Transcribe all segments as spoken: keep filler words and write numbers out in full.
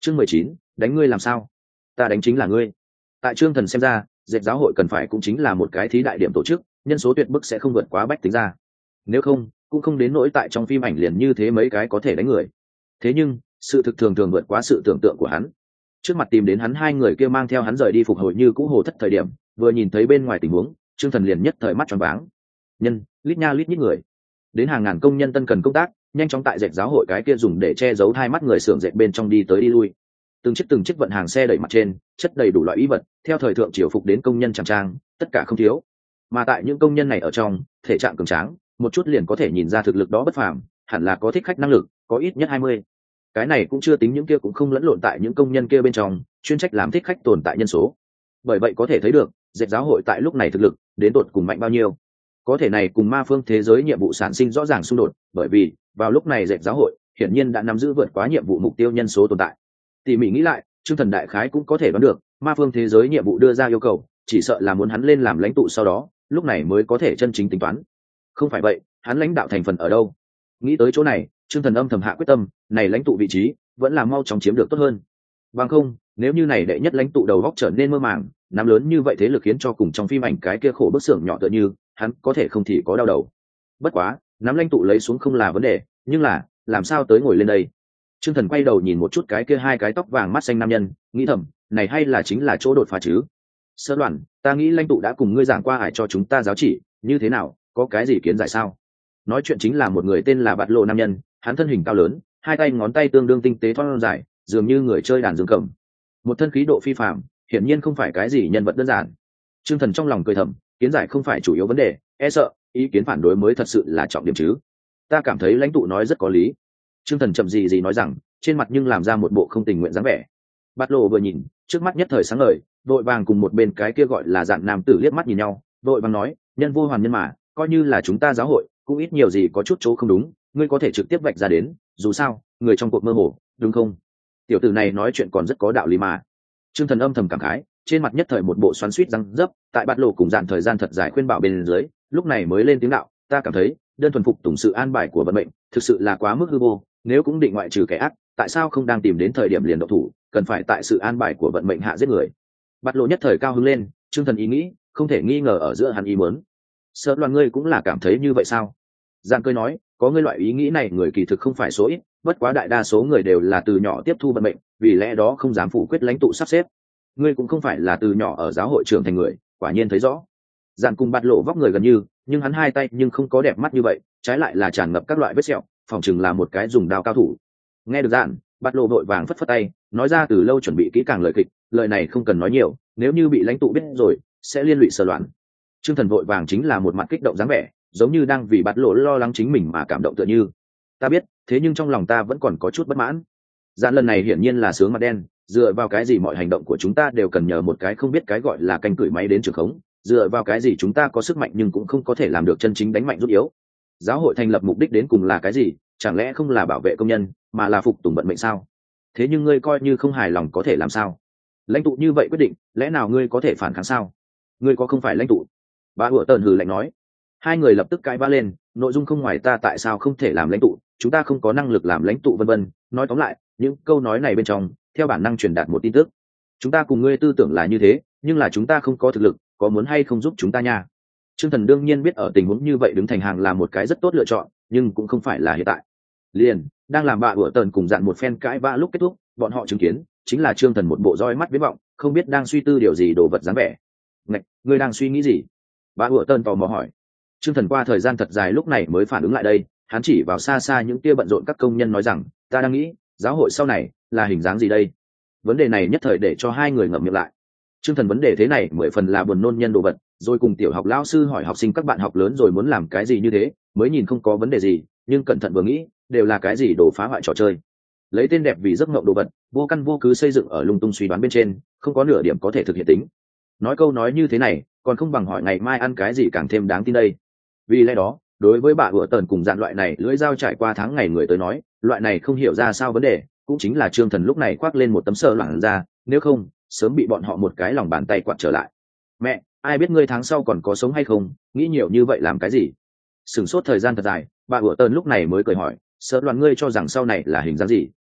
chương mười chín, đánh ngươi làm sao? Ta đánh chính là ngươi. Tại Trương Thần xem ra, dệt giáo hội cần phải cũng chính là một cái thí đại điểm tổ chức, nhân số tuyệt bức sẽ không vượt quá bách tính ra. Nếu không, cũng không đến nỗi tại trong phim ảnh liền như thế mấy cái có thể đánh người. Thế nhưng, sự thực thường thường vượt quá sự tưởng tượng của hắn. Trước mặt tìm đến hắn hai người kia mang theo hắn rời đi phục hồi như cũ hồ thất thời điểm, vừa nhìn thấy bên ngoài tình huống, Trương Thần liền nhất thời mắt tròn váng. Nhân, lít nha lít nhít người. Đến hàng ngàn công nhân tân cần công tác, nhanh chóng tại dệt giáo hội cái kia dùng để che giấu hai mắt người xưởng dệt bên trong đi tới đi lui. Từng chiếc từng chiếc vận hàng xe đẩy mặt trên, chất đầy đủ loại y vật, theo thời thượng triều phục đến công nhân trang trang, tất cả không thiếu. Mà tại những công nhân này ở trong, thể trạng cường tráng, một chút liền có thể nhìn ra thực lực đó bất phàm, hẳn là có thích khách năng lực, có ít nhất hai mươi. Cái này cũng chưa tính những kia cũng không lẫn lộn tại những công nhân kia bên trong, chuyên trách làm thích khách tồn tại nhân số. Bởi vậy có thể thấy được, dệt giáo hội tại lúc này thực lực đến tột cùng mạnh bao nhiêu. Có thể này cùng ma phương thế giới nhiệm vụ sản sinh rõ ràng xung đột, bởi vì vào lúc này dệt giáo hội hiển nhiên đã nắm giữ vượt quá nhiệm vụ mục tiêu nhân số tồn tại. Tỉ mỉ nghĩ lại, Trương Thần đại khái cũng có thể đoán được, ma phương thế giới nhiệm vụ đưa ra yêu cầu, chỉ sợ là muốn hắn lên làm lãnh tụ sau đó, lúc này mới có thể chân chính tính toán. Không phải vậy, hắn lãnh đạo thành phần ở đâu? Nghĩ tới chỗ này, Trương Thần âm thầm hạ quyết tâm, này lãnh tụ vị trí vẫn là mau chóng chiếm được tốt hơn. Bằng không, nếu như này đệ nhất lãnh tụ đầu góc trở nên mơ màng, nắm lớn như vậy thế lực khiến cho cùng trong phim ảnh cái kia khổ bức xưởng nhỏ tựa như, hắn có thể không thì có đau đầu. Bất quá, nắm lãnh tụ lấy xuống không là vấn đề, nhưng là, làm sao tới ngồi lên đây? Trương Thần quay đầu nhìn một chút cái kia hai cái tóc vàng mắt xanh nam nhân, nghĩ thầm, này hay là chính là chỗ đột phá chứ? Sơ Đoạn, ta nghĩ lãnh tụ đã cùng ngươi giảng qua ải cho chúng ta giáo chỉ, như thế nào, có cái gì kiến giải sao? Nói chuyện chính là một người tên là Bạt Lộ nam nhân, hắn thân hình cao lớn, hai tay ngón tay tương đương tinh tế thon dài, dường như người chơi đàn dương cầm. Một thân khí độ phi phàm, hiển nhiên không phải cái gì nhân vật đơn giản. Trương Thần trong lòng cười thầm, kiến giải không phải chủ yếu vấn đề, e sợ ý kiến phản đối mới thật sự là trọng điểm chứ. Ta cảm thấy lãnh tụ nói rất có lý. Trương Thần chậm gì gì nói rằng, trên mặt nhưng làm ra một bộ không tình nguyện dáng vẻ. Bạt Lộ vừa nhìn, trước mắt nhất thời sáng ngời, vội vàng cùng một bên cái kia gọi là dạn nam tử liếc mắt nhìn nhau, vội vàng nói, nhân vô hoàn nhân mà, coi như là chúng ta giáo hội, cũng ít nhiều gì có chút chỗ không đúng, ngươi có thể trực tiếp vạch ra đến, dù sao, người trong cuộc mơ hồ, đúng không? Tiểu tử này nói chuyện còn rất có đạo lý mà. Trương Thần âm thầm cảm khái, trên mặt nhất thời một bộ xoắn xuýt răng dấp, tại Bạt Lộ cùng dạn thời gian thật dài khuyên bảo bên dưới, lúc này mới lên tiếng đạo, ta cảm thấy, đơn thuần phục tùng sự an bài của vận mệnh, thực sự là quá mức hư vô, nếu cũng định ngoại trừ kẻ ác, tại sao không đang tìm đến thời điểm liền động thủ, cần phải tại sự an bài của vận mệnh hạ giết người. Bạt Lộ nhất thời cao hứng lên, Trương Thần ý nghĩ, không thể nghi ngờ ở giữa hắn ý muốn. Sợ loạn ngươi cũng là cảm thấy như vậy sao? Giang cười nói, có ngươi loại ý nghĩ này người kỳ thực không phải số ít, bất quá đại đa số người đều là từ nhỏ tiếp thu vận mệnh, vì lẽ đó không dám phủ quyết lãnh tụ sắp xếp. Ngươi cũng không phải là từ nhỏ ở giáo hội trưởng thành người, quả nhiên thấy rõ. Giang cùng Bạt Lộ vóc người gần như, nhưng hắn hai tay nhưng không có đẹp mắt như vậy, trái lại là tràn ngập các loại vết sẹo, phòng chừng là một cái dùng đao cao thủ. Nghe được Giang, Bạt Lộ vội vàng phất phất tay, nói ra từ lâu chuẩn bị kỹ càng lời kịch, lời này không cần nói nhiều, nếu như bị lãnh tụ biết rồi, sẽ liên lụy Sở Loạn. Trương Thần vội vàng chính là một mặt kích động dáng vẻ, giống như đang vì Bạt Lộ lo lắng chính mình mà cảm động tựa như. Ta biết, thế nhưng trong lòng ta vẫn còn có chút bất mãn. Dạn lần này hiển nhiên là sướng mặt đen, dựa vào cái gì mọi hành động của chúng ta đều cần nhờ một cái không biết cái gọi là canh cửi máy đến trường khống, dựa vào cái gì chúng ta có sức mạnh nhưng cũng không có thể làm được chân chính đánh mạnh rút yếu. Giáo hội thành lập mục đích đến cùng là cái gì, chẳng lẽ không là bảo vệ công nhân mà là phục tùng vận mệnh sao? Thế nhưng ngươi coi như không hài lòng có thể làm sao? Lãnh tụ như vậy quyết định, lẽ nào ngươi có thể phản kháng sao? Ngươi có không phải lãnh tụ? Bà Hựa Tần hừ lạnh nói. Hai người lập tức cãi vã lên, nội dung không ngoài ta tại sao không thể làm lãnh tụ, chúng ta không có năng lực làm lãnh tụ vân vân. Nói tóm lại, những câu nói này bên trong theo bản năng truyền đạt một tin tức. Chúng ta cùng ngươi tư tưởng là như thế, nhưng là chúng ta không có thực lực, có muốn hay không giúp chúng ta nha? Trương Thần đương nhiên biết ở tình huống như vậy đứng thành hàng là một cái rất tốt lựa chọn, nhưng cũng không phải là hiện tại. Liền đang làm Bà Hựa Tần cùng dạn một phen cãi vã lúc kết thúc, bọn họ chứng kiến chính là Trương Thần một bộ roi mắt viễn vọng, không biết đang suy tư điều gì đồ vật dáng vẻ. Ngạch, ngươi đang suy nghĩ gì? Bà Hựa Tần tò mò hỏi. Trương Thần qua thời gian thật dài lúc này mới phản ứng lại đây, hắn chỉ vào xa xa những kia bận rộn các công nhân nói rằng, ta đang nghĩ, giáo hội sau này là hình dáng gì đây? Vấn đề này nhất thời để cho hai người ngậm miệng lại. Trương Thần vấn đề thế này mười phần là buồn nôn nhân đồ vật, rồi cùng tiểu học lão sư hỏi học sinh các bạn học lớn rồi muốn làm cái gì như thế, mới nhìn không có vấn đề gì, nhưng cẩn thận vừa nghĩ, đều là cái gì đồ phá hoại trò chơi. Lấy tên đẹp vì giấc mộng đồ vật, vô căn vô cứ xây dựng ở lung tung suy đoán bên trên, không có nửa điểm có thể thực hiện tính. Nói câu nói như thế này, còn không bằng hỏi ngày mai ăn cái gì càng thêm đáng tin đây. Vì lẽ đó, đối với Bà Hựa Tần cùng dạn loại này lưỡi dao trải qua tháng ngày người tới nói, loại này không hiểu ra sao vấn đề, cũng chính là Trương Thần lúc này khoác lên một tấm sờ loạn ra, nếu không, sớm bị bọn họ một cái lòng bàn tay quạt trở lại. Mẹ, ai biết ngươi tháng sau còn có sống hay không, nghĩ nhiều như vậy làm cái gì? Sửng sốt thời gian thật dài, Bà Hựa Tần lúc này mới cười hỏi, sờ loạn ngươi cho rằng sau này là hình dáng gì?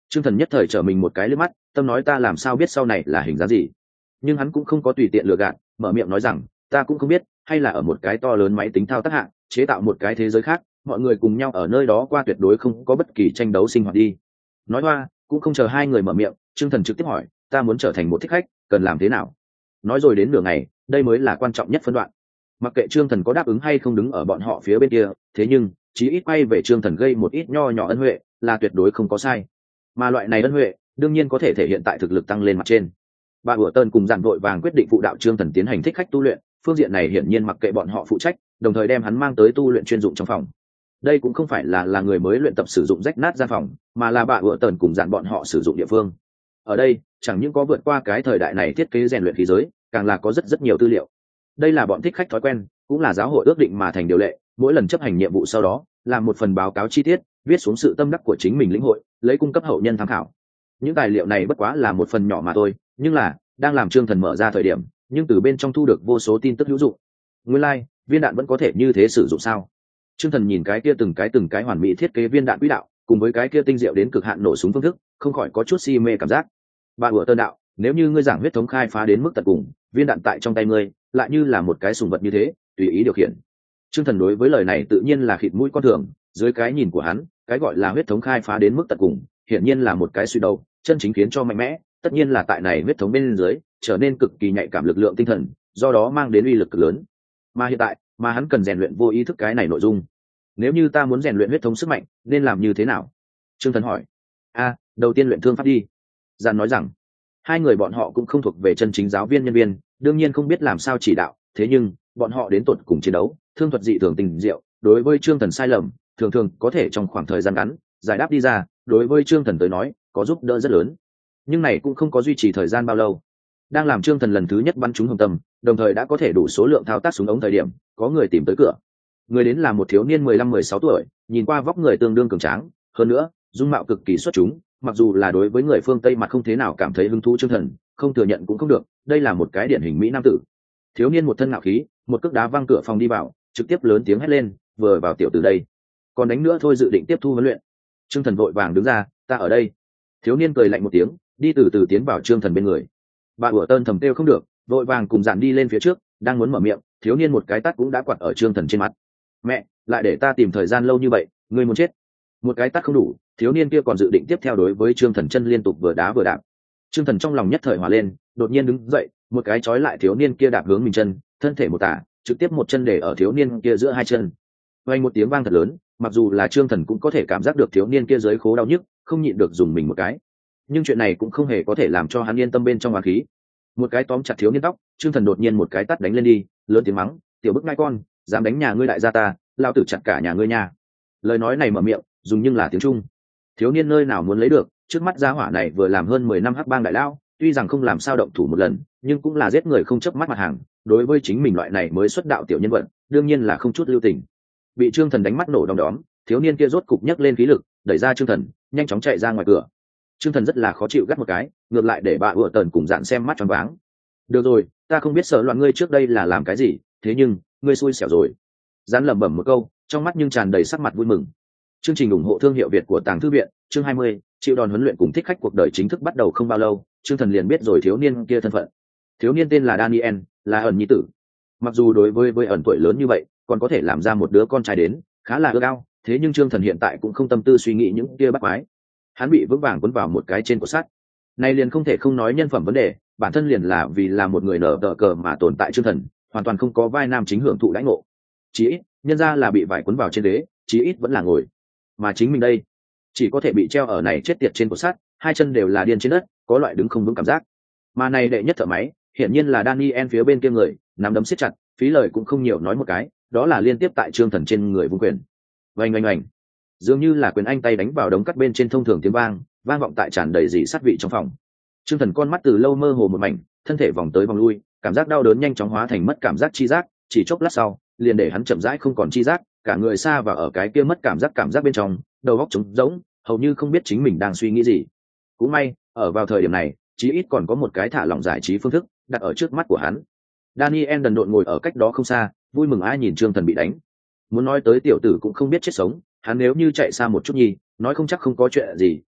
Trương Thần nhất thời trở mình một cái lướt mắt, tâm nói ta làm sao biết sau này là hình dáng gì. Nhưng hắn cũng không có tùy tiện lừa gạt, mở miệng nói rằng ta cũng không biết, hay là ở một cái to lớn máy tính thao tác hạ chế tạo một cái thế giới khác, mọi người cùng nhau ở nơi đó qua tuyệt đối không có bất kỳ tranh đấu sinh hoạt đi. Nói hoa cũng không chờ hai người mở miệng, Trương Thần trực tiếp hỏi ta muốn trở thành một thích khách cần làm thế nào. Nói rồi đến nửa ngày, đây mới là quan trọng nhất phân đoạn. Mặc kệ Trương Thần có đáp ứng hay không đứng ở bọn họ phía bên kia, thế nhưng chí ít quay về Trương Thần gây một ít nho nhỏ ân huệ là tuyệt đối không có sai. Mà loại này ân huệ đương nhiên có thể thể hiện tại thực lực tăng lên mặt trên. Bà Hủa Tơn cùng Dàn vội vàng quyết định phụ đạo Trương Thần tiến hành thích khách tu luyện, phương diện này hiển nhiên mặc kệ bọn họ phụ trách, đồng thời đem hắn mang tới tu luyện chuyên dụng trong phòng. Đây cũng không phải là là người mới luyện tập sử dụng rách nát gian phòng, mà là bà Hủa Tơn cùng Dàn bọn họ sử dụng địa phương. Ở đây chẳng những có vượt qua cái thời đại này thiết kế rèn luyện khí giới, càng là có rất rất nhiều tư liệu. Đây là bọn thích khách thói quen, cũng là giáo hội ước định mà thành điều lệ, mỗi lần chấp hành nhiệm vụ sau đó làm một phần báo cáo chi tiết, viết xuống sự tâm đắc của chính mình lĩnh hội, lấy cung cấp hậu nhân tham khảo. Những tài liệu này bất quá là một phần nhỏ mà thôi, nhưng là đang làm Trương Thần mở ra thời điểm, nhưng từ bên trong thu được vô số tin tức hữu dụng. Nguyên lai, like, viên đạn vẫn có thể như thế sử dụng sao? Trương Thần nhìn cái kia từng cái từng cái hoàn mỹ thiết kế viên đạn quỹ đạo, cùng với cái kia tinh diệu đến cực hạn nổ súng phương thức, không khỏi có chút si mê cảm giác. Bà Hủa Tơn đạo, nếu như ngươi giảng huyết thống khai phá đến mức tận cùng, viên đạn tại trong tay ngươi lại như là một cái sùng vật như thế, tùy ý điều khiển. Trương Thần đối với lời này tự nhiên là khịt mũi con thường, dưới cái nhìn của hắn, cái gọi là huyết thống khai phá đến mức tận cùng, hiển nhiên là một cái suy đầu, chân chính khiến cho mạnh mẽ, tất nhiên là tại này huyết thống bên dưới trở nên cực kỳ nhạy cảm lực lượng tinh thần, do đó mang đến uy lực cực lớn. Mà hiện tại, mà hắn cần rèn luyện vô ý thức cái này nội dung. Nếu như ta muốn rèn luyện huyết thống sức mạnh, nên làm như thế nào? Trương Thần hỏi. A, đầu tiên luyện thương pháp đi. Giàn nói rằng, hai người bọn họ cũng không thuộc về chân chính giáo viên nhân viên, đương nhiên không biết làm sao chỉ đạo, thế nhưng bọn họ đến tột cùng chiến đấu, thương thuật dị thường tình diệu, đối với Trương Thần sai lầm, thường thường có thể trong khoảng thời gian ngắn giải đáp đi ra, đối với Trương Thần tới nói, có giúp đỡ rất lớn. Nhưng này cũng không có duy trì thời gian bao lâu. Đang làm Trương Thần lần thứ nhất bắn trúng hồng tâm, đồng thời đã có thể đủ số lượng thao tác súng ống thời điểm, có người tìm tới cửa. Người đến là một thiếu niên mười lăm mười sáu tuổi, nhìn qua vóc người tương đương cường tráng, hơn nữa dung mạo cực kỳ xuất chúng, mặc dù là đối với người phương Tây mặt không thế nào cảm thấy hứng thú. Trương Thần không thừa nhận cũng không được, đây là một cái điển hình mỹ nam tử. Thiếu niên một thân ngạo khí, một cước đá văng cửa phòng đi vào, trực tiếp lớn tiếng hét lên, vừa vào tiểu tử đây, còn đánh nữa thôi, dự định tiếp thu huấn luyện. Trương Thần vội vàng đứng ra, ta ở đây. Thiếu niên cười lạnh một tiếng, đi từ từ tiến vào Trương Thần bên người. Bà Hủa Tơn thầm kêu không được, vội vàng cùng Dàn đi lên phía trước, đang muốn mở miệng, thiếu niên một cái tát cũng đã quặt ở Trương Thần trên mặt. Mẹ, lại để ta tìm thời gian lâu như vậy, ngươi muốn chết. Một cái tát không đủ, thiếu niên kia còn dự định tiếp theo đối với Trương Thần chân liên tục vừa đá vừa đạp. Trương Thần trong lòng nhất thời hòa lên, đột nhiên đứng dậy, một cái trói lại thiếu niên kia đạp hướng mình chân, thân thể một tả, trực tiếp một chân để ở thiếu niên kia giữa hai chân. Vang một tiếng vang thật lớn, mặc dù là Trương Thần cũng có thể cảm giác được thiếu niên kia dưới khố đau nhức, không nhịn được dùng mình một cái. Nhưng chuyện này cũng không hề có thể làm cho hắn yên tâm bên trong oán khí. Một cái tóm chặt thiếu niên tóc, Trương Thần đột nhiên một cái tát đánh lên đi, lớn tiếng mắng, tiểu bức ngai con, dám đánh nhà ngươi đại gia ta, lao tử chặt cả nhà ngươi nha. Lời nói này mở miệng, dùng nhưng là tiếng Trung. Thiếu niên nơi nào muốn lấy được, trước mắt gia hỏa này vừa làm hơn mười năm hắc bang đại lao, tuy rằng không làm sao động thủ một lần, nhưng cũng là giết người không chớp mắt mặt hàng, đối với chính mình loại này mới xuất đạo tiểu nhân vật, đương nhiên là không chút lưu tình. Bị Trương Thần đánh mắt nổ đom đóm, thiếu niên kia rốt cục nhấc lên khí lực, đẩy ra Trương Thần, nhanh chóng chạy ra ngoài cửa. Trương Thần rất là khó chịu gắt một cái, ngược lại để bà Hủa Tơn cùng Dạn xem mắt choáng váng. Được rồi, ta không biết sợ loạn ngươi trước đây là làm cái gì, thế nhưng ngươi xui xẻo rồi. Dạn lẩm bẩm một câu, trong mắt nhưng tràn đầy sắc mặt vui mừng. Chương trình ủng hộ thương hiệu Việt của Tàng Thư viện, chương hai mươi, chịu đòn huấn luyện cùng thích khách cuộc đời chính thức bắt đầu không bao lâu, Trương Thần liền biết rồi thiếu niên kia thân phận. Thiếu niên tên là Daniel, là ẩn nhi tử. Mặc dù đối với với ẩn tuổi lớn như vậy, còn có thể làm ra một đứa con trai đến, khá là ước ao, thế nhưng Trương Thần hiện tại cũng không tâm tư suy nghĩ những kia bắt quái. Hắn bị vững vàng cuốn vào một cái trên cột sắt. Này liền không thể không nói nhân phẩm vấn đề, bản thân liền là vì là một người nở tờ cờ mà tồn tại. Trương Thần hoàn toàn không có vai nam chính hưởng thụ đãi ngộ. Chí ít, nhân ra là bị vải cuốn vào trên đế, chí ít vẫn là ngồi. Mà chính mình đây, chỉ có thể bị treo ở này chết tiệt trên cột sắt, hai chân đều là điên trên đất, có loại đứng không vững cảm giác. Mà này đệ nhất thợ máy, hiển nhiên là Daniel phía bên kia người, nắm đấm siết chặt, phí lời cũng không nhiều nói một cái, đó là liên tiếp tại Trương Thần trên người vung quyền. Oanh oanh oanh, dường như là quyền anh tay đánh vào đống cắt bên trên thông thường tiếng vang, vang vọng tại tràn đầy dị sát vị trong phòng. Trương Thần con mắt từ lâu mơ hồ một mảnh, thân thể vòng tới vòng lui, cảm giác đau đớn nhanh chóng hóa thành mất cảm giác chi giác, chỉ chốc lát sau, liền để hắn chậm rãi không còn chi giác, cả người xa vào ở cái kia mất cảm giác cảm giác bên trong, đầu óc trống rỗng, hầu như không biết chính mình đang suy nghĩ gì. Cũng may, ở vào thời điểm này, chí ít còn có một cái thả lỏng giải trí phương thức đặt ở trước mắt của hắn. Daniel đần độn ngồi ở cách đó không xa, vui mừng ai nhìn Trương Thần bị đánh. Muốn nói tới tiểu tử cũng không biết chết sống, hắn nếu như chạy xa một chút nhi, nói không chắc không có chuyện gì,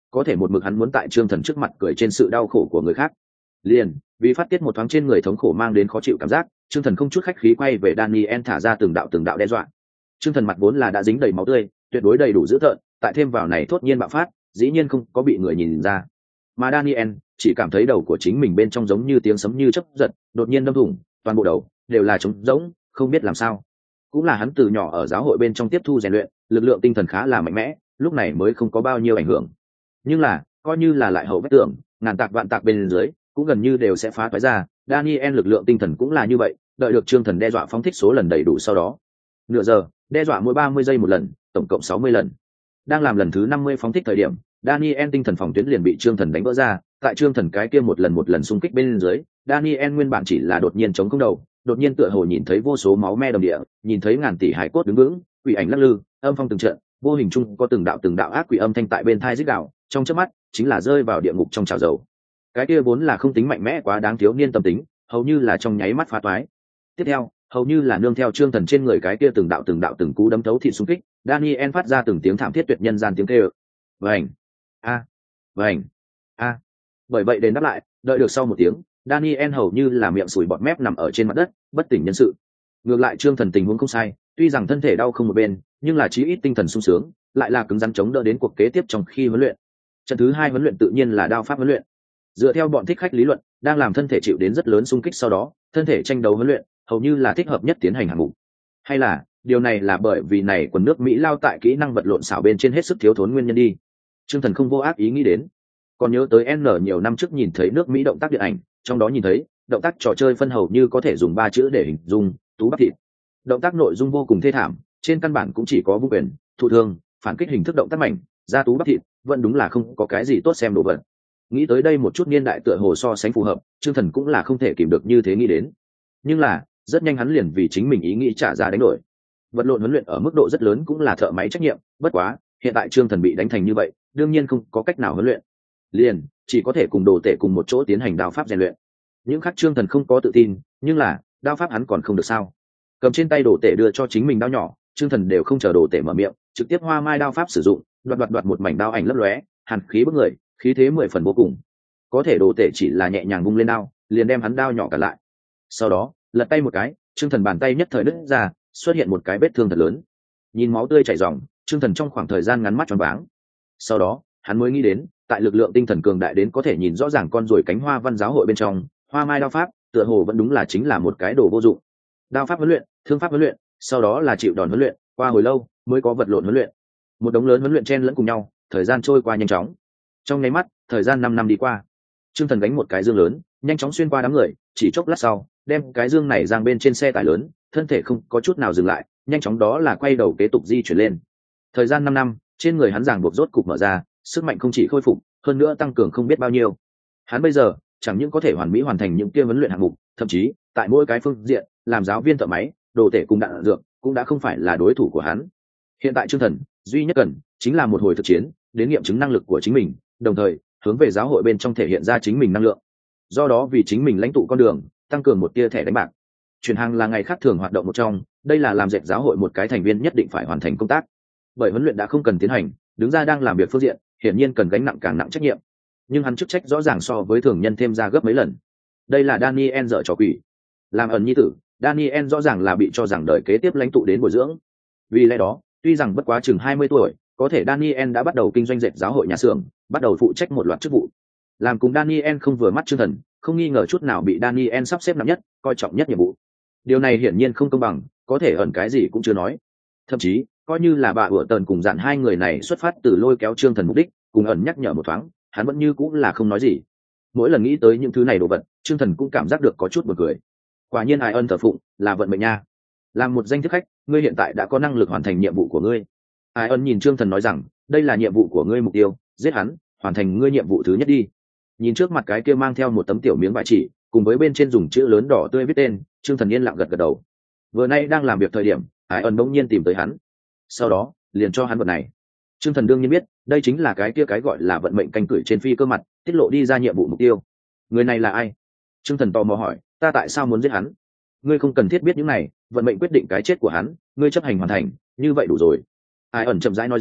có thể một mực hắn muốn tại Trương Thần trước mặt cười trên sự đau khổ của người khác. Liền vì phát tiết một thoáng trên người thống khổ mang đến khó chịu cảm giác, Trương Thần không chút khách khí quay về Daniel thả ra từng đạo từng đạo đe dọa. Trương Thần mặt vốn là đã dính đầy máu tươi, tuyệt đối đầy đủ dữ tợn, tại thêm vào này thốt nhiên bạo phát, dĩ nhiên không có bị người nhìn ra. Mà Daniel chỉ cảm thấy đầu của chính mình bên trong giống như tiếng sấm như chớp giật, đột nhiên đâm thủng, toàn bộ đầu đều là trống rỗng, không biết làm sao. Cũng là hắn từ nhỏ ở giáo hội bên trong tiếp thu rèn luyện, lực lượng tinh thần khá là mạnh mẽ, lúc này mới không có bao nhiêu ảnh hưởng. Nhưng là, coi như là lại hậu vết tưởng, ngàn tạc vạn tạc bên dưới, cũng gần như đều sẽ phá toái ra. Daniel lực lượng tinh thần cũng là như vậy, đợi được Trương Thần đe dọa phóng thích số lần đầy đủ sau đó, nửa giờ, đe dọa mỗi ba mươi giây một lần, tổng cộng sáu mươi lần. Đang làm lần thứ năm mươi phóng thích thời điểm, Daniel tinh thần phòng tuyến liền bị Trương Thần đánh vỡ ra, tại Trương Thần cái kia một lần một lần xung kích bên dưới, Daniel nguyên bản chỉ là đột nhiên chống không đầu, đột nhiên tựa hồ nhìn thấy vô số máu me đồng địa, nhìn thấy ngàn tỷ hải cốt đứng vững, quỷ ảnh lắc lư, âm phong từng trận, vô hình chung có từng đạo từng đạo ác quỷ âm thanh tại bên tai rít gào, trong chớp mắt chính là rơi vào địa ngục trong chảo dầu. Cái kia vốn là không tính mạnh mẽ quá đáng thiếu niên tâm tính, hầu như là trong nháy mắt phá toái. Tiếp theo, hầu như là nương theo Trương Thần trên người cái kia từng đạo từng đạo từng cú đấm thấu thị xung kích, Daniel phát ra từng tiếng thảm thiết tuyệt nhân gian tiếng kêu. Vành, a, vành, a. Bởi vậy đến đáp lại, đợi được sau một tiếng, Daniel hầu như là miệng sùi bọt mép nằm ở trên mặt đất, bất tỉnh nhân sự. Ngược lại Trương Thần tình huống không sai, tuy rằng thân thể đau không một bên, nhưng là chí ít tinh thần sung sướng, lại là cứng rắn chống đỡ đến cuộc kế tiếp trong khi huấn luyện. Trận thứ hai huấn luyện tự nhiên là đao pháp huấn luyện. Dựa theo bọn thích khách lý luận, đang làm thân thể chịu đến rất lớn xung kích sau đó, thân thể tranh đấu huấn luyện hầu như là thích hợp nhất tiến hành hạng mục. Hay là điều này là bởi vì này quần nước Mỹ lao tại kỹ năng vật lộn xảo bên trên hết sức thiếu thốn nguyên nhân đi. Trương Thần không vô ác ý nghĩ đến, còn nhớ tới N nhiều năm trước nhìn thấy nước Mỹ động tác điện ảnh, trong đó nhìn thấy động tác trò chơi phân hầu như có thể dùng ba chữ để hình dung: tú bắp thịt. Động tác nội dung vô cùng thê thảm, trên căn bản cũng chỉ có vũ quyền, thụ thương, phản kích hình thức động tác mạnh, ra tú bắp thịt, vẫn đúng là không có cái gì tốt xem đồ vật. Nghĩ tới đây một chút niên đại tựa hồ so sánh phù hợp, Trương Thần cũng là không thể kìm được như thế nghĩ đến. Nhưng là rất nhanh hắn liền vì chính mình ý nghĩ trả giá đánh đổi. Vật lộn huấn luyện ở mức độ rất lớn cũng là thợ máy trách nhiệm, bất quá hiện tại Trương Thần bị đánh thành như vậy, đương nhiên không có cách nào huấn luyện, liền chỉ có thể cùng đồ tể cùng một chỗ tiến hành đao pháp rèn luyện. Những khác Trương Thần không có tự tin, nhưng là đao pháp hắn còn không được sao. Cầm trên tay đồ tể đưa cho chính mình đao nhỏ, Trương Thần đều không chờ đồ tể mở miệng, trực tiếp hoa mai đao pháp sử dụng, đoạt đoạt đoạt một mảnh đao ảnh lấp lóe, hàn khí bức người, khí thế mười phần vô cùng. Có thể đồ tể chỉ là nhẹ nhàng vung lên đao, liền đem hắn đao nhỏ cả lại. Sau đó lật tay một cái, Trương Thần bàn tay nhất thời đứt ra, xuất hiện một cái vết thương thật lớn. Nhìn máu tươi chảy ròng, Trương Thần trong khoảng thời gian ngắn mắt tròn váng. Sau đó hắn mới nghĩ đến, tại lực lượng tinh thần cường đại đến có thể nhìn rõ ràng con ruồi cánh hoa văn giáo hội bên trong, hoa mai đao pháp tựa hồ vẫn đúng là chính là một cái đồ vô dụng. Đao pháp huấn luyện, thương pháp huấn luyện, sau đó là chịu đòn huấn luyện, qua hồi lâu mới có vật lộn huấn luyện. Một đống lớn huấn luyện chen lẫn cùng nhau, thời gian trôi qua nhanh chóng. Trong nháy mắt, thời gian năm năm đi qua. Trương Thần gánh một cái dương lớn, nhanh chóng xuyên qua đám người, chỉ chốc lát sau, đem cái dương này giang bên trên xe tải lớn, thân thể không có chút nào dừng lại, nhanh chóng đó là quay đầu kế tục di chuyển lên. Thời gian năm năm, trên người hắn ràng buộc rốt cục mở ra, sức mạnh không chỉ khôi phục, hơn nữa tăng cường không biết bao nhiêu. Hắn bây giờ chẳng những có thể hoàn mỹ hoàn thành những kia huấn luyện hạng mục, thậm chí tại mỗi cái phương diện, làm giáo viên thợ máy, đồ tể cùng đạn dược, cũng đã không phải là đối thủ của hắn. Hiện tại Trương Thần duy nhất cần chính là một hồi thực chiến, đến nghiệm chứng năng lực của chính mình, đồng thời hướng về giáo hội bên trong thể hiện ra chính mình năng lượng. Do đó vì chính mình lãnh tụ con đường, tăng cường một tia thẻ đánh bạc. Chuyển hàng là ngày khác thường hoạt động một trong, đây là làm dệt giáo hội một cái thành viên nhất định phải hoàn thành công tác. Bởi huấn luyện đã không cần tiến hành, đứng ra đang làm việc phương diện, hiển nhiên cần gánh nặng càng nặng trách nhiệm. Nhưng hắn chức trách rõ ràng so với thường nhân thêm ra gấp mấy lần. Đây là Daniel dở trò quỷ. Làm ẩn nhi tử, Daniel rõ ràng là bị cho rằng đời kế tiếp lãnh tụ đến bồi dưỡng. Vì lẽ đó, tuy rằng bất quá chừng hai mươi tuổi, có thể Daniel đã bắt đầu kinh doanh dệt giáo hội nhà xưởng, bắt đầu phụ trách một loạt chức vụ. Làm cùng Daniel không vừa mắt Trương Thần, không nghi ngờ chút nào bị Daniel sắp xếp nặng nhất, coi trọng nhất nhiệm vụ. Điều này hiển nhiên không công bằng, có thể ẩn cái gì cũng chưa nói. Thậm chí, coi như là bà ủa tần cùng dặn hai người này xuất phát từ lôi kéo Trương Thần mục đích, cùng ẩn nhắc nhở một thoáng, hắn vẫn như cũng là không nói gì. Mỗi lần nghĩ tới những thứ này đồ vật, Trương Thần cũng cảm giác được có chút buồn cười. Quả nhiên ai ân thờ phụng, là vận mệnh nha. Làm một danh thức khách, ngươi hiện tại đã có năng lực hoàn thành nhiệm vụ của ngươi. Ai ân nhìn Trương Thần nói rằng, đây là nhiệm vụ của ngươi, mục tiêu, giết hắn, hoàn thành ngươi nhiệm vụ thứ nhất đi. Nhìn trước mặt cái kia mang theo một tấm tiểu miếng bài chỉ, cùng với bên trên dùng chữ lớn đỏ tươi viết tên, Trương Thần yên lặng gật gật đầu. Vừa nay đang làm việc thời điểm, Ai ân bỗng nhiên tìm tới hắn, sau đó liền cho hắn vật này. Trương Thần đương nhiên biết, đây chính là cái kia cái gọi là vận mệnh canh cửi trên phi cơ mặt, tiết lộ đi ra nhiệm vụ mục tiêu. Người này là ai? Trương Thần tò mò hỏi, ta tại sao muốn giết hắn? Ngươi không cần thiết biết những này, vận mệnh quyết định cái chết của hắn, ngươi chấp hành hoàn thành, như vậy đủ rồi. Ai ẩn chậm rãi nói rằng,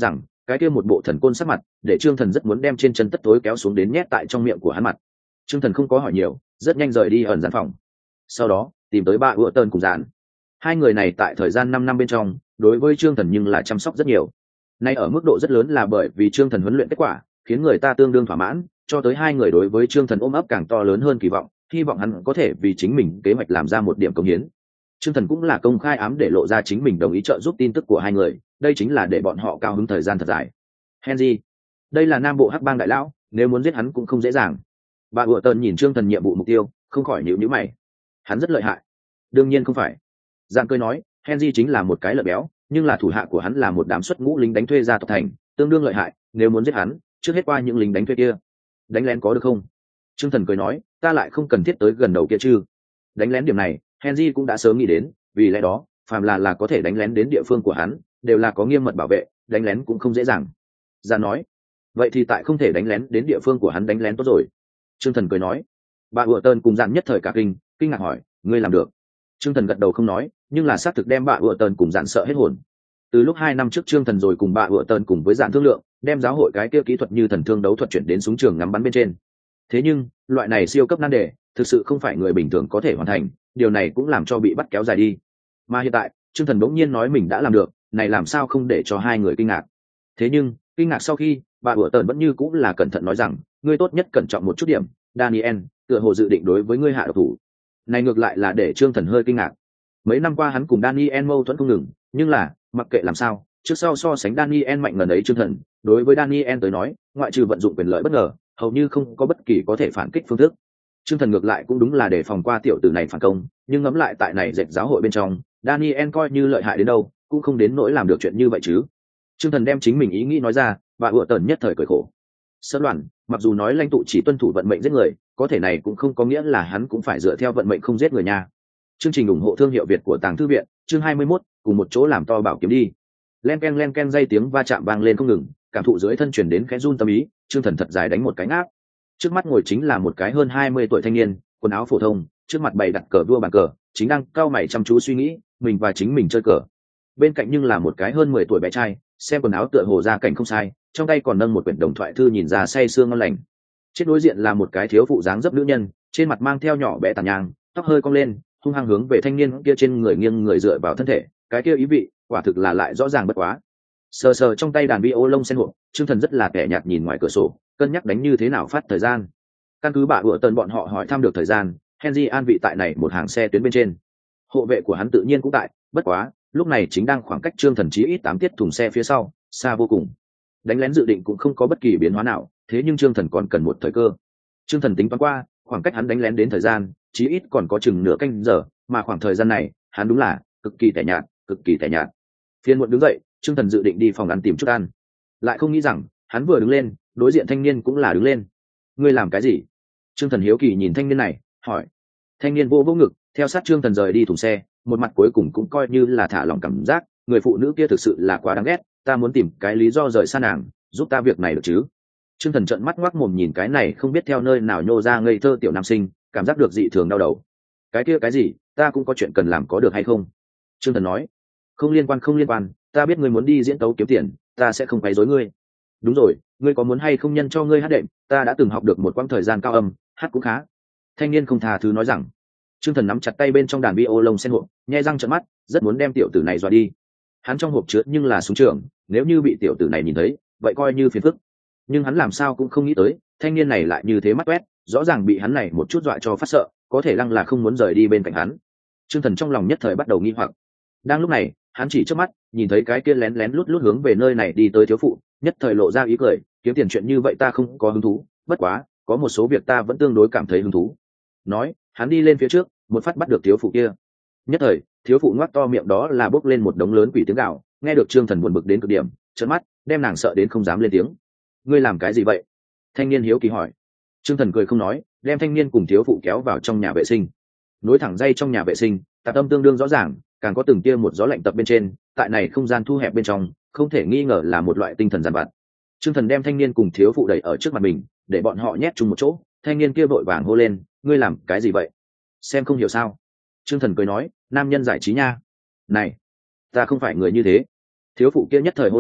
cái kia một bộ thần côn sắc mặt để trương thần rất muốn đem trên chân tất tối kéo xuống đến nhét tại trong miệng của hắn mặt. Trương thần không có hỏi nhiều, rất nhanh rời đi ẩn gian phòng, sau đó tìm tới bà ủa tơn cùng dạn. Hai người này tại thời gian năm năm bên trong đối với trương thần nhưng là chăm sóc rất nhiều. Nay ở mức độ rất lớn là bởi vì trương thần huấn luyện kết quả khiến người ta tương đương thỏa mãn, cho tới hai người đối với trương thần ôm ấp càng to lớn hơn kỳ vọng, hy vọng hắn có thể vì chính mình kế hoạch làm ra một điểm công hiến. Trương thần cũng là công khai ám để lộ ra chính mình đồng ý trợ giúp tin tức của hai người, đây chính là để bọn họ cao hứng thời gian thật dài. Henry, đây là nam bộ hắc bang đại lão, nếu muốn giết hắn cũng không dễ dàng. Bà ủa tơn nhìn trương thần nhiệm vụ mục tiêu không khỏi nhíu nhíu mày. Hắn rất lợi hại. Đương nhiên không phải. Giang cười nói, Henry chính là một cái lợn béo, nhưng là thủ hạ của hắn là một đám xuất ngũ lính đánh thuê gia tộc thành, tương đương lợi hại, nếu muốn giết hắn trước hết qua những lính đánh thuê kia. Đánh lén có được không? Trương thần cười nói, ta lại không cần thiết tới gần đầu kia chứ. Đánh lén điểm này Henry cũng đã sớm nghĩ đến, vì lẽ đó phàm là là có thể đánh lén đến địa phương của hắn đều là có nghiêm mật bảo vệ, đánh lén cũng không dễ dàng. Giang nói, vậy thì tại không thể đánh lén đến địa phương của hắn đánh lén tốt rồi. Trương thần cười nói. Bà ủa tơn cùng Giang nhất thời cả kinh, kinh ngạc hỏi, ngươi làm được? Trương thần gật đầu không nói, nhưng là xác thực đem bà ủa tơn cùng Giang sợ hết hồn. Từ lúc hai năm trước Trương thần rồi cùng bà ủa tơn cùng với Giang thương lượng, đem giáo hội cái kia kỹ thuật như thần thương đấu thuật chuyển đến súng trường ngắm bắn bên trên. Thế nhưng loại này siêu cấp nan đề thực sự không phải người bình thường có thể hoàn thành, điều này cũng làm cho bị bắt kéo dài đi. Mà hiện tại Trương thần bỗng nhiên nói mình đã làm được, này làm sao không để cho hai người kinh ngạc. Thế nhưng kinh ngạc sau khi, bà ủa tơn vẫn như cũng là cẩn thận nói rằng, ngươi tốt nhất cẩn trọng một chút điểm, Daniel tựa hồ dự định đối với ngươi hạ độc thủ. Này ngược lại là để Trương thần hơi kinh ngạc. Mấy năm qua hắn cùng Daniel mâu thuẫn không ngừng, nhưng là mặc kệ làm sao, trước sau so sánh Daniel mạnh ngần ấy Trương thần đối với Daniel tới nói, ngoại trừ vận dụng quyền lợi bất ngờ, hầu như không có bất kỳ có thể phản kích phương thức. Trương thần ngược lại cũng đúng là để phòng qua tiểu tử này phản công, nhưng ngẫm lại tại này dệt giáo hội bên trong, Daniel coi như lợi hại đến đâu cũng không đến nỗi làm được chuyện như vậy chứ. Trương thần đem chính mình ý nghĩ nói ra, và ủa tần nhất thời cười khổ. Sơn Loan, mặc dù nói lãnh tụ chỉ tuân thủ vận mệnh giết người, có thể này cũng không có nghĩa là hắn cũng phải dựa theo vận mệnh không giết người nha. Chương trình ủng hộ thương hiệu Việt của Tàng Thư viện, chương hai mươi mốt, cùng một chỗ làm to bảo kiếm đi. Len ken len ken dây tiếng va chạm vang lên không ngừng, cảm thụ dưới thân truyền đến khẽ run tâm ý, Trương thần thật dài đánh một cái ngáp. Trước mắt ngồi chính là một cái hơn hai mươi tuổi thanh niên, quần áo phổ thông, trước mặt bày đặt cờ vua bàn cờ, chính đang cau mày chăm chú suy nghĩ, mình và chính mình chơi cờ. Bên cạnh nhưng là một cái hơn mười tuổi bé trai, xem quần áo tựa hồ ra cảnh không sai, trong tay còn nâng một quyển đồng thoại thư nhìn ra say sưa ngon lành. Trên đối diện là một cái thiếu phụ dáng dấp nữ nhân, trên mặt mang theo nhỏ bé tàn nhang, tóc hơi cong lên, hung hăng hướng về thanh niên kia trên người nghiêng người dựa vào thân thể, cái kia ý vị quả thực là lại rõ ràng bất quá. Sờ sờ trong tay đàn vi ô lông sen hộp, Trương thần rất là kẻ nhạt nhìn ngoài cửa sổ, cân nhắc đánh như thế nào phát thời gian. Căn cứ bà ủa tần bọn họ hỏi thăm được thời gian, Henry an vị tại này một hàng xe tuyến bên trên, hộ vệ của hắn tự nhiên cũng tại, bất quá lúc này chính đang khoảng cách Trương thần chí ít tám tiết thùng xe phía sau, xa vô cùng. Đánh lén dự định cũng không có bất kỳ biến hóa nào, thế nhưng Trương thần còn cần một thời cơ. Trương thần tính toán qua, khoảng cách hắn đánh lén đến thời gian chí ít còn có chừng nửa canh giờ, mà khoảng thời gian này hắn đúng là cực kỳ tẻ nhạt, cực kỳ tẻ nhạt. Phiên muộn đứng dậy, Trương thần dự định đi phòng ăn tìm chút ăn, lại không nghĩ rằng hắn vừa đứng lên, đối diện thanh niên cũng là đứng lên. Ngươi làm cái gì? Trương thần hiếu kỳ nhìn thanh niên này, hỏi. Thanh niên vô vô ngực, theo sát Trương thần rời đi thùng xe, một mặt cuối cùng cũng coi như là thả lỏng cảm giác, người phụ nữ kia thực sự là quá đáng ghét, ta muốn tìm cái lý do rời xa nàng, giúp ta việc này được chứ? Trương thần trợn mắt ngoác mồm nhìn cái này không biết theo nơi nào nhô ra ngây thơ tiểu nam sinh, cảm giác được dị thường đau đầu. Cái kia cái gì, ta cũng có chuyện cần làm, có được hay không? Trương thần nói. Không liên quan không liên quan, ta biết ngươi muốn đi diễn tấu kiếm tiền, ta sẽ không quấy rối ngươi. Đúng rồi, ngươi có muốn hay không nhân cho ngươi hát đệm, ta đã từng học được một quãng thời gian cao âm, hát cũng khá. Thanh niên không tha thứ nói rằng. Trương thần nắm chặt tay bên trong đàn vi ô lông sen hộp, nhe răng trợn mắt, rất muốn đem tiểu tử này dọa đi. Hắn trong hộp chứa nhưng là súng trường, nếu như bị tiểu tử này nhìn thấy, vậy coi như phiền phức. Nhưng hắn làm sao cũng không nghĩ tới, thanh niên này lại như thế mắt quét, rõ ràng bị hắn này một chút dọa cho phát sợ, có thể lăng là không muốn rời đi bên cạnh hắn. Trương thần trong lòng nhất thời bắt đầu nghi hoặc. Đang lúc này, hắn chỉ trước mắt nhìn thấy cái kia lén lén lút lút hướng về nơi này đi tới thiếu phụ, nhất thời lộ ra ý cười, kiếm tiền chuyện như vậy ta không có hứng thú, bất quá có một số việc ta vẫn tương đối cảm thấy hứng thú. Nói, hắn đi lên phía trước, một phát bắt được thiếu phụ kia. Nhất thời, thiếu phụ ngoác to miệng đó là bốc lên một đống lớn quỷ tiếng gào, nghe được Trương thần buồn bực đến cực điểm, trợn mắt, đem nàng sợ đến không dám lên tiếng. Ngươi làm cái gì vậy? Thanh niên hiếu kỳ hỏi. Trương thần cười không nói, đem thanh niên cùng thiếu phụ kéo vào trong nhà vệ sinh. Nối thẳng dây trong nhà vệ sinh, tạp âm tương đương rõ ràng, càng có từng tia một gió lạnh tập bên trên, tại này không gian thu hẹp bên trong, không thể nghi ngờ là một loại tinh thần giàn vặt. Trương thần đem thanh niên cùng thiếu phụ đẩy ở trước mặt mình, để bọn họ nhét chung một chỗ. Thanh niên kia vội vàng hô lên, ngươi làm cái gì vậy? Xem không hiểu sao? Trương thần cười nói, nam nhân giải trí nha. Này, ta không phải người như thế. Thiếu phụ kia nhất thời hô lên,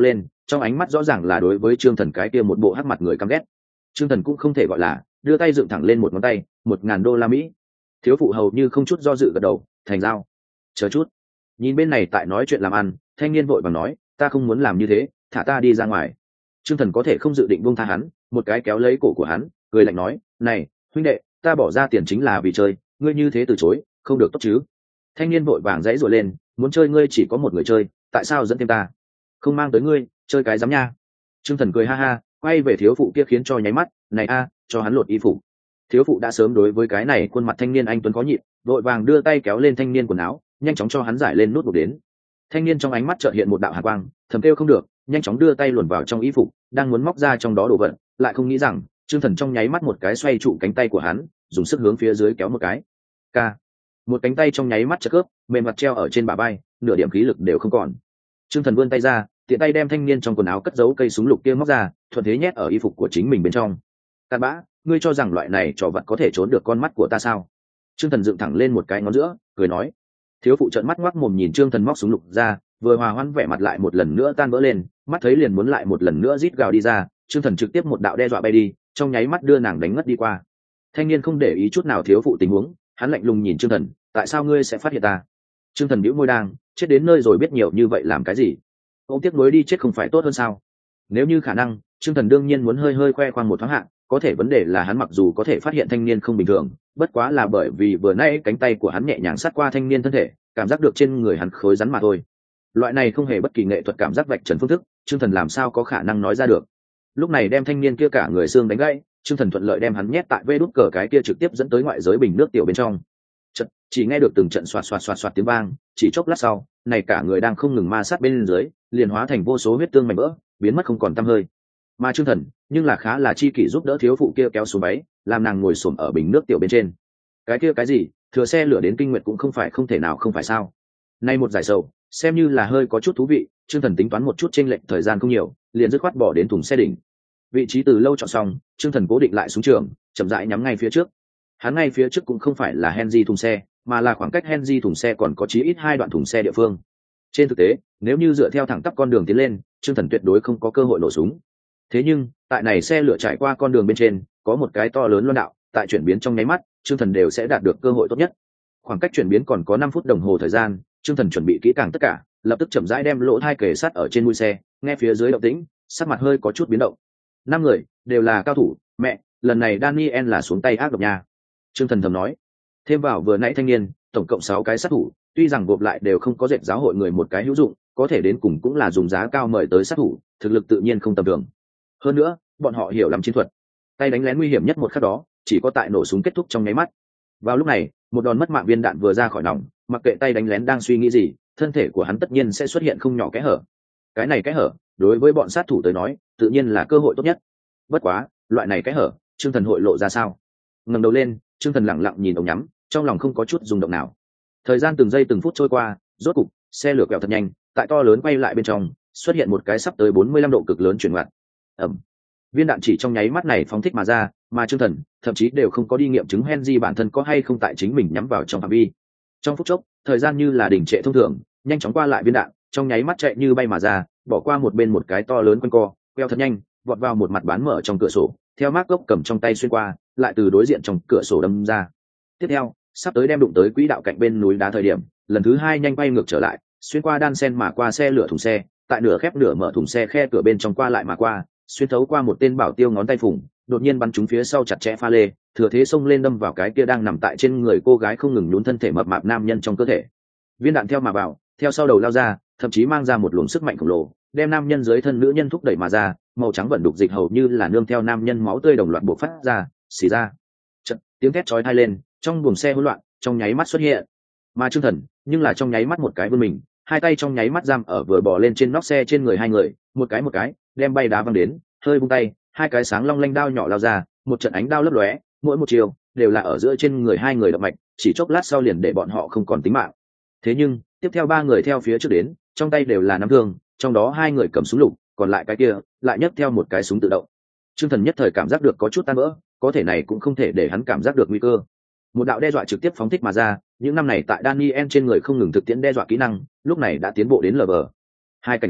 trong ánh mắt rõ ràng là đối với Trương Thần cái kia một bộ hắc mặt người căm ghét. Trương Thần cũng không thể gọi là, đưa tay dựng thẳng lên một ngón tay, một ngàn đô la Mỹ. Thiếu phụ hầu như không chút do dự gật đầu, thành giao. Chờ chút. Nhìn bên này tại nói chuyện làm ăn, thanh niên vội vàng nói, ta không muốn làm như thế, thả ta đi ra ngoài. Trương Thần có thể không dự định buông tha hắn, một cái kéo lấy cổ của hắn, cười lạnh nói, này, huynh đệ, ta bỏ ra tiền chính là vì chơi, ngươi như thế từ chối, không được tốt chứ. Thanh niên vội vàng dãy rủa lên, muốn chơi ngươi chỉ có một người chơi, tại sao dẫn thêm ta? Không mang tới ngươi, chơi cái dám nha. Trương Thần cười ha ha, quay về thiếu phụ kia khiến cho nháy mắt, này a, cho hắn lột y phục. Thiếu phụ đã sớm đối với cái này khuôn mặt thanh niên anh tuấn có nhịn, vội vàng đưa tay kéo lên thanh niên quần áo, nhanh chóng cho hắn giải lên nút buộc đến. Thanh niên trong ánh mắt chợt hiện một đạo hàn quang, thầm kêu không được, nhanh chóng đưa tay luồn vào trong y phục, đang muốn móc ra trong đó đồ vật, lại không nghĩ rằng Trương Thần trong nháy mắt một cái xoay trụ cánh tay của hắn, dùng sức hướng phía dưới kéo một cái. Ca. Một cánh tay trong nháy mắt chật khớp, mềm mặt treo ở trên bả vai, nửa điểm khí lực đều không còn. Trương Thần vươn tay ra, tiện tay đem thanh niên trong quần áo cất giấu cây súng lục kia móc ra, thuận thế nhét ở y phục của chính mình bên trong. Cát bã, ngươi cho rằng loại này trò vật có thể trốn được con mắt của ta sao? Trương Thần dựng thẳng lên một cái ngón giữa, cười nói. Thiếu phụ trợn mắt ngoác mồm nhìn Trương Thần móc súng lục ra, vừa hòa hoãn vẻ mặt lại một lần nữa tan vỡ lên, mắt thấy liền muốn lại một lần nữa rít gào đi ra, Trương Thần trực tiếp một đạo đe dọa bay đi, trong nháy mắt đưa nàng đánh ngất đi qua. Thanh niên không để ý chút nào thiếu phụ tình huống, hắn lạnh lùng nhìn Trương Thần, tại sao ngươi sẽ phát hiện ta? Trương Thần bĩu môi đang, chết đến nơi rồi biết nhiều như vậy làm cái gì? Ông tiếc nuối đi chết không phải tốt hơn sao? Nếu như khả năng, Trương Thần đương nhiên muốn hơi hơi khoe khoang một thoáng hạng, có thể vấn đề là hắn mặc dù có thể phát hiện thanh niên không bình thường, bất quá là bởi vì vừa nãy cánh tay của hắn nhẹ nhàng sát qua thanh niên thân thể, cảm giác được trên người hắn khối rắn mà thôi. Loại này không hề bất kỳ nghệ thuật cảm giác vạch trần phương thức, Trương Thần làm sao có khả năng nói ra được. Lúc này đem thanh niên kia cả người xương đánh gãy, Trương Thần thuận lợi đem hắn nhét tại vê đút cờ cái kia trực tiếp dẫn tới ngoại giới bình nước tiểu bên trong. Chật, chỉ nghe được từng trận xoạt xoạt xoạt xoạt tiếng vang, chỉ chốc lát sau, này cả người đang không ngừng ma sát bên dưới, liền hóa thành vô số huyết tương mảnh vỡ, biến mất không còn tăm hơi. Mà Trương Thần, nhưng là khá là chi kỷ giúp đỡ thiếu phụ kia kéo xuống váy, làm nàng ngồi xổm ở bình nước tiểu bên trên. Cái kia cái gì, thừa xe lửa đến kinh nguyệt cũng không phải không thể nào không phải sao? Nay một giải sầu, xem như là hơi có chút thú vị, Trương Thần tính toán một chút chênh lệch thời gian không nhiều, liền dứt khoát bỏ đến thùng xe đỉnh. Vị trí từ lâu chọn xong, Trương Thần cố định lại xuống trường, chậm rãi nhắm ngay phía trước. Hắn ngay phía trước cũng không phải là Henry thùng xe, mà là khoảng cách Henry thùng xe còn có chí ít hai đoạn thùng xe địa phương. Trên thực tế, nếu như dựa theo thẳng tắp con đường tiến lên, Trương Thần tuyệt đối không có cơ hội nổ súng. Thế nhưng, tại này xe lửa chạy qua con đường bên trên, có một cái to lớn loan đạo, tại chuyển biến trong nháy mắt, Trương Thần đều sẽ đạt được cơ hội tốt nhất. Khoảng cách chuyển biến còn có năm phút đồng hồ thời gian, Trương Thần chuẩn bị kỹ càng tất cả, lập tức chậm rãi đem lỗ thai kề sát ở trên mũi xe, nghe phía dưới động tĩnh, sắc mặt hơi có chút biến động. Năm người đều là cao thủ, mẹ, lần này Daniel là xuống tay ác độc nha. Trương Thần thầm nói. Thêm vào vừa nãy thanh niên, tổng cộng sáu cái sát thủ, tuy rằng gộp lại đều không có dệt giáo hội người một cái hữu dụng, có thể đến cùng cũng là dùng giá cao mời tới sát thủ, thực lực tự nhiên không tầm thường. Hơn nữa, bọn họ hiểu làm chiến thuật, tay đánh lén nguy hiểm nhất một khắc đó, chỉ có tại nổ súng kết thúc trong nháy mắt. Vào lúc này, một đòn mất mạng viên đạn vừa ra khỏi nòng, mặc kệ tay đánh lén đang suy nghĩ gì, thân thể của hắn tất nhiên sẽ xuất hiện không nhỏ kẽ hở. Cái này kẽ hở, đối với bọn sát thủ tới nói, tự nhiên là cơ hội tốt nhất. Bất quá, loại này kẽ hở, Trương Thần hội lộ ra sao? Ngẩng đầu lên, Trương Thần lặng lặng nhìn ống nhắm, trong lòng không có chút rung động nào. Thời gian từng giây từng phút trôi qua, rốt cục, xe lửa quẹo thật nhanh, tại to lớn quay lại bên trong, xuất hiện một cái sắp tới bốn mươi lăm độ cực lớn chuyển ngoặt. Ầm. Viên đạn chỉ trong nháy mắt này phóng thích mà ra, mà Trương Thần thậm chí đều không có đi nghiệm chứng Henry bản thân có hay không tại chính mình nhắm vào trong phạm vi. Trong phút chốc, thời gian như là đình trệ thông thường, nhanh chóng qua lại viên đạn, trong nháy mắt chạy như bay mà ra, bỏ qua một bên một cái to lớn quanh co, queo thật nhanh, vọt vào một mặt bán mở trong cửa sổ, theo mác gốc cầm trong tay xuyên qua, lại từ đối diện trong cửa sổ đâm ra. Tiếp theo, sắp tới đem đụng tới quỹ đạo cạnh bên núi đá thời điểm, lần thứ hai nhanh bay ngược trở lại, xuyên qua đan sen mà qua xe lửa thùng xe, tại nửa khép nửa mở thùng xe khe cửa bên trong qua lại mà qua, xuyên thấu qua một tên bảo tiêu ngón tay phủng, đột nhiên bắn trúng phía sau chặt chẽ pha lê, thừa thế xông lên đâm vào cái kia đang nằm tại trên người cô gái không ngừng nhún thân thể mập mạp nam nhân trong cơ thể. Viên đạn theo mà vào, theo sau đầu lao ra, thậm chí mang ra một luồng sức mạnh khổng lồ, đem nam nhân dưới thân nữ nhân thúc đẩy mà ra, màu trắng vận đục dịch hầu như là nương theo nam nhân máu tươi đồng loạt bộc phát ra, xì ra. Chật, tiếng thét chói tai lên, trong buồng xe hỗn loạn, trong nháy mắt xuất hiện. Mà Trương Thần, nhưng là trong nháy mắt một cái vươn mình, hai tay trong nháy mắt giam ở vừa bò lên trên nóc xe trên người hai người, một cái một cái, đem bay đá văng đến, hơi vung tay, hai cái sáng long lanh đao nhỏ lao ra, một trận ánh đao lấp lóe, mỗi một chiều đều là ở giữa trên người hai người động mạch, chỉ chốc lát sau liền để bọn họ không còn tính mạng. Thế nhưng, tiếp theo ba người theo phía trước đến, trong tay đều là nắm thương, trong đó hai người cầm súng lục, còn lại cái kia lại nhấc theo một cái súng tự động. Trương Thần nhất thời cảm giác được có chút tan vỡ, có thể này cũng không thể để hắn cảm giác được nguy cơ. Một đạo đe dọa trực tiếp phóng thích mà ra, những năm này tại Daniel trên người không ngừng thực tiễn đe dọa kỹ năng, lúc này đã tiến bộ đến lờ vờ hai cảnh giới,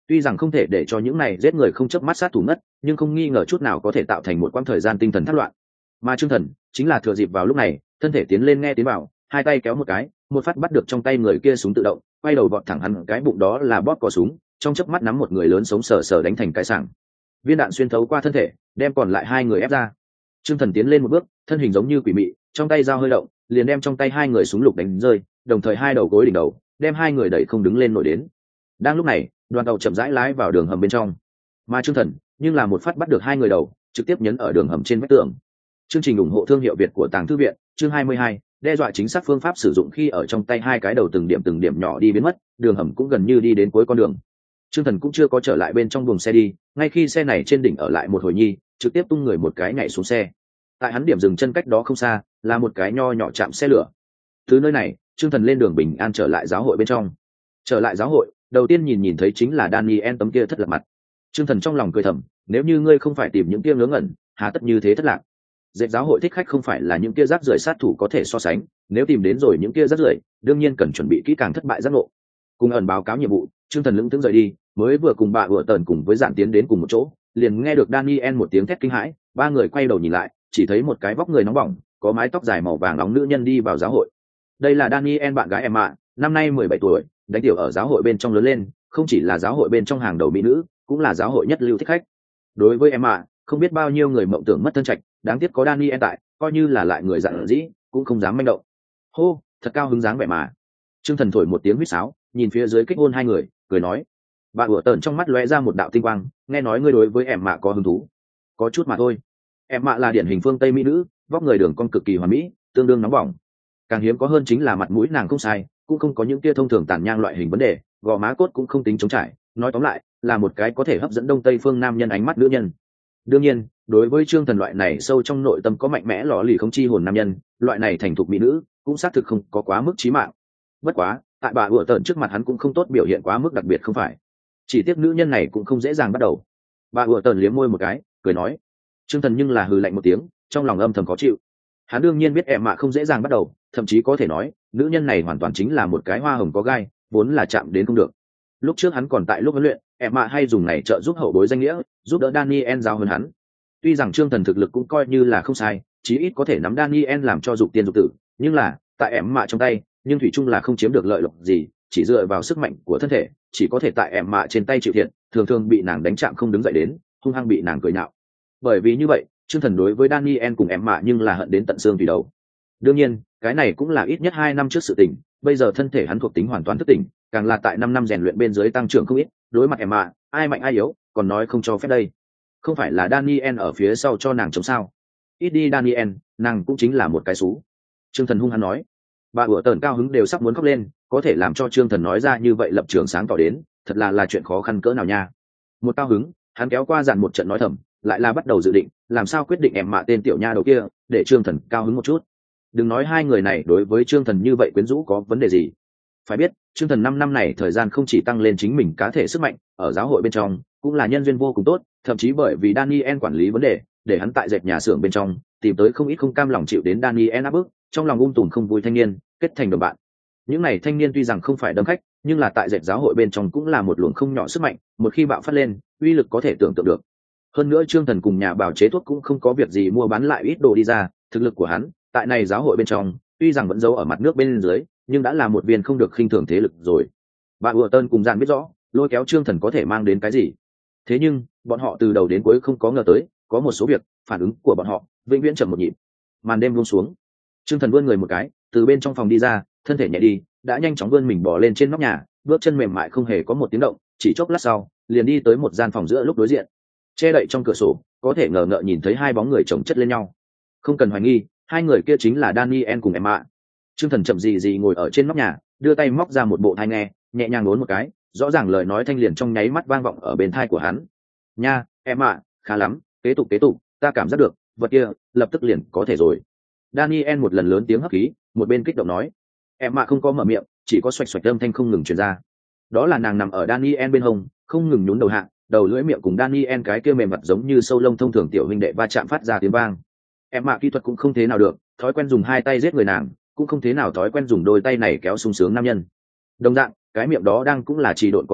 Tuy rằng không thể để cho những này giết người không chớp mắt sát thủ ngất, nhưng không nghi ngờ chút nào có thể tạo thành một quãng thời gian tinh thần thất loạn. Mà Trương Thần chính là thừa dịp vào lúc này, thân thể tiến lên nghe tiếng bảo, hai tay kéo một cái, một phát bắt được trong tay người kia súng tự động, quay đầu vọt thẳng hắn cái bụng, đó là bóp cò súng, trong chớp mắt nắm một người lớn sống sờ sờ đánh thành cái sảng. Viên đạn xuyên thấu qua thân thể, đem còn lại hai người ép ra. Trương Thần tiến lên một bước, thân hình giống như quỷ mị, trong tay dao hơi động, liền đem trong tay hai người súng lục đánh rơi, đồng thời hai đầu gối đỉnh đầu, đem hai người đẩy không đứng lên nổi đến. Đang lúc này, đoàn tàu chậm rãi lái vào đường hầm bên trong, mà Trương Thần nhưng là một phát bắt được hai người đầu, trực tiếp nhấn ở đường hầm trên vách tường. Chương trình ủng hộ thương hiệu Việt của Tàng Thư viện, chương hai mươi hai, đe dọa chính xác phương pháp sử dụng. Khi ở trong tay hai cái đầu từng điểm từng điểm nhỏ đi biến mất, đường hầm cũng gần như đi đến cuối con đường. Trương Thần cũng chưa có trở lại bên trong buồng xe đi, ngay khi xe này trên đỉnh ở lại một hồi nhi, trực tiếp tung người một cái nhảy xuống xe. Tại hắn điểm dừng chân cách đó không xa, là một cái nho nhỏ trạm xe lửa. Từ nơi này, Trương Thần lên đường bình an trở lại giáo hội bên trong. Trở lại giáo hội, đầu tiên nhìn nhìn thấy chính là Daniel tấm kia thất lạc mặt. Trương Thần trong lòng cười thầm, nếu như ngươi không phải tìm những kia ngớ ngẩn, há tất như thế thất lạc. Dệt giáo hội thích khách không phải là những kia rác rưởi sát thủ có thể so sánh, nếu tìm đến rồi những kia rác rưởi, đương nhiên cần chuẩn bị kỹ càng thất bại giác ngộ. Cùng ẩn báo cáo nhiệm vụ, Trương Thần lững thững rời đi, mới vừa cùng bà vừa tần cùng với Dạn tiến đến cùng một chỗ, liền nghe được Daniel một tiếng thét kinh hãi, ba người quay đầu nhìn lại, chỉ thấy một cái vóc người nóng bỏng, có mái tóc dài màu vàng nóng nữ nhân đi vào giáo hội. Đây là Daniel bạn gái Emma, năm nay mười bảy tuổi, đánh tiểu ở giáo hội bên trong lớn lên, không chỉ là giáo hội bên trong hàng đầu mỹ nữ, cũng là giáo hội nhất lưu thích khách. Đối với Emma, không biết bao nhiêu người mộng tưởng mất thân trạch, đáng tiếc có Daniel tại, coi như là lại người dặn dĩ, cũng không dám manh động. Hô, thật cao hứng dáng vẻ mà. Trương Thần thổi một tiếng huýt sáo, nhìn phía dưới kích hôn hai người, cười nói. Bà ủa tờn trong mắt lóe ra một đạo tinh quang, nghe nói ngươi đối với Emma có hứng thú. Có chút mà thôi. Emma là điển hình phương Tây mỹ nữ, vóc người đường cong cực kỳ hoàn mỹ, tương đương nóng bỏng. Càng hiếm có hơn chính là mặt mũi nàng không sai, cũng không có những kia thông thường tàn nhang loại hình vấn đề, gò má cốt cũng không tính trống trải, nói tóm lại là một cái có thể hấp dẫn đông tây phương nam nhân ánh mắt nữ nhân. Đương nhiên, đối với Trương Thần loại này sâu trong nội tâm có mạnh mẽ lò lì không chi hồn nam nhân, loại này thành thục mỹ nữ cũng xác thực không có quá mức chí mạng. Bất quá, tại bà ủa tờn trước mặt hắn cũng không tốt biểu hiện quá mức đặc biệt không phải. Chỉ tiếc nữ nhân này cũng không dễ dàng bắt đầu. Bà ủa tờn liếm môi một cái, cười nói. Trương Thần nhưng là hừ lạnh một tiếng, trong lòng âm thầm khó chịu. Hắn đương nhiên biết em mạ không dễ dàng bắt đầu, thậm chí có thể nói nữ nhân này hoàn toàn chính là một cái hoa hồng có gai, vốn là chạm đến không được. Lúc trước hắn còn tại lúc huấn luyện, em mạ hay dùng này trợ giúp hậu bối danh nghĩa, giúp đỡ Daniel giao hơn hắn. Tuy rằng Trương Thần thực lực cũng coi như là không sai, chí ít có thể nắm Daniel làm cho dục tiên dục tử, nhưng là tại em mạ trong tay, nhưng thủy chung là không chiếm được lợi lộc gì, chỉ dựa vào sức mạnh của thân thể, chỉ có thể tại em mạ trên tay chịu thiệt, thường thường bị nàng đánh chạm không đứng dậy đến, hung hăng bị nàng cười nhạo. Bởi vì như vậy, Trương Thần đối với Daniel cùng em mạ nhưng là hận đến tận xương tùy đầu. Đương nhiên, cái này cũng là ít nhất hai năm trước sự tình, bây giờ thân thể hắn thuộc tính hoàn toàn thức tỉnh, càng là tại năm năm rèn luyện bên dưới tăng trưởng không ít, đối mặt em mạ, ai mạnh ai yếu, còn nói không cho phép đây. Không phải là Daniel ở phía sau cho nàng chống sao? Ít đi Daniel, nàng cũng chính là một cái xú. Trương Thần hung hăng nói. Bà ủa tờn cao hứng đều sắp muốn khóc lên, có thể làm cho Trương Thần nói ra như vậy lập trường sáng tỏ đến, thật là là chuyện khó khăn cỡ nào nha. Một cao hứng, hắn kéo qua dàn một trận nói thầm, lại là bắt đầu dự định làm sao quyết định em mạ tên tiểu nha đầu kia, để Trương Thần cao hứng một chút. Đừng nói hai người này đối với Trương Thần như vậy quyến rũ có vấn đề gì. Phải biết, Trương Thần năm năm này thời gian không chỉ tăng lên chính mình cá thể sức mạnh, ở giáo hội bên trong cũng là nhân duyên vô cùng tốt, thậm chí bởi vì Daniel quản lý vấn đề, để hắn tại dệt nhà xưởng bên trong tìm tới không ít không cam lòng chịu đến Daniel áp bức, trong lòng ung tùm không vui thanh niên, kết thành đồng bạn. Những này thanh niên tuy rằng không phải đâm khách, nhưng là tại dệt giáo hội bên trong cũng là một luồng không nhỏ sức mạnh, một khi bạo phát lên, uy lực có thể tưởng tượng được. Hơn nữa Trương Thần cùng nhà bào chế thuốc cũng không có việc gì mua bán lại ít đồ đi ra, thực lực của hắn tại này giáo hội bên trong tuy rằng vẫn giấu ở mặt nước bên dưới, nhưng đã là một viên không được khinh thường thế lực rồi. Bà ủa tơn cùng dàn biết rõ lôi kéo Trương Thần có thể mang đến cái gì, thế nhưng bọn họ từ đầu đến cuối không có ngờ tới có một số việc phản ứng của bọn họ vĩnh viễn chậm một nhịp. Màn đêm buông xuống, Trương Thần vươn người một cái từ bên trong phòng đi ra, thân thể nhẹ đi, đã nhanh chóng vươn mình bò lên trên nóc nhà, bước chân mềm mại không hề có một tiếng động, chỉ chốc lát sau liền đi tới một gian phòng giữa lúc đối diện. Che đậy trong cửa sổ có thể ngờ ngợ nhìn thấy hai bóng người chồng chất lên nhau. Không cần hoài nghi, hai người kia chính là Daniel cùng Emma. Trương Thần chậm gì gì ngồi ở trên nóc nhà, đưa tay móc ra một bộ tai nghe, nhẹ nhàng uốn một cái, rõ ràng lời nói thanh liền trong nháy mắt vang vọng ở bên tai của hắn. Nha, Emma, khá lắm, kế tục kế tục, ta cảm giác được vật kia lập tức liền có thể rồi. Daniel một lần lớn tiếng hấp khí, một bên kích động nói. Emma không có mở miệng, chỉ có xoạch xoạch âm thanh không ngừng truyền ra. Đó là nàng nằm ở Daniel bên hông, không ngừng nhún đầu hạ, đầu lưỡi miệng cùng Daniel cái kia mềm mặt giống như sâu lông thông thường tiểu huynh đệ va chạm phát ra tiếng vang. Emma kỹ thuật cũng không thế nào được, thói quen dùng hai tay giết người nàng, cũng không thế nào thói quen dùng đôi tay này kéo sung sướng nam nhân. Đồng dạng, cái miệng đó đang cũng là trì độn có thể,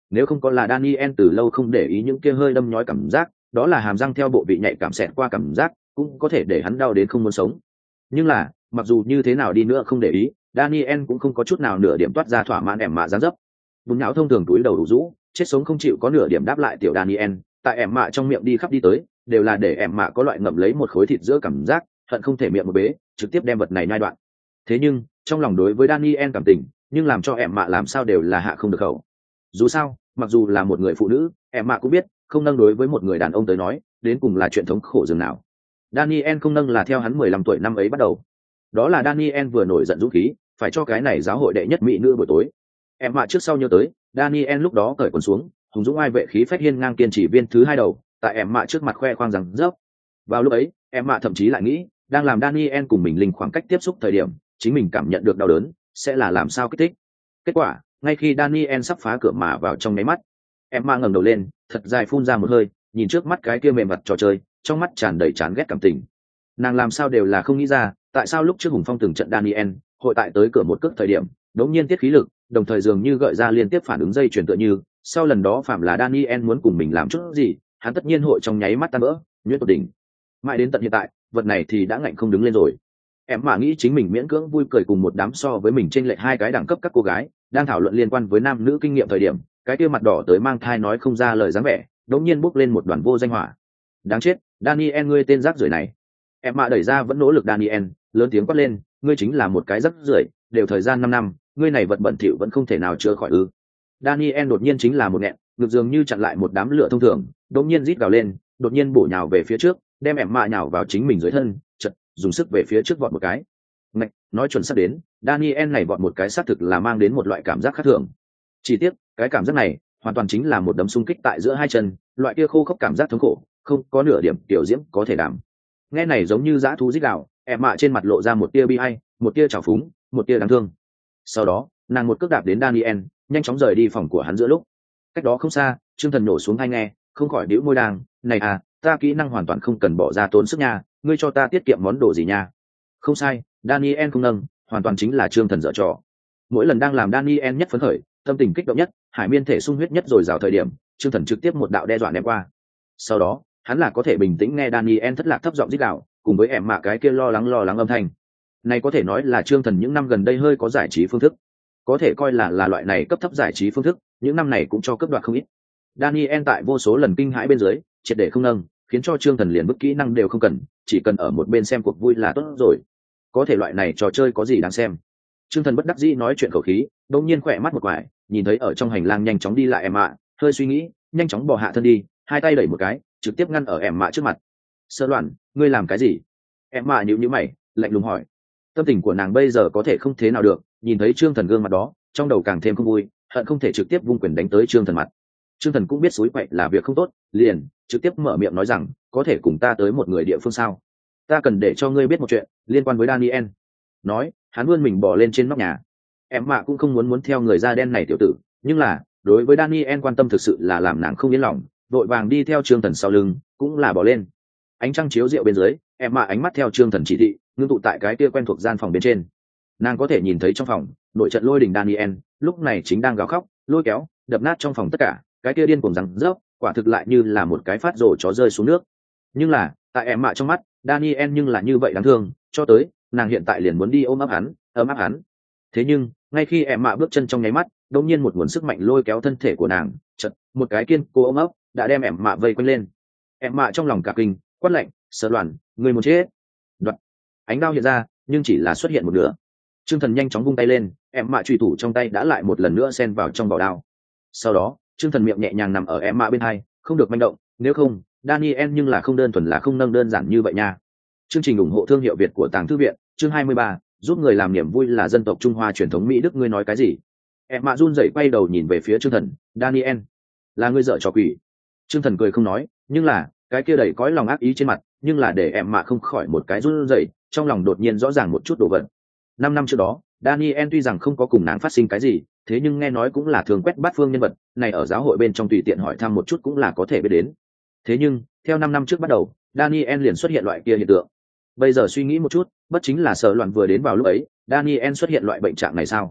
nếu không có là Daniel từ lâu không để ý những kia hơi đâm nhói cảm giác, đó là hàm răng theo bộ vị nhạy cảm xẹt qua cảm giác, cũng có thể để hắn đau đến không muốn sống. Nhưng là, mặc dù như thế nào đi nữa không để ý, Daniel cũng không có chút nào nửa điểm toát ra thỏa mãn ẻm mạ dáng dấp. Bùn não thông thường túi đầu đủ rũ, chết sống không chịu có nửa điểm đáp lại tiểu Daniel, tại ẻm mạ trong miệng đi khắp đi tới, đều là để ẻm mạ có loại ngậm lấy một khối thịt giữa cảm giác, hận không thể miệng một bế, trực tiếp đem vật này nhai đoạn. Thế nhưng, trong lòng đối với Daniel cảm tình, nhưng làm cho ẻm mạ làm sao đều là hạ không được khẩu. Dù sao, mặc dù là một người phụ nữ, ẻm mạ cũng biết, không nâng đối với một người đàn ông tới nói, đến cùng là chuyện thống khổ dường nào. Daniel không nâng là theo hắn mười lăm tuổi năm ấy bắt đầu. Đó là Daniel vừa nổi giận dũng khí, phải cho cái này giáo hội đệ nhất mỹ nữ buổi tối. Em mạ trước sau nhớ tới, Daniel lúc đó cởi quần xuống, hùng dũng ai vệ khí phách hiên ngang kiên trì viên thứ hai đầu, tại em mạ trước mặt khoe khoang rằng dốc. Vào lúc ấy, em mạ thậm chí lại nghĩ, đang làm Daniel cùng mình linh khoảng cách tiếp xúc thời điểm, chính mình cảm nhận được đau đớn, sẽ là làm sao kích thích. Kết quả, ngay khi Daniel sắp phá cửa mà vào trong nháy mắt, em mạ ngẩng đầu lên, thật dài phun ra một hơi, nhìn trước mắt cái kia mềm mặt trò chơi, trong mắt tràn đầy chán ghét cảm tình. Nàng làm sao đều là không nghĩ ra, tại sao lúc trước hùng phong từng trận Daniel, hội tại tới cửa một cước thời điểm, đống nhiên tiết khí lực, đồng thời dường như gợi ra liên tiếp phản ứng dây chuyển tựa như, sau lần đó phạm là Daniel muốn cùng mình làm chút gì, hắn tất nhiên hội trong nháy mắt tan vỡ, nhuyễn tột đỉnh. Mãi đến tận hiện tại, vật này thì đã ngạnh không đứng lên rồi. Em mà nghĩ chính mình miễn cưỡng vui cười cùng một đám so với mình trên lệch hai cái đẳng cấp các cô gái, đang thảo luận liên quan với nam nữ kinh nghiệm thời điểm, cái kia mặt đỏ tới mang thai nói không ra lời dáng vẻ, đống nhiên bốc lên một đoàn vô danh hỏa. Đáng chết, Daniel ngươi tên rác rưởi này. Em mạ đẩy ra vẫn nỗ lực Daniel, lớn tiếng quát lên, ngươi chính là một cái rác rưởi, đều thời gian năm năm, ngươi này vật bẩn thỉu vẫn không thể nào chữa khỏi ư? Daniel đột nhiên chính là một nghẹn, ngực dường như chặn lại một đám lửa thông thường, đột nhiên rít gào lên, đột nhiên bổ nhào về phía trước, đem em mạ nhào vào chính mình dưới thân, chật, dùng sức về phía trước vọt một cái. Ngạch, nói chuẩn xác đến, Daniel này vọt một cái xác thực là mang đến một loại cảm giác khác thường. Chỉ tiếc, cái cảm giác này hoàn toàn chính là một đấm xung kích tại giữa hai chân, loại kia khô khốc cảm giác thống khổ, không có nửa điểm tiểu diễm có thể đảm. Nghe này giống như dã thú rít gào, em mạ trên mặt lộ ra một tia bi ai, một tia trào phúng, một tia đáng thương. Sau đó, nàng một cước đạp đến Daniel, nhanh chóng rời đi phòng của hắn giữa lúc. Cách đó không xa, Trương Thần nổ xuống hay nghe, không khỏi bĩu môi đang, này à, ta kỹ năng hoàn toàn không cần bỏ ra tốn sức nha, ngươi cho ta tiết kiệm món đồ gì nha? Không sai, Daniel không nâng, hoàn toàn chính là Trương Thần dở trò. Mỗi lần đang làm Daniel nhất phấn khởi, tâm tình kích động nhất, hải miên thể sung huyết nhất rồi rào thời điểm, Trương Thần trực tiếp một đạo đe dọa ném qua. Sau đó, hắn là có thể bình tĩnh nghe Daniel thất lạc thấp giọng rít gào, cùng với em mạ cái kia lo lắng lo lắng âm thanh. Này có thể nói là Trương Thần những năm gần đây hơi có giải trí phương thức, có thể coi là là loại này cấp thấp giải trí phương thức, những năm này cũng cho cấp đoạt không ít. Daniel tại vô số lần kinh hãi bên dưới, triệt để không nâng, khiến cho Trương Thần liền bất kỹ năng đều không cần, chỉ cần ở một bên xem cuộc vui là tốt rồi. Có thể loại này trò chơi có gì đáng xem? Trương Thần bất đắc dĩ nói chuyện khẩu khí, đột nhiên khỏe mắt một quải, nhìn thấy ở trong hành lang nhanh chóng đi lại em mạ, hơi suy nghĩ, nhanh chóng bỏ hạ thân đi, hai tay đẩy một cái, trực tiếp ngăn ở em mạ trước mặt. Sơ Loan, ngươi làm cái gì? Em mạ nhíu nhíu mày, lạnh lùng hỏi. Tâm tình của nàng bây giờ có thể không thế nào được, nhìn thấy Trương Thần gương mặt đó, trong đầu càng thêm không vui, hận không thể trực tiếp vung quyền đánh tới Trương Thần mặt. Trương Thần cũng biết xúi quậy là việc không tốt, liền trực tiếp mở miệng nói rằng, có thể cùng ta tới một người địa phương sao? Ta cần để cho ngươi biết một chuyện liên quan với Daniel. Nói, hắn vươn mình bỏ lên trên nóc nhà. Em mạ cũng không muốn muốn theo người da đen này tiểu tử, nhưng là đối với Daniel quan tâm thực sự là làm nàng không yên lòng, vội vàng đi theo Trương Thần sau lưng, cũng là bỏ lên. Ánh trăng chiếu rượu bên dưới, em mạ ánh mắt theo Trương Thần chỉ thị, ngưng tụ tại cái kia quen thuộc gian phòng bên trên. Nàng có thể nhìn thấy trong phòng, nội trận lôi đình Daniel lúc này chính đang gào khóc, lôi kéo, đập nát trong phòng tất cả, cái kia điên cuồng rằng rớp, quả thực lại như là một cái phát rồ chó rơi xuống nước. Nhưng là, tại em mạ trong mắt, Daniel nhưng là như vậy đáng thương, cho tới nàng hiện tại liền muốn đi ôm ấp hắn, ấm áp hắn. Thế nhưng, ngay khi em mạ bước chân trong nháy mắt, đột nhiên một nguồn sức mạnh lôi kéo thân thể của nàng, chợt, một cái kiên cố ôm ấp đã đem em mạ vây quanh lên. Em mạ trong lòng cả kinh, quát lạnh, Sơ Loan, người muốn chết. Đoạt. Ánh đao hiện ra, nhưng chỉ là xuất hiện một nửa. Trương Thần nhanh chóng vung tay lên, em mạ truy thủ trong tay đã lại một lần nữa xen vào trong vỏ đao. Sau đó, Trương Thần miệng nhẹ nhàng nằm ở em mạ bên hai, không được manh động, nếu không, Daniel nhưng là không đơn thuần là không nâng đơn giản như vậy nha. Chương trình ủng hộ thương hiệu Việt của Tàng Thư viện, chương hai mươi ba, giúp người làm niềm vui là dân tộc Trung Hoa truyền thống Mỹ Đức, ngươi nói cái gì? Em mạ run rẩy quay đầu nhìn về phía Trương Thần, Daniel, là ngươi dở trò quỷ. Trương Thần cười không nói, nhưng là cái kia đầy cõi lòng ác ý trên mặt, nhưng là để em mạ không khỏi một cái run rẩy, trong lòng đột nhiên rõ ràng một chút đồ vật. Năm năm trước đó, Daniel tuy rằng không có cùng nàng phát sinh cái gì, thế nhưng nghe nói cũng là thường quét bát phương nhân vật, này ở giáo hội bên trong tùy tiện hỏi thăm một chút cũng là có thể biết đến. Thế nhưng, theo năm năm trước bắt đầu, Daniel liền xuất hiện loại kia hiện tượng. Bây giờ suy nghĩ một chút, bất chính là Sở Loan vừa đến vào lúc ấy, Daniel xuất hiện loại bệnh trạng này sao?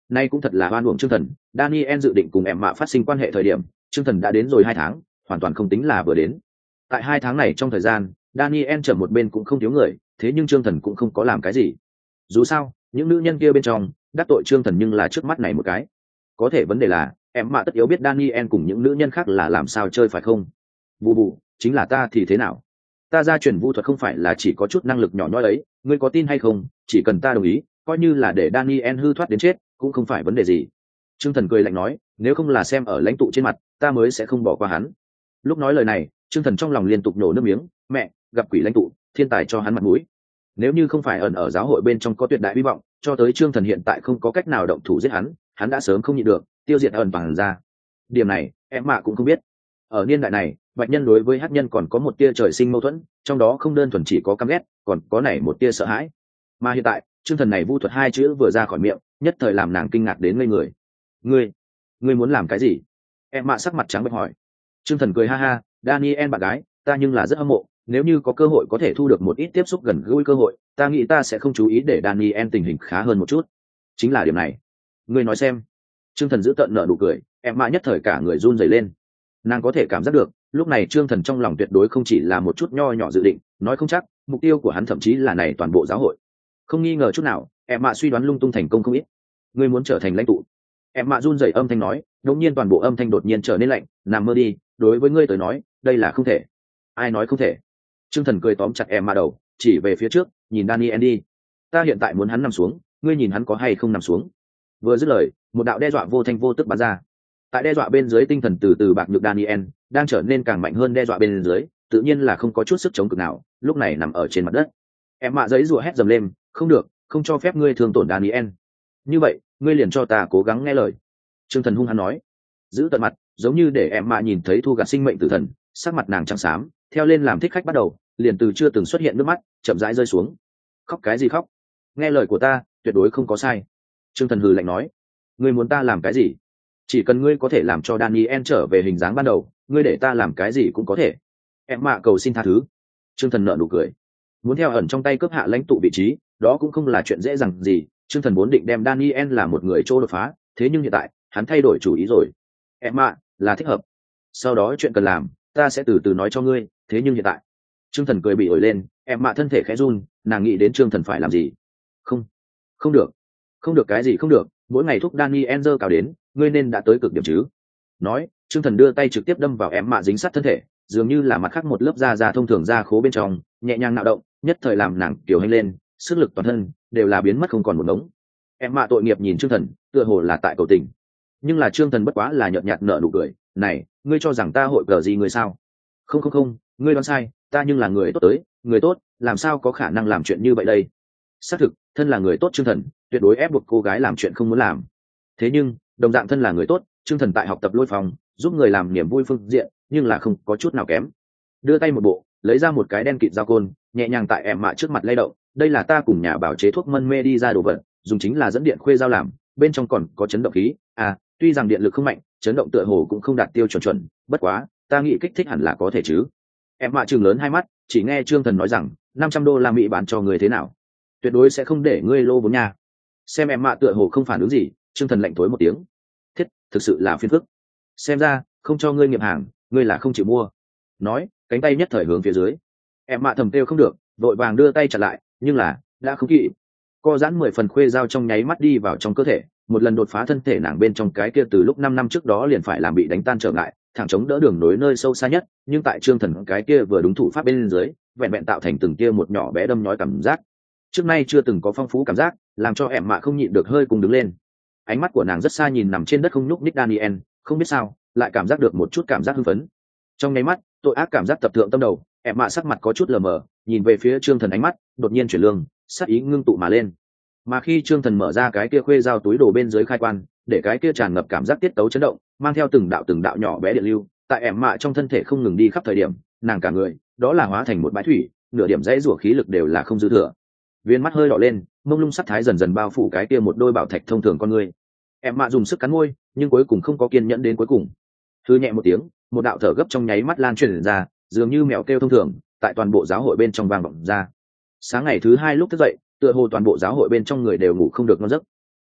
Nay cũng thật là oan uổng Trương Thần, Daniel dự định cùng em mạ phát sinh quan hệ thời điểm, Trương Thần đã đến rồi hai tháng, hoàn toàn không tính là vừa đến. Tại hai tháng này trong thời gian, Daniel chở một bên cũng không thiếu người, thế nhưng Trương Thần cũng không có làm cái gì. Dù sao, những nữ nhân kia bên trong, đắc tội Trương Thần nhưng là trước mắt này một cái. Có thể vấn đề là, em mạ tất yếu biết Daniel cùng những nữ nhân khác là làm sao chơi phải không? Bù bù, chính là ta thì thế nào? Ta gia truyền vu thuật không phải là chỉ có chút năng lực nhỏ nhoi ấy, ngươi có tin hay không? Chỉ cần ta đồng ý, coi như là để Daniel hư thoát đến chết, cũng không phải vấn đề gì. Trương Thần cười lạnh nói, nếu không là xem ở lãnh tụ trên mặt, ta mới sẽ không bỏ qua hắn. Lúc nói lời này, Trương Thần trong lòng liên tục nổ nước miếng, mẹ, gặp quỷ lãnh tụ, thiên tài cho hắn mặt mũi. Nếu như không phải ẩn ở giáo hội bên trong có tuyệt đại hy vọng, cho tới Trương Thần hiện tại không có cách nào động thủ giết hắn, hắn đã sớm không nhịn được, tiêu diệt ẩn bằng ra. Điểm này, em mạ cũng không biết. Ở niên đại này, bạch nhân đối với hắc nhân còn có một tia trời sinh mâu thuẫn, trong đó không đơn thuần chỉ có căm ghét, còn có nảy một tia sợ hãi. Mà hiện tại, Trương Thần này vu thuật hai chữ vừa ra khỏi miệng, nhất thời làm nàng kinh ngạc đến ngây người. Ngươi, ngươi muốn làm cái gì? Em mạ sắc mặt trắng bệch hỏi. Trương Thần cười ha ha, Daniel bạn gái, ta nhưng là rất hâm mộ, nếu như có cơ hội có thể thu được một ít tiếp xúc gần gũi cơ hội, ta nghĩ ta sẽ không chú ý để Daniel tình hình khá hơn một chút. Chính là điểm này. Ngươi nói xem. Trương Thần giữ tợn nở nụ cười, em mạ nhất thời cả người run rẩy lên. Nàng có thể cảm giác được, lúc này Trương Thần trong lòng tuyệt đối không chỉ là một chút nho nhỏ dự định, nói không chắc, mục tiêu của hắn thậm chí là này toàn bộ giáo hội. Không nghi ngờ chút nào, em mạ suy đoán lung tung thành công không ít. Ngươi muốn trở thành lãnh tụ? Em mạ run rẩy âm thanh nói, đột nhiên toàn bộ âm thanh đột nhiên trở nên lạnh, nằm mơ đi, đối với ngươi tới nói, đây là không thể. Ai nói không thể? Trương Thần cười tóm chặt em mạ đầu, chỉ về phía trước, nhìn Daniel đi. Ta hiện tại muốn hắn nằm xuống, ngươi nhìn hắn có hay không nằm xuống. Vừa dứt lời, một đạo đe dọa vô thanh vô tức bắn ra. Tại đe dọa bên dưới tinh thần từ từ bạc nhược Daniel đang trở nên càng mạnh hơn đe dọa bên dưới, tự nhiên là không có chút sức chống cự nào, lúc này nằm ở trên mặt đất. Em mạ giấy rủa hét dầm lên, không được, không cho phép ngươi thương tổn Daniel. Như vậy, ngươi liền cho ta cố gắng nghe lời. Trương Thần hung hăng nói, giữ tận mặt, giống như để em mạ nhìn thấy thu gặt sinh mệnh tử thần, sắc mặt nàng trắng xám, theo lên làm thích khách bắt đầu, liền từ chưa từng xuất hiện nước mắt, chậm rãi rơi xuống. Khóc cái gì khóc? Nghe lời của ta, tuyệt đối không có sai. Trương Thần hừ lạnh nói, ngươi muốn ta làm cái gì? Chỉ cần ngươi có thể làm cho Daniel trở về hình dáng ban đầu, ngươi để ta làm cái gì cũng có thể. Em mạ cầu xin tha thứ. Trương Thần nở nụ cười, muốn theo ẩn trong tay cướp hạ lãnh tụ vị trí, đó cũng không là chuyện dễ dàng gì. Trương Thần vốn định đem Daniel là một người chỗ đột phá, thế nhưng hiện tại hắn thay đổi chủ ý rồi. Em mạ là thích hợp, sau đó chuyện cần làm ta sẽ từ từ nói cho ngươi, thế nhưng hiện tại. Trương Thần cười bị ổi lên, em mạ thân thể khẽ run, nàng nghĩ đến Trương Thần phải làm gì. Không, không được, không được cái gì không được, mỗi ngày thúc Daniel dơ cào đến, ngươi nên đã tới cực điểm chứ. Nói, Trương Thần đưa tay trực tiếp đâm vào em mạ dính sát thân thể, dường như là mặt khác một lớp da da thông thường da khố bên trong, nhẹ nhàng nạo động, nhất thời làm nàng kiểu hành lên, sức lực toàn thân đều là biến mất không còn một đống. Em mạ tội nghiệp nhìn Trương Thần, tựa hồ là tại cầu tình, nhưng là Trương Thần bất quá là nhợt nhạt nở nụ cười, này, ngươi cho rằng ta hội cờ gì người sao? Không không không, ngươi đoán sai, ta nhưng là người tốt tới, người tốt, làm sao có khả năng làm chuyện như vậy đây? Xác thực, thân là người tốt Trương Thần, tuyệt đối ép buộc cô gái làm chuyện không muốn làm. Thế nhưng, đồng dạng thân là người tốt, Trương Thần tại học tập lôi phòng, giúp người làm niềm vui phương diện, nhưng là không có chút nào kém. Đưa tay một bộ, lấy ra một cái đen kịt dao côn, nhẹ nhàng tại em mạ trước mặt lay động, đây là ta cùng nhà bảo chế thuốc mân mê đi ra đồ vật, dùng chính là dẫn điện khuê dao làm, bên trong còn có chấn động khí, à, tuy rằng điện lực không mạnh, chấn động tựa hồ cũng không đạt tiêu chuẩn chuẩn, bất quá, ta nghĩ kích thích hẳn là có thể chứ. Em mạ trừng lớn hai mắt, chỉ nghe Trương Thần nói rằng, năm trăm đô la Mỹ bán cho người thế nào? Tuyệt đối sẽ không để ngươi lô vốn nha. Xem em mạ tựa hồ không phản ứng gì, Trương Thần lạnh tối một tiếng. Thiết, thực sự là phiền phức. Xem ra, không cho ngươi nghiệm hàng, ngươi là không chịu mua. Nói, cánh tay nhất thời hướng phía dưới. Em mạ thầm kêu không được, vội vàng đưa tay chặt lại, nhưng là, đã không kỵ. Co giãn mười phần khuê dao trong nháy mắt đi vào trong cơ thể, một lần đột phá thân thể nàng bên trong cái kia từ lúc năm năm trước đó liền phải làm bị đánh tan trở ngại, thẳng chống đỡ đường nối nơi sâu xa nhất, nhưng tại Trương Thần cái kia vừa đúng thủ pháp bên dưới, vẹn vẹn tạo thành từng kia một nhỏ bé đâm nhói cảm giác. Trước nay chưa từng có phong phú cảm giác, làm cho em mạ không nhịn được hơi cùng đứng lên. Ánh mắt của nàng rất xa nhìn nằm trên đất không nhúc nhích Daniel, không biết sao, lại cảm giác được một chút cảm giác hưng phấn. Trong nháy mắt, tội ác cảm giác tập thượng tâm đầu, em mạ sắc mặt có chút lờ mờ, nhìn về phía Trương Thần ánh mắt đột nhiên chuyển lương, sắc ý ngưng tụ mà lên. Mà khi Trương Thần mở ra cái kia khuê dao túi đồ bên dưới khai quan, để cái kia tràn ngập cảm giác tiết tấu chấn động, mang theo từng đạo từng đạo nhỏ bé điện lưu, tại em mạ trong thân thể không ngừng đi khắp thời điểm, nàng cả người, đó là hóa thành một bãi thủy, nửa điểm dãy rủa khí lực đều là không dư thừa. Viên mắt hơi đỏ lên, mông lung sắc thái dần dần bao phủ cái kia một đôi bảo thạch thông thường con người. Em mạ dùng sức cắn môi, nhưng cuối cùng không có kiên nhẫn đến cuối cùng. Hư nhẹ một tiếng, một đạo thở gấp trong nháy mắt lan truyền ra, dường như mèo kêu thông thường, tại toàn bộ giáo hội bên trong vang vọng ra. Sáng ngày thứ hai lúc thức dậy, tựa hồ toàn bộ giáo hội bên trong người đều ngủ không được ngon giấc.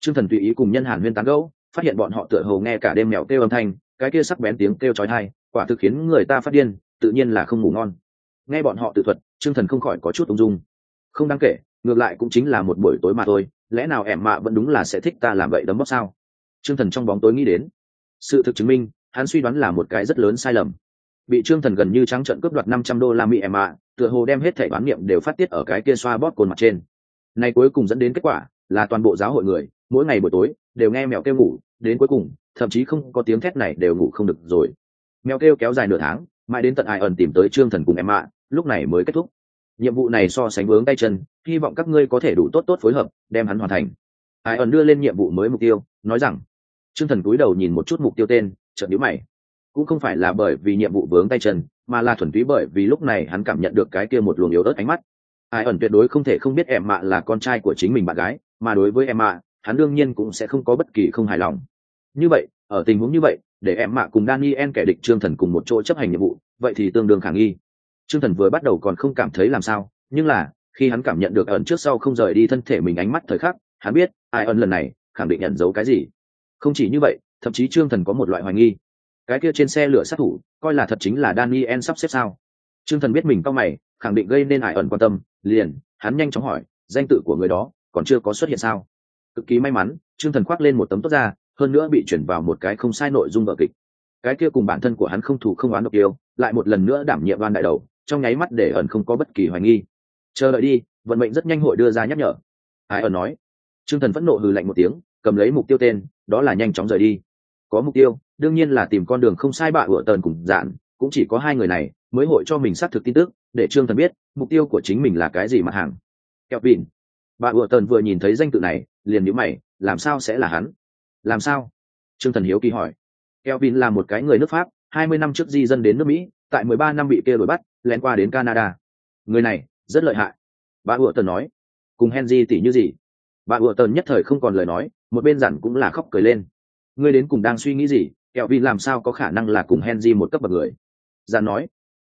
Trương Thần tùy ý cùng Nhân Hàn Huyên tán gẫu, phát hiện bọn họ tựa hồ nghe cả đêm mèo kêu âm thanh, cái kia sắc bén tiếng kêu chói tai, quả thực khiến người ta phát điên, tự nhiên là không ngủ ngon. Nghe bọn họ tự thuật, Trương Thần không khỏi có chút ung dung. Không đáng kể, ngược lại cũng chính là một buổi tối mà thôi, lẽ nào em mạ vẫn đúng là sẽ thích ta làm vậy đấm bóp sao? Trương Thần trong bóng tối nghĩ đến. Sự thực chứng minh, hắn suy đoán là một cái rất lớn sai lầm. Bị Trương Thần gần như trắng trợn cướp đoạt năm trăm đô la Mỹ em mạ, tựa hồ đem hết thảy đoán niệm đều phát tiết ở cái kia xoa bóp cồn mặt trên. Này cuối cùng dẫn đến kết quả là toàn bộ giáo hội người, mỗi ngày buổi tối đều nghe mèo kêu ngủ, đến cuối cùng, thậm chí không có tiếng thét này đều ngủ không được rồi. Mèo kêu kéo dài nửa tháng, mãi đến tận ai ẩn tìm tới Trương Thần cùng em mạ, lúc này mới kết thúc. Nhiệm vụ này so sánh vướng tay chân, hy vọng các ngươi có thể đủ tốt tốt phối hợp, đem hắn hoàn thành. Ai ẩn đưa lên nhiệm vụ mới mục tiêu, nói rằng. Trương Thần cúi đầu nhìn một chút mục tiêu tên, chợt nhíu mày. Cũng không phải là bởi vì nhiệm vụ vướng tay chân, mà là thuần túy bởi vì lúc này hắn cảm nhận được cái kia một luồng yếu ớt ánh mắt. Ai ẩn tuyệt đối không thể không biết em mạ là con trai của chính mình bạn gái, mà đối với em mạ, hắn đương nhiên cũng sẽ không có bất kỳ không hài lòng. Như vậy, ở tình huống như vậy, để em mạ cùng Daniel kẻ địch Trương Thần cùng một chỗ chấp hành nhiệm vụ, vậy thì tương đương khả nghi. Trương Thần vừa bắt đầu còn không cảm thấy làm sao, nhưng là khi hắn cảm nhận được ẩn trước sau không rời đi thân thể mình ánh mắt thời khắc, hắn biết ai ẩn lần này khẳng định nhận dấu cái gì. Không chỉ như vậy, thậm chí Trương Thần có một loại hoài nghi, cái kia trên xe lửa sát thủ coi là thật chính là Daniel sắp xếp sao? Trương Thần biết mình cao mày, khẳng định gây nên ai ẩn quan tâm, liền hắn nhanh chóng hỏi, danh tự của người đó còn chưa có xuất hiện sao? Cực kỳ may mắn, Trương Thần khoác lên một tấm tốt ra, hơn nữa bị chuyển vào một cái không sai nội dung vở kịch. Cái kia cùng bản thân của hắn không thủ không oán độc yêu, lại một lần nữa đảm nhiệm đoan đại đầu, trong nháy mắt để ẩn không có bất kỳ hoài nghi. Chờ đợi đi, vận mệnh rất nhanh hội đưa ra nhắc nhở. Ai ẩn nói. Trương Thần phẫn nộ hừ lạnh một tiếng, cầm lấy mục tiêu tên, đó là nhanh chóng rời đi. Có mục tiêu, đương nhiên là tìm con đường không sai bạ của tần cùng dạn, cũng chỉ có hai người này mới hội cho mình xác thực tin tức, để Trương Thần biết mục tiêu của chính mình là cái gì mặt hàng. Kevin. Bà của tần vừa nhìn thấy danh tự này, liền nhíu mày, làm sao sẽ là hắn? Làm sao? Trương Thần hiếu kỳ hỏi. Kevin là một cái người nước Pháp, hai mươi năm trước di dân đến nước Mỹ, tại mười ba năm bị kia đuổi bắt, lén qua đến Canada. Người này rất lợi hại. Bà Ủa Tần nói. Cùng Henry tỷ như gì? Bà Ủa Tần nhất thời không còn lời nói, một bên giản cũng là khóc cười lên. Ngươi đến cùng đang suy nghĩ gì? Kevin làm sao có khả năng là cùng Henry một cấp bậc người? Giản nói.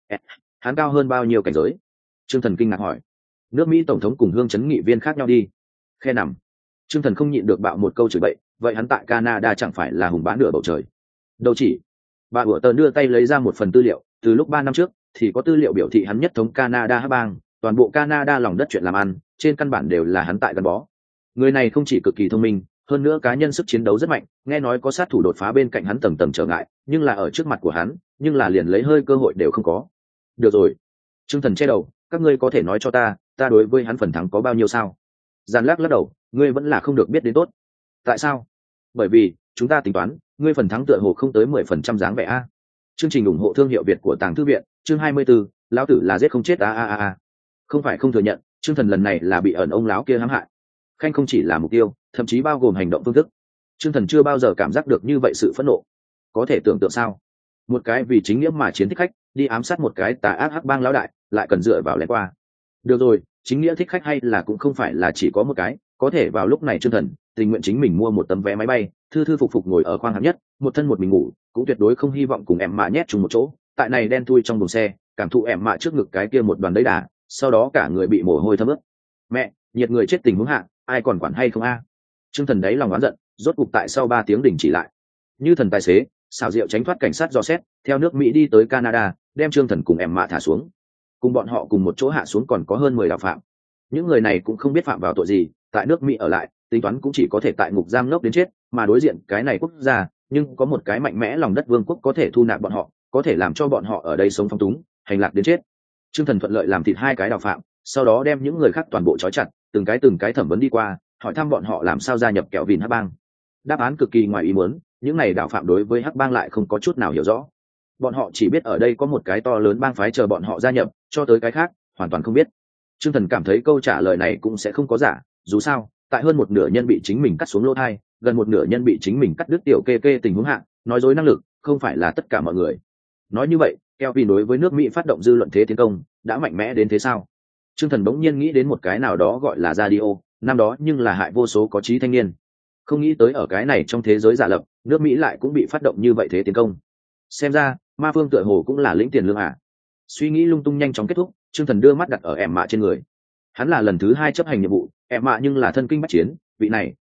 Hắn cao hơn bao nhiêu cảnh giới? Trương Thần kinh ngạc hỏi. Nước Mỹ tổng thống cùng hương chấn nghị viên khác nhau đi. Khe nằm. Trương Thần không nhịn được bạo một câu chửi bậy, vậy hắn tại Canada chẳng phải là hùng bá nửa bầu trời? Đâu chỉ. Bà Ủa Tần đưa tay lấy ra một phần tư liệu, từ lúc ba năm trước thì có tư liệu biểu thị hắn nhất thống Canada hắc bang, toàn bộ Canada lòng đất chuyện làm ăn, trên căn bản đều là hắn tại gắn bó. Người này không chỉ cực kỳ thông minh, hơn nữa cá nhân sức chiến đấu rất mạnh, nghe nói có sát thủ đột phá bên cạnh hắn tầng tầng trở ngại, nhưng là ở trước mặt của hắn, nhưng là liền lấy hơi cơ hội đều không có. Được rồi. Trương Thần che đầu, các ngươi có thể nói cho ta, ta đối với hắn phần thắng có bao nhiêu sao? Giàn lắc lắc đầu, ngươi vẫn là không được biết đến tốt. Tại sao? Bởi vì chúng ta tính toán, ngươi phần thắng tựa hồ không tới mười phần trăm dáng vẻ a. Chương trình ủng hộ thương hiệu Việt của Tàng Thư viện, chương hai mươi 24, lão tử là giết không chết a a a a. Không phải không thừa nhận, Trương Thần lần này là bị ẩn ông lão kia hãm hại. Khanh không chỉ là mục tiêu, thậm chí bao gồm hành động phương thức. Trương Thần chưa bao giờ cảm giác được như vậy sự phẫn nộ. Có thể tưởng tượng sao? Một cái vì chính nghĩa mà chiến thích khách, đi ám sát một cái tà ác hắc bang lão đại, lại cần dựa vào lén qua. Được rồi, chính nghĩa thích khách hay là cũng không phải là chỉ có một cái, có thể vào lúc này Trương Thần tình nguyện chính mình mua một tấm vé máy bay, thư thư phục phục ngồi ở khoang hạng nhất, một thân một mình ngủ, cũng tuyệt đối không hy vọng cùng em mạ nhét chung một chỗ, tại này đen thui trong buồng xe, cảm thụ em mạ trước ngực cái kia một đoàn đấy đà, sau đó cả người bị mồ hôi thấm ướt. Mẹ, nhiệt người chết tình huống hạ, ai còn quản hay không a? Trương Thần đấy lòng oán giận, rốt cục tại sau ba tiếng đình chỉ lại. Như thần tài xế, xảo diệu tránh thoát cảnh sát dò xét, theo nước Mỹ đi tới Canada, đem Trương Thần cùng em mạ thả xuống. Cùng bọn họ cùng một chỗ hạ xuống còn có hơn mười đạo phạm. Những người này cũng không biết phạm vào tội gì, tại nước Mỹ ở lại, tính toán cũng chỉ có thể tại ngục giam ngốc đến chết, mà đối diện cái này quốc gia, nhưng có một cái mạnh mẽ lòng đất vương quốc có thể thu nạp bọn họ, có thể làm cho bọn họ ở đây sống phong túng, hành lạc đến chết. Trương Thần thuận lợi làm thịt hai cái đạo phạm, sau đó đem những người khác toàn bộ trói chặt, từng cái từng cái thẩm vấn đi qua, hỏi thăm bọn họ làm sao gia nhập kẹo vìn hắc bang. Đáp án cực kỳ ngoài ý muốn, những này đạo phạm đối với hắc bang lại không có chút nào hiểu rõ. Bọn họ chỉ biết ở đây có một cái to lớn bang phái chờ bọn họ gia nhập, cho tới cái khác hoàn toàn không biết. Trương Thần cảm thấy câu trả lời này cũng sẽ không có giả, dù sao, tại hơn một nửa nhân bị chính mình cắt xuống lỗ thai, gần một nửa nhân bị chính mình cắt đứt tiểu kê kê tình huống hạ, nói dối năng lực không phải là tất cả mọi người. Nói như vậy, Kelvin đối với nước Mỹ phát động dư luận thế tiến công, đã mạnh mẽ đến thế sao? Trương Thần bỗng nhiên nghĩ đến một cái nào đó gọi là radio, năm đó nhưng là hại vô số có trí thanh niên. Không nghĩ tới ở cái này trong thế giới giả lập, nước Mỹ lại cũng bị phát động như vậy thế tiến công. Xem ra, ma phương tựa hồ cũng là lĩnh tiền lương à? Suy nghĩ lung tung nhanh chóng kết thúc, Trương Thần đưa mắt đặt ở em mạ trên người. Hắn là lần thứ hai chấp hành nhiệm vụ, em mạ nhưng là thân kinh bách chiến, vị này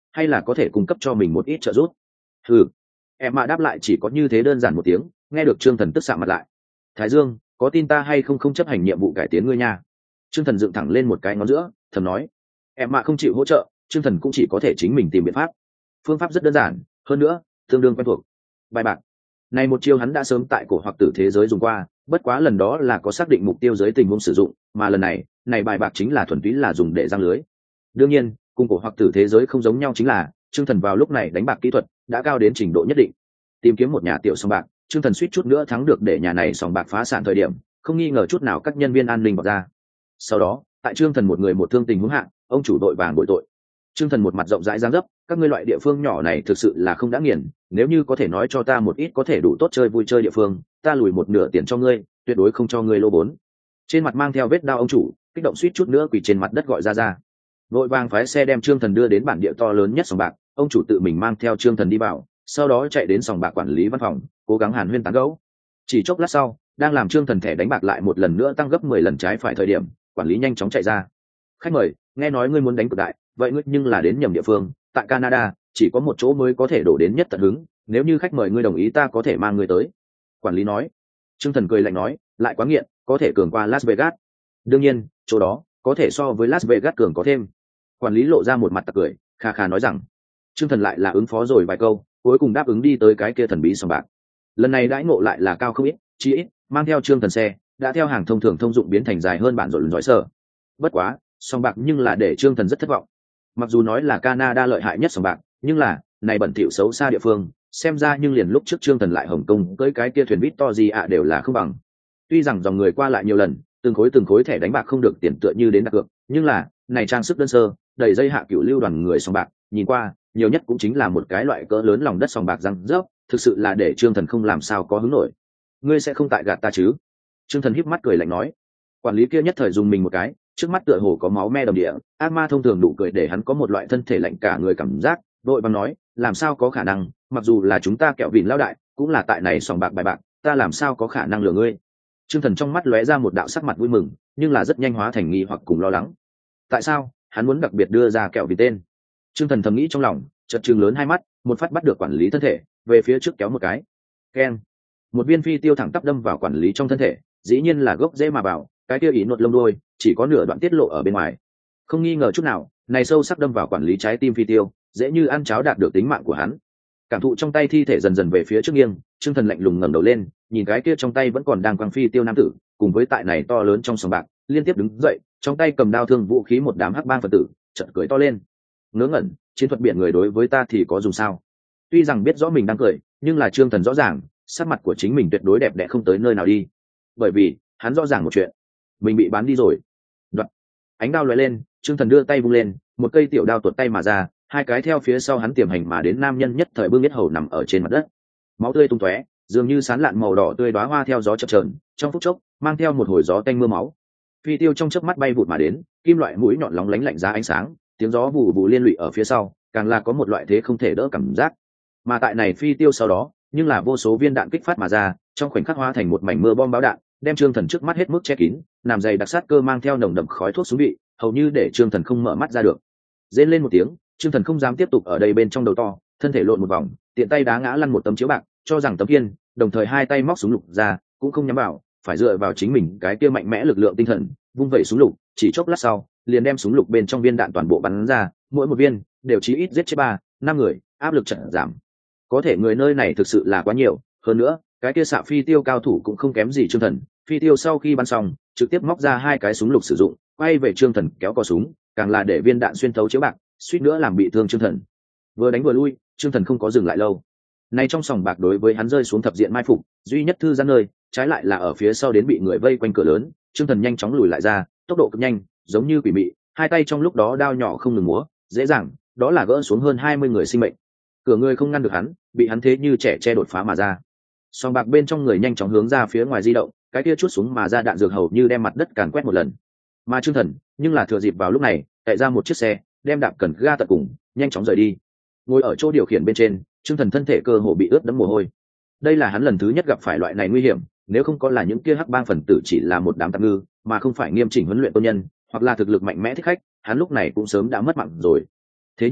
hay là có thể cung cấp cho mình một ít trợ giúp. Ừ, em mạ đáp lại chỉ có như thế đơn giản một tiếng. Nghe được Trương Thần tức sạm mặt lại. Thái Dương, có tin ta hay không không chấp hành nhiệm vụ cải tiến ngươi nha? Trương Thần dựng thẳng lên một cái ngón giữa, thầm nói. Em mạ không chịu hỗ trợ, Trương Thần cũng chỉ có thể chính mình tìm biện pháp. Phương pháp rất đơn giản, hơn nữa tương đương quen thuộc. Bài bạc này một chiêu hắn đã sớm tại cổ hoặc tử thế giới dùng qua, bất quá lần đó là có xác định mục tiêu giới tình huống sử dụng, mà lần này này bài bạc chính là thuần túy là dùng để giăng lưới. Đương nhiên cùng cổ hoặc tử thế giới không giống nhau chính là Trương Thần vào lúc này đánh bạc kỹ thuật đã cao đến trình độ nhất định. Tìm kiếm một nhà tiểu sòng bạc, Trương Thần suýt chút nữa thắng được để nhà này sòng bạc phá sản thời điểm, không nghi ngờ chút nào các nhân viên an ninh vào ra. Sau đó tại Trương Thần một người một thương tình huống hạ, ông chủ đội vàng bội tội. Trương Thần một mặt rộng rãi giáng dấp, các ngươi loại địa phương nhỏ này thực sự là không đã nghiền, nếu như có thể nói cho ta một ít có thể đủ tốt chơi vui chơi địa phương, ta lùi một nửa tiền cho ngươi, tuyệt đối không cho ngươi lô vốn. Trên mặt mang theo vết đau ông chủ, kích động suýt chút nữa quỳ trên mặt đất gọi ra ra. Vội vàng phái xe đem Trương Thần đưa đến bản địa to lớn nhất sòng bạc, ông chủ tự mình mang theo Trương Thần đi vào, sau đó chạy đến sòng bạc quản lý văn phòng, cố gắng hàn huyên tán gẫu. Chỉ chốc lát sau, đang làm Trương Thần thẻ đánh bạc lại một lần nữa tăng gấp mười lần trái phải thời điểm, quản lý nhanh chóng chạy ra. Khách mời, nghe nói ngươi muốn đánh cược đại, vậy ngươi nhưng là đến nhầm địa phương, tại Canada chỉ có một chỗ mới có thể đổ đến nhất tận hứng, nếu như khách mời ngươi đồng ý ta có thể mang ngươi tới. Quản lý nói. Trương Thần cười lạnh nói, lại quá nghiện, có thể cường qua Las Vegas. Đương nhiên, chỗ đó có thể so với Las Vegas cường có thêm. Quản lý lộ ra một mặt tặc cười, kha kha nói rằng. Trương Thần lại là ứng phó rồi vài câu, cuối cùng đáp ứng đi tới cái kia thần bí sòng bạc. Lần này đãi ngộ lại là cao không ít, chỉ ít mang theo Trương Thần xe đã theo hàng thông thường thông dụng biến thành dài hơn bản rộn giỏi sở. Bất quá sòng bạc nhưng là để Trương Thần rất thất vọng. Mặc dù nói là Canada lợi hại nhất sòng bạc, nhưng là này bẩn thỉu xấu xa địa phương, xem ra nhưng liền lúc trước Trương Thần lại Hồng Kông tới cái kia thuyền Victory ạ đều là không bằng. Tuy rằng dòng người qua lại nhiều lần, từng khối từng khối thẻ đánh bạc không được tiền tựa như đến đặt cược, nhưng là này trang sức đơn sơ, đầy dây hạ cửu lưu đoàn người sòng bạc, nhìn qua nhiều nhất cũng chính là một cái loại cỡ lớn lòng đất sòng bạc răng rớp, thực sự là để Trương Thần không làm sao có hứng nổi. Ngươi sẽ không tại gạt ta chứ? Trương Thần híp mắt cười lạnh nói. Quản lý kia nhất thời dùng mình một cái, trước mắt tựa hồ có máu me đầm địa, ác ma thông thường nụ cười để hắn có một loại thân thể lạnh cả người cảm giác, vội vàng nói, làm sao có khả năng, mặc dù là chúng ta kẹo vịn lao đại, cũng là tại này sòng bạc bài bạc, ta làm sao có khả năng lừa ngươi? Trương Thần trong mắt lóe ra một đạo sắc mặt vui mừng, nhưng là rất nhanh hóa thành nghi hoặc cùng lo lắng. Tại sao hắn muốn đặc biệt đưa ra kẹo vịn tên? Trương Thần thầm nghĩ trong lòng, chợt trừng lớn hai mắt, một phát bắt được quản lý thân thể, về phía trước kéo một cái. Keng! Một viên phi tiêu thẳng tắp đâm vào quản lý trong thân thể, dĩ nhiên là gốc rễ mà bảo, cái kia ý nuột lông đôi chỉ có nửa đoạn tiết lộ ở bên ngoài. Không nghi ngờ chút nào, này sâu sắc đâm vào quản lý trái tim phi tiêu, dễ như ăn cháo đạt được tính mạng của hắn. Cảm thụ trong tay thi thể dần dần về phía trước nghiêng, Trương Thần lạnh lùng ngẩng đầu lên, nhìn cái kia trong tay vẫn còn đang quăng phi tiêu nam tử, cùng với tại này to lớn trong sòng bạc, liên tiếp đứng dậy, trong tay cầm đao thương vũ khí một đám hắc bang phật tử, chợt cười to lên. Ngớ ngẩn, chiến thuật biển người đối với ta thì có dùng sao? Tuy rằng biết rõ mình đang cười, nhưng là Trương Thần rõ ràng, sắc mặt của chính mình tuyệt đối đẹp đẽ không tới nơi nào đi. Bởi vì, hắn rõ ràng một chuyện, mình bị bán đi rồi. Đoạn. Ánh đao lóe lên, Trương Thần đưa tay vung lên, một cây tiểu đao tuột tay mà ra, hai cái theo phía sau hắn tiềm hành mà đến nam nhân nhất thời bưng biết hầu nằm ở trên mặt đất. Máu tươi tung tóe, dường như sán lạn màu đỏ tươi đóa hoa theo gió chập chờn, trong phút chốc, mang theo một hồi gió tanh mưa máu. Phi tiêu trong chớp mắt bay vụt mà đến, kim loại mũi nhọn lóng lánh lạnh giá ánh sáng, tiếng gió vù vù liên lụy ở phía sau, càng là có một loại thế không thể đỡ cảm giác. Mà tại này phi tiêu sau đó, nhưng là vô số viên đạn kích phát mà ra, trong khoảnh khắc hóa thành một mảnh mưa bom báo đạn, đem Trương Thần trước mắt hết mức che kín, làm dày đặc sát cơ mang theo nồng đậm khói thuốc súng bị, hầu như để Trương Thần không mở mắt ra được. Rên lên một tiếng, Trương Thần không dám tiếp tục ở đây bên trong đầu to, thân thể lộn một vòng, tiện tay đá ngã lăn một tấm chiếu bạc, cho rằng tấm kiên, đồng thời hai tay móc súng lục ra, cũng không nhắm vào, phải dựa vào chính mình cái kia mạnh mẽ lực lượng tinh thần, vung vẩy súng lục, chỉ chốc lát sau, liền đem súng lục bên trong viên đạn toàn bộ bắn ra, mỗi một viên đều chí ít giết chết ba, năm người, áp lực chợt giảm. Có thể người nơi này thực sự là quá nhiều, hơn nữa, cái kia xạ phi tiêu cao thủ cũng không kém gì Trương Thần, phi tiêu sau khi bắn xong, trực tiếp móc ra hai cái súng lục sử dụng, quay về Trương Thần kéo cò súng, càng là để viên đạn xuyên thấu chiếu bạc, suýt nữa làm bị thương Trương Thần. Vừa đánh vừa lui, Trương Thần không có dừng lại lâu. Này trong sòng bạc đối với hắn rơi xuống thập diện mai phục, duy nhất thư giãn nơi, trái lại là ở phía sau đến bị người vây quanh cửa lớn, Trương Thần nhanh chóng lùi lại ra, tốc độ cực nhanh, giống như quỷ mị, hai tay trong lúc đó đao nhỏ không ngừng múa, dễ dàng, đó là gỡ xuống hơn hai mươi người sinh mệnh. Cửa người không ngăn được hắn, bị hắn thế như trẻ che đột phá mà ra. Sòng bạc bên trong người nhanh chóng hướng ra phía ngoài di động, cái kia chút súng mà ra đạn dược hầu như đem mặt đất càn quét một lần. Mà Trương Thần, nhưng là thừa dịp vào lúc này, chạy ra một chiếc xe, đem đạp cần ga tận cùng, nhanh chóng rời đi. Ngồi ở chỗ điều khiển bên trên, Trương Thần thân thể cơ hồ bị ướt đẫm mồ hôi. Đây là hắn lần thứ nhất gặp phải loại này nguy hiểm, nếu không có là những kia hắc bang phần tử chỉ là một đám tạp ngư, mà không phải nghiêm chỉnh huấn luyện quân nhân, hoặc là thực lực mạnh mẽ thích khách, hắn lúc này cũng sớm đã mất mạng rồi. Thế nhưng,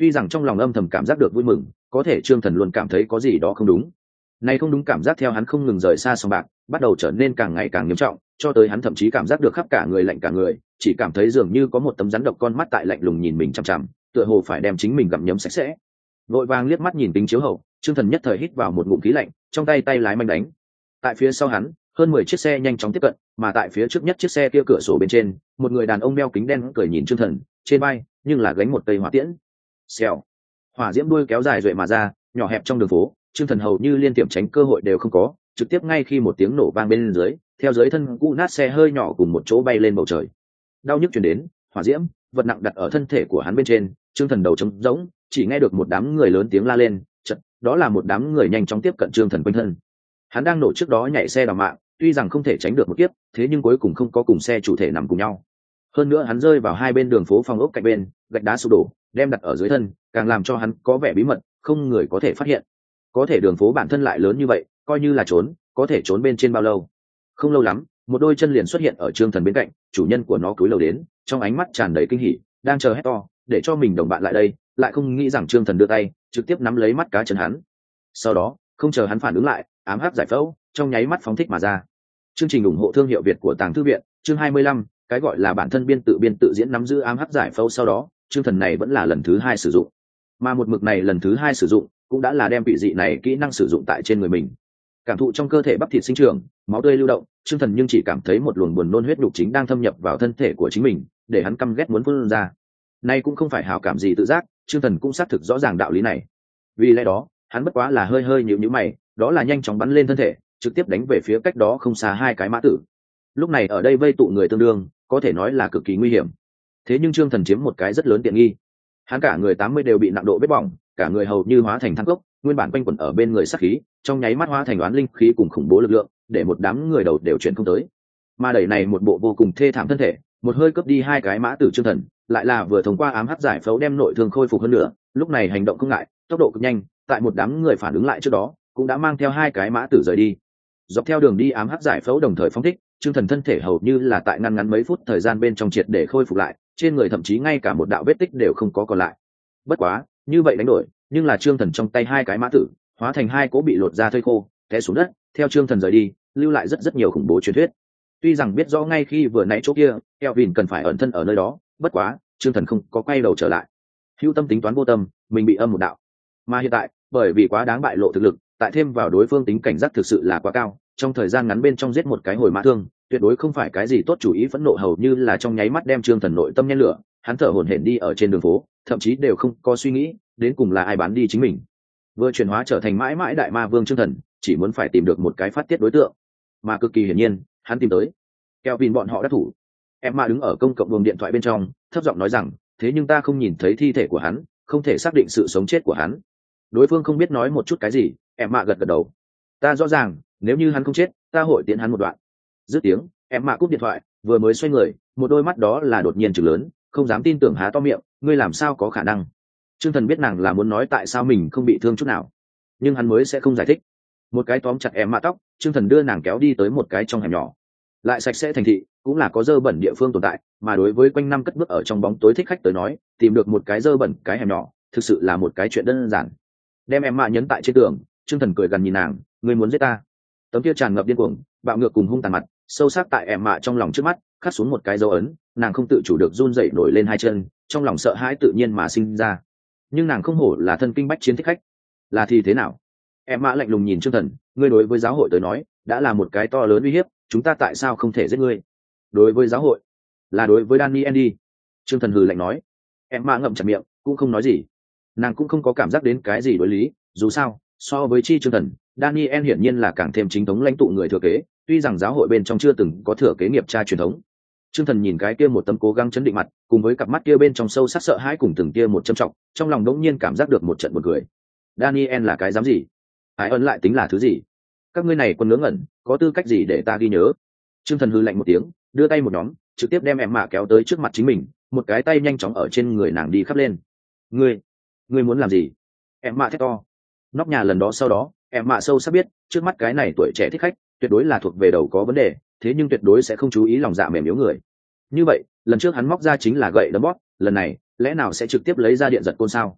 Tuy rằng trong lòng âm thầm cảm giác được vui mừng, có thể Trương Thần luôn cảm thấy có gì đó không đúng. Này không đúng cảm giác theo hắn không ngừng rời xa sòng bạc, bắt đầu trở nên càng ngày càng nghiêm trọng, cho tới hắn thậm chí cảm giác được khắp cả người lạnh cả người, chỉ cảm thấy dường như có một tấm rắn độc con mắt tại lạnh lùng nhìn mình chằm chằm, tựa hồ phải đem chính mình gặm nhấm sạch sẽ. Vội vàng liếc mắt nhìn kính chiếu hậu, Trương Thần nhất thời hít vào một ngụm khí lạnh, trong tay tay lái manh đánh. Tại phía sau hắn, hơn mười chiếc xe nhanh chóng tiếp cận, mà tại phía trước nhất chiếc xe kia cửa sổ bên trên, một người đàn ông đeo kính đen cười nhìn Trương Thần, trên vai nhưng là gánh một cây hỏa tiễn. Xèo. Hỏa diễm đuôi kéo dài duệ mà ra, nhỏ hẹp trong đường phố, Trương Thần hầu như liên tiệm tránh cơ hội đều không có, trực tiếp ngay khi một tiếng nổ vang bên dưới, theo dưới thân cũ nát xe hơi nhỏ cùng một chỗ bay lên bầu trời. Đau nhức truyền đến, hỏa diễm, vật nặng đặt ở thân thể của hắn bên trên, Trương Thần đầu trống rỗng, chỉ nghe được một đám người lớn tiếng la lên, chợt, đó là một đám người nhanh chóng tiếp cận Trương Thần quanh thân. Hắn đang nổ trước đó nhảy xe đào mạng, tuy rằng không thể tránh được một kiếp, thế nhưng cuối cùng không có cùng xe chủ thể nằm cùng nhau. Hơn nữa hắn rơi vào hai bên đường phố phòng ốc cạnh bên, gạch đá sụp đổ, đem đặt ở dưới thân, càng làm cho hắn có vẻ bí mật, không người có thể phát hiện. Có thể đường phố bản thân lại lớn như vậy, coi như là trốn, có thể trốn bên trên bao lâu? Không lâu lắm, một đôi chân liền xuất hiện ở Trương Thần bên cạnh, chủ nhân của nó cúi đầu đến, trong ánh mắt tràn đầy kinh hỉ, đang chờ hét to, để cho mình đồng bạn lại đây, lại không nghĩ rằng Trương Thần đưa tay, trực tiếp nắm lấy mắt cá chân hắn. Sau đó, không chờ hắn phản ứng lại, ám hắc giải phẫu, trong nháy mắt phóng thích mà ra. Chương trình ủng hộ thương hiệu Việt của Tàng Thư viện, chương hai mươi lăm, cái gọi là bản thân biên tự biên tự diễn nắm giữ ám hắc giải phẫu sau đó, Trương Thần này vẫn là lần thứ hai sử dụng. Mà một mực này lần thứ hai sử dụng, cũng đã là đem vị dị này kỹ năng sử dụng tại trên người mình. Cảm thụ trong cơ thể bắp thịt sinh trưởng, máu tươi lưu động, Trương Thần nhưng chỉ cảm thấy một luồng buồn nôn huyết nhục chính đang thâm nhập vào thân thể của chính mình, để hắn căm ghét muốn phun ra. Nay cũng không phải hảo cảm gì tự giác, Trương Thần cũng xác thực rõ ràng đạo lý này. Vì lẽ đó, hắn bất quá là hơi hơi nhíu nhíu mày, đó là nhanh chóng bắn lên thân thể, trực tiếp đánh về phía cách đó không xa hai cái mã tử. Lúc này ở đây vây tụ người tương đương, có thể nói là cực kỳ nguy hiểm. Thế nhưng Trương Thần chiếm một cái rất lớn tiện nghi. Hắn cả người tám mươi đều bị nặng độ vết bỏng, cả người hầu như hóa thành than cốc, nguyên bản quanh quẩn ở bên người sát khí, trong nháy mắt hóa thành oán linh khí cùng khủng bố lực lượng, để một đám người đầu đều chuyển không tới. Mà đẩy này một bộ vô cùng thê thảm thân thể, một hơi cướp đi hai cái mã tử Trương Thần, lại là vừa thông qua ám hắc giải phẫu đem nội thương khôi phục hơn nữa, lúc này hành động không ngại, tốc độ cực nhanh, tại một đám người phản ứng lại trước đó, cũng đã mang theo hai cái mã tử rời đi. Dọc theo đường đi ám hắc giải phẫu đồng thời phóng thích, Trương Thần thân thể hầu như là tại ngăn ngắn mấy phút thời gian bên trong triệt để khôi phục lại, trên người thậm chí ngay cả một đạo vết tích đều không có còn lại. Bất quá, như vậy đánh đổi, nhưng là Trương Thần trong tay hai cái mã tử, hóa thành hai cỗ bị lột ra thây khô, té xuống đất, theo Trương Thần rời đi, lưu lại rất rất nhiều khủng bố truyền thuyết. Tuy rằng biết rõ ngay khi vừa nãy chỗ kia, Kelvin cần phải ẩn thân ở nơi đó, bất quá, Trương Thần không có quay đầu trở lại. Hữu tâm tính toán vô tâm, mình bị âm một đạo. Mà hiện tại, bởi vì quá đáng bại lộ thực lực, tại thêm vào đối phương tính cảnh giác thực sự là quá cao, trong thời gian ngắn bên trong giết một cái hồi mã thương, tuyệt đối không phải cái gì tốt chủ ý, phẫn nộ hầu như là trong nháy mắt đem Trương Thần nội tâm nhen lửa, hắn thở hổn hển đi ở trên đường phố, thậm chí đều không có suy nghĩ đến cùng là ai bán đi chính mình. Vừa chuyển hóa trở thành mãi mãi đại ma vương Trương Thần, chỉ muốn phải tìm được một cái phát tiết đối tượng, mà cực kỳ hiển nhiên, hắn tìm tới. Kelvin bọn họ đã thủ. Em mà đứng ở công cộng buồng điện thoại bên trong, thấp giọng nói rằng, thế nhưng ta không nhìn thấy thi thể của hắn, không thể xác định sự sống chết của hắn. Đối phương không biết nói một chút cái gì, em mạ gật gật đầu. Ta rõ ràng, nếu như hắn không chết, ta hội tiễn hắn một đoạn. Dứt tiếng, em mạ cúp điện thoại, vừa mới xoay người, một đôi mắt đó là đột nhiên trừng lớn, không dám tin tưởng há to miệng, ngươi làm sao có khả năng? Trương Thần biết nàng là muốn nói tại sao mình không bị thương chút nào, nhưng hắn mới sẽ không giải thích. Một cái tóm chặt em mạ tóc, Trương Thần đưa nàng kéo đi tới một cái trong hẻm nhỏ. Lại sạch sẽ thành thị, cũng là có dơ bẩn địa phương tồn tại, mà đối với quanh năm cất bước ở trong bóng tối thích khách tới nói, tìm được một cái dơ bẩn cái hẻm nhỏ, thực sự là một cái chuyện đơn giản. Đem em mạ nhấn tại trên tường, Trương Thần cười gần nhìn nàng, ngươi muốn giết ta? Tấm kia tràn ngập điên cuồng, bạo ngược cùng hung tàn mặt, sâu sắc tại em mạ trong lòng trước mắt, khắc xuống một cái dấu ấn, nàng không tự chủ được run rẩy nổi lên hai chân, trong lòng sợ hãi tự nhiên mà sinh ra. Nhưng nàng không hổ là thân kinh bách chiến thích khách, là thì thế nào? Em mạ lạnh lùng nhìn Trương Thần, ngươi đối với giáo hội tới nói, đã là một cái to lớn uy hiếp, chúng ta tại sao không thể giết ngươi? Đối với giáo hội, là đối với Daniel đi. Trương Thần hừ lạnh nói. Em mạ ngậm chặt miệng, cũng không nói gì. Nàng cũng không có cảm giác đến cái gì đối lý, dù sao, so với chi Trương Thần, Daniel hiển nhiên là càng thêm chính thống lãnh tụ người thừa kế, tuy rằng giáo hội bên trong chưa từng có thừa kế nghiệp cha truyền thống. Trương Thần nhìn cái kia một tâm cố gắng chấn định mặt, cùng với cặp mắt kia bên trong sâu sắc sợ hãi cùng từng kia một châm trọng, trong lòng đống nhiên cảm giác được một trận buồn cười. Daniel là cái dám gì? Ai ơn lại tính là thứ gì? Các ngươi này còn ngớ ngẩn, có tư cách gì để ta ghi nhớ? Trương Thần hư lạnh một tiếng, đưa tay một nhóm, trực tiếp đem em mạ kéo tới trước mặt chính mình, một cái tay nhanh chóng ở trên người nàng đi khắp lên. Ngươi, ngươi muốn làm gì? Em mạ thét to. Nóc nhà lần đó sau đó, em mạ sâu sắc biết, trước mắt cái này tuổi trẻ thích khách, tuyệt đối là thuộc về đầu có vấn đề, thế nhưng tuyệt đối sẽ không chú ý lòng dạ mềm yếu người. Như vậy, lần trước hắn móc ra chính là gậy đấm bóp, lần này, lẽ nào sẽ trực tiếp lấy ra điện giật côn sao?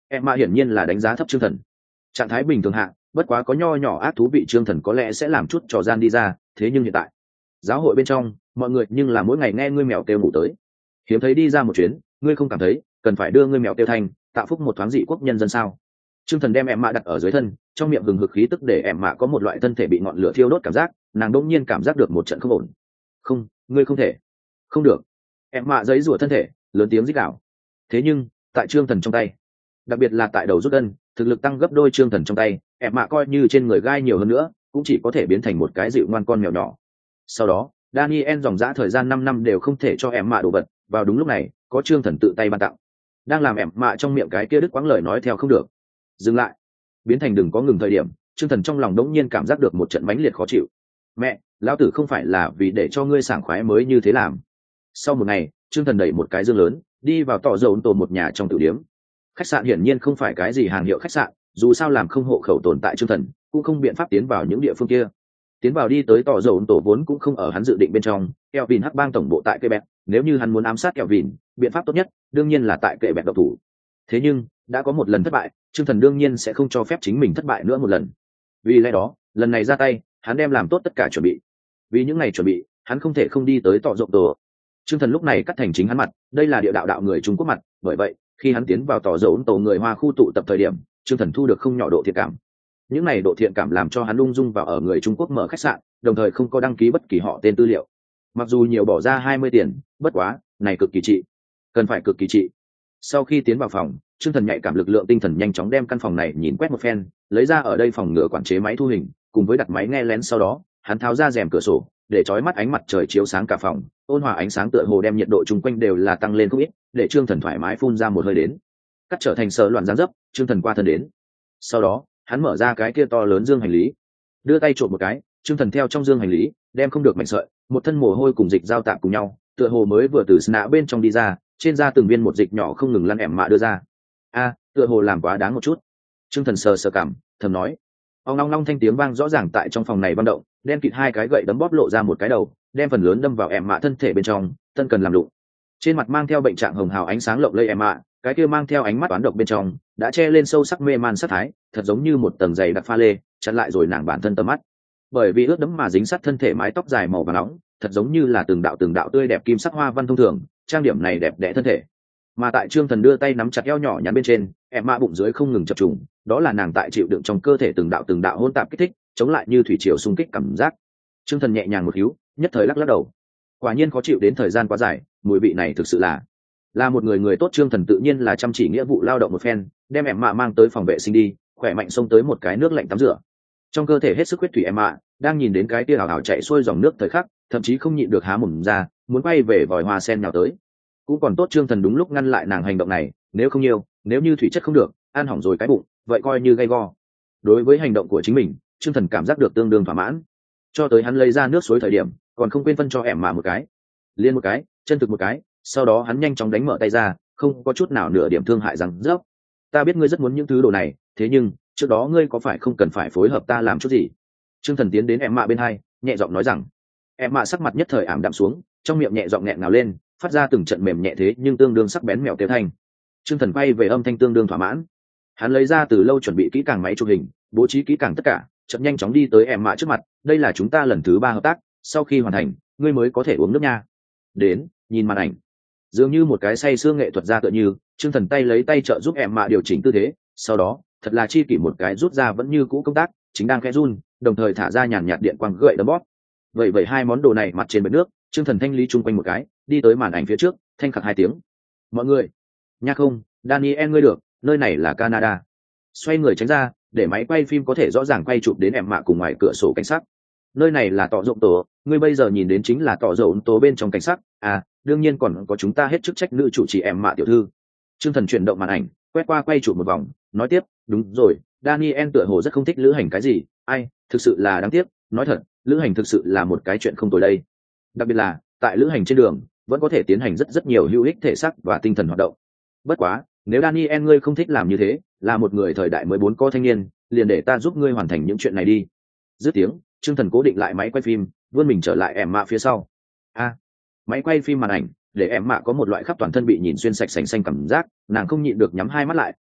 em mạ hiển nhiên là đánh giá thấp Trương Thần. Trạng thái bình thường hạ, bất quá có nho nhỏ ác thú vị Trương Thần có lẽ sẽ làm chút trò gian đi ra, thế nhưng hiện tại giáo hội bên trong mọi người nhưng là mỗi ngày nghe ngươi mèo kêu ngủ tới, hiếm thấy đi ra một chuyến, ngươi không cảm thấy cần phải đưa ngươi mèo kêu thành tạo phúc một thoáng dị quốc nhân dân sao? Trương Thần đem em mạ đặt ở dưới thân, trong miệng hừng hực khí tức để em mạ có một loại thân thể bị ngọn lửa thiêu đốt cảm giác, nàng đỗng nhiên cảm giác được một trận không ổn. Không, ngươi không thể, không được. Em mạ giấy rủa thân thể, lớn tiếng rít gào. Thế nhưng tại Trương Thần trong tay, đặc biệt là tại đầu rút gân, thực lực tăng gấp đôi Trương Thần trong tay, em mạ coi như trên người gai nhiều hơn nữa, cũng chỉ có thể biến thành một cái dịu ngoan con mèo nhỏ. Sau đó, Daniel dòng dã thời gian năm năm đều không thể cho em mạ đồ vật, vào đúng lúc này, có Trương Thần tự tay ban tặng. Đang làm em mạ trong miệng cái kia đứt quãng lời nói theo không được. Dừng lại, biến thành đừng có ngừng thời điểm, Trương Thần trong lòng đống nhiên cảm giác được một trận mãnh liệt khó chịu. Mẹ, lão tử không phải là vì để cho ngươi sảng khoái mới như thế làm. Sau một ngày, Trương Thần đẩy một cái dương lớn, đi vào tỏ dầu tổ một nhà trong tử điếm. Khách sạn hiển nhiên không phải cái gì hàng hiệu khách sạn, dù sao làm không hộ khẩu tồn tại Trương Thần, cũng không biện pháp tiến vào những địa phương kia. Tiến vào đi tới tỏ dầu tổ vốn cũng không ở hắn dự định bên trong, Kelvin hắc bang tổng bộ tại Quebec, nếu như hắn muốn ám sát Kelvin, biện pháp tốt nhất đương nhiên là tại Quebec độc thủ. Thế nhưng, đã có một lần thất bại, Trương Thần đương nhiên sẽ không cho phép chính mình thất bại nữa một lần. Vì lẽ đó, lần này ra tay, hắn đem làm tốt tất cả chuẩn bị. Vì những ngày chuẩn bị, hắn không thể không đi tới tỏ rộng tổ. Trương Thần lúc này cắt thành chính hắn mặt, đây là địa đạo đạo người Trung Quốc mặt, bởi vậy, khi hắn tiến vào tỏ rộng tổ người Hoa khu tụ tập thời điểm, Trương Thần thu được không nhỏ độ thiện cảm. Những này độ thiện cảm làm cho hắn ung dung vào ở người Trung Quốc mở khách sạn, đồng thời không có đăng ký bất kỳ họ tên tư liệu. Mặc dù nhiều bỏ ra hai mươi tiền, bất quá, này cực kỳ trị. Cần phải cực kỳ trị. Sau khi tiến vào phòng, Trương Thần nhạy cảm lực lượng tinh thần nhanh chóng đem căn phòng này nhìn quét một phen, lấy ra ở đây phòng ngừa quản chế máy thu hình, cùng với đặt máy nghe lén, sau đó, hắn tháo ra rèm cửa sổ, để chói mắt ánh mặt trời chiếu sáng cả phòng, ôn hòa ánh sáng tựa hồ đem nhiệt độ chung quanh đều là tăng lên không ít, để Trương Thần thoải mái phun ra một hơi đến. Cắt trở thành sờ loạn dáng dấp, Trương Thần qua thân đến. Sau đó, hắn mở ra cái kia to lớn dương hành lý, đưa tay trộm một cái, Trương Thần theo trong dương hành lý, đem không được mảnh sợi, một thân mồ hôi cùng dịch giao tạp cùng nhau, tựa hồ mới vừa từ sna bên trong đi ra, trên da từng viên một dịch nhỏ không ngừng lăn ẻm mạ đưa ra. A, tựa hồ làm quá đáng một chút. Trương Thần sờ sờ cảm, thầm nói. Ông long long thanh tiếng vang rõ ràng tại trong phòng này vang động, đen kịt hai cái gậy đấm bóp lộ ra một cái đầu, đem phần lớn đâm vào ẻm mạ thân thể bên trong, tân cần làm lụng. Trên mặt mang theo bệnh trạng hồng hào ánh sáng lộng lẫy ẻm mạ, cái kia mang theo ánh mắt toán độc bên trong, đã che lên sâu sắc mê man sát thái, thật giống như một tầng dày đặc pha lê, chặn lại rồi nàng bản thân tầm mắt. Bởi vì ướt đẫm mà dính sát thân thể mái tóc dài màu vàng nóng, thật giống như là từng đạo từng đạo tươi đẹp kim sắc hoa văn thông thường, trang điểm này đẹp đẽ thân thể. Mà tại Trương Thần đưa tay nắm chặt eo nhỏ nhắn bên trên, em mạ bụng dưới không ngừng chập trùng, đó là nàng tại chịu đựng trong cơ thể từng đạo từng đạo hỗn tạp kích thích, chống lại như thủy triều xung kích cảm giác. Trương Thần nhẹ nhàng một híu, nhất thời lắc lắc đầu. Quả nhiên khó chịu đến thời gian quá dài, mùi vị này thực sự là là một người người tốt. Trương Thần tự nhiên là chăm chỉ nghĩa vụ lao động một phen, đem em mạ mang tới phòng vệ sinh đi, khỏe mạnh xông tới một cái nước lạnh tắm rửa. Trong cơ thể hết sức huyết thủy em mạ, đang nhìn đến cái tia ảo ảo chạy xuôi dòng nước thời khắc, thậm chí không nhịn được há mồm ra, muốn quay về vòi hoa sen nào tới. Cũng còn tốt Trương Thần đúng lúc ngăn lại nàng hành động này, nếu không nhiều, nếu như thủy chất không được, ăn hỏng rồi cái bụng, vậy coi như gay go. Đối với hành động của chính mình, Trương Thần cảm giác được tương đương thỏa mãn. Cho tới hắn lấy ra nước suối thời điểm, còn không quên phân cho ẻm mà một cái, liên một cái, chân thực một cái, sau đó hắn nhanh chóng đánh mở tay ra, không có chút nào nửa điểm thương hại rằng dốc. Ta biết ngươi rất muốn những thứ đồ này, thế nhưng trước đó ngươi có phải không cần phải phối hợp ta làm chút gì? Trương Thần tiến đến em mạ bên hai, nhẹ giọng nói rằng. Em mạ sắc mặt nhất thời ảm đạm xuống, trong miệng nhẹ giọng nghẹn ngào lên, phát ra từng trận mềm nhẹ thế nhưng tương đương sắc bén mèo kêu thanh. Trương Thần quay về âm thanh tương đương thỏa mãn. Hắn lấy ra từ lâu chuẩn bị kỹ càng máy chụp hình, bố trí kỹ càng tất cả, chậm nhanh chóng đi tới em mạ trước mặt. Đây là chúng ta lần thứ ba hợp tác, sau khi hoàn thành, ngươi mới có thể uống nước nha. Đến, nhìn màn ảnh. Dường như một cái say sưa nghệ thuật ra tựa như, Trương Thần tay lấy tay trợ giúp em mạ điều chỉnh tư thế, sau đó, thật là chi kỷ một cái rút ra vẫn như cũ công tác, chính đang khẽ run, đồng thời thả ra nhàn nhạt điện quang gợi đấm bóp. Vậy vậy hai món đồ này mặt trên bệ nước, Trương Thần thanh lý chung quanh một cái, đi tới màn ảnh phía trước, thanh khặc hai tiếng. Mọi người, nha không, Daniel ngươi được, nơi này là Canada. Xoay người tránh ra, để máy quay phim có thể rõ ràng quay chụp đến em mạ cùng ngoài cửa sổ cảnh sát. Nơi này là tỏ rộng tổ, ngươi bây giờ nhìn đến chính là tỏ rộng tổ bên trong cảnh sát. À, đương nhiên còn có chúng ta hết chức trách nữ chủ trì em mạ tiểu thư. Trương Thần chuyển động màn ảnh, quét qua quay chụp một vòng, nói tiếp, đúng rồi, Daniel tựa hồ rất không thích lữ hành cái gì, ai, thực sự là đáng tiếc, nói thật, lữ hành thực sự là một cái chuyện không tồi đây. Đặc biệt là, tại lữ hành trên đường, vẫn có thể tiến hành rất rất nhiều hữu ích thể xác và tinh thần hoạt động. Bất quá, nếu Daniel ngươi không thích làm như thế, là một người thời đại mới bốn có thanh niên, liền để ta giúp ngươi hoàn thành những chuyện này đi. Dứt tiếng, Trương Thần cố định lại máy quay phim, vươn mình trở lại em mạ phía sau. A, máy quay phim màn ảnh, để em mạ có một loại khắp toàn thân bị nhìn xuyên sạch sành xanh cảm giác, nàng không nhịn được nhắm hai mắt lại,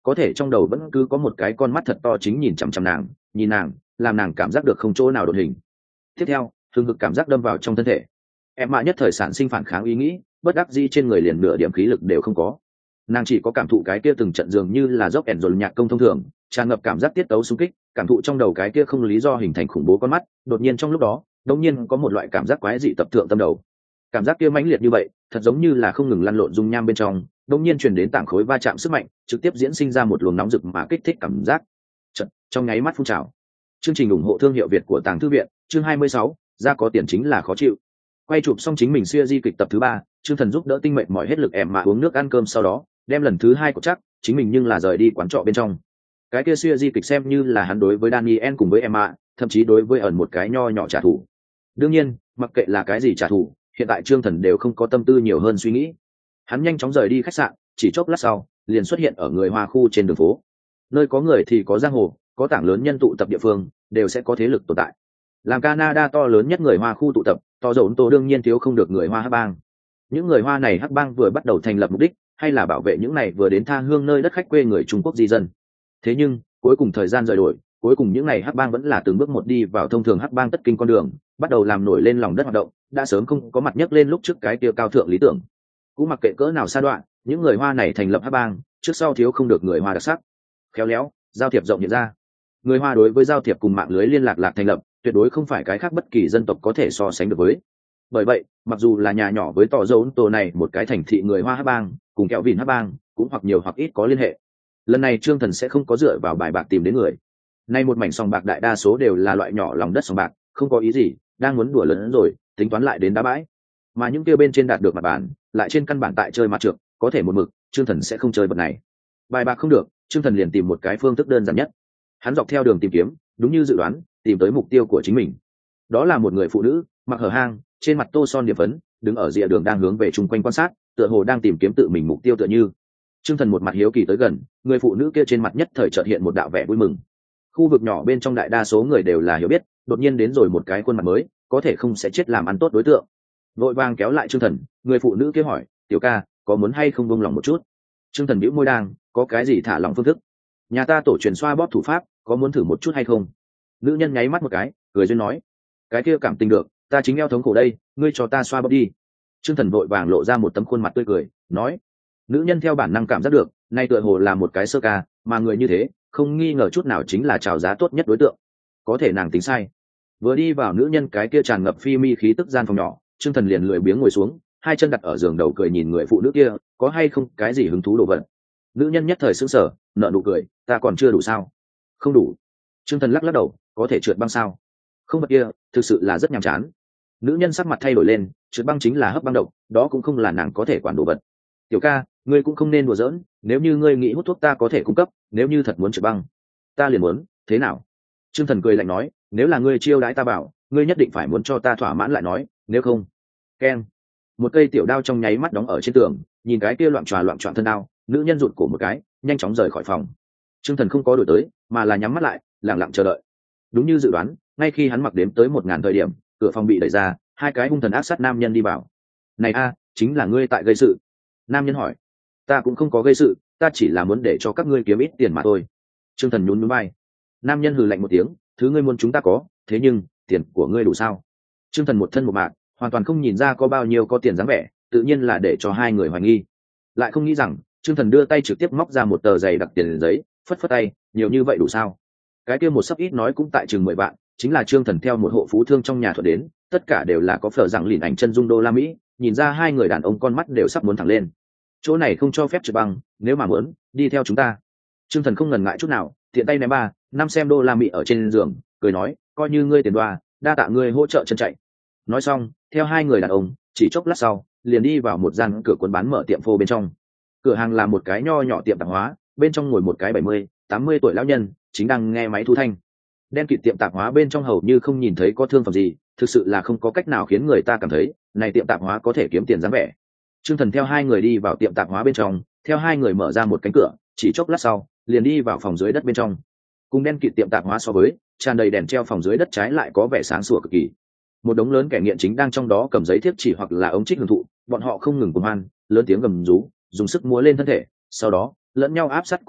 có thể trong đầu vẫn cứ có một cái con mắt thật to chính nhìn chằm chằm nàng, nhìn nàng làm nàng cảm giác được không chỗ nào đột hình. Tiếp theo hừng hực cảm giác đâm vào trong thân thể, em mạ nhất thời sản sinh phản kháng ý nghĩ, bất đắc dĩ trên người liền nửa điểm khí lực đều không có. Nàng chỉ có cảm thụ cái kia từng trận dường như là dốc ẻn rồi nhạc công thông thường, tràn ngập cảm giác tiết tấu xung kích, cảm thụ trong đầu cái kia không lý do hình thành khủng bố con mắt. Đột nhiên trong lúc đó đột nhiên có một loại cảm giác quái dị tập thượng tâm đầu. Cảm giác kia mãnh liệt như vậy, thật giống như là không ngừng lăn lộn dung nham bên trong, đột nhiên truyền đến tảng khối va chạm sức mạnh, trực tiếp diễn sinh ra một luồng nóng rực mà kích thích cảm giác. Chợt, trong nháy mắt phun trào. Chương trình ủng hộ thương hiệu Việt của Tàng Thư viện, chương hai mươi sáu, ra có tiền chính là khó chịu. Quay chụp xong chính mình siêu di kịch tập thứ ba, Trương Thần giúp đỡ tinh mệnh mỏi hết lực em mà uống nước ăn cơm, sau đó đem lần thứ hai của chắc chính mình nhưng là rời đi quán trọ bên trong. Cái kia siêu di kịch xem như là hắn đối với Daniel cùng với Emma, thậm chí đối với ẩn một cái nho nhỏ trả thù. Đương nhiên, mặc kệ là cái gì trả thù, hiện tại Trương Thần đều không có tâm tư nhiều hơn suy nghĩ. Hắn nhanh chóng rời đi khách sạn, chỉ chốc lát sau liền xuất hiện ở người Hoa khu trên đường phố. Nơi có người thì có giang hồ, có tảng lớn nhân tụ tập địa phương, đều sẽ có thế lực tồn tại. Làm Canada to lớn nhất người Hoa khu tụ tập, to dồn tổ đương nhiên thiếu không được người Hoa hắc bang. Những người Hoa này hắc bang vừa bắt đầu thành lập mục đích, hay là bảo vệ những này vừa đến tha hương nơi đất khách quê người Trung Quốc di dân. Thế nhưng, cuối cùng thời gian rời đổi, cuối cùng những này hắc bang vẫn là từng bước một đi vào thông thường hắc bang tất kinh con đường, bắt đầu làm nổi lên lòng đất hoạt động, đã sớm không có mặt nhấc lên lúc trước cái kia cao thượng lý tưởng. Cũng mặc kệ cỡ nào sa đoạn, những người Hoa này thành lập hắc bang, trước sau thiếu không được người Hoa đặc sắc. Khéo léo, giao thiệp rộng hiện ra. Người Hoa đối với giao thiệp cùng mạng lưới liên lạc lạc thành lập, tuyệt đối không phải cái khác bất kỳ dân tộc có thể so sánh được với. Bởi vậy, mặc dù là nhà nhỏ với tỏ dấu tổ này một cái thành thị người Hoa hắc bang, cùng kẹo vịn hắc bang cũng hoặc nhiều hoặc ít có liên hệ. Lần này Trương Thần sẽ không có dựa vào bài bạc tìm đến người. Nay một mảnh sòng bạc đại đa số đều là loại nhỏ lòng đất sòng bạc, không có ý gì, đang muốn đùa lớn rồi, tính toán lại đến đá bãi. Mà những kia bên trên đạt được mặt bàn, lại trên căn bản tại chơi mặt trượt, có thể một mực, Trương Thần sẽ không chơi vật này. Bài bạc không được, Trương Thần liền tìm một cái phương thức đơn giản nhất. Hắn dọc theo đường tìm kiếm, đúng như dự đoán, tìm tới mục tiêu của chính mình. Đó là một người phụ nữ, mặc hở hang, trên mặt tô son điểm phấn, đứng ở rìa đường đang hướng về chung quanh quan sát, tựa hồ đang tìm kiếm tự mình mục tiêu tựa như. Trương Thần một mặt hiếu kỳ tới gần, người phụ nữ kia trên mặt nhất thời chợt hiện một đạo vẻ vui mừng. Khu vực nhỏ bên trong đại đa số người đều là hiểu biết, đột nhiên đến rồi một cái khuôn mặt mới, có thể không sẽ chết làm ăn tốt đối tượng. Vội vàng kéo lại Trương Thần, người phụ nữ kia hỏi, "Tiểu ca, có muốn hay không buông lòng một chút?" Trương Thần bĩu môi đang, "Có cái gì thả lòng phương thức? Nhà ta tổ truyền xoa bóp thủ pháp, có muốn thử một chút hay không?" Nữ nhân nháy mắt một cái, cười duyên nói, "Cái kia cảm tình được, ta chính eo thống khổ đây, ngươi cho ta xoa bóp đi." Trương Thần vội vàng lộ ra một tấm khuôn mặt tươi cười, nói. Nữ nhân theo bản năng cảm giác được, nay tựa hồ là một cái sơ ca, mà người như thế, không nghi ngờ chút nào chính là chào giá tốt nhất đối tượng. Có thể nàng tính sai. Vừa đi vào nữ nhân cái kia tràn ngập phi mi khí tức gian phòng nhỏ, Trương Thần liền lười biếng ngồi xuống, hai chân đặt ở giường đầu cười nhìn người phụ nữ kia, có hay không cái gì hứng thú đồ vật. Nữ nhân nhất thời sững sờ, nở nụ cười, "Ta còn chưa đủ sao?" "Không đủ." Trương Thần lắc lắc đầu, "Có thể trượt băng sao?" "Không vật kia, thực sự là rất nhàm chán." Nữ nhân sắc mặt thay đổi lên, trượt băng chính là hấp băng độc, đó cũng không là nàng có thể quản đồ vật. "Tiểu ca, ngươi cũng không nên đùa giỡn, nếu như ngươi nghĩ hút thuốc ta có thể cung cấp, nếu như thật muốn trượt băng, ta liền muốn, thế nào?" Trương Thần cười lạnh nói, "Nếu là ngươi chiêu đãi ta bảo, ngươi nhất định phải muốn cho ta thỏa mãn lại nói, nếu không." Keng. Một cây tiểu đao trong nháy mắt đóng ở trên tường, nhìn cái kia loạn tròa loạn trọn thân đao, nữ nhân rụt cổ một cái, nhanh chóng rời khỏi phòng. Trương Thần không có đổi tới, mà là nhắm mắt lại, lặng lặng chờ đợi. Đúng như dự đoán, ngay khi hắn mặc đếm tới một ngàn thời điểm, cửa phòng bị đẩy ra, hai cái hung thần ác sát nam nhân đi vào. "Này a, chính là ngươi tại gây sự?" Nam nhân hỏi. "Ta cũng không có gây sự, ta chỉ là muốn để cho các ngươi kiếm ít tiền mà thôi." Trương Thần nhún nhún vai. Nam nhân hừ lạnh một tiếng, "Thứ ngươi muốn chúng ta có, thế nhưng tiền của ngươi đủ sao?" Trương Thần một thân một mạc, hoàn toàn không nhìn ra có bao nhiêu có tiền dáng vẻ, tự nhiên là để cho hai người hoài nghi. Lại không nghĩ rằng Trương Thần đưa tay trực tiếp móc ra một tờ giày đặc tiền giấy, phất phất tay, "Nhiều như vậy đủ sao?" Cái kia một sấp ít nói cũng tại chừng mười vạn, chính là Trương Thần theo một hộ phú thương trong nhà thuận đến, tất cả đều là có phở rằng lìn ảnh chân dung đô la Mỹ, nhìn ra hai người đàn ông con mắt đều sắp muốn thẳng lên. "Chỗ này không cho phép trượt băng, nếu mà muốn, đi theo chúng ta." Trương Thần không ngần ngại chút nào, tiện tay ném ba, năm xem đô la Mỹ ở trên giường, cười nói, "Coi như ngươi tiền đoa, đa tạ ngươi hỗ trợ chân chạy." Nói xong, theo hai người đàn ông, chỉ chốc lát sau, liền đi vào một gian cửa cuốn bán mở tiệm phô bên trong. Cửa hàng là một cái nho nhỏ tiệm tạp hóa, bên trong ngồi một cái bảy mươi, tám mươi tuổi lão nhân, chính đang nghe máy thu thanh. Đen kịt tiệm tạp hóa bên trong hầu như không nhìn thấy có thương phẩm gì, thực sự là không có cách nào khiến người ta cảm thấy này tiệm tạp hóa có thể kiếm tiền dáng vẻ. Trương Thần theo hai người đi vào tiệm tạp hóa bên trong, theo hai người mở ra một cánh cửa, chỉ chốc lát sau, liền đi vào phòng dưới đất bên trong. Cùng đen kịt tiệm tạp hóa so với, tràn đầy đèn treo phòng dưới đất trái lại có vẻ sáng sủa cực kỳ. Một đống lớn kẻ nghiện chính đang trong đó cầm giấy thiếp chỉ hoặc là ống trích hưởng thụ, bọn họ không ngừng cuồng hoan, lớn tiếng gầm rú, dùng sức múa lên thân thể, sau đó lẫn nhau áp sát cùng nhau,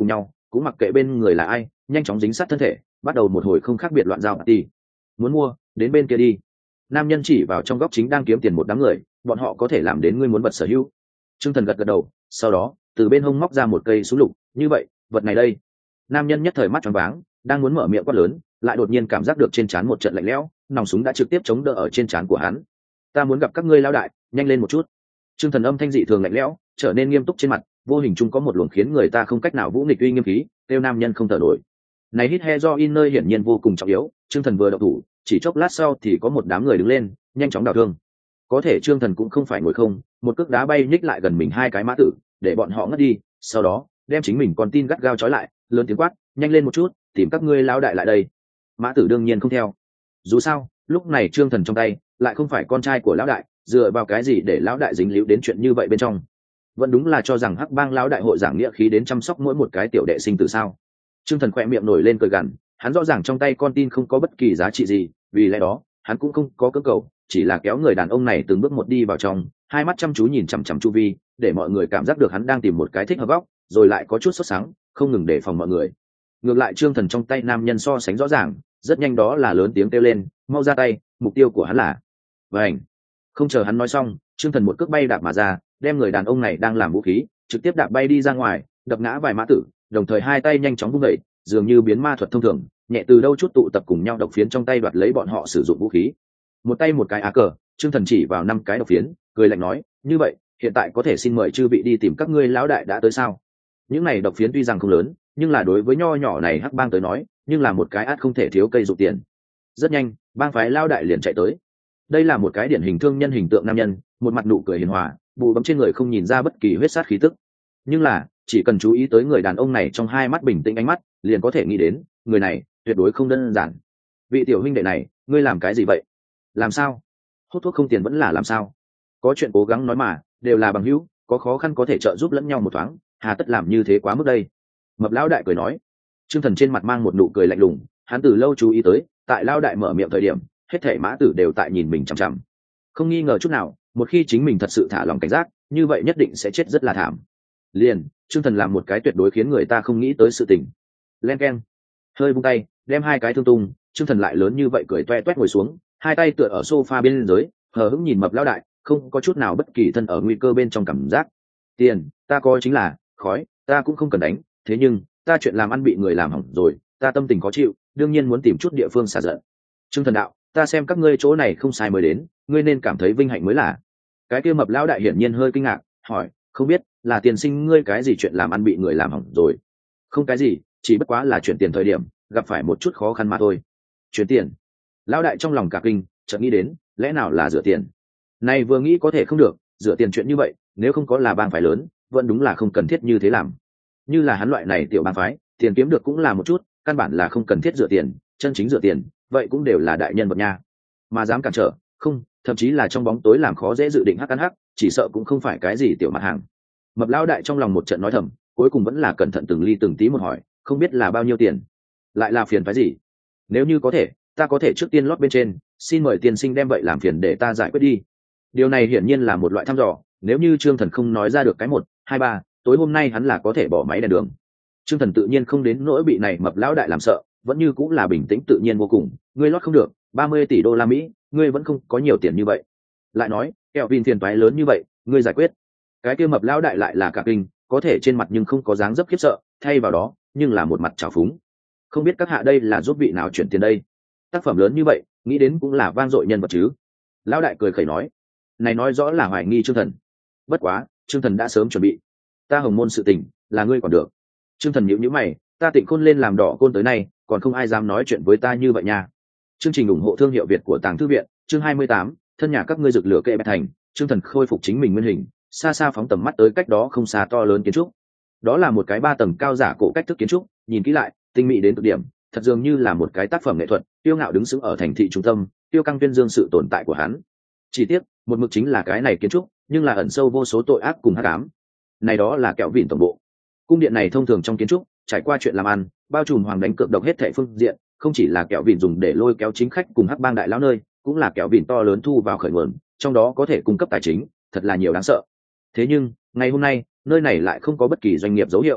cũng mặc kệ bên người là ai, nhanh chóng dính sát thân thể, bắt đầu một hồi không khác biệt loạn giao party. Muốn mua, đến bên kia đi. Nam nhân chỉ vào trong góc chính đang kiếm tiền một đám người, bọn họ có thể làm đến ngươi muốn vật sở hữu. Trương Thần gật gật đầu, sau đó từ bên hông móc ra một cây súng lục, như vậy, vật này đây. Nam nhân nhất thời mắt tròn váng, đang muốn mở miệng quát lớn, lại đột nhiên cảm giác được trên trán một trận lạnh lẽo, nòng súng đã trực tiếp chống đỡ ở trên trán của hắn. Ta muốn gặp các ngươi lão đại, nhanh lên một chút. Trương Thần âm thanh dị thường lạnh lẽo, trở nên nghiêm túc trên mặt, vô hình chung có một luồng khiến người ta không cách nào vũ nghịch uy nghiêm khí, kêu nam nhân không thở nổi. Này hít he do in nơi hiển nhiên vô cùng trọng yếu, Trương Thần vừa động thủ, chỉ chốc lát sau thì có một đám người đứng lên, nhanh chóng đào thương. Có thể Trương Thần cũng không phải ngồi không, một cước đá bay nhích lại gần mình hai cái mã tử, để bọn họ ngất đi, sau đó đem chính mình con tin gắt gao trói lại, lớn tiếng quát, nhanh lên một chút, tìm các ngươi lão đại lại đây. Mã tử đương nhiên không theo. Dù sao, lúc này Trương Thần trong tay lại không phải con trai của lão đại, dựa vào cái gì để lão đại dính líu đến chuyện như vậy bên trong? Vẫn đúng là cho rằng Hắc Bang lão đại hội giảng nghĩa khí đến chăm sóc mỗi một cái tiểu đệ sinh tử sao? Trương Thần khỏe miệng nổi lên cười gằn, hắn rõ ràng trong tay con tin không có bất kỳ giá trị gì, vì lẽ đó hắn cũng không có cưỡng cầu, chỉ là kéo người đàn ông này từng bước một đi vào trong, hai mắt chăm chú nhìn chằm chằm chu vi, để mọi người cảm giác được hắn đang tìm một cái thích hợp góc, rồi lại có chút sốt sáng, không ngừng đề phòng mọi người. Ngược lại Trương Thần trong tay nam nhân so sánh rõ ràng, rất nhanh đó là lớn tiếng kêu lên, mau ra tay, mục tiêu của hắn là. Vành. Không chờ hắn nói xong, Trương Thần một cước bay đạp mà ra, đem người đàn ông này đang làm vũ khí trực tiếp đạp bay đi ra ngoài, đập ngã vài mã tử, đồng thời hai tay nhanh chóng vung đẩy, dường như biến ma thuật thông thường, nhẹ từ đâu chút tụ tập cùng nhau độc phiến trong tay đoạt lấy bọn họ sử dụng vũ khí. Một tay một cái á cờ, Trương Thần chỉ vào năm cái độc phiến, cười lạnh nói, như vậy hiện tại có thể xin mời chư vị đi tìm các ngươi lão đại đã tới sao? Những này độc phiến tuy rằng không lớn, nhưng là đối với nho nhỏ này Hắc Bang tới nói, nhưng là một cái át không thể thiếu cây dụng tiền. Rất nhanh, bang phái lão đại liền chạy tới. Đây là một cái điển hình thương nhân hình tượng nam nhân, một mặt nụ cười hiền hòa, bù bấm trên người không nhìn ra bất kỳ huyết sát khí tức. Nhưng là, chỉ cần chú ý tới người đàn ông này trong hai mắt bình tĩnh ánh mắt, liền có thể nghĩ đến, người này tuyệt đối không đơn giản. Vị tiểu huynh đệ này, ngươi làm cái gì vậy? Làm sao? Hút thuốc không tiền vẫn là làm sao? Có chuyện cố gắng nói mà, đều là bằng hữu, có khó khăn có thể trợ giúp lẫn nhau một thoáng, hà tất làm như thế quá mức đây. Mập lão đại cười nói. Trương Thần trên mặt mang một nụ cười lạnh lùng, hắn từ lâu chú ý tới, tại lão đại mở miệng thời điểm, hết thảy mã tử đều tại nhìn mình chằm chằm. Không nghi ngờ chút nào, một khi chính mình thật sự thả lòng cảnh giác, như vậy nhất định sẽ chết rất là thảm. Liền, Trương Thần làm một cái tuyệt đối khiến người ta không nghĩ tới sự tình. Len keng. Hơi vung tay, đem hai cái thương tung, Trương Thần lại lớn như vậy cười toe toét ngồi xuống, hai tay tựa ở sofa bên dưới, hờ hững nhìn mập lão đại, không có chút nào bất kỳ thân ở nguy cơ bên trong cảm giác. Tiền, ta có chính là, khói, ta cũng không cần đánh, thế nhưng, ta chuyện làm ăn bị người làm hỏng rồi, ta tâm tình khó chịu, đương nhiên muốn tìm chút địa phương xả giận. Trương Thần đạo, ta xem các ngươi chỗ này không sai mới đến, ngươi nên cảm thấy vinh hạnh mới là. Cái kia mập lão đại hiển nhiên hơi kinh ngạc, hỏi, không biết là tiền sinh ngươi cái gì chuyện làm ăn bị người làm hỏng rồi? Không cái gì, chỉ bất quá là chuyển tiền thời điểm gặp phải một chút khó khăn mà thôi. Chuyển tiền? Lão đại trong lòng cả kinh, chợt nghĩ đến, lẽ nào là rửa tiền? Này vừa nghĩ có thể không được, rửa tiền chuyện như vậy, nếu không có là bang phái lớn, vẫn đúng là không cần thiết như thế làm. Như là hắn loại này tiểu bang phái, tiền kiếm được cũng là một chút, căn bản là không cần thiết rửa tiền, chân chính rửa tiền, vậy cũng đều là đại nhân vật nha. Mà dám cản trở, không, thậm chí là trong bóng tối làm khó dễ dự định hắc ăn hắc, chỉ sợ cũng không phải cái gì tiểu mặt hàng. Mập lão đại trong lòng một trận nói thầm, cuối cùng vẫn là cẩn thận từng ly từng tí một hỏi, không biết là bao nhiêu tiền, lại là phiền phái gì? Nếu như có thể, ta có thể trước tiên lót bên trên, xin mời tiên sinh đem vậy làm phiền để ta giải quyết đi. Điều này hiển nhiên là một loại thăm dò, nếu như Trương Thần không nói ra được cái một, hai ba, tối hôm nay hắn là có thể bỏ máy đèn đường. Trương Thần tự nhiên không đến nỗi bị này mập lão đại làm sợ, vẫn như cũng là bình tĩnh tự nhiên vô cùng, ngươi lót không được, ba mươi tỷ đô la Mỹ, ngươi vẫn không có nhiều tiền như vậy. Lại nói, kẹo vin tiền toái lớn như vậy, ngươi giải quyết. Cái kia mập lão đại lại là cả kinh, có thể trên mặt nhưng không có dáng dấp khiếp sợ, thay vào đó, nhưng là một mặt trào phúng. Không biết các hạ đây là giúp vị nào chuyển tiền đây? Tác phẩm lớn như vậy, nghĩ đến cũng là vang dội nhân vật chứ. Lão đại cười khẩy nói, này nói rõ là hoài nghi Trương Thần. Bất quá, Trương Thần đã sớm chuẩn bị. Ta hồng môn sự tình, là ngươi còn được. Trương Thần nhíu nhíu mày, ta Tịnh Khôn lên làm đỏ côn tới nay, còn không ai dám nói chuyện với ta như vậy nha. Chương trình ủng hộ thương hiệu Việt của Tàng Thư viện, chương hai mươi tám, thân nhà các ngươi rực lửa kệ bẹt thành. Trương Thần khôi phục chính mình nguyên hình, xa xa phóng tầm mắt tới cách đó không xa to lớn kiến trúc. Đó là một cái ba tầng cao giả cổ cách thức kiến trúc, nhìn kỹ lại, tinh mỹ đến cực điểm, thật dường như là một cái tác phẩm nghệ thuật, tiêu ngạo đứng sững ở thành thị trung tâm, tiêu căng tuyên dương sự tồn tại của hắn. Chỉ tiếc, một mực chính là cái này kiến trúc, nhưng là ẩn sâu vô số tội ác cùng hắc ám. Này đó là kẹo vịn tổng bộ. Cung điện này thông thường trong kiến trúc, trải qua chuyện làm ăn, bao trùm hoàng đánh cược độc hết thảy phương diện, không chỉ là kẹo vịn dùng để lôi kéo chính khách cùng hắc bang đại lão nơi, cũng là kẹo vịn to lớn thu vào khởi nguồn, trong đó có thể cung cấp tài chính, thật là nhiều đáng sợ. Thế nhưng, ngày hôm nay, nơi này lại không có bất kỳ doanh nghiệp dấu hiệu.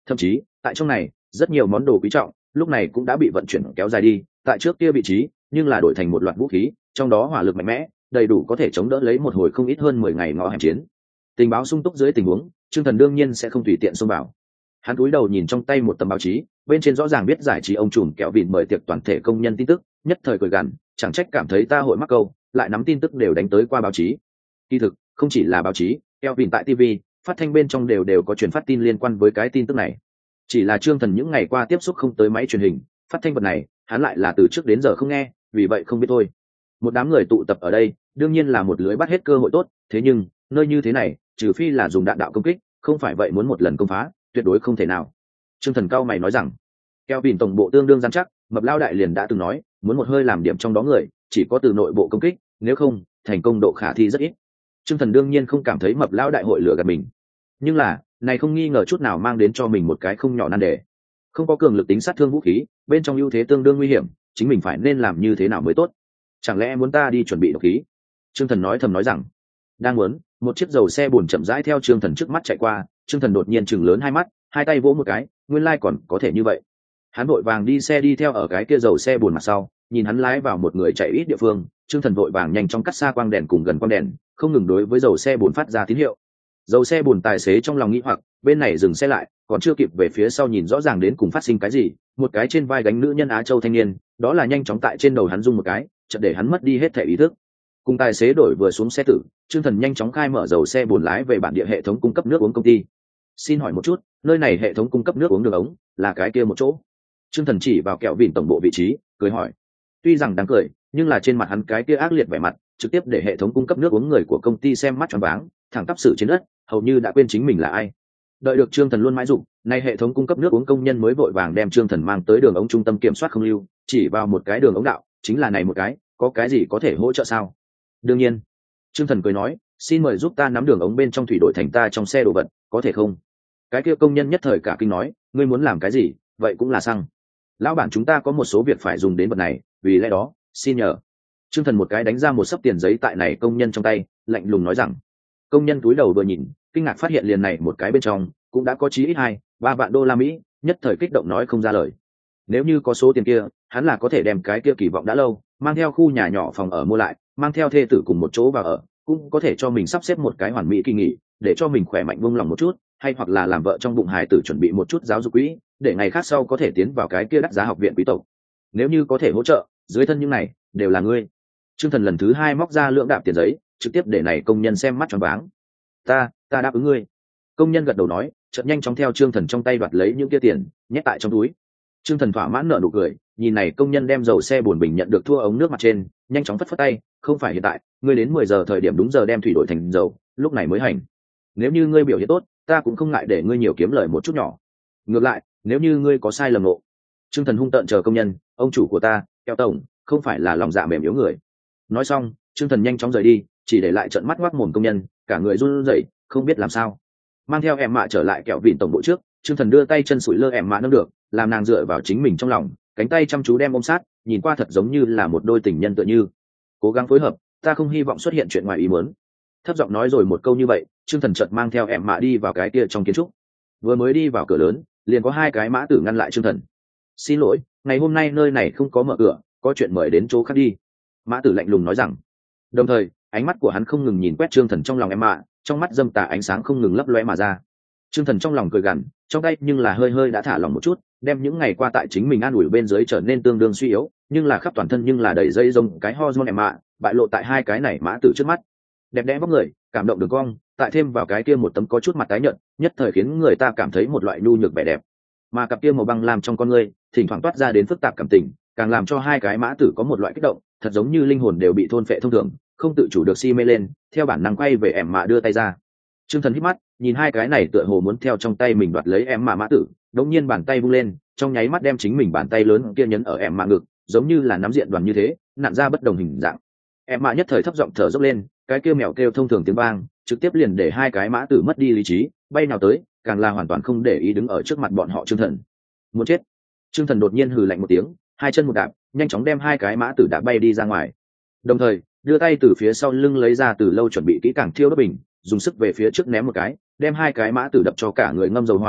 Thậm chí tại trong này rất nhiều món đồ quý trọng lúc này cũng đã bị vận chuyển kéo dài đi tại trước kia vị trí, nhưng là đổi thành một loạt vũ khí, trong đó hỏa lực mạnh mẽ đầy đủ có thể chống đỡ lấy một hồi không ít hơn mười ngày ngõ hẻm chiến. Tình báo sung túc dưới tình huống, Trương Thần đương nhiên sẽ không tùy tiện xông vào. Hắn cúi đầu nhìn trong tay một tấm báo chí, bên trên rõ ràng biết giải trí ông trùm kẹo vịn mời tiệc toàn thể công nhân tin tức, nhất thời cười gằn, chẳng trách cảm thấy ta hội mắc câu, lại nắm tin tức đều đánh tới qua báo chí. Kỳ thực, không chỉ là báo chí, kẹo vịn tại ti vi, phát thanh bên trong đều đều có truyền phát tin liên quan với cái tin tức này. Chỉ là Trương Thần những ngày qua tiếp xúc không tới máy truyền hình, phát thanh vật này, hắn lại là từ trước đến giờ không nghe, vì vậy không biết thôi. Một đám người tụ tập ở đây, đương nhiên là một lưới bắt hết cơ hội tốt, thế nhưng, nơi như thế này, trừ phi là dùng đạn đạo công kích, không phải vậy muốn một lần công phá, tuyệt đối không thể nào. Trương Thần cao mày nói rằng, keo vìn tổng bộ tương đương rắn chắc, Mập Lao đại liền đã từng nói, muốn một hơi làm điểm trong đó người, chỉ có từ nội bộ công kích, nếu không, thành công độ khả thi rất ít. Trương Thần đương nhiên không cảm thấy Mập Lao đại hội lừa gạt mình, nhưng là, này không nghi ngờ chút nào mang đến cho mình một cái không nhỏ nan đề. Không có cường lực tính sát thương vũ khí, bên trong ưu thế tương đương nguy hiểm, chính mình phải nên làm như thế nào mới tốt? Chẳng lẽ muốn ta đi chuẩn bị độc khí? Trương Thần nói thầm nói rằng, đang muốn, một chiếc dầu xe buồn chậm rãi theo Trương Thần trước mắt chạy qua, Trương Thần đột nhiên chừng lớn hai mắt, hai tay vỗ một cái, nguyên lai còn có thể như vậy. Hắn vội vàng đi xe đi theo ở cái kia dầu xe buồn mặt sau, nhìn hắn lái vào một người chạy ít địa phương, Trương Thần vội vàng nhanh chóng cắt xa quang đèn cùng gần quang đèn, không ngừng đối với dầu xe buồn phát ra tín hiệu. Dầu xe buồn tài xế trong lòng nghĩ hoặc, bên này dừng xe lại, còn chưa kịp về phía sau nhìn rõ ràng đến cùng phát sinh cái gì, một cái trên vai gánh nữ nhân Á Châu thanh niên, đó là nhanh chóng tại trên đầu hắn rung một cái, chợt để hắn mất đi hết thể ý thức. Cùng tài xế đổi vừa xuống xe tử, Trương Thần nhanh chóng khai mở dầu xe buồn lái về bản địa hệ thống cung cấp nước uống công ty. Xin hỏi một chút, nơi này hệ thống cung cấp nước uống đường ống là cái kia một chỗ? Trương Thần chỉ vào kẹo vịn tổng bộ vị trí, cười hỏi. Tuy rằng đáng cười, nhưng là trên mặt hắn cái kia ác liệt vẻ mặt, trực tiếp để hệ thống cung cấp nước uống người của công ty xem mắt choáng váng, thẳng tắp sự trên đất, hầu như đã quên chính mình là ai. Đợi được Trương Thần luôn mãi dụng, nay hệ thống cung cấp nước uống công nhân mới vội vàng đem Trương Thần mang tới đường ống trung tâm kiểm soát không lưu, chỉ vào một cái đường ống đạo, chính là này một cái, có cái gì có thể hỗ trợ sao? Đương nhiên. Trương Thần cười nói, xin mời giúp ta nắm đường ống bên trong thủy đổi thành ta trong xe đồ vật, có thể không? Cái kia công nhân nhất thời cả kinh nói, ngươi muốn làm cái gì? Vậy cũng là xăng. Lão bản chúng ta có một số việc phải dùng đến vật này, vì lẽ đó, xin nhờ. Trương Thần một cái đánh ra một xấp tiền giấy tại này công nhân trong tay, lạnh lùng nói rằng. Công nhân túi đầu vừa nhìn, kinh ngạc phát hiện liền này một cái bên trong cũng đã có chí ít hai ba vạn đô la Mỹ, nhất thời kích động nói không ra lời. Nếu như có số tiền kia, hắn là có thể đem cái kia kỳ vọng đã lâu, mang theo khu nhà nhỏ phòng ở mua lại, mang theo thê tử cùng một chỗ vào ở, cũng có thể cho mình sắp xếp một cái hoàn mỹ kỳ nghỉ, để cho mình khỏe mạnh buông lòng một chút, hay hoặc là làm vợ trong bụng hài tử chuẩn bị một chút giáo dục quỹ, để ngày khác sau có thể tiến vào cái kia đắt giá học viện quý tộc. Nếu như có thể hỗ trợ, dưới thân những này đều là ngươi. Trương Thần lần thứ hai móc ra lượng đạm tiền giấy, trực tiếp để này công nhân xem mắt choáng váng. Ta, ta đáp ứng ngươi. Công nhân gật đầu nói, chợt nhanh chóng theo Trương Thần trong tay đoạt lấy những kia tiền, nhét tại trong túi. Trương Thần thỏa mãn nở nụ cười, nhìn này công nhân đem dầu xe buồn bình nhận được thua ống nước mặt trên, nhanh chóng phất phất tay, không phải hiện tại, ngươi đến mười giờ thời điểm đúng giờ đem thủy đổi thành dầu, lúc này mới hành. Nếu như ngươi biểu hiện tốt, ta cũng không ngại để ngươi nhiều kiếm lời một chút nhỏ. Ngược lại, nếu như ngươi có sai lầm ngộ. Trương Thần hung tợn chờ công nhân, ông chủ của ta, Keo tổng, không phải là lòng dạ mềm yếu người. Nói xong, Trương Thần nhanh chóng rời đi, chỉ để lại trận mắt ngoác mồm công nhân, cả người run rẩy, không biết làm sao. Mang theo em mạ trở lại kẹo vịn tổng bộ trước, Trương Thần đưa tay chân sủi lơ em mạ nâng được, làm nàng dựa vào chính mình trong lòng, cánh tay chăm chú đem ôm sát, nhìn qua thật giống như là một đôi tình nhân tựa như. Cố gắng phối hợp, ta không hy vọng xuất hiện chuyện ngoài ý muốn. Thấp giọng nói rồi một câu như vậy, Trương Thần chợt mang theo em mạ đi vào cái kia trong kiến trúc. Vừa mới đi vào cửa lớn, liền có hai cái mã tử ngăn lại Trương Thần. Xin lỗi, ngày hôm nay nơi này không có mở cửa, có chuyện mời đến chỗ khác đi. Mã tử lạnh lùng nói rằng. Đồng thời, ánh mắt của hắn không ngừng nhìn quét Trương Thần trong lòng em mạ, trong mắt dâm tà ánh sáng không ngừng lấp lóe mà ra. Trương Thần trong lòng cười gằn, trong tay nhưng là hơi hơi đã thả lỏng một chút, đem những ngày qua tại chính mình an ủi bên dưới trở nên tương đương suy yếu, nhưng là khắp toàn thân nhưng là đầy dây rông cái hormone em mạ, bại lộ tại hai cái này mã tử trước mắt. Đẹp đẽ vóc người, cảm động đường cong, tại thêm vào cái kia một tấm có chút mặt tái nhợt, nhất thời khiến người ta cảm thấy một loại nhu nhược vẻ đẹp. Mà cặp kia màu băng làm trong con người, thỉnh thoảng toát ra đến phức tạp cảm tình, càng làm cho hai cái mã tử có một loại kích động, thật giống như linh hồn đều bị thôn phệ thông thường, không tự chủ được si mê lên, theo bản năng quay về em mạ đưa tay ra. Trương Thần hít mắt, nhìn hai cái này tựa hồ muốn theo trong tay mình đoạt lấy em mạ mã tử, đống nhiên bàn tay vung lên, trong nháy mắt đem chính mình bàn tay lớn kia nhấn ở em mạ ngực, giống như là nắm diện đoàn như thế, nặn ra bất đồng hình dạng. Em mạ nhất thời thấp giọng thở dốc lên, cái kia mèo kêu thông thường tiếng vang, trực tiếp liền để hai cái mã tử mất đi lý trí, bay nào tới, càng là hoàn toàn không để ý đứng ở trước mặt bọn họ Trương Thần. Muốn chết. Trương Thần đột nhiên hừ lạnh một tiếng, hai chân một đạp, nhanh chóng đem hai cái mã tử đạp bay đi ra ngoài. Đồng thời, đưa tay từ phía sau lưng lấy ra từ lâu chuẩn bị kỹ càng thiêu đốt bình, dùng sức về phía trước ném một cái, đem hai cái mã tử đập cho cả người ngâm dầu hỏa,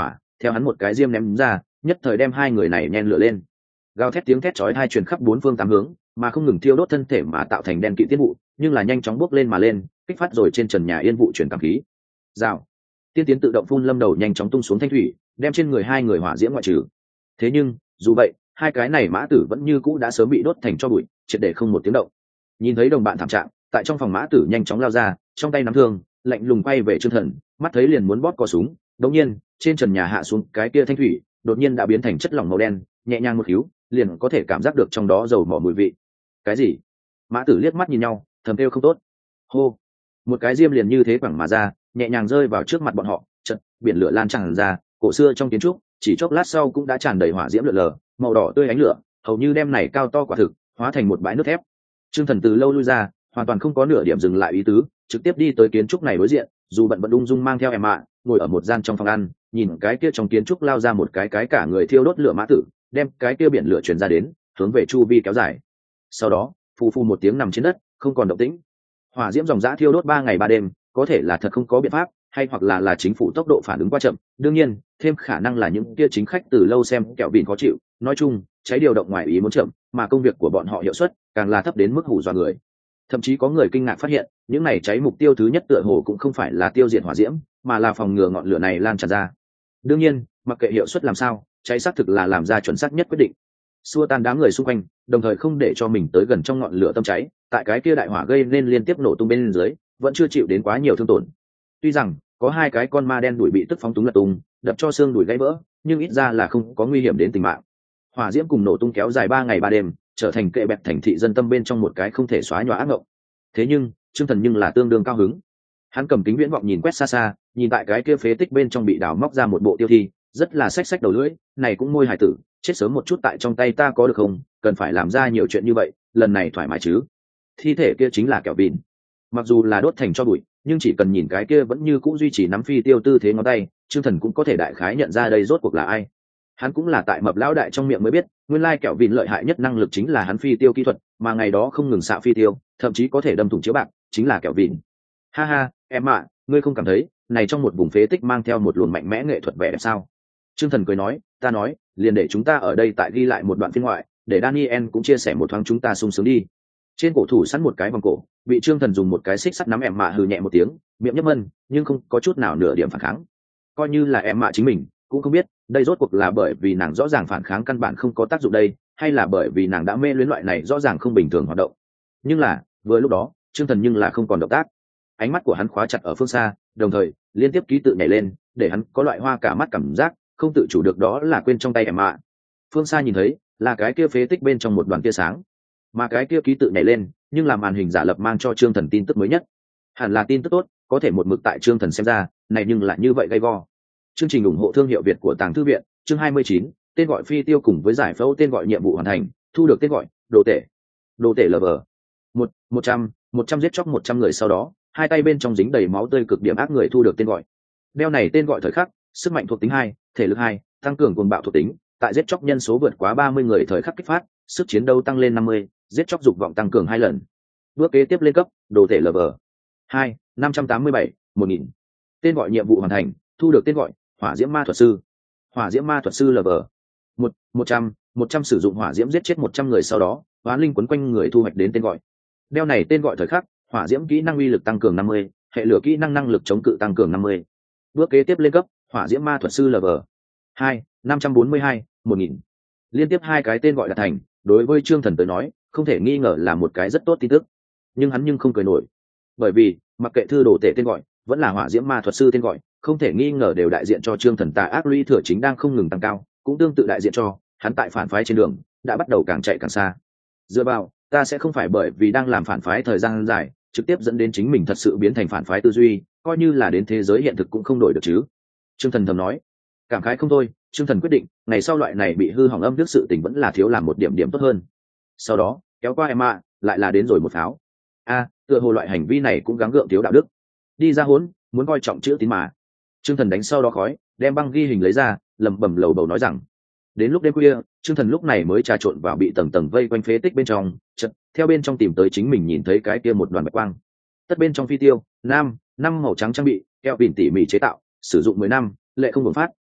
theo hắn một cái diêm ném ra, nhất thời đem hai người này nhen lửa lên. Gào thét tiếng thét chói tai truyền khắp bốn phương tám hướng, mà không ngừng thiêu đốt thân thể mà tạo thành đen kịt tiết vụ, nhưng là nhanh chóng bốc lên mà lên, kích phát rồi trên trần nhà yên vụ truyền cảm khí. Rào. Tiên tiến tự động phun lâm đầu nhanh chóng tung xuống thanh thủy, đem trên người hai người hỏa diễm ngoại trừ. Thế nhưng, dù vậy, hai cái này mã tử vẫn như cũ đã sớm bị đốt thành tro bụi, triệt để không một tiếng động. Nhìn thấy đồng bạn thảm trạng, tại trong phòng mã tử nhanh chóng lao ra, trong tay nắm thương, lạnh lùng quay về Trương Thần, mắt thấy liền muốn bóp cò súng, đột nhiên, trên trần nhà hạ xuống cái kia thanh thủy, đột nhiên đã biến thành chất lỏng màu đen, nhẹ nhàng một khíu, liền có thể cảm giác được trong đó dầu mỏ mùi vị. Cái gì? Mã tử liếc mắt nhìn nhau, thầm kêu không tốt. Hô, một cái diêm liền như thế quẳng mà ra, nhẹ nhàng rơi vào trước mặt bọn họ, chợt biển lửa lan tràn ra, cổ xưa trong kiến trúc, chỉ chốc lát sau cũng đã tràn đầy hỏa diễm lượn lờ, màu đỏ tươi ánh lửa, hầu như đem này cao to quả thực hóa thành một bãi nước thép. Trương Thần từ lâu lui ra, hoàn toàn không có nửa điểm dừng lại ý tứ, trực tiếp đi tới kiến trúc này đối diện, dù bận bận ung dung mang theo em ạ, ngồi ở một gian trong phòng ăn, nhìn cái kia trong kiến trúc lao ra một cái cái cả người thiêu đốt lửa mã tử, đem cái kia biển lửa truyền ra đến, hướng về chu vi kéo dài. Sau đó, phù phù một tiếng nằm trên đất, không còn động tĩnh. Hỏa diễm dòng dã thiêu đốt ba ngày ba đêm, có thể là thật không có biện pháp, hay hoặc là là chính phủ tốc độ phản ứng quá chậm, đương nhiên, thêm khả năng là những kia chính khách từ lâu xem kẹo bỉn khó chịu, nói chung, cháy điều động ngoài ý muốn chậm, mà công việc của bọn họ hiệu suất càng là thấp đến mức hù dọa người. Thậm chí có người kinh ngạc phát hiện, những này cháy mục tiêu thứ nhất tựa hồ cũng không phải là tiêu diệt hỏa diễm, mà là phòng ngừa ngọn lửa này lan tràn ra. Đương nhiên, mặc kệ hiệu suất làm sao, cháy xác thực là làm ra chuẩn xác nhất quyết định. Xua tan đám người xung quanh, đồng thời không để cho mình tới gần trong ngọn lửa tâm cháy, tại cái kia đại hỏa gây nên liên tiếp nổ tung bên dưới, vẫn chưa chịu đến quá nhiều thương tổn. Tuy rằng có hai cái con ma đen đuổi bị tức phóng túng lật tung, đập cho xương đùi gãy vỡ, nhưng ít ra là không có nguy hiểm đến tính mạng. Hỏa diễm cùng nổ tung kéo dài ba ngày ba đêm, trở thành kệ bẹt thành thị dân tâm bên trong một cái không thể xóa nhòa ác mộng. Thế nhưng, Trương Thần nhưng là tương đương cao hứng. Hắn cầm kính viễn vọng nhìn quét xa xa, nhìn tại cái kia phế tích bên trong bị đào móc ra một bộ tiêu thi, rất là xách xách đầu lưỡi, này cũng môi hài tử, chết sớm một chút tại trong tay ta có được không, cần phải làm ra nhiều chuyện như vậy, lần này thoải mái chứ. Thi thể kia chính là kẹo bỉn. Mặc dù là đốt thành tro bụi, nhưng chỉ cần nhìn cái kia vẫn như cũ duy trì nắm phi tiêu tư thế ngón tay, Trương Thần cũng có thể đại khái nhận ra đây rốt cuộc là ai. Hắn cũng là tại mập lão đại trong miệng mới biết, nguyên lai kẹo bỉn lợi hại nhất năng lực chính là hắn phi tiêu kỹ thuật, mà ngày đó không ngừng xạ phi tiêu, thậm chí có thể đâm thủng chiếu bạc, chính là kẹo bỉn. Ha ha, em ạ, ngươi không cảm thấy này trong một vùng phế tích mang theo một luồng mạnh mẽ nghệ thuật vẻ đẹp sao? Trương Thần cười nói, ta nói, liền để chúng ta ở đây tại ghi lại một đoạn phiên ngoại, để Daniel cũng chia sẻ một thoáng chúng ta sung sướng đi. Trên cổ thủ sẵn một cái vòng cổ, bị Trương Thần dùng một cái xích sắt nắm em mạ hừ nhẹ một tiếng, miệng nhấp mân, nhưng không có chút nào nửa điểm phản kháng. Coi như là em mạ chính mình cũng không biết, đây rốt cuộc là bởi vì nàng rõ ràng phản kháng căn bản không có tác dụng đây, hay là bởi vì nàng đã mê luyến loại này rõ ràng không bình thường hoạt động. Nhưng là, vừa lúc đó, Trương Thần nhưng là không còn động tác. Ánh mắt của hắn khóa chặt ở phương xa, đồng thời liên tiếp ký tự nhảy lên, để hắn có loại hoa cả mắt cảm giác, không tự chủ được đó là quên trong tay em mạ. Phương xa nhìn thấy, là cái kia phế tích bên trong một đoàn tia sáng, mà cái kia ký tự nhảy lên, nhưng là màn hình giả lập mang cho Trương Thần tin tức mới nhất. Hẳn là tin tức tốt, có thể một mực tại Trương Thần xem ra, này nhưng lại như vậy gay go. Chương trình ủng hộ thương hiệu Việt của Tàng Thư viện, chương hai mươi chín, tên gọi phi tiêu cùng với giải phẫu tên gọi nhiệm vụ hoàn thành, thu được tên gọi đồ tể. Đồ tể lờ vờ. Một, một trăm, một trăm giết chóc một trăm người sau đó, hai tay bên trong dính đầy máu tươi cực điểm ác người thu được tên gọi. Đeo này tên gọi thời khắc, sức mạnh thuộc tính hai, thể lực hai, tăng cường cuồng bạo thuộc tính, tại giết chóc nhân số vượt quá ba mươi người thời khắc kích phát, sức chiến đấu tăng lên năm mươi, giết chóc dục vọng tăng cường hai lần. Bước kế tiếp lên cấp, đồ tể lờ vờ. hai, năm trăm tám mươi bảy, một nghìn. Tên gọi nhiệm vụ hoàn thành, thu được tên gọi hỏa diễm ma thuật sư. Hỏa diễm ma thuật sư lờ vờ. một, một trăm, một trăm sử dụng hỏa diễm giết chết một trăm người sau đó, oán linh quấn quanh người thu hoạch đến tên gọi. Đeo này tên gọi thời khắc, hỏa diễm kỹ năng uy lực tăng cường năm mươi, hệ lửa kỹ năng năng lực chống cự tăng cường năm mươi. Bước kế tiếp lên cấp, hỏa diễm ma thuật sư lờ vờ. hai, năm trăm bốn mươi hai, một nghìn. Liên tiếp hai cái tên gọi đạt thành, đối với Trương Thần tới nói, không thể nghi ngờ là một cái rất tốt tin tức. Nhưng hắn nhưng không cười nổi, bởi vì mặc kệ thư đồ tể tên gọi vẫn là hỏa diễm ma thuật sư tên gọi, không thể nghi ngờ đều đại diện cho Trương Thần tà ác lũy thừa chính đang không ngừng tăng cao, cũng tương tự đại diện cho hắn tại phản phái trên đường đã bắt đầu càng chạy càng xa. Dựa vào, ta sẽ không phải bởi vì đang làm phản phái thời gian dài, trực tiếp dẫn đến chính mình thật sự biến thành phản phái tư duy, coi như là đến thế giới hiện thực cũng không đổi được chứ. Trương Thần thầm nói. Cảm khái không thôi, Trương Thần quyết định, ngày sau loại này bị hư hỏng âm đức sự tình vẫn là thiếu làm một điểm điểm tốt hơn. Sau đó, kéo qua em ạ, lại là đến rồi một pháo. A, tựa hồ loại hành vi này cũng gắng gượng thiếu đạo đức. Đi ra hỗn, muốn coi trọng chữ tín mà. Trương Thần đánh sau đó khói, đem băng ghi hình lấy ra, lẩm bẩm lầu bầu nói rằng. Đến lúc đêm khuya, Trương Thần lúc này mới trà trộn vào bị tầng tầng vây quanh phế tích bên trong, chợt theo bên trong tìm tới chính mình nhìn thấy cái kia một đoàn bạch quang. Tất bên trong phi tiêu, nam, năm màu trắng trang bị, keo bỉn tỉ mỉ chế tạo, sử dụng mười năm, lệ không bùng phát,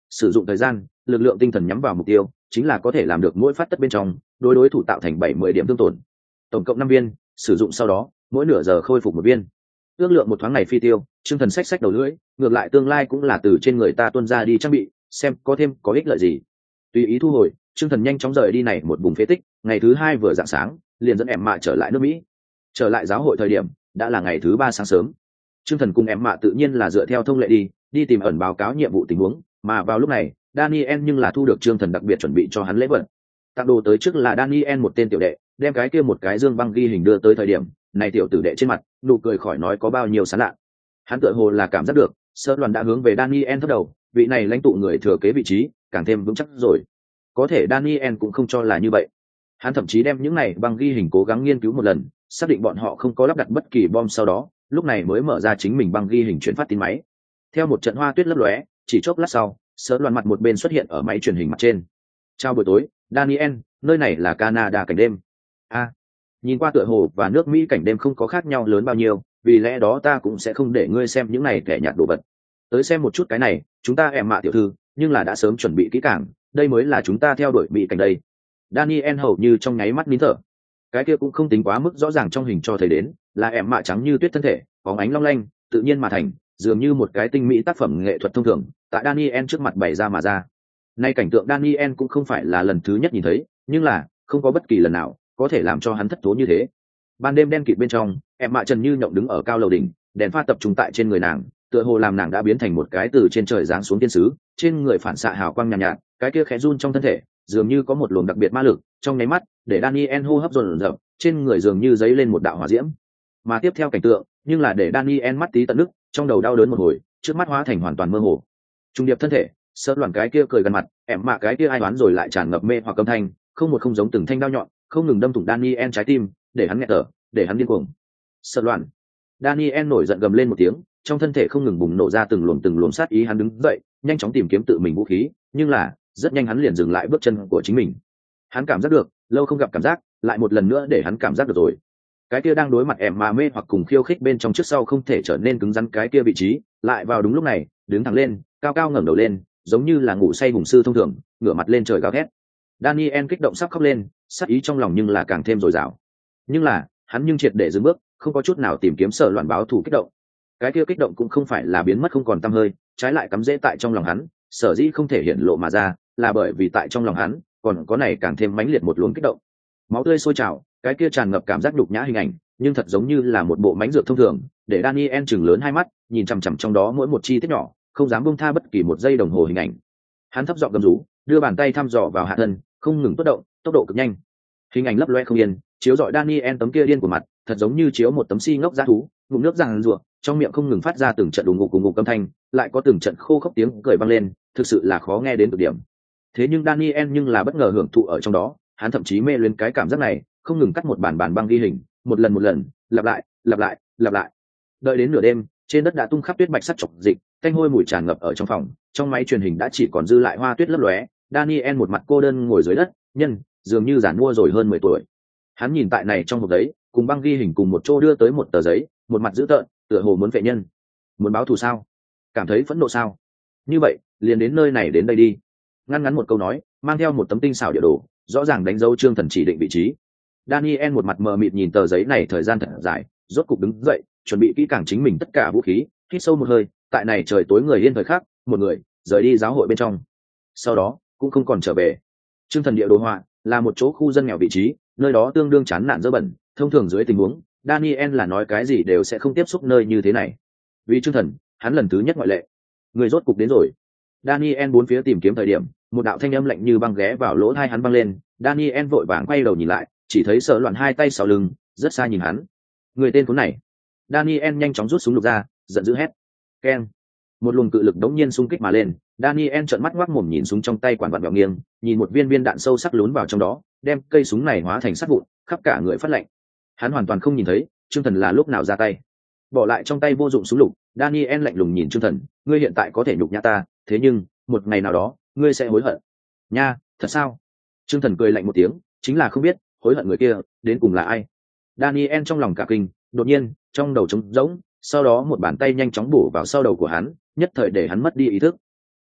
sử dụng thời gian lực lượng tinh thần nhắm vào mục tiêu chính là có thể làm được mỗi phát tất bên trong đối đối thủ tạo thành bảy mươi điểm thương tổn, tổng cộng năm viên, sử dụng sau đó mỗi nửa giờ khôi phục một viên. Ước lượng một thoáng này phi tiêu, Trương Thần xách xách đầu lưỡi, ngược lại tương lai cũng là từ trên người ta tuân ra đi trang bị, xem có thêm có ích lợi gì. Tùy ý thu hồi, Trương Thần nhanh chóng rời đi này một vùng phế tích, ngày thứ hai vừa rạng sáng, liền dẫn em mạ trở lại nước Mỹ. Trở lại giáo hội thời điểm, đã là ngày thứ ba sáng sớm. Trương Thần cùng em mạ tự nhiên là dựa theo thông lệ đi, đi tìm ẩn báo cáo nhiệm vụ tình huống, mà vào lúc này, Daniel nhưng là thu được Trương Thần đặc biệt chuẩn bị cho hắn lễ vật. Tặng đồ tới trước là Daniel một tên tiểu đệ, đem cái kia một cái dương băng ghi hình đưa tới thời điểm, này tiểu tử đệ trên mặt, nụ cười khỏi nói có bao nhiêu sán lạ. Hắn tựa hồ là cảm giác được, sơ đoàn đã hướng về Daniel thấp đầu, vị này lãnh tụ người thừa kế vị trí, càng thêm vững chắc rồi. Có thể Daniel cũng không cho là như vậy. Hắn thậm chí đem những này băng ghi hình cố gắng nghiên cứu một lần, xác định bọn họ không có lắp đặt bất kỳ bom sau đó, lúc này mới mở ra chính mình băng ghi hình chuyển phát tin máy. Theo một trận hoa tuyết lấp lóe, chỉ chốc lát sau, sơ đoàn mặt một bên xuất hiện ở máy truyền hình mặt trên. Chào buổi tối, Daniel, nơi này là Canada cảnh đêm. A, à, nhìn qua tựa hồ và nước Mỹ cảnh đêm không có khác nhau lớn bao nhiêu, vì lẽ đó ta cũng sẽ không để ngươi xem những này kẻ nhạt đồ vật. Tới xem một chút cái này, chúng ta em mạ tiểu thư, nhưng là đã sớm chuẩn bị kỹ càng, đây mới là chúng ta theo đuổi Mỹ cảnh đây. Daniel hầu như trong nháy mắt nín thở. Cái kia cũng không tính quá mức rõ ràng trong hình cho thấy đến, là em mạ trắng như tuyết thân thể, bóng ánh long lanh, tự nhiên mà thành, dường như một cái tinh mỹ tác phẩm nghệ thuật thông thường, tại Daniel trước mặt bày ra mà ra. Nay cảnh tượng Daniel cũng không phải là lần thứ nhất nhìn thấy, nhưng là không có bất kỳ lần nào có thể làm cho hắn thất thố như thế. Ban đêm đen kịt bên trong, em mạ trần như nhộng đứng ở cao lầu đỉnh, đèn pha tập trung tại trên người nàng, tựa hồ làm nàng đã biến thành một cái từ trên trời giáng xuống thiên sứ, trên người phản xạ hào quang nhàn nhạt, nhạt, cái kia khẽ run trong thân thể, dường như có một luồng đặc biệt ma lực, trong nháy mắt, để Daniel hô hấp dồn dập, trên người dường như giấy lên một đạo hỏa diễm. Mà tiếp theo cảnh tượng, nhưng là để Daniel mắt tí tận nước, trong đầu đau đớn một hồi, trước mắt hóa thành hoàn toàn mơ hồ. Trung điệp thân thể, sơ loạn cái kia cười gần mặt, em mạ cái kia ai đoán rồi lại tràn ngập mê hoặc âm thanh, không một không giống từng thanh đao nhọn, không ngừng đâm thủng Daniel trái tim, để hắn nghẹt thở, để hắn điên cuồng. Sơ loạn. Daniel nổi giận gầm lên một tiếng, trong thân thể không ngừng bùng nổ ra từng luồng từng luồng sát ý, hắn đứng dậy, nhanh chóng tìm kiếm tự mình vũ khí, nhưng là, rất nhanh hắn liền dừng lại bước chân của chính mình. Hắn cảm giác được, lâu không gặp cảm giác, lại một lần nữa để hắn cảm giác được rồi. Cái kia đang đối mặt em mà mê hoặc cùng khiêu khích bên trong trước sau không thể trở nên cứng rắn cái kia vị trí, lại vào đúng lúc này, đứng thẳng lên, cao cao ngẩng đầu lên, giống như là ngủ say hùng sư thông thường, ngửa mặt lên trời gào thét. Daniel kích động sắp khóc lên, sát ý trong lòng nhưng là càng thêm dồi dào. Nhưng là, hắn nhưng triệt để dừng bước, không có chút nào tìm kiếm sợ loạn báo thù kích động. Cái kia kích động cũng không phải là biến mất không còn tăm hơi, trái lại cắm rễ tại trong lòng hắn, sở dĩ không thể hiện lộ mà ra, là bởi vì tại trong lòng hắn, còn có này càng thêm mãnh liệt một luồng kích động. Máu tươi sôi trào, cái kia tràn ngập cảm giác nhục nhã hình ảnh, nhưng thật giống như là một bộ mánh dược thông thường, để Daniel chừng lớn hai mắt, nhìn chằm chằm trong đó mỗi một chi tiết nhỏ, không dám buông tha bất kỳ một giây đồng hồ hình ảnh. Hắn thấp giọng gầm rú, đưa bàn tay thăm dò vào hạ thân, không ngừng tuốt động, tốc độ cực nhanh. Hình ảnh lấp loe không yên, chiếu rọi Daniel tấm kia điên của mặt, thật giống như chiếu một tấm si ngốc dã thú, ngụm nước giằng giụa, trong miệng không ngừng phát ra từng trận đùng ngục cùng ngục âm thanh, lại có từng trận khô khốc tiếng cười vang lên, thực sự là khó nghe đến cực điểm. Thế nhưng Daniel nhưng là bất ngờ hưởng thụ ở trong đó, hắn thậm chí mê luyến cái cảm giác này, không ngừng cắt một bản bản băng ghi hình, một lần một lần, lặp lại, lặp lại, lặp lại. Đợi đến nửa đêm, trên đất đã tung khắp tuyết bạch sắc chọc dịch, tanh hôi mùi tràn ngập ở trong phòng, trong máy truyền hình đã chỉ còn dư lại hoa tuyết lấp lóe. Daniel một mặt cô đơn ngồi dưới đất, nhân, dường như giản mua rồi hơn mười tuổi. Hắn nhìn tại này trong hộp giấy, cùng băng ghi hình cùng một chỗ đưa tới một tờ giấy, một mặt dữ tợn, tựa hồ muốn vệ nhân. Muốn báo thù sao? Cảm thấy phẫn nộ sao? Như vậy, liền đến nơi này đến đây đi. Ngắn ngắn một câu nói, mang theo một tấm tinh xảo địa đồ, rõ ràng đánh dấu Trương Thần chỉ định vị trí. Daniel một mặt mờ mịt nhìn tờ giấy này thời gian thật dài, rốt cục đứng dậy, chuẩn bị kỹ càng chính mình tất cả vũ khí, hít sâu một hơi, tại này trời tối người yên thời khắc, một người rời đi giáo hội bên trong. Sau đó, cũng không còn trở về. Trương Thần địa đồ họa là một chỗ khu dân nghèo vị trí, nơi đó tương đương chán nản dơ bẩn, thông thường dưới tình huống, Daniel là nói cái gì đều sẽ không tiếp xúc nơi như thế này. Vì Trương Thần, hắn lần thứ nhất ngoại lệ. Người rốt cục đến rồi. Daniel bốn phía tìm kiếm thời điểm, một đạo thanh âm lạnh như băng ghé vào lỗ tai hắn vang lên, Daniel vội vàng quay đầu nhìn lại, chỉ thấy Sở Loạn hai tay sau lưng, rất xa nhìn hắn. Người tên khốn này. Daniel nhanh chóng rút súng lục ra, giận dữ hét. Keng. Một luồng cự lực đống nhiên xung kích mà lên, Daniel trợn mắt ngoác mồm nhìn súng trong tay quản vặn vẹo nghiêng, nhìn một viên viên đạn sâu sắc lún vào trong đó, đem cây súng này hóa thành sắt vụn, khắp cả người phát lạnh. Hắn hoàn toàn không nhìn thấy, Trương Thần là lúc nào ra tay. Bỏ lại trong tay vô dụng súng lục, Daniel lạnh lùng nhìn Trương Thần, ngươi hiện tại có thể nhục nhã ta, thế nhưng, một ngày nào đó, ngươi sẽ hối hận. Nha, thật sao? Trương Thần cười lạnh một tiếng, chính là không biết, hối hận người kia, đến cùng là ai. Daniel trong lòng cả kinh, đột nhiên, trong đầu trống rỗng, sau đó một bàn tay nhanh chóng bổ vào sau đầu của hắn, nhất thời để hắn mất đi ý thức.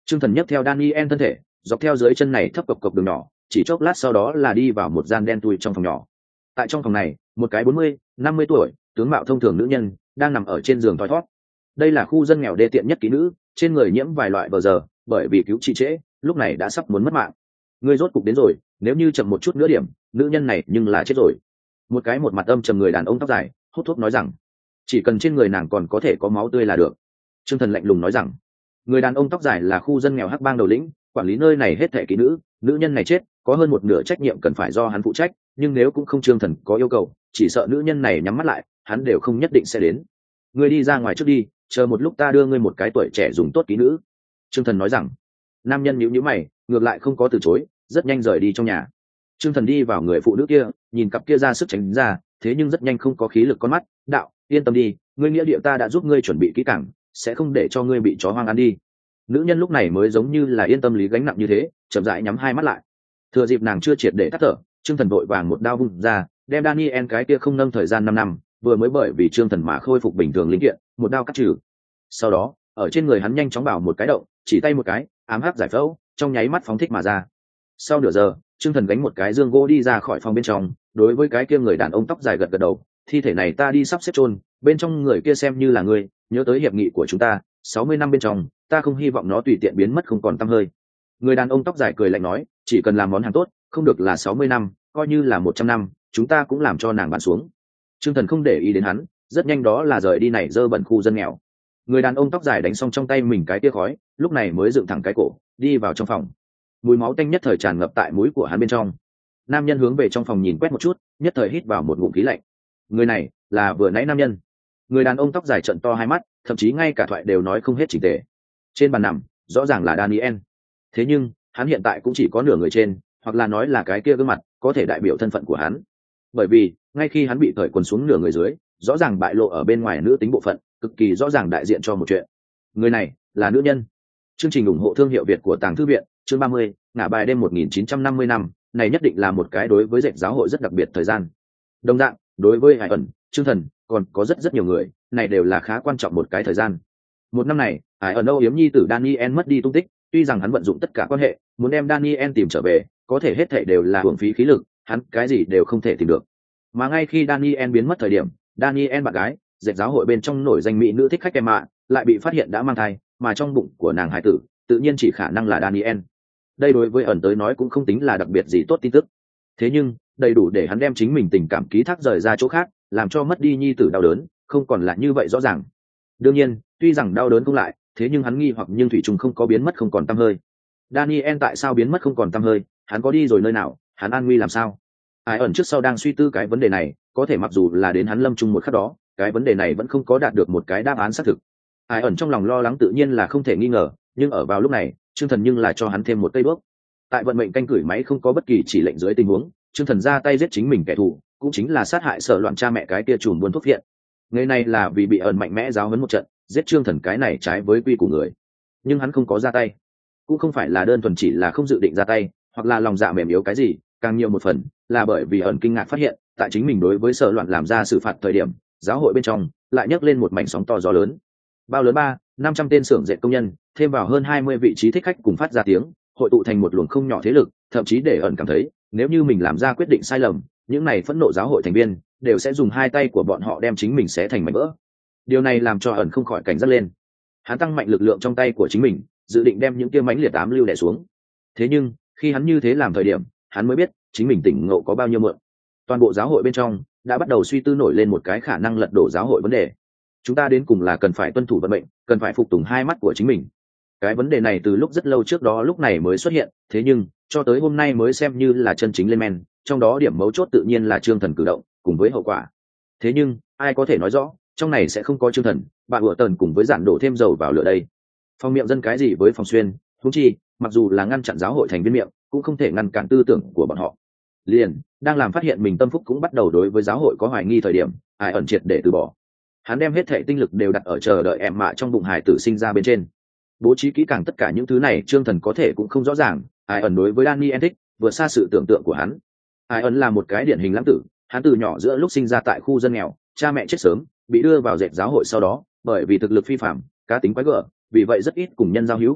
Trương Thần nhấc theo Daniel thân thể, dọc theo dưới chân này thấp cộc cộc đường nhỏ, chỉ chốc lát sau đó là đi vào một gian đen thui trong phòng nhỏ. Tại trong phòng này, một cái bốn mươi, năm mươi tuổi, tướng mạo thông thường nữ nhân đang nằm ở trên giường thoi thót. Đây là khu dân nghèo đê tiện nhất kỹ nữ, trên người nhiễm vài loại bờ giờ, bởi vì cứu trị trễ, lúc này đã sắp muốn mất mạng. Ngươi rốt cục đến rồi, nếu như chậm một chút nữa điểm, nữ nhân này nhưng là chết rồi. Một cái một mặt âm trầm người đàn ông tóc dài, hút thuốc nói rằng, chỉ cần trên người nàng còn có thể có máu tươi là được. Trương Thần lạnh lùng nói rằng, người đàn ông tóc dài là khu dân nghèo hắc bang đầu lĩnh, quản lý nơi này hết thảy kỹ nữ, nữ nhân này chết, có hơn một nửa trách nhiệm cần phải do hắn phụ trách, nhưng nếu cũng không Trương Thần có yêu cầu, chỉ sợ nữ nhân này nhắm mắt lại, hắn đều không nhất định sẽ đến. Ngươi đi ra ngoài trước đi, chờ một lúc ta đưa ngươi một cái tuổi trẻ dùng tốt kỹ nữ. Trương Thần nói rằng. Nam nhân nhíu nhíu mày, ngược lại không có từ chối, rất nhanh rời đi trong nhà. Trương Thần đi vào người phụ nữ kia, nhìn cặp kia ra sức tránh ra, thế nhưng rất nhanh không có khí lực con mắt, đạo, yên tâm đi, ngươi nghĩa địa ta đã giúp ngươi chuẩn bị kỹ càng, sẽ không để cho ngươi bị chó hoang ăn đi. Nữ nhân lúc này mới giống như là yên tâm lý gánh nặng như thế, chậm rãi nhắm hai mắt lại. Thừa dịp nàng chưa triệt để tắt thở, Trương Thần vội vàng một đao vung ra, đem Daniel cái kia không nâng thời gian năm năm, vừa mới bởi vì Trương Thần mà khôi phục bình thường linh kiện, một đao cắt trừ. Sau đó, ở trên người hắn nhanh chóng bảo một cái động, chỉ tay một cái, ám hắc giải phẫu, trong nháy mắt phóng thích mà ra. Sau nửa giờ, Trương Thần gánh một cái dương gỗ đi ra khỏi phòng bên trong, đối với cái kia người đàn ông tóc dài gật gật đầu, thi thể này ta đi sắp xếp chôn, bên trong người kia xem như là ngươi, nhớ tới hiệp nghị của chúng ta, sáu mươi năm bên trong, ta không hy vọng nó tùy tiện biến mất không còn tăm hơi. Người đàn ông tóc dài cười lạnh nói, chỉ cần làm món hàng tốt, không được là sáu mươi năm, coi như là một trăm năm, chúng ta cũng làm cho nàng bán xuống. Trương Thần không để ý đến hắn, rất nhanh đó là rời đi này dơ bẩn khu dân nghèo. Người đàn ông tóc dài đánh xong trong tay mình cái tia khói, lúc này mới dựng thẳng cái cổ, đi vào trong phòng. Mùi máu tanh nhất thời tràn ngập tại mũi của hắn bên trong. Nam nhân hướng về trong phòng nhìn quét một chút, nhất thời hít vào một ngụm khí lạnh. Người này là vừa nãy nam nhân. Người đàn ông tóc dài trợn to hai mắt, thậm chí ngay cả thoại đều nói không hết chỉnh tề. Trên bàn nằm, rõ ràng là Daniel. Thế nhưng, hắn hiện tại cũng chỉ có nửa người trên, hoặc là nói là cái kia gương mặt, có thể đại biểu thân phận của hắn. Bởi vì, ngay khi hắn bị cởi quần xuống nửa người dưới, rõ ràng bại lộ ở bên ngoài nữ tính bộ phận, cực kỳ rõ ràng đại diện cho một chuyện. Người này là nữ nhân. Chương trình ủng hộ thương hiệu Việt của Tàng Thư viện, chương ba mươi, ngả bài đêm một nghìn chín trăm năm mươi năm, này nhất định là một cái đối với dệt giáo hội rất đặc biệt thời gian. Đồng dạng, đối với Hải ẩn, Trương Thần, còn có rất rất nhiều người, này đều là khá quan trọng một cái thời gian. Một năm này, Hải ẩn âu yếm nhi tử Daniel mất đi tung tích, tuy rằng hắn vận dụng tất cả quan hệ, muốn đem Daniel tìm trở về, có thể hết thảy đều là hưởng phí khí lực, hắn cái gì đều không thể tìm được. Mà ngay khi Daniel biến mất thời điểm, Daniel bạn gái, dệt giáo hội bên trong nổi danh mỹ nữ thích khách em ạ, lại bị phát hiện đã mang thai, mà trong bụng của nàng hải tử, tự nhiên chỉ khả năng là Daniel. Đây đối với ẩn tới nói cũng không tính là đặc biệt gì tốt tin tức. Thế nhưng, đầy đủ để hắn đem chính mình tình cảm ký thác rời ra chỗ khác, làm cho mất đi nhi tử đau đớn, không còn là như vậy rõ ràng. Đương nhiên, tuy rằng đau đớn cũng lại, thế nhưng hắn nghi hoặc nhưng thủy trùng không có biến mất không còn tăm hơi. Daniel tại sao biến mất không còn tăm hơi, hắn có đi rồi nơi nào, hắn an nguy làm sao? Ai ẩn trước sau đang suy tư cái vấn đề này, có thể mặc dù là đến hắn lâm chung một khắc đó, cái vấn đề này vẫn không có đạt được một cái đáp án xác thực. Ai ẩn trong lòng lo lắng tự nhiên là không thể nghi ngờ, nhưng ở vào lúc này, Trương Thần nhưng là cho hắn thêm một cây bước. Tại vận mệnh canh cửi máy không có bất kỳ chỉ lệnh dưới tình huống, Trương Thần ra tay giết chính mình kẻ thù, cũng chính là sát hại sợ loạn cha mẹ cái kia trùm buôn thuốc viện. Người này là vì bị ẩn mạnh mẽ giáo huấn một trận, giết Trương Thần cái này trái với quy của người. Nhưng hắn không có ra tay, cũng không phải là đơn thuần chỉ là không dự định ra tay, hoặc là lòng dạ mềm yếu cái gì, càng nhiều một phần là bởi vì ẩn kinh ngạc phát hiện, tại chính mình đối với sợ loạn làm ra xử phạt thời điểm, giáo hội bên trong lại nhấc lên một mảnh sóng to gió lớn. Bao lớn ba, năm trăm tên xưởng dệt công nhân, thêm vào hơn hai mươi vị trí thích khách cùng phát ra tiếng, hội tụ thành một luồng không nhỏ thế lực, thậm chí để ẩn cảm thấy, nếu như mình làm ra quyết định sai lầm, những này phẫn nộ giáo hội thành viên đều sẽ dùng hai tay của bọn họ đem chính mình xé thành mảnh vỡ. Điều này làm cho ẩn không khỏi cảnh giác lên. Hắn tăng mạnh lực lượng trong tay của chính mình, dự định đem những kia mãnh liệt ám lưu đè xuống. Thế nhưng, khi hắn như thế làm thời điểm, hắn mới biết chính mình tỉnh ngộ có bao nhiêu muộn. Toàn bộ giáo hội bên trong đã bắt đầu suy tư nổi lên một cái khả năng lật đổ giáo hội vấn đề. Chúng ta đến cùng là cần phải tuân thủ vận mệnh, cần phải phục tùng hai mắt của chính mình. Cái vấn đề này từ lúc rất lâu trước đó lúc này mới xuất hiện, thế nhưng cho tới hôm nay mới xem như là chân chính lên men, trong đó điểm mấu chốt tự nhiên là Trương Thần cử động cùng với hậu quả. Thế nhưng ai có thể nói rõ trong này sẽ không có Trương Thần, bạn ủa tần cùng với giản đổ thêm dầu vào lửa đây. Phòng miệng dân cái gì với phòng xuyên, huống chi mặc dù là ngăn chặn giáo hội thành viên miệng, cũng không thể ngăn cản tư tưởng của bọn họ. Liền đang làm phát hiện mình tâm phúc cũng bắt đầu đối với giáo hội có hoài nghi thời điểm, ai ẩn triệt để từ bỏ. Hắn đem hết thệ tinh lực đều đặt ở chờ đợi em mạ trong bụng hải tử sinh ra bên trên. Bố trí kỹ càng tất cả những thứ này Trương Thần có thể cũng không rõ ràng, ai ẩn đối với Daniel thích vượt xa sự tưởng tượng của hắn. Ai ẩn là một cái điển hình lãng tử, hắn từ nhỏ giữa lúc sinh ra tại khu dân nghèo, cha mẹ chết sớm, bị đưa vào dệt giáo hội sau đó, bởi vì thực lực phi phàm, cá tính quái gở, vì vậy rất ít cùng nhân giao hữu.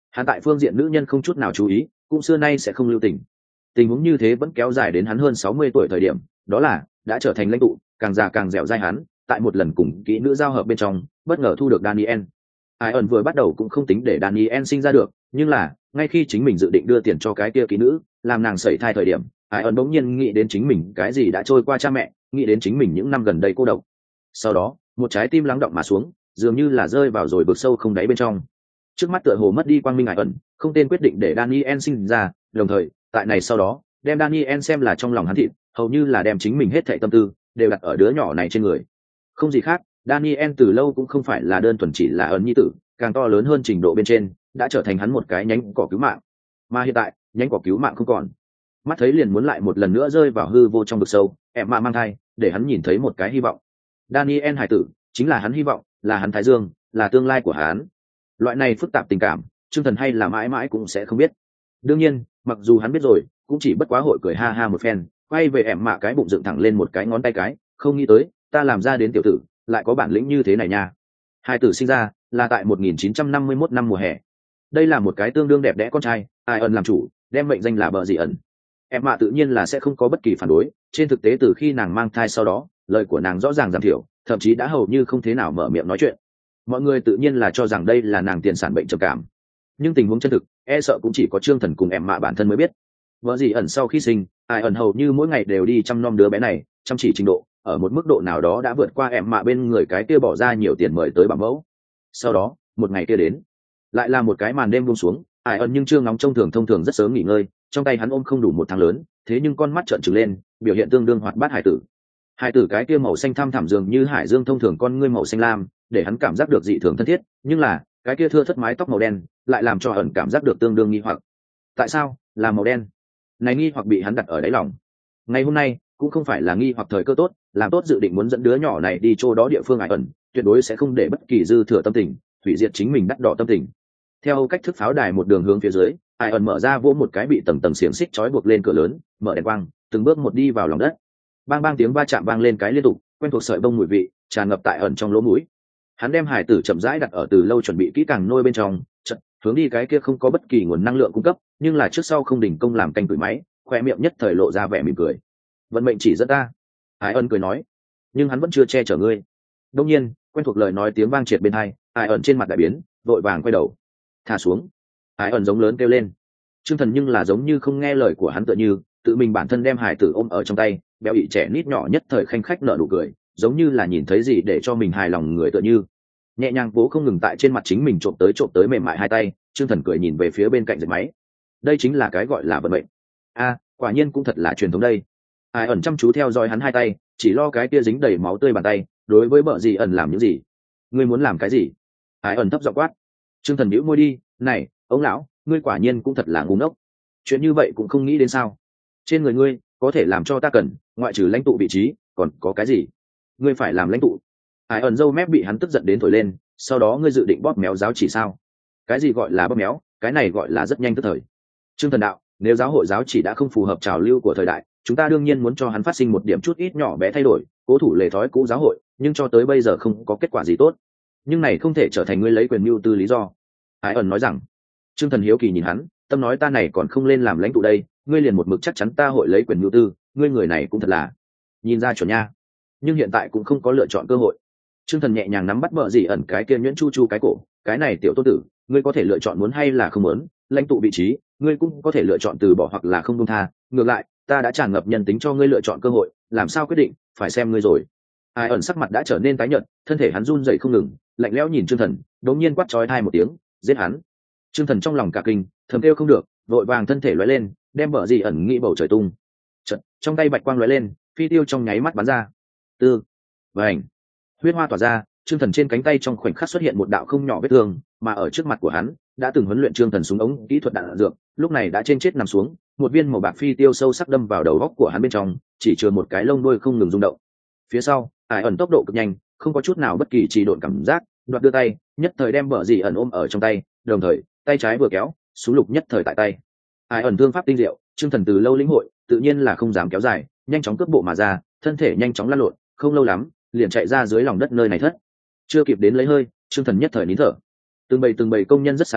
Hắn tại phương diện nữ nhân không chút nào chú ý, cũng xưa nay sẽ không lưu tình. Tình huống như thế vẫn kéo dài đến hắn hơn sáu mươi tuổi thời điểm, đó là đã trở thành lãnh tụ, càng già càng dẻo dai. Hắn tại một lần cùng kỹ nữ giao hợp bên trong bất ngờ thu được Daniel. Ai ẩn vừa bắt đầu cũng không tính để Daniel sinh ra được, nhưng là ngay khi chính mình dự định đưa tiền cho cái kia kỹ nữ làm nàng sẩy thai thời điểm, Ai ẩn bỗng nhiên nghĩ đến chính mình cái gì đã trôi qua cha mẹ, nghĩ đến chính mình những năm gần đây cô độc. Sau đó một trái tim lắng động mà xuống, dường như là rơi vào rồi vực sâu không đáy bên trong. Trước mắt tựa hồ mất đi quang minh. Ai ẩn không tên quyết định để Daniel sinh ra, đồng thời tại này sau đó đem Daniel xem là trong lòng hắn thịt, hầu như là đem chính mình hết thảy tâm tư đều đặt ở đứa nhỏ này trên người. Không gì khác, Daniel từ lâu cũng không phải là đơn thuần chỉ là ẩn nhi tử, càng to lớn hơn trình độ bên trên, đã trở thành hắn một cái nhánh cỏ cứu mạng. Mà hiện tại, nhánh cỏ cứu mạng không còn, mắt thấy liền muốn lại một lần nữa rơi vào hư vô trong vực sâu, em mà mang thai, để hắn nhìn thấy một cái hy vọng. Daniel hải tử chính là hắn hy vọng, là hắn thái dương, là tương lai của hắn. Loại này phức tạp tình cảm, Trương Thần hay là mãi mãi cũng sẽ không biết. Đương nhiên, mặc dù hắn biết rồi, cũng chỉ bất quá hội cười ha ha một phen, quay về em mạ cái bụng dựng thẳng lên một cái ngón tay cái, không nghĩ tới, ta làm ra đến tiểu tử, lại có bản lĩnh như thế này nha. Hai tử sinh ra là tại một nghìn chín trăm năm mươi mốt năm mùa hè. Đây là một cái tương đương đẹp đẽ con trai, Ai ẩn làm chủ, đem mệnh danh là Bờ Dị ẩn. Em mạ tự nhiên là sẽ không có bất kỳ phản đối, trên thực tế từ khi nàng mang thai sau đó, lời của nàng rõ ràng giảm thiểu, thậm chí đã hầu như không thế nào mở miệng nói chuyện. Mọi người tự nhiên là cho rằng đây là nàng tiền sản bệnh trầm cảm, nhưng tình huống chân thực e sợ cũng chỉ có Trương Thần cùng em mạ bản thân mới biết. Vợ Dị ẩn sau khi sinh, Ai ẩn hầu như mỗi ngày đều đi chăm nom đứa bé này, chăm chỉ trình độ ở một mức độ nào đó đã vượt qua em mạ bên người cái kia bỏ ra nhiều tiền mời tới bảo mẫu. Sau đó một ngày kia đến, lại là một cái màn đêm buông xuống. Ai ẩn nhưng trương nóng trông thường thông thường rất sớm nghỉ ngơi, trong tay hắn ôm không đủ một tháng lớn, thế nhưng con mắt trợn trừng lên, biểu hiện tương đương hoạt bát hải tử. Hải tử cái kia màu xanh thăm thẳm dường như hải dương thông thường con ngươi màu xanh lam, để hắn cảm giác được dị thường thân thiết, nhưng là cái kia thưa thất mái tóc màu đen lại làm cho ẩn cảm giác được tương đương nghi hoặc. Tại sao là màu đen? Này nghi hoặc bị hắn đặt ở đáy lòng. Ngày hôm nay cũng không phải là nghi hoặc thời cơ tốt, làm tốt dự định muốn dẫn đứa nhỏ này đi chỗ đó địa phương. Ai ẩn tuyệt đối sẽ không để bất kỳ dư thừa tâm tình hủy diệt chính mình đắt đỏ tâm tình. Theo cách thức pháo đài một đường hướng phía dưới, Ai ẩn mở ra vỗ một cái bị tầng tầng xiềng xích trói buộc lên cửa lớn, mở đèn quang, từng bước một đi vào lòng đất. Bang bang tiếng va chạm vang lên cái liên tục, quen thuộc sợi bông mùi vị tràn ngập tại ẩn trong lỗ mũi. Hắn đem hải tử chậm rãi đặt ở từ lâu chuẩn bị kỹ càng nôi bên trong, chợt hướng đi cái kia không có bất kỳ nguồn năng lượng cung cấp, nhưng là trước sau không đình công làm canh tuổi máy, khoe miệng nhất thời lộ ra vẻ mỉm cười. Vận mệnh chỉ dẫn ta, Ai ẩn cười nói, nhưng hắn vẫn chưa che chở ngươi. Đông nhiên quen thuộc lời nói tiếng vang triệt bên tai, Ai ẩn trên mặt đại biến, vội vàng quay đầu, thả xuống. Ai ẩn giống lớn kêu lên. Trương Thần nhưng là giống như không nghe lời của hắn, tựa như tự mình bản thân đem hải tử ôm ở trong tay, béo ị trẻ nít nhỏ nhất thời khanh khách nở nụ cười, giống như là nhìn thấy gì để cho mình hài lòng người, tựa như nhẹ nhàng vỗ không ngừng tại trên mặt chính mình, trộm tới trộm tới mềm mại hai tay. Trương Thần cười nhìn về phía bên cạnh dệt máy, đây chính là cái gọi là vận mệnh a, quả nhiên cũng thật là truyền thống đây. Ai ẩn chăm chú theo dõi hắn hai tay, chỉ lo cái kia dính đầy máu tươi bàn tay, đối với Bợ Dị ẩn làm những gì? Ngươi muốn làm cái gì? Ai ẩn thấp giọng quát. Trương Thần bĩu môi đi, này ông lão, ngươi quả nhiên cũng thật là ngu ngốc, chuyện như vậy cũng không nghĩ đến sao? Trên người ngươi có thể làm cho ta cần, ngoại trừ lãnh tụ vị trí còn có cái gì? Ngươi phải làm lãnh tụ? Ai ẩn râu mép bị hắn tức giận đến thổi lên, sau đó ngươi dự định bóp méo giáo chỉ sao? Cái gì gọi là bóp méo? Cái này gọi là rất nhanh tức thời. Trương Thần đạo, nếu giáo hội giáo chỉ đã không phù hợp trào lưu của thời đại, chúng ta đương nhiên muốn cho hắn phát sinh một điểm chút ít nhỏ bé thay đổi, cố thủ lề thói cũ giáo hội, nhưng cho tới bây giờ không có kết quả gì tốt. Nhưng này không thể trở thành ngươi lấy quyền mưu tư lý do. Ai ẩn nói rằng. Trương Thần hiếu kỳ nhìn hắn, tâm nói ta này còn không lên làm lãnh tụ đây, ngươi liền một mực chắc chắn ta hội lấy quyền mưu tư, ngươi người này cũng thật là nhìn ra chuẩn nha. Nhưng hiện tại cũng không có lựa chọn cơ hội. Trương Thần nhẹ nhàng nắm bắt Bợ Dị ẩn cái kia nhuyễn chu chu cái cổ, cái này tiểu tôn tử, ngươi có thể lựa chọn muốn hay là không muốn, lãnh tụ vị trí, ngươi cũng có thể lựa chọn từ bỏ hoặc là không buông tha, ngược lại, ta đã tràn ngập nhân tính cho ngươi lựa chọn cơ hội, làm sao quyết định, phải xem ngươi rồi. Ai ẩn sắc mặt đã trở nên tái nhợt, thân thể hắn run rẩy không ngừng, lạnh lẽo nhìn Trương Thần, đột nhiên quát chói tai một tiếng, giết hắn. Trương Thần trong lòng cả kinh, thầm kêu không được, vội vàng thân thể lóe lên, đem Bợ Dị ẩn nghĩ bầu trời tung. Chợt, trong tay bạch quang lóe lên, phi tiêu trong nháy mắt bắn ra. Tư, vành, huyết hoa tỏa ra, Trương Thần trên cánh tay trong khoảnh khắc xuất hiện một đạo không nhỏ vết thương, mà ở trước mặt của hắn, đã từng huấn luyện Trương Thần súng ống kỹ thuật đạn dược, lúc này đã trên chết nằm xuống, một viên màu bạc phi tiêu sâu sắc đâm vào đầu góc của hắn bên trong, chỉ chừa một cái lông đuôi không ngừng rung động. Phía sau, Ai ẩn tốc độ cực nhanh, không có chút nào bất kỳ trì độn cảm giác, đoạt đưa tay, nhất thời đem Bợ Dị ẩn ôm ở trong tay, đồng thời, tay trái vừa kéo, súng lục nhất thời tại tay. Ai ẩn thương pháp tinh diệu, Trương Thần từ lâu lĩnh hội, tự nhiên là không dám kéo dài, nhanh chóng cướp bộ mà ra, thân thể nhanh chóng lăn lộn, không lâu lắm, liền chạy ra dưới lòng đất nơi này thất. Chưa kịp đến lấy hơi, Trương Thần nhất thời nín thở. Từng bầy từng bầy công nhân rất xa đứng,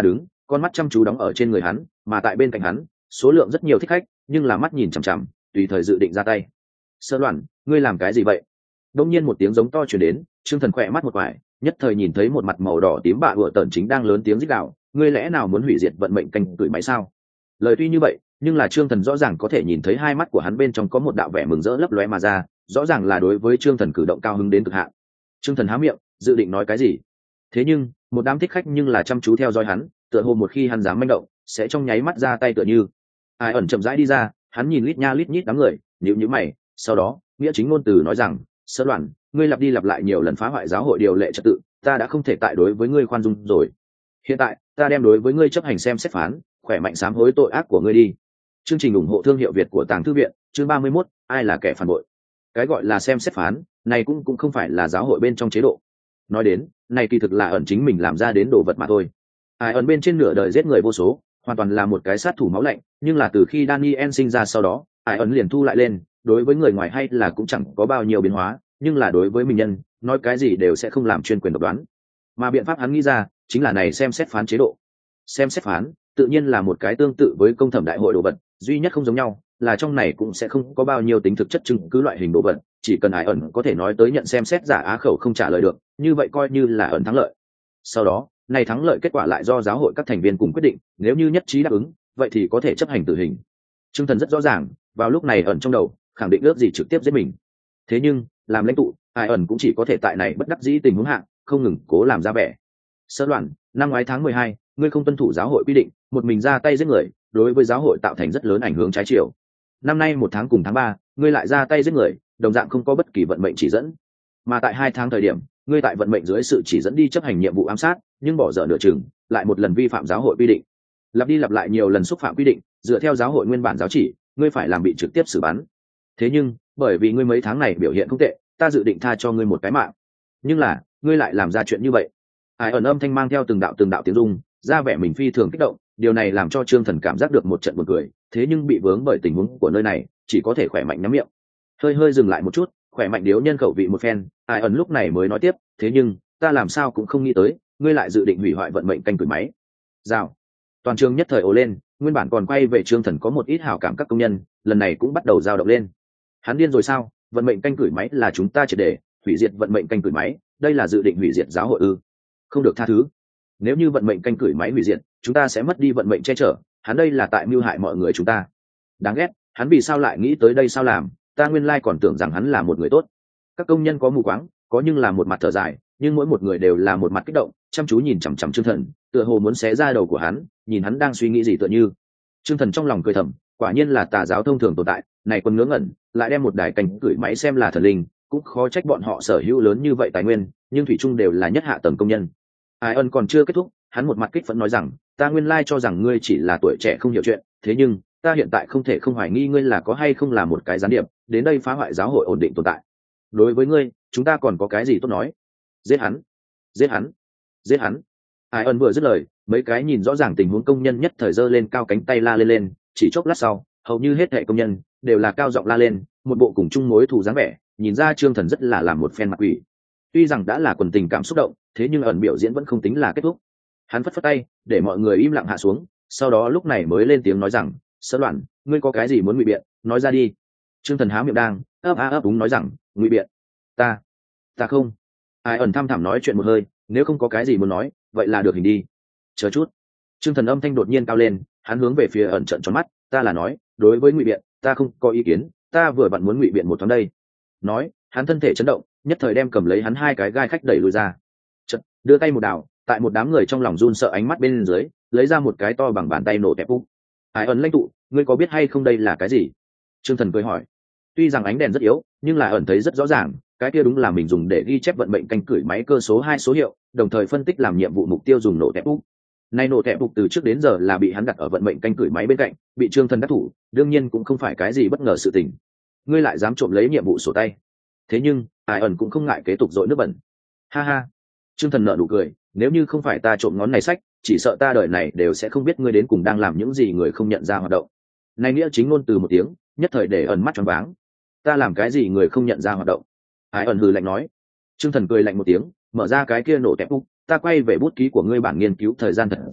con mắt chăm chú đóng ở trên người hắn, mà tại bên cạnh hắn số lượng rất nhiều thích khách, nhưng là mắt nhìn chằm chằm, tùy thời dự định ra tay. Sơ Loan, ngươi làm cái gì vậy? Đông nhiên một tiếng giống to truyền đến, Trương Thần khỏe mắt một quải, nhất thời nhìn thấy một mặt màu đỏ tím bạ ủa tẩn chính đang lớn tiếng rít gào, ngươi lẽ nào muốn hủy diệt vận mệnh canh cửi máy sao? Lời tuy như vậy, nhưng là Trương Thần rõ ràng có thể nhìn thấy hai mắt của hắn bên trong có một đạo vẻ mừng rỡ lấp lóe mà ra, rõ ràng là đối với Trương Thần cử động cao hứng đến cực hạn. Trương Thần há miệng, dự định nói cái gì, thế nhưng một đám thích khách nhưng là chăm chú theo dõi hắn, tựa hồ một khi hắn dám manh động, sẽ trong nháy mắt ra tay tựa như. Ai ẩn chậm rãi đi ra, hắn nhìn lít nha lít nhít đám người, nhíu nhíu mày, sau đó nghĩa chính ngôn từ nói rằng, Sơ Loan, ngươi lặp đi lặp lại nhiều lần phá hoại giáo hội điều lệ trật tự, ta đã không thể tại đối với ngươi khoan dung rồi. Hiện tại ta đem đối với ngươi chấp hành xem xét phán, khỏe mạnh sám hối tội ác của ngươi đi. Chương trình ủng hộ thương hiệu Việt của Tàng Thư viện, chương ba mươi mốt, ai là kẻ phản bội. Cái gọi là xem xét phán, này cũng cũng không phải là giáo hội bên trong chế độ. Nói đến, này kỳ thực là ẩn chính mình làm ra đến đồ vật mà thôi. Ai ẩn bên trên nửa đời giết người vô số, hoàn toàn là một cái sát thủ máu lạnh, nhưng là từ khi Daniel sinh ra sau đó, ai ẩn liền thu lại lên, đối với người ngoài hay là cũng chẳng có bao nhiêu biến hóa, nhưng là đối với mình nhân, nói cái gì đều sẽ không làm chuyên quyền độc đoán. Mà biện pháp hắn nghĩ ra, chính là này xem xét phán chế độ. Xem xét phán, tự nhiên là một cái tương tự với công thẩm đại hội đồ vật, duy nhất không giống nhau là trong này cũng sẽ không có bao nhiêu tính thực chất chứng cứ loại hình đồ vật, chỉ cần ai ẩn có thể nói tới nhận xem xét giả á khẩu không trả lời được, như vậy coi như là ẩn thắng lợi. Sau đó, này thắng lợi kết quả lại do giáo hội các thành viên cùng quyết định, nếu như nhất trí đáp ứng, vậy thì có thể chấp hành tử hình. Trương Thần rất rõ ràng, vào lúc này ẩn trong đầu khẳng định ước gì trực tiếp giết mình. Thế nhưng, làm lãnh tụ, ai ẩn cũng chỉ có thể tại này bất đắc dĩ tình huống hạng, không ngừng cố làm ra vẻ. Sơ Loan, năm ngoái tháng mười hai, ngươi không tuân thủ giáo hội quy định, một mình ra tay giết người, đối với giáo hội tạo thành rất lớn ảnh hưởng trái chiều. Năm nay một tháng cùng tháng ba, ngươi lại ra tay giết người, đồng dạng không có bất kỳ vận mệnh chỉ dẫn. Mà tại hai tháng thời điểm, ngươi tại vận mệnh dưới sự chỉ dẫn đi chấp hành nhiệm vụ ám sát, nhưng bỏ dở nửa chừng, lại một lần vi phạm giáo hội quy định. Lặp đi lặp lại nhiều lần xúc phạm quy định, dựa theo giáo hội nguyên bản giáo chỉ, ngươi phải làm bị trực tiếp xử bắn. Thế nhưng, bởi vì ngươi mấy tháng này biểu hiện không tệ, ta dự định tha cho ngươi một cái mạng. Nhưng là, ngươi lại làm ra chuyện như vậy. Ai ẩn âm thanh mang theo từng đạo từng đạo tiếng rung, ra vẻ mình phi thường kích động, điều này làm cho Trương Thần cảm giác được một trận buồn cười, thế nhưng bị vướng bởi tình huống của nơi này, chỉ có thể khỏe mạnh nhắm miệng. Hơi hơi dừng lại một chút, khỏe mạnh điếu nhân khẩu vị một phen, Ai ẩn lúc này mới nói tiếp, thế nhưng, ta làm sao cũng không nghĩ tới, ngươi lại dự định hủy hoại vận mệnh canh cửi máy. Rào. Toàn trường nhất thời ồ lên, nguyên bản còn quay về Trương Thần có một ít hảo cảm các công nhân, lần này cũng bắt đầu dao động lên. Hắn điên rồi sao? Vận mệnh canh cửi máy là chúng ta triệt để hủy diệt vận mệnh canh cửi máy, đây là dự định hủy diệt giáo hội ư? Không được tha thứ. Nếu như vận mệnh canh cửi máy hủy diệt, chúng ta sẽ mất đi vận mệnh che chở, hắn đây là tại mưu hại mọi người chúng ta. Đáng ghét, hắn vì sao lại nghĩ tới đây sao làm, ta nguyên lai còn tưởng rằng hắn là một người tốt. Các công nhân có mù quáng, có nhưng là một mặt thở dài, nhưng mỗi một người đều là một mặt kích động, chăm chú nhìn chằm chằm Trương Thần, tựa hồ muốn xé ra đầu của hắn, nhìn hắn đang suy nghĩ gì tựa như. Trương Thần trong lòng cười thầm, quả nhiên là tà giáo thông thường tồn tại, này quân ngớ ngẩn, lại đem một đài canh cửi máy xem là thần linh, cũng khó trách bọn họ sở hữu lớn như vậy tài nguyên, nhưng thủy chung đều là nhất hạ tầng công nhân. Ai ân còn chưa kết thúc, hắn một mặt kích phẫn nói rằng, ta nguyên lai cho rằng ngươi chỉ là tuổi trẻ không hiểu chuyện, thế nhưng ta hiện tại không thể không hoài nghi ngươi là có hay không là một cái gián điệp, đến đây phá hoại giáo hội ổn định tồn tại. Đối với ngươi, chúng ta còn có cái gì tốt nói? Giết hắn, giết hắn, giết hắn. Ai ân vừa dứt lời, mấy cái nhìn rõ ràng tình huống công nhân nhất thời giơ lên cao cánh tay la lên lên, chỉ chốc lát sau, hầu như hết thảy công nhân đều là cao giọng la lên, một bộ cùng chung mối thù dáng vẻ, nhìn ra Trương Thần rất là làm một phen mặt quỷ. Tuy rằng đã là quần tình cảm xúc động, thế nhưng ẩn biểu diễn vẫn không tính là kết thúc. Hắn phất phất tay để mọi người im lặng hạ xuống, sau đó lúc này mới lên tiếng nói rằng, Sơ Loan, ngươi có cái gì muốn ngụy biện, nói ra đi. Trương Thần há miệng đang ấp a ấp úng nói rằng, ngụy biện, ta ta không. Ai ẩn thăm thẳm nói chuyện một hơi, nếu không có cái gì muốn nói, vậy là được hình đi. Chờ chút. Trương Thần âm thanh đột nhiên cao lên, hắn hướng về phía ẩn trợn tròn mắt, ta là nói, đối với ngụy biện, ta không có ý kiến, ta vừa vặn muốn ngụy biện một thoáng đây. Nói, hắn thân thể chấn động, nhất thời đem cầm lấy hắn hai cái gai khách đẩy lùi ra. Chật, đưa tay một đảo, tại một đám người trong lòng run sợ ánh mắt bên dưới, lấy ra một cái to bằng bàn tay nổ tẹp úc. Ai ẩn lãnh tụ, ngươi có biết hay không đây là cái gì? Trương Thần cười hỏi. Tuy rằng ánh đèn rất yếu, nhưng là ẩn thấy rất rõ ràng, cái kia đúng là mình dùng để ghi chép vận mệnh canh cửi máy cơ số hai số hiệu, đồng thời phân tích làm nhiệm vụ mục tiêu dùng nổ tẹp úc. Nay nổ tẹp úc từ trước đến giờ là bị hắn đặt ở vận mệnh canh cửi máy bên cạnh, bị Trương Thần đắc thủ, đương nhiên cũng không phải cái gì bất ngờ sự tình. Ngươi lại dám trộm lấy nhiệm vụ sổ tay? Thế nhưng Ai ẩn cũng không ngại kế tục dội nước bẩn. Ha ha. Trương Thần nở nụ cười, nếu như không phải ta trộm ngón này sách, chỉ sợ ta đời này đều sẽ không biết ngươi đến cùng đang làm những gì người không nhận ra hoạt động. Này nghĩa chính ngôn từ một tiếng, nhất thời để ẩn mắt tròn váng. Ta làm cái gì người không nhận ra hoạt động? Ai ẩn hừ lạnh nói. Trương Thần cười lạnh một tiếng, mở ra cái kia nổ tẹp úc, ta quay về bút ký của ngươi bản nghiên cứu thời gian thật dài,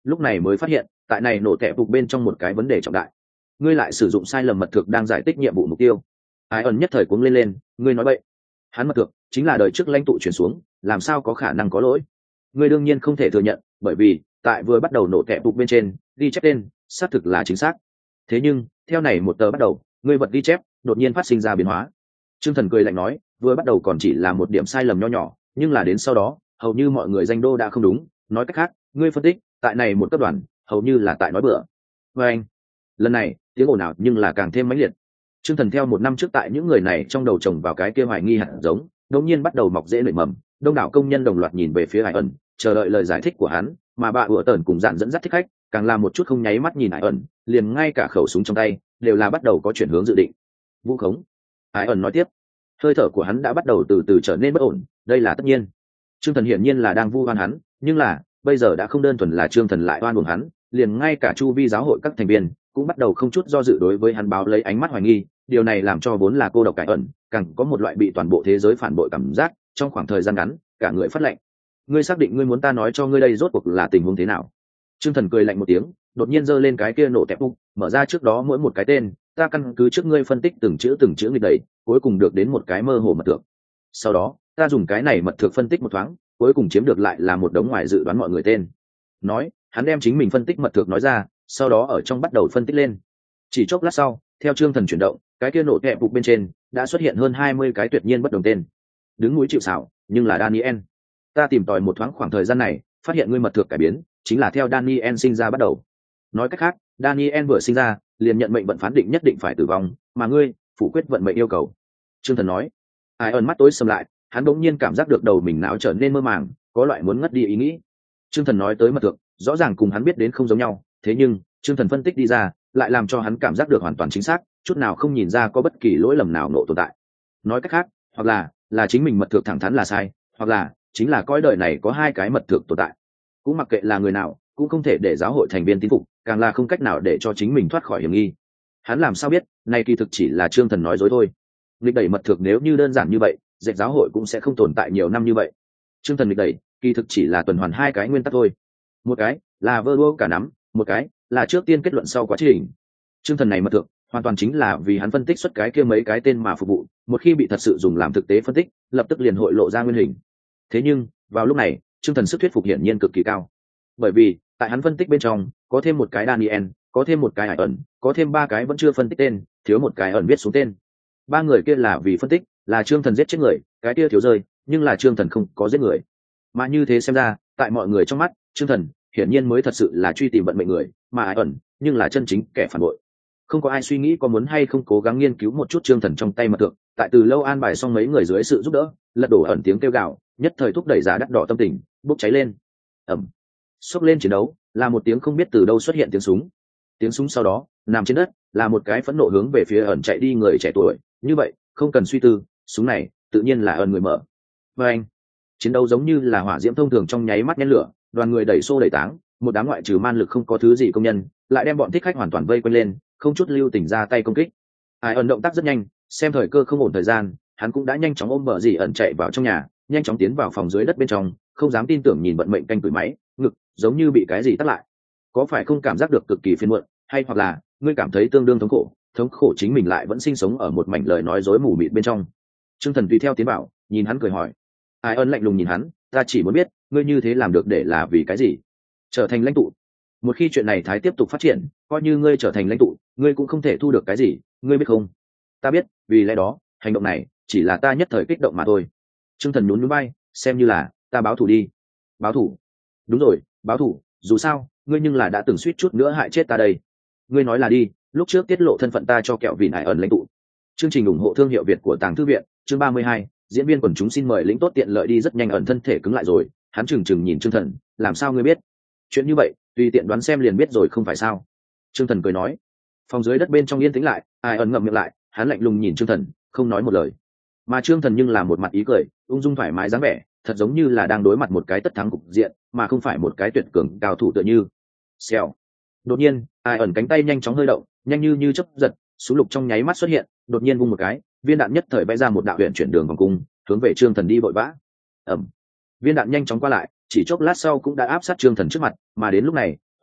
lúc này mới phát hiện tại này nổ tẹp phục bên trong một cái vấn đề trọng đại. Ngươi lại sử dụng sai lầm mật thực đang giải tích nhiệm vụ mục tiêu. Ai ẩn nhất thời cuống lên lên, ngươi nói bậy. Hắn mật thực chính là đời trước lãnh tụ chuyển xuống, làm sao có khả năng có lỗi? Ngươi đương nhiên không thể thừa nhận, bởi vì tại vừa bắt đầu nổ tẹp phục bên trên ghi chép tên xác thực là chính xác. Thế nhưng theo này một tờ bắt đầu, ngươi vật ghi chép đột nhiên phát sinh ra biến hóa. Trương Thần cười lạnh nói, vừa bắt đầu còn chỉ là một điểm sai lầm nho nhỏ, nhưng là đến sau đó hầu như mọi người danh đô đã không đúng. Nói cách khác, ngươi phân tích tại này một cấp đoàn hầu như là tại nói bừa. Và anh lần này tiếng ồn ào nhưng là càng thêm mãnh liệt. Trương Thần theo một năm trước tại những người này trong đầu trồng vào cái kia hoài nghi hạt giống đột nhiên bắt đầu mọc rễ nảy mầm. Đông đảo công nhân đồng loạt nhìn về phía Hải ẩn, chờ đợi lời giải thích của hắn, mà bà ủa tần cùng dạn dẫn dắt thích khách càng làm một chút không nháy mắt nhìn Hải ẩn, liền ngay cả khẩu súng trong tay đều là bắt đầu có chuyển hướng dự định. Vũ khống. Hải ẩn nói tiếp, hơi thở của hắn đã bắt đầu từ từ trở nên bất ổn, đây là tất nhiên. Trương Thần hiển nhiên là đang vu oan hắn, nhưng là bây giờ đã không đơn thuần là Trương Thần lại oan uổng hắn, liền ngay cả chu vi giáo hội các thành viên cũng bắt đầu không chút do dự đối với hắn báo lấy ánh mắt hoài nghi. Điều này làm cho vốn là cô độc Hải ẩn càng có một loại bị toàn bộ thế giới phản bội cảm giác. Trong khoảng thời gian ngắn, cả người phát lệnh. Ngươi xác định ngươi muốn ta nói cho ngươi đây rốt cuộc là tình huống thế nào? Trương Thần cười lạnh một tiếng, đột nhiên giơ lên cái kia nổ tẹp úc, mở ra trước đó mỗi một cái tên, ta căn cứ trước ngươi phân tích từng chữ từng chữ nghịch đẩy, cuối cùng được đến một cái mơ hồ mật thực. Sau đó, ta dùng cái này mật thực phân tích một thoáng, cuối cùng chiếm được lại là một đống ngoài dự đoán mọi người tên. Nói, hắn đem chính mình phân tích mật thực nói ra, sau đó ở trong bắt đầu phân tích lên. Chỉ chốc lát sau, theo Trương Thần chuyển động, cái kia nổ tẹp úc bên trên đã xuất hiện hơn hai mươi cái tuyệt nhiên bất đồng tên. Đứng núi chịu sào, nhưng là Daniel. Ta tìm tòi một thoáng khoảng thời gian này, phát hiện ngươi mật thực cải biến chính là theo Daniel sinh ra bắt đầu. Nói cách khác, Daniel vừa sinh ra liền nhận mệnh vận phán định nhất định phải tử vong, mà ngươi phủ quyết vận mệnh yêu cầu. Trương Thần nói. Ai ẩn mắt tối sầm lại, hắn đột nhiên cảm giác được đầu mình não trở nên mơ màng, có loại muốn ngất đi ý nghĩ. Trương Thần nói tới mật thực, rõ ràng cùng hắn biết đến không giống nhau, thế nhưng Trương Thần phân tích đi ra, lại làm cho hắn cảm giác được hoàn toàn chính xác, chút nào không nhìn ra có bất kỳ lỗi lầm nào nộ tồn tại. Nói cách khác, hoặc là là chính mình mật thực thẳng thắn là sai, hoặc là chính là cõi đời này có hai cái mật thực tồn tại. Cũng mặc kệ là người nào, cũng không thể để giáo hội thành viên tín phục, càng là không cách nào để cho chính mình thoát khỏi hiểm nghi. Hắn làm sao biết, này kỳ thực chỉ là Trương Thần nói dối thôi. Nghịch đẩy mật thực nếu như đơn giản như vậy, dệt giáo hội cũng sẽ không tồn tại nhiều năm như vậy. Trương Thần nghịch đẩy, kỳ thực chỉ là tuần hoàn hai cái nguyên tắc thôi. Một cái là vơ đua cả nắm, một cái là trước tiên kết luận sau quá trình. Trương Thần này mật thực hoàn toàn chính là vì hắn phân tích xuất cái kia mấy cái tên mà phục vụ, một khi bị thật sự dùng làm thực tế phân tích, lập tức liền hội lộ ra nguyên hình. Thế nhưng vào lúc này, Trương Thần sức thuyết phục hiển nhiên cực kỳ cao, bởi vì tại hắn phân tích bên trong có thêm một cái Daniel, có thêm một cái Hải ẩn, có thêm ba cái vẫn chưa phân tích tên, thiếu một cái ẩn viết xuống tên. Ba người kia là vì phân tích, là Trương Thần giết chết người, cái kia thiếu rơi, nhưng là Trương Thần không có giết người. Mà như thế xem ra, tại mọi người trong mắt, Trương Thần hiển nhiên mới thật sự là truy tìm vận mệnh người, mà Hải ẩn nhưng là chân chính kẻ phản bội. Không có ai suy nghĩ có muốn hay không cố gắng nghiên cứu một chút Trương Thần trong tay mật thực, tại từ lâu an bài xong mấy người dưới sự giúp đỡ, lật đổ ẩn tiếng kêu gào, nhất thời thúc đẩy giá đắt đỏ tâm tình bốc cháy lên. Ẩm, xốc lên chiến đấu là một tiếng không biết từ đâu xuất hiện tiếng súng. Tiếng súng sau đó nằm trên đất là một cái phẫn nộ hướng về phía ẩn chạy đi người trẻ tuổi. Như vậy không cần suy tư, súng này tự nhiên là ẩn người mở. Và anh, chiến đấu giống như là hỏa diễm thông thường trong nháy mắt nhen lửa, đoàn người đẩy xô đẩy táng, một đám ngoại trừ man lực không có thứ gì công nhân lại đem bọn thích khách hoàn toàn vây quanh lên, không chút lưu tình ra tay công kích. Ai ẩn động tác rất nhanh, xem thời cơ không ổn thời gian, hắn cũng đã nhanh chóng ôm bờ dì ẩn chạy vào trong nhà, nhanh chóng tiến vào phòng dưới đất bên trong, không dám tin tưởng nhìn vận mệnh canh cửi máy ngực giống như bị cái gì tắt lại. Có phải không cảm giác được cực kỳ phiền muộn, hay hoặc là ngươi cảm thấy tương đương thống khổ, thống khổ chính mình lại vẫn sinh sống ở một mảnh lời nói dối mù mịt bên trong? Trương Thần tùy theo tiến vào, nhìn hắn cười hỏi. Ai ân lạnh lùng nhìn hắn, ta chỉ muốn biết ngươi như thế làm được để là vì cái gì? Trở thành lãnh tụ. Một khi chuyện này thái tiếp tục phát triển, coi như ngươi trở thành lãnh tụ, ngươi cũng không thể thu được cái gì, ngươi biết không? Ta biết, vì lẽ đó hành động này chỉ là ta nhất thời kích động mà thôi. Trương Thần nhún nhún vai, xem như là ta báo thù đi. Báo thù? Đúng rồi, báo thù, dù sao ngươi nhưng là đã từng suýt chút nữa hại chết ta đây. Ngươi nói là đi, lúc trước tiết lộ thân phận ta cho kẹo vì nại ẩn lãnh tụ. Chương trình ủng hộ thương hiệu Việt của Tàng Thư viện, chương ba mươi hai, diễn viên quần chúng xin mời lĩnh tốt tiện lợi đi. Rất nhanh ẩn thân thể cứng lại rồi, hắn trừng trừng nhìn Trương Thần, làm sao ngươi biết? Chuyện như vậy tùy tiện đoán xem liền biết rồi không phải sao? Trương Thần cười nói. Phòng dưới đất bên trong yên tĩnh lại, ai ẩn ngậm miệng lại, hắn lạnh lùng nhìn Trương Thần, không nói một lời. Mà Trương Thần nhưng là một mặt ý cười, ung dung thoải mái dáng vẻ, thật giống như là đang đối mặt một cái tất thắng cục diện, mà không phải một cái tuyệt cường cao thủ tựa như. Xèo. Đột nhiên, ai ẩn cánh tay nhanh chóng hơi động, nhanh như như chớp giật, súng lục trong nháy mắt xuất hiện, đột nhiên vung một cái, viên đạn nhất thời vẽ ra một đạo huyền chuyển đường vòng cung, hướng về Trương Thần đi vội vã. Ầm. Viên đạn nhanh chóng qua lại, chỉ chốc lát sau cũng đã áp sát Trương Thần trước mặt, mà đến lúc này,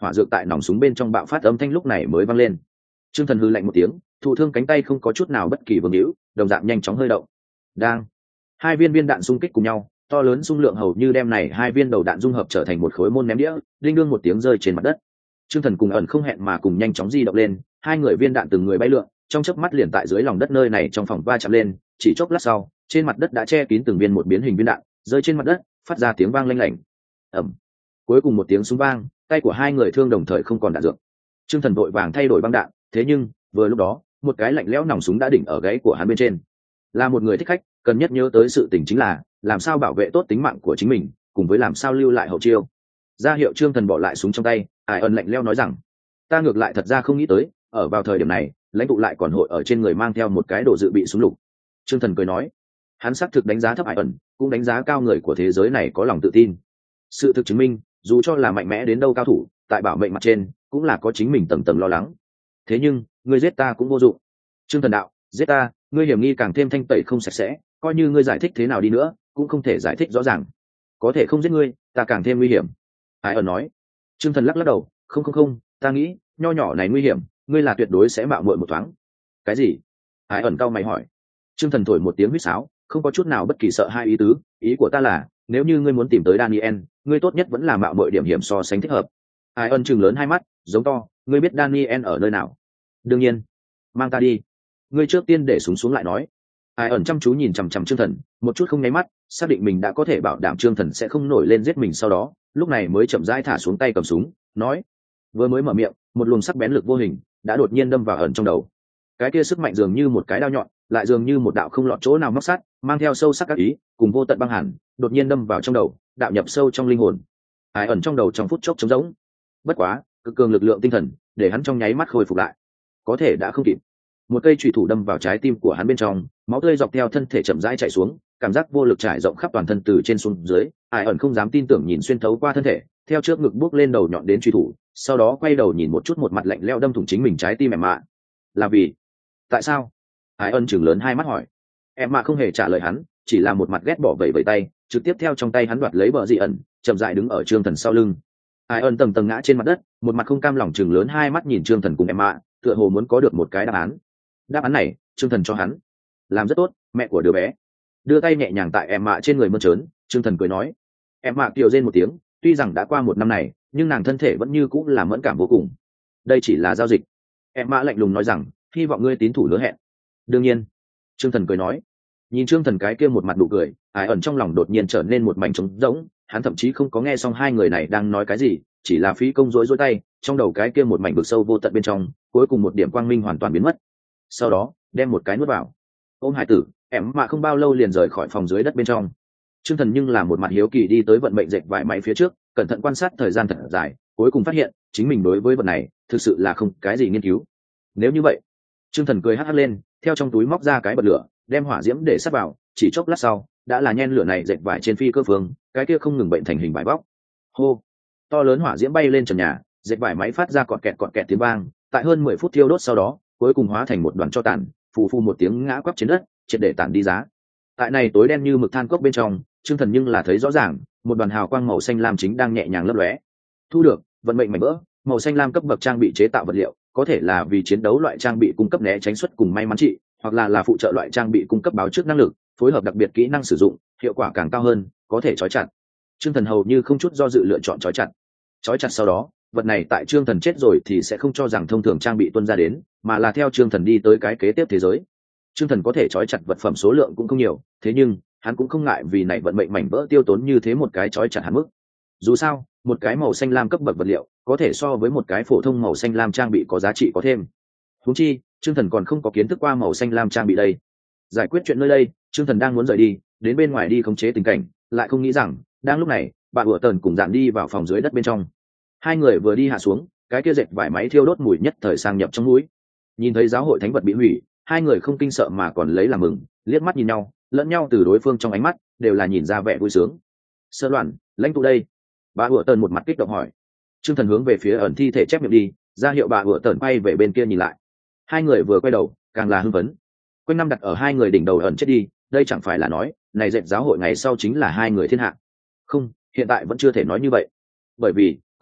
hỏa dược tại nòng súng bên trong bạo phát âm thanh lúc này mới vang lên. Trương Thần hư lạnh một tiếng, thụ thương cánh tay không có chút nào bất kỳ vương hữu, đồng dạng nhanh chóng hơi động. Đang hai viên viên đạn xung kích cùng nhau, to lớn xung lượng hầu như đem này hai viên đầu đạn dung hợp trở thành một khối môn ném đĩa, đinh đương một tiếng rơi trên mặt đất. Trương Thần cùng ẩn không hẹn mà cùng nhanh chóng di động lên, hai người viên đạn từng người bay lượn, trong chớp mắt liền tại dưới lòng đất nơi này trong phòng va chạm lên, chỉ chốc lát sau, trên mặt đất đã che kín từng viên một biến hình viên đạn, rơi trên mặt đất, phát ra tiếng vang lanh lảnh. Ầm. Cuối cùng một tiếng súng vang, tay của hai người thương đồng thời không còn đạn dược. Trương Thần vội vàng thay đổi băng đạn, thế nhưng, vừa lúc đó, một cái lạnh lẽo nòng súng đã đỉnh ở gáy của hắn bên trên. Là một người thích khách, cần nhất nhớ tới sự tình chính là làm sao bảo vệ tốt tính mạng của chính mình, cùng với làm sao lưu lại hậu chiêu. Ra hiệu Trương Thần bỏ lại súng trong tay, Ai Ân lạnh lẽo nói rằng: "Ta ngược lại thật ra không nghĩ tới, ở vào thời điểm này, lãnh tụ lại còn hội ở trên người mang theo một cái đồ dự bị súng lục." Trương Thần cười nói, hắn xác thực đánh giá thấp Ai Ân, cũng đánh giá cao người của thế giới này có lòng tự tin. Sự thực chứng minh, dù cho là mạnh mẽ đến đâu cao thủ, tại bảo mệnh mặt trên, cũng là có chính mình tầng tầng lo lắng. Thế nhưng, ngươi giết ta cũng vô dụng. Trương Thần đạo, giết ta, ngươi hiểm nghi càng thêm thanh tẩy không sạch sẽ, coi như ngươi giải thích thế nào đi nữa, cũng không thể giải thích rõ ràng. Có thể không giết ngươi, ta càng thêm nguy hiểm. Ai Ân nói. Trương Thần lắc lắc đầu, không không không, ta nghĩ, nho nhỏ này nguy hiểm, ngươi là tuyệt đối sẽ mạo muội một thoáng. Cái gì? Ai Ân cau mày hỏi. Trương Thần thổi một tiếng huýt sáo, không có chút nào bất kỳ sợ hai ý tứ, ý của ta là, nếu như ngươi muốn tìm tới Daniel, ngươi tốt nhất vẫn là mạo muội điểm hiểm so sánh thích hợp. Ai Ân trừng lớn hai mắt, giống to, ngươi biết Daniel ở nơi nào? Đương nhiên, mang ta đi. Ngươi trước tiên để súng xuống lại nói. Ai Ân chăm chú nhìn chằm chằm Trương Thần, một chút không nháy mắt, xác định mình đã có thể bảo đảm Trương Thần sẽ không nổi lên giết mình sau đó, lúc này mới chậm rãi thả xuống tay cầm súng, nói: vừa mới mở miệng, một luồng sắc bén lực vô hình đã đột nhiên đâm vào ẩn trong đầu. Cái kia sức mạnh dường như một cái đao nhọn, lại dường như một đạo không lọt chỗ nào móc sắt, mang theo sâu sắc các ý, cùng vô tận băng hàn, đột nhiên đâm vào trong đầu, đạo nhập sâu trong linh hồn. Ai Ẩn trong đầu trong phút chốc trống rỗng. Bất quá, cực cường lực lượng tinh thần để hắn trong nháy mắt khôi phục lại. Có thể đã không kịp. Một cây chùy thủ đâm vào trái tim của hắn bên trong, máu tươi dọc theo thân thể chậm rãi chảy xuống, cảm giác vô lực trải rộng khắp toàn thân từ trên xuống dưới. Ai Ẩn không dám tin tưởng nhìn xuyên thấu qua thân thể, theo trước ngực bước lên đầu nhọn đến chùy thủ, sau đó quay đầu nhìn một chút một mặt lạnh lẽo đâm thủng chính mình trái tim em mạ. Là vì tại sao? Ai Ân chừng lớn hai mắt hỏi. Em mạ không hề trả lời hắn, chỉ là một mặt ghét bỏ vẩy vẩy tay, trực tiếp theo trong tay hắn đoạt lấy bờ dị ẩn, chậm rãi đứng ở Trương Thần sau lưng. Ai Ân tầng tầng ngã trên mặt đất, một mặt không cam lòng chừng lớn hai mắt nhìn Trương Thần cùng em mạ, tựa hồ muốn có được một cái đáp án. Đáp án này, Trương Thần cho hắn. Làm rất tốt, mẹ của đứa bé. Đưa tay nhẹ nhàng tại em mạ trên người mơn trớn, Trương Thần cười nói. Em mạ kiều rên một tiếng, tuy rằng đã qua một năm này, nhưng nàng thân thể vẫn như cũng là mẫn cảm vô cùng. Đây chỉ là giao dịch. Em mạ lạnh lùng nói rằng, hy vọng ngươi tín thủ hứa hẹn. Đương nhiên. Trương Thần cười nói. Nhìn Trương Thần cái kia một mặt nụ cười, Ai Ẩn trong lòng đột nhiên trở nên một mảnh trống rỗng, hắn thậm chí không có nghe xong hai người này đang nói cái gì, chỉ là phí công rối rối tay, trong đầu cái kia một mảnh vực sâu vô tận bên trong, cuối cùng một điểm quang minh hoàn toàn biến mất. Sau đó, đem một cái nuốt vào. Ôm hải tử, em mạ không bao lâu liền rời khỏi phòng dưới đất bên trong. Trương Thần nhưng là một mặt hiếu kỳ đi tới vận mệnh dệt vải máy phía trước, cẩn thận quan sát thời gian thật dài, cuối cùng phát hiện chính mình đối với vật này thực sự là không cái gì nghiên cứu. Nếu như vậy, Trương Thần cười hắt hắt lên, theo trong túi móc ra cái bật lửa, đem hỏa diễm để sát vào, chỉ chốc lát sau, đã là nhen lửa này dệt vải trên phi cơ phương, cái kia không ngừng bệnh thành hình vải bóc. Hô, to lớn hỏa diễm bay lên trần nhà, dệt vải máy phát ra cọt kẹt cọt kẹt tiếng vang, tại hơn mười phút thiêu đốt sau đó, cuối cùng hóa thành một đoàn tro tàn, phù phù một tiếng ngã quắp trên đất, triệt để tản đi giá. Tại này tối đen như mực than cốc bên trong, Trương Thần nhưng là thấy rõ ràng, một đoàn hào quang màu xanh lam chính đang nhẹ nhàng lấp lóe. Thu được vận mệnh mảnh vỡ, màu xanh lam cấp bậc trang bị chế tạo vật liệu, có thể là vì chiến đấu loại trang bị cung cấp né tránh suất cùng may mắn trị, hoặc là là phụ trợ loại trang bị cung cấp báo trước năng lực, phối hợp đặc biệt kỹ năng sử dụng, hiệu quả càng cao hơn, có thể trói chặt. Trương Thần hầu như không chút do dự lựa chọn trói chặt. Trói chặt sau đó, vật này tại Trương Thần chết rồi thì sẽ không cho rằng thông thường trang bị tuân ra đến, mà là theo Trương Thần đi tới cái kế tiếp thế giới. Trương Thần có thể trói chặt vật phẩm số lượng cũng không nhiều, thế nhưng hắn cũng không ngại vì này vận mệnh mảnh vỡ tiêu tốn như thế một cái trói chặt hắn mức. Dù sao, một cái màu xanh lam cấp bậc vật liệu có thể so với một cái phổ thông màu xanh lam trang bị có giá trị có thêm. Huống chi, Trương Thần còn không có kiến thức qua màu xanh lam trang bị đây. Giải quyết chuyện nơi đây, Trương Thần đang muốn rời đi, đến bên ngoài đi khống chế tình cảnh, lại không nghĩ rằng, đang lúc này, bà Hựa Tần cùng Dạn đi vào phòng dưới đất bên trong. Hai người vừa đi hạ xuống, cái kia dệt vải máy thiêu đốt mùi nhất thời sang nhập trong mũi. Nhìn thấy giáo hội thánh vật bị hủy, hai người không kinh sợ mà còn lấy làm mừng, liếc mắt nhìn nhau, lẫn nhau từ đối phương trong ánh mắt đều là nhìn ra vẻ vui sướng. Sơ Loan, lãnh tụ đây. Bà Hựa Tần một mặt kích động hỏi. Trương Thần hướng về phía ẩn thi thể chép miệng đi, ra hiệu bà Hựa Tần quay về bên kia nhìn lại. Hai người vừa quay đầu, càng là hưng phấn. Quanh năm đặt ở hai người đỉnh đầu ẩn chết đi, đây chẳng phải là nói, này dệt giáo hội ngày sau chính là hai người thiên hạ. Không, hiện tại vẫn chưa thể nói như vậy. Bởi vì,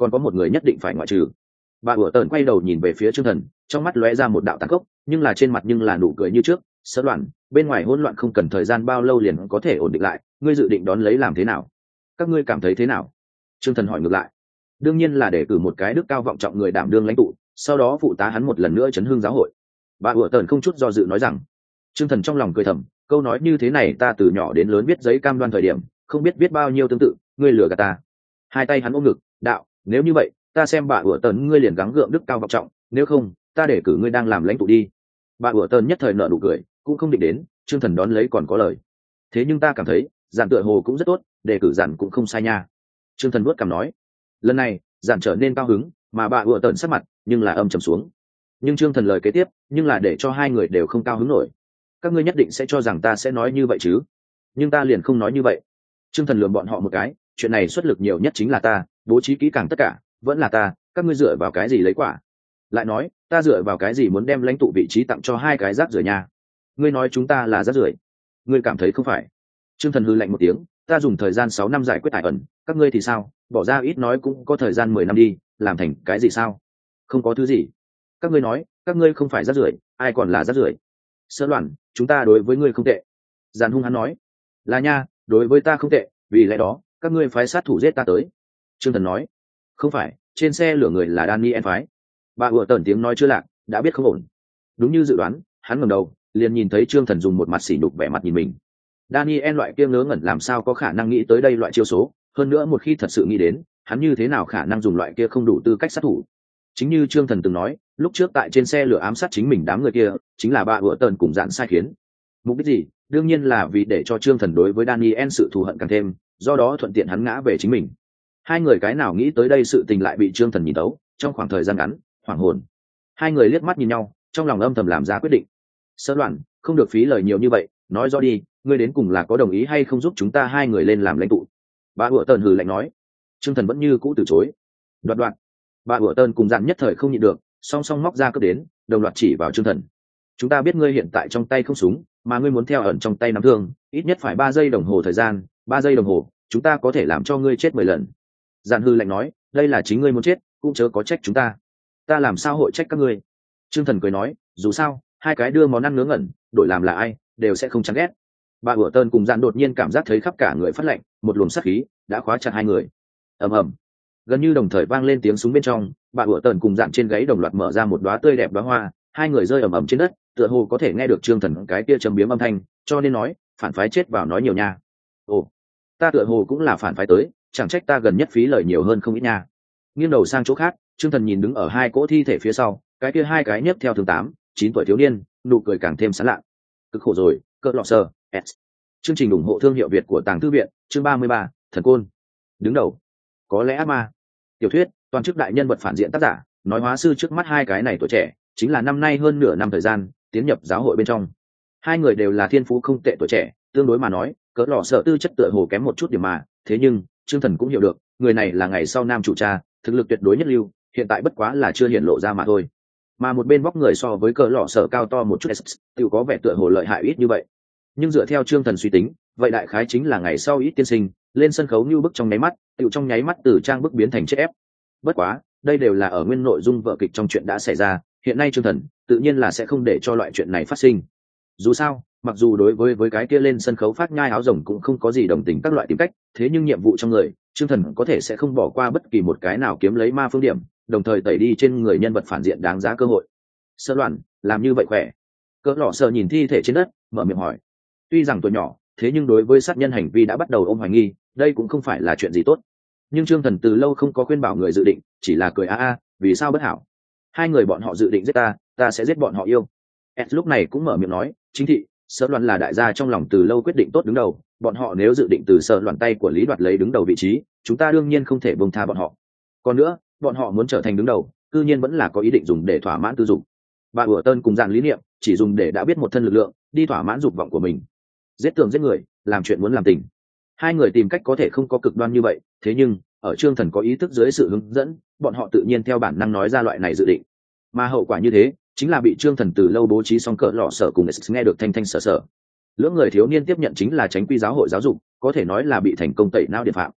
còn có một người nhất định phải ngoại trừ. Bà ủa tờn quay đầu nhìn về phía Trương Thần, trong mắt lóe ra một đạo tàn khốc, nhưng là trên mặt nhưng là nụ cười như trước. Sơ loạn, bên ngoài hỗn loạn không cần thời gian bao lâu liền có thể ổn định lại, ngươi dự định đón lấy làm thế nào? Các ngươi cảm thấy thế nào? Trương Thần hỏi ngược lại. Đương nhiên là để cử một cái đức cao vọng trọng người đảm đương lãnh tụ, sau đó phụ tá hắn một lần nữa chấn hương giáo hội. Bà ủa tờn không chút do dự nói rằng. Trương Thần trong lòng cười thầm, câu nói như thế này ta từ nhỏ đến lớn viết giấy cam đoan thời điểm, không biết viết bao nhiêu tương tự, ngươi lừa gạt ta. Hai tay hắn ôm ngực, đạo, nếu như vậy, ta xem bà ủa tờn ngươi liền gắng gượng đức cao vọng trọng, nếu không, ta để cử ngươi đang làm lãnh tụ đi. Bà ủa tờn nhất thời nở nụ cười, cũng không định đến. Trương Thần đón lấy còn có lời. Thế nhưng ta cảm thấy, giản tựa hồ cũng rất tốt, đề cử giản cũng không sai nha. Trương Thần vuốt cằm nói. Lần này, giản trở nên cao hứng, mà bà ủa tờn sắc mặt nhưng là âm trầm xuống. Nhưng Trương Thần lời kế tiếp, nhưng là để cho hai người đều không cao hứng nổi. Các ngươi nhất định sẽ cho rằng ta sẽ nói như vậy chứ? Nhưng ta liền không nói như vậy. Trương Thần lườm bọn họ một cái, chuyện này xuất lực nhiều nhất chính là ta, bố trí kỹ càng tất cả, vẫn là ta, các ngươi dựa vào cái gì lấy quả? Lại nói, ta dựa vào cái gì muốn đem lãnh tụ vị trí tặng cho hai cái rác rưởi nha? Ngươi nói chúng ta là rác rưởi, ngươi cảm thấy không phải? Trương Thần hừ lạnh một tiếng, ta dùng thời gian sáu năm giải quyết tài ẩn, các ngươi thì sao? Bỏ ra ít nói cũng có thời gian mười năm đi, làm thành cái gì sao? Không có thứ gì. Các ngươi nói, các ngươi không phải rác rưởi, ai còn là rác rưởi? Sơ loạn, chúng ta đối với ngươi không tệ. Giàn hung hắn nói. Là nha, đối với ta không tệ, vì lẽ đó, các ngươi phái sát thủ giết ta tới. Trương Thần nói. Không phải, trên xe lửa người là Daniel phái. Bà ủa tẩn tiếng nói chưa lạc, đã biết không ổn. Đúng như dự đoán, hắn ngẩng đầu, liền nhìn thấy Trương Thần dùng một mặt sỉ nhục vẻ mặt nhìn mình. Daniel loại kia ngớ ngẩn làm sao có khả năng nghĩ tới đây loại chiêu số, hơn nữa một khi thật sự nghĩ đến, hắn như thế nào khả năng dùng loại kia không đủ tư cách sát thủ. Chính như Trương Thần từng nói, lúc trước tại trên xe lửa ám sát chính mình đám người kia, chính là bà ủa tần cùng dạn sai khiến. Mục đích gì? Đương nhiên là vì để cho Trương Thần đối với Daniel sự thù hận càng thêm, do đó thuận tiện hắn ngã về chính mình. Hai người cái nào nghĩ tới đây sự tình lại bị Trương Thần nhìn tấu, trong khoảng thời gian ngắn, hoảng hồn. Hai người liếc mắt nhìn nhau, trong lòng âm thầm làm ra quyết định. Sơ loạn, không được phí lời nhiều như vậy, nói rõ đi, ngươi đến cùng là có đồng ý hay không giúp chúng ta hai người lên làm lãnh tụ? Bà ủa tần hừ lạnh nói. Trương Thần vẫn như cũ từ chối. Đoạt đoạt. Bà ủa tần cùng dặn nhất thời không nhịn được, song song móc ra cướp đến, đồng loạt chỉ vào Trương Thần. Chúng ta biết ngươi hiện tại trong tay không súng, mà ngươi muốn theo ẩn trong tay nắm thương, ít nhất phải ba giây đồng hồ thời gian, ba giây đồng hồ, chúng ta có thể làm cho ngươi chết mười lần. Dặn hư lạnh nói, đây là chính ngươi muốn chết, cũng chớ có trách chúng ta. Ta làm sao hội trách các ngươi? Trương Thần cười nói, dù sao, hai cái đưa món ăn ngớ ngẩn, đổi làm là ai, đều sẽ không chán ghét. Bà ủa tần cùng dặn đột nhiên cảm giác thấy khắp cả người phát lạnh, một luồng sát khí đã khóa chặt hai người. Ầm ầm, gần như đồng thời vang lên tiếng súng bên trong, bà ủa tần cùng dặn trên gáy đồng loạt mở ra một đóa tươi đẹp đóa hoa, hai người rơi ầm ầm trên đất, tựa hồ có thể nghe được Trương Thần cái kia châm biếm âm thanh, cho nên nói, phản phái chết vào nói nhiều nha. Ồ, ta tựa hồ cũng là phản phái tới, chẳng trách ta gần nhất phí lời nhiều hơn không ít nha. Nghiêng đầu sang chỗ khác, Trương Thần nhìn đứng ở hai cỗ thi thể phía sau, cái kia hai cái nhấc theo thường tám, chín tuổi thiếu niên, nụ cười càng thêm sán lạ. Cực khổ rồi, cỡ lọ sờ, S. Chương trình ủng hộ thương hiệu Việt của Tàng Thư viện, chương ba mươi ba, Thần Côn. Đứng đầu, có lẽ ác ma. Tiểu thuyết, toàn chức đại nhân vật phản diện tác giả, nói hóa sư trước mắt hai cái này tuổi trẻ, chính là năm nay hơn nửa năm thời gian, tiến nhập giáo hội bên trong. Hai người đều là thiên phú không tệ tuổi trẻ, tương đối mà nói, cỡ lọ sợ tư chất tựa hồ kém một chút điểm mà, thế nhưng, Trương Thần cũng hiểu được, người này là ngày sau nam chủ cha, thực lực tuyệt đối nhất lưu, hiện tại bất quá là chưa hiện lộ ra mà thôi. Mà một bên vóc người so với cỡ lọ sợ cao to một chút, tự có vẻ tựa hồ lợi hại ít như vậy. Nhưng dựa theo Trương Thần suy tính, vậy đại khái chính là ngày sau ít tiên sinh, lên sân khấu như bức trong nháy mắt, tự trong nháy mắt từ trang bức biến thành chết ép. Bất quá, đây đều là ở nguyên nội dung vở kịch trong chuyện đã xảy ra, hiện nay Trương Thần tự nhiên là sẽ không để cho loại chuyện này phát sinh. Dù sao, mặc dù đối với với cái kia lên sân khấu phát nhai áo rồng cũng không có gì đồng tình các loại tìm cách, thế nhưng nhiệm vụ trong người, Trương Thần có thể sẽ không bỏ qua bất kỳ một cái nào kiếm lấy ma phương điểm, đồng thời tẩy đi trên người nhân vật phản diện đáng giá cơ hội. Sơ loạn, làm như vậy khỏe. Cỡ lọ sợ nhìn thi thể trên đất, mở miệng hỏi. Tuy rằng tuổi nhỏ, thế nhưng đối với sát nhân hành vi đã bắt đầu ôm hoài nghi, đây cũng không phải là chuyện gì tốt. Nhưng Trương Thần từ lâu không có khuyên bảo người dự định, chỉ là cười a a, vì sao bất hảo? Hai người bọn họ dự định giết ta, ta sẽ giết bọn họ yêu. Ed lúc này cũng mở miệng nói, chính thị, Sở Loan là đại gia trong lòng từ lâu quyết định tốt đứng đầu, bọn họ nếu dự định từ Sở Loan tay của Lý Đoạt lấy đứng đầu vị trí, chúng ta đương nhiên không thể buông tha bọn họ. Còn nữa, bọn họ muốn trở thành đứng đầu, tự nhiên vẫn là có ý định dùng để thỏa mãn tư dục. Bà ủa tân cùng dàn lý niệm, chỉ dùng để đã biết một thân lực lượng, đi thỏa mãn dục vọng của mình. Giết tường giết người, làm chuyện muốn làm tình. Hai người tìm cách có thể không có cực đoan như vậy, thế nhưng ở Trương Thần có ý thức dưới sự hướng dẫn, bọn họ tự nhiên theo bản năng nói ra loại này dự định. Mà hậu quả như thế, chính là bị Trương Thần từ lâu bố trí xong cỡ lọ sở cùng nghe được thanh thanh sở sở. Lưỡng người thiếu niên tiếp nhận chính là tránh quy giáo hội giáo dục, có thể nói là bị thành công tẩy não điện phạm.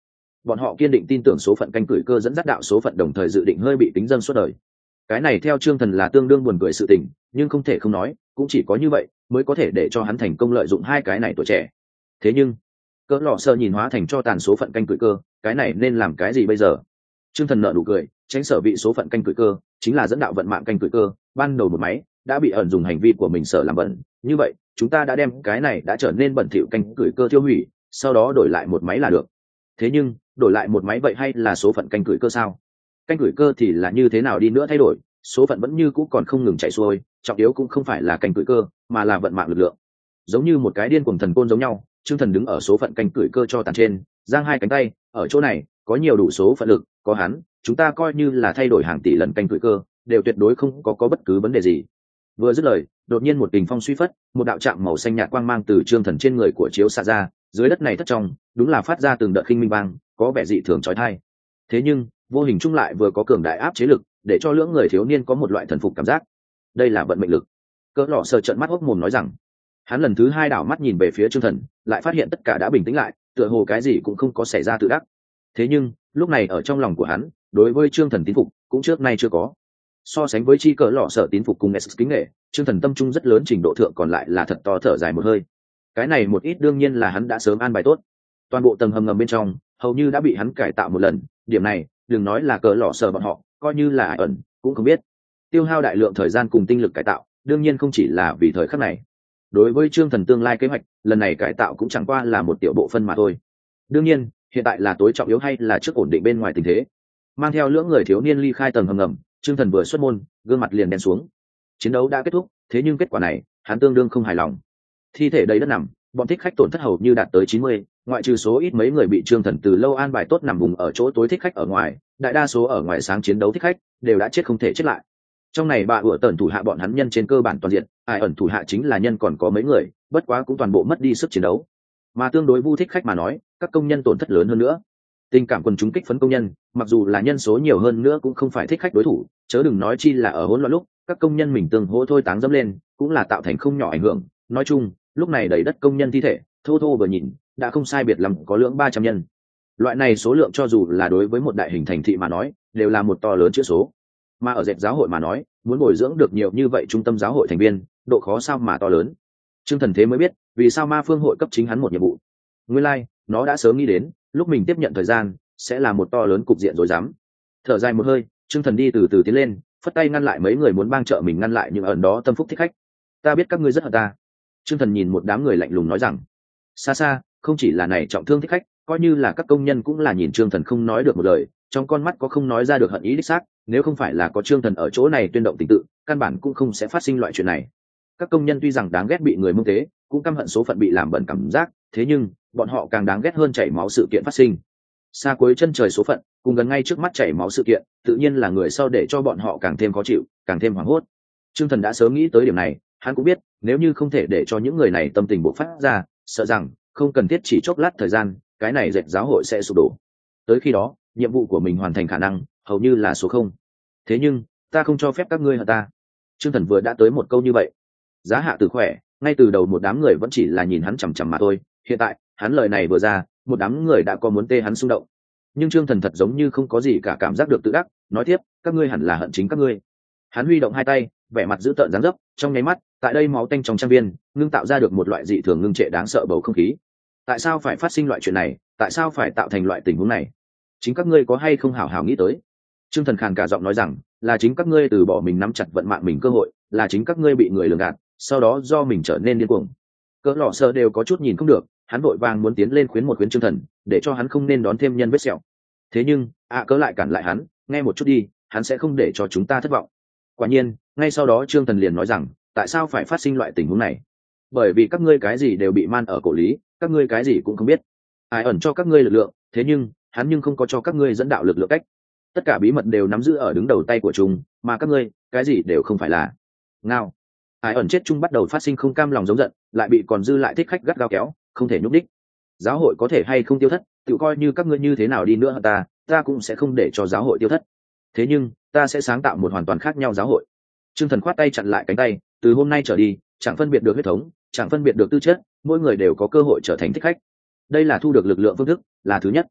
bọn họ kiên định tin tưởng số phận canh cửi cơ dẫn dắt đạo số phận, đồng thời dự định hơi bị kính dân suốt đời. Cái này theo Trương Thần là tương đương buồn cười sự tình, nhưng không thể không nói, cũng chỉ có như vậy mới có thể để cho hắn thành công lợi dụng hai cái này tuổi trẻ. Thế nhưng cỡ lọ sơ nhìn hóa thành cho tàn số phận canh cửi cơ, cái này nên làm cái gì bây giờ? Trương Thần nợ nụ cười, tránh sở vị số phận canh cửi cơ chính là dẫn đạo vận mạng canh cửi cơ, ban đầu một máy đã bị ẩn dùng hành vi của mình sở làm bẩn, như vậy chúng ta đã đem cái này đã trở nên bẩn thỉu canh cửi cơ tiêu hủy, sau đó đổi lại một máy là được. Thế nhưng đổi lại một máy vậy hay là số phận canh cửi cơ sao? Canh cửi cơ thì là như thế nào đi nữa thay đổi, số phận vẫn như cũ còn không ngừng chạy xuôi, trọng yếu cũng không phải là canh cửi cơ mà là vận mạng lực lượng. Giống như một cái điên cuồng thần côn giống nhau, Trương Thần đứng ở số phận canh cửi cơ cho tàn trên, giang hai cánh tay, ở chỗ này có nhiều đủ số phận lực, có hắn, chúng ta coi như là thay đổi hàng tỷ lần canh cửi cơ đều tuyệt đối không có có bất cứ vấn đề gì. Vừa dứt lời, đột nhiên một kình phong suy phất, một đạo trạng màu xanh nhạt quang mang từ Trương Thần trên người của chiếu xạ ra, dưới đất này thất trong đúng là phát ra từng đợt khinh minh vang, có vẻ dị thường chói tai. Thế nhưng vô hình chung lại vừa có cường đại áp chế lực, để cho lưỡng người thiếu niên có một loại thần phục cảm giác. Đây là vận mệnh lực. Cỡ lọ sờ trợn mắt hốc mồm nói rằng. Hắn lần thứ hai đảo mắt nhìn về phía Trương Thần, lại phát hiện tất cả đã bình tĩnh lại, tựa hồ cái gì cũng không có xảy ra tự đắc. Thế nhưng lúc này ở trong lòng của hắn, đối với Trương Thần tín phục cũng trước nay chưa có. So sánh với chi cỡ lọ sở tín phục cùng S kính nghệ, Trương Thần tâm trung rất lớn trình độ thượng còn lại là thật to thở dài một hơi. Cái này một ít đương nhiên là hắn đã sớm an bài tốt. Toàn bộ tầng hầm ngầm bên trong hầu như đã bị hắn cải tạo một lần, điểm này đừng nói là cỡ lọ sở bọn họ, coi như là ai ẩn cũng không biết. Tiêu hao đại lượng thời gian cùng tinh lực cải tạo, đương nhiên không chỉ là vì thời khắc này. Đối với Trương Thần tương lai kế hoạch, lần này cải tạo cũng chẳng qua là một tiểu bộ phân mà thôi. Đương nhiên hiện tại là tối trọng yếu hay là trước ổn định bên ngoài tình thế. Mang theo lưỡng người thiếu niên ly khai tầng hầm ngầm, Trương Thần vừa xuất môn, gương mặt liền đen xuống. Chiến đấu đã kết thúc, thế nhưng kết quả này hắn tương đương không hài lòng. Thi thể đầy đất nằm, bọn thích khách tổn thất hầu như đạt tới chín mươi, ngoại trừ số ít mấy người bị Trương Thần từ lâu an bài tốt nằm vùng ở chỗ tối thích khách ở ngoài, đại đa số ở ngoài sáng chiến đấu thích khách đều đã chết không thể chết lại. Trong này bà ủa tần thủ hạ bọn hắn nhân trên cơ bản toàn diện, ai ẩn thủ hạ chính là nhân còn có mấy người, bất quá cũng toàn bộ mất đi sức chiến đấu. Mà tương đối vu thích khách mà nói, các công nhân tổn thất lớn hơn nữa. Tình cảm quần chúng kích phấn công nhân, mặc dù là nhân số nhiều hơn nữa cũng không phải thích khách đối thủ, chớ đừng nói chi là ở hỗn loạn lúc các công nhân mình tương hỗ thôi táng dẫm lên, cũng là tạo thành không nhỏ ảnh hưởng. Nói chung lúc này đầy đất công nhân thi thể, thô thô vừa nhìn đã không sai biệt lắm có lượng ba trăm nhân. Loại này số lượng cho dù là đối với một đại hình thành thị mà nói đều là một to lớn chữ số, mà ở dệt giáo hội mà nói muốn bồi dưỡng được nhiều như vậy trung tâm giáo hội thành viên độ khó sao mà to lớn. Trương Thần thế mới biết vì sao ma phương hội cấp chính hắn một nhiệm vụ. Nguyên lai like, nó đã sớm nghĩ đến lúc mình tiếp nhận thời gian sẽ là một to lớn cục diện rối rắm. Thở dài một hơi, Trương Thần đi từ từ tiến lên, phất tay ngăn lại mấy người muốn bang trợ mình ngăn lại những ẩn đó tâm phúc thích khách. Ta biết các ngươi rất hận ta. Trương Thần nhìn một đám người lạnh lùng nói rằng. Xa xa không chỉ là này trọng thương thích khách, coi như là các công nhân cũng là nhìn Trương Thần không nói được một lời, trong con mắt có không nói ra được hận ý đích xác, nếu không phải là có Trương Thần ở chỗ này tuyên động tình tự, căn bản cũng không sẽ phát sinh loại chuyện này. Các công nhân tuy rằng đáng ghét bị người mông tế, cũng căm hận số phận bị làm bẩn cảm giác, thế nhưng bọn họ càng đáng ghét hơn chảy máu sự kiện phát sinh. Xa cuối chân trời số phận, cùng gần ngay trước mắt chảy máu sự kiện, tự nhiên là người sau để cho bọn họ càng thêm khó chịu, càng thêm hoảng hốt. Trương Thần đã sớm nghĩ tới điểm này, hắn cũng biết, nếu như không thể để cho những người này tâm tình bộc phát ra, sợ rằng không cần thiết chỉ chốc lát thời gian, cái này dệt giáo hội sẽ sụp đổ. Tới khi đó, nhiệm vụ của mình hoàn thành khả năng hầu như là số không. Thế nhưng ta không cho phép các ngươi hận ta. Trương Thần vừa đã tới một câu như vậy, giá hạ từ khỏe, ngay từ đầu một đám người vẫn chỉ là nhìn hắn chằm chằm mà thôi, hiện tại hắn lời này vừa ra, một đám người đã có muốn tê hắn xung động. Nhưng Trương Thần thật giống như không có gì cả cảm giác được tự đắc, nói tiếp, các ngươi hẳn là hận chính các ngươi. Hắn huy động hai tay, vẻ mặt dữ tợn dáng dấp, trong nháy mắt tại đây máu tanh trong trang viên ngưng tạo ra được một loại dị thường ngưng trệ đáng sợ bầu không khí. Tại sao phải phát sinh loại chuyện này, tại sao phải tạo thành loại tình huống này? Chính các ngươi có hay không hảo hảo nghĩ tới? Trương Thần khàn cả giọng nói rằng, là chính các ngươi từ bỏ mình nắm chặt vận mạng mình cơ hội, là chính các ngươi bị người lường gạt, sau đó do mình trở nên điên cuồng. Cỡ lọ sơ đều có chút nhìn không được, hắn vội vàng muốn tiến lên khuyến một khuyến Trương Thần, để cho hắn không nên đón thêm nhân vết sẹo. Thế nhưng ạ à, cỡ lại cản lại hắn, nghe một chút đi, hắn sẽ không để cho chúng ta thất vọng. Quả nhiên ngay sau đó Trương Thần liền nói rằng, tại sao phải phát sinh loại tình huống này? Bởi vì các ngươi cái gì đều bị man ở cổ lý, các ngươi cái gì cũng không biết. Ai ẩn cho các ngươi lực lượng, thế nhưng hắn nhưng không có cho các ngươi dẫn đạo lực lượng cách. Tất cả bí mật đều nắm giữ ở đứng đầu tay của chúng, mà các ngươi cái gì đều không phải là. Ngao. Ai ẩn chết chung bắt đầu phát sinh không cam lòng giống giận, lại bị còn dư lại thích khách gắt gao kéo, không thể nhúc đích. Giáo hội có thể hay không tiêu thất, tự coi như các ngươi như thế nào đi nữa ta, ta cũng sẽ không để cho giáo hội tiêu thất. Thế nhưng ta sẽ sáng tạo một hoàn toàn khác nhau giáo hội. Trương Thần khoát tay chặn lại cánh tay, từ hôm nay trở đi, chẳng phân biệt được huyết thống, chẳng phân biệt được tư chất, mỗi người đều có cơ hội trở thành thích khách. Đây là thu được lực lượng phương thức, là thứ nhất.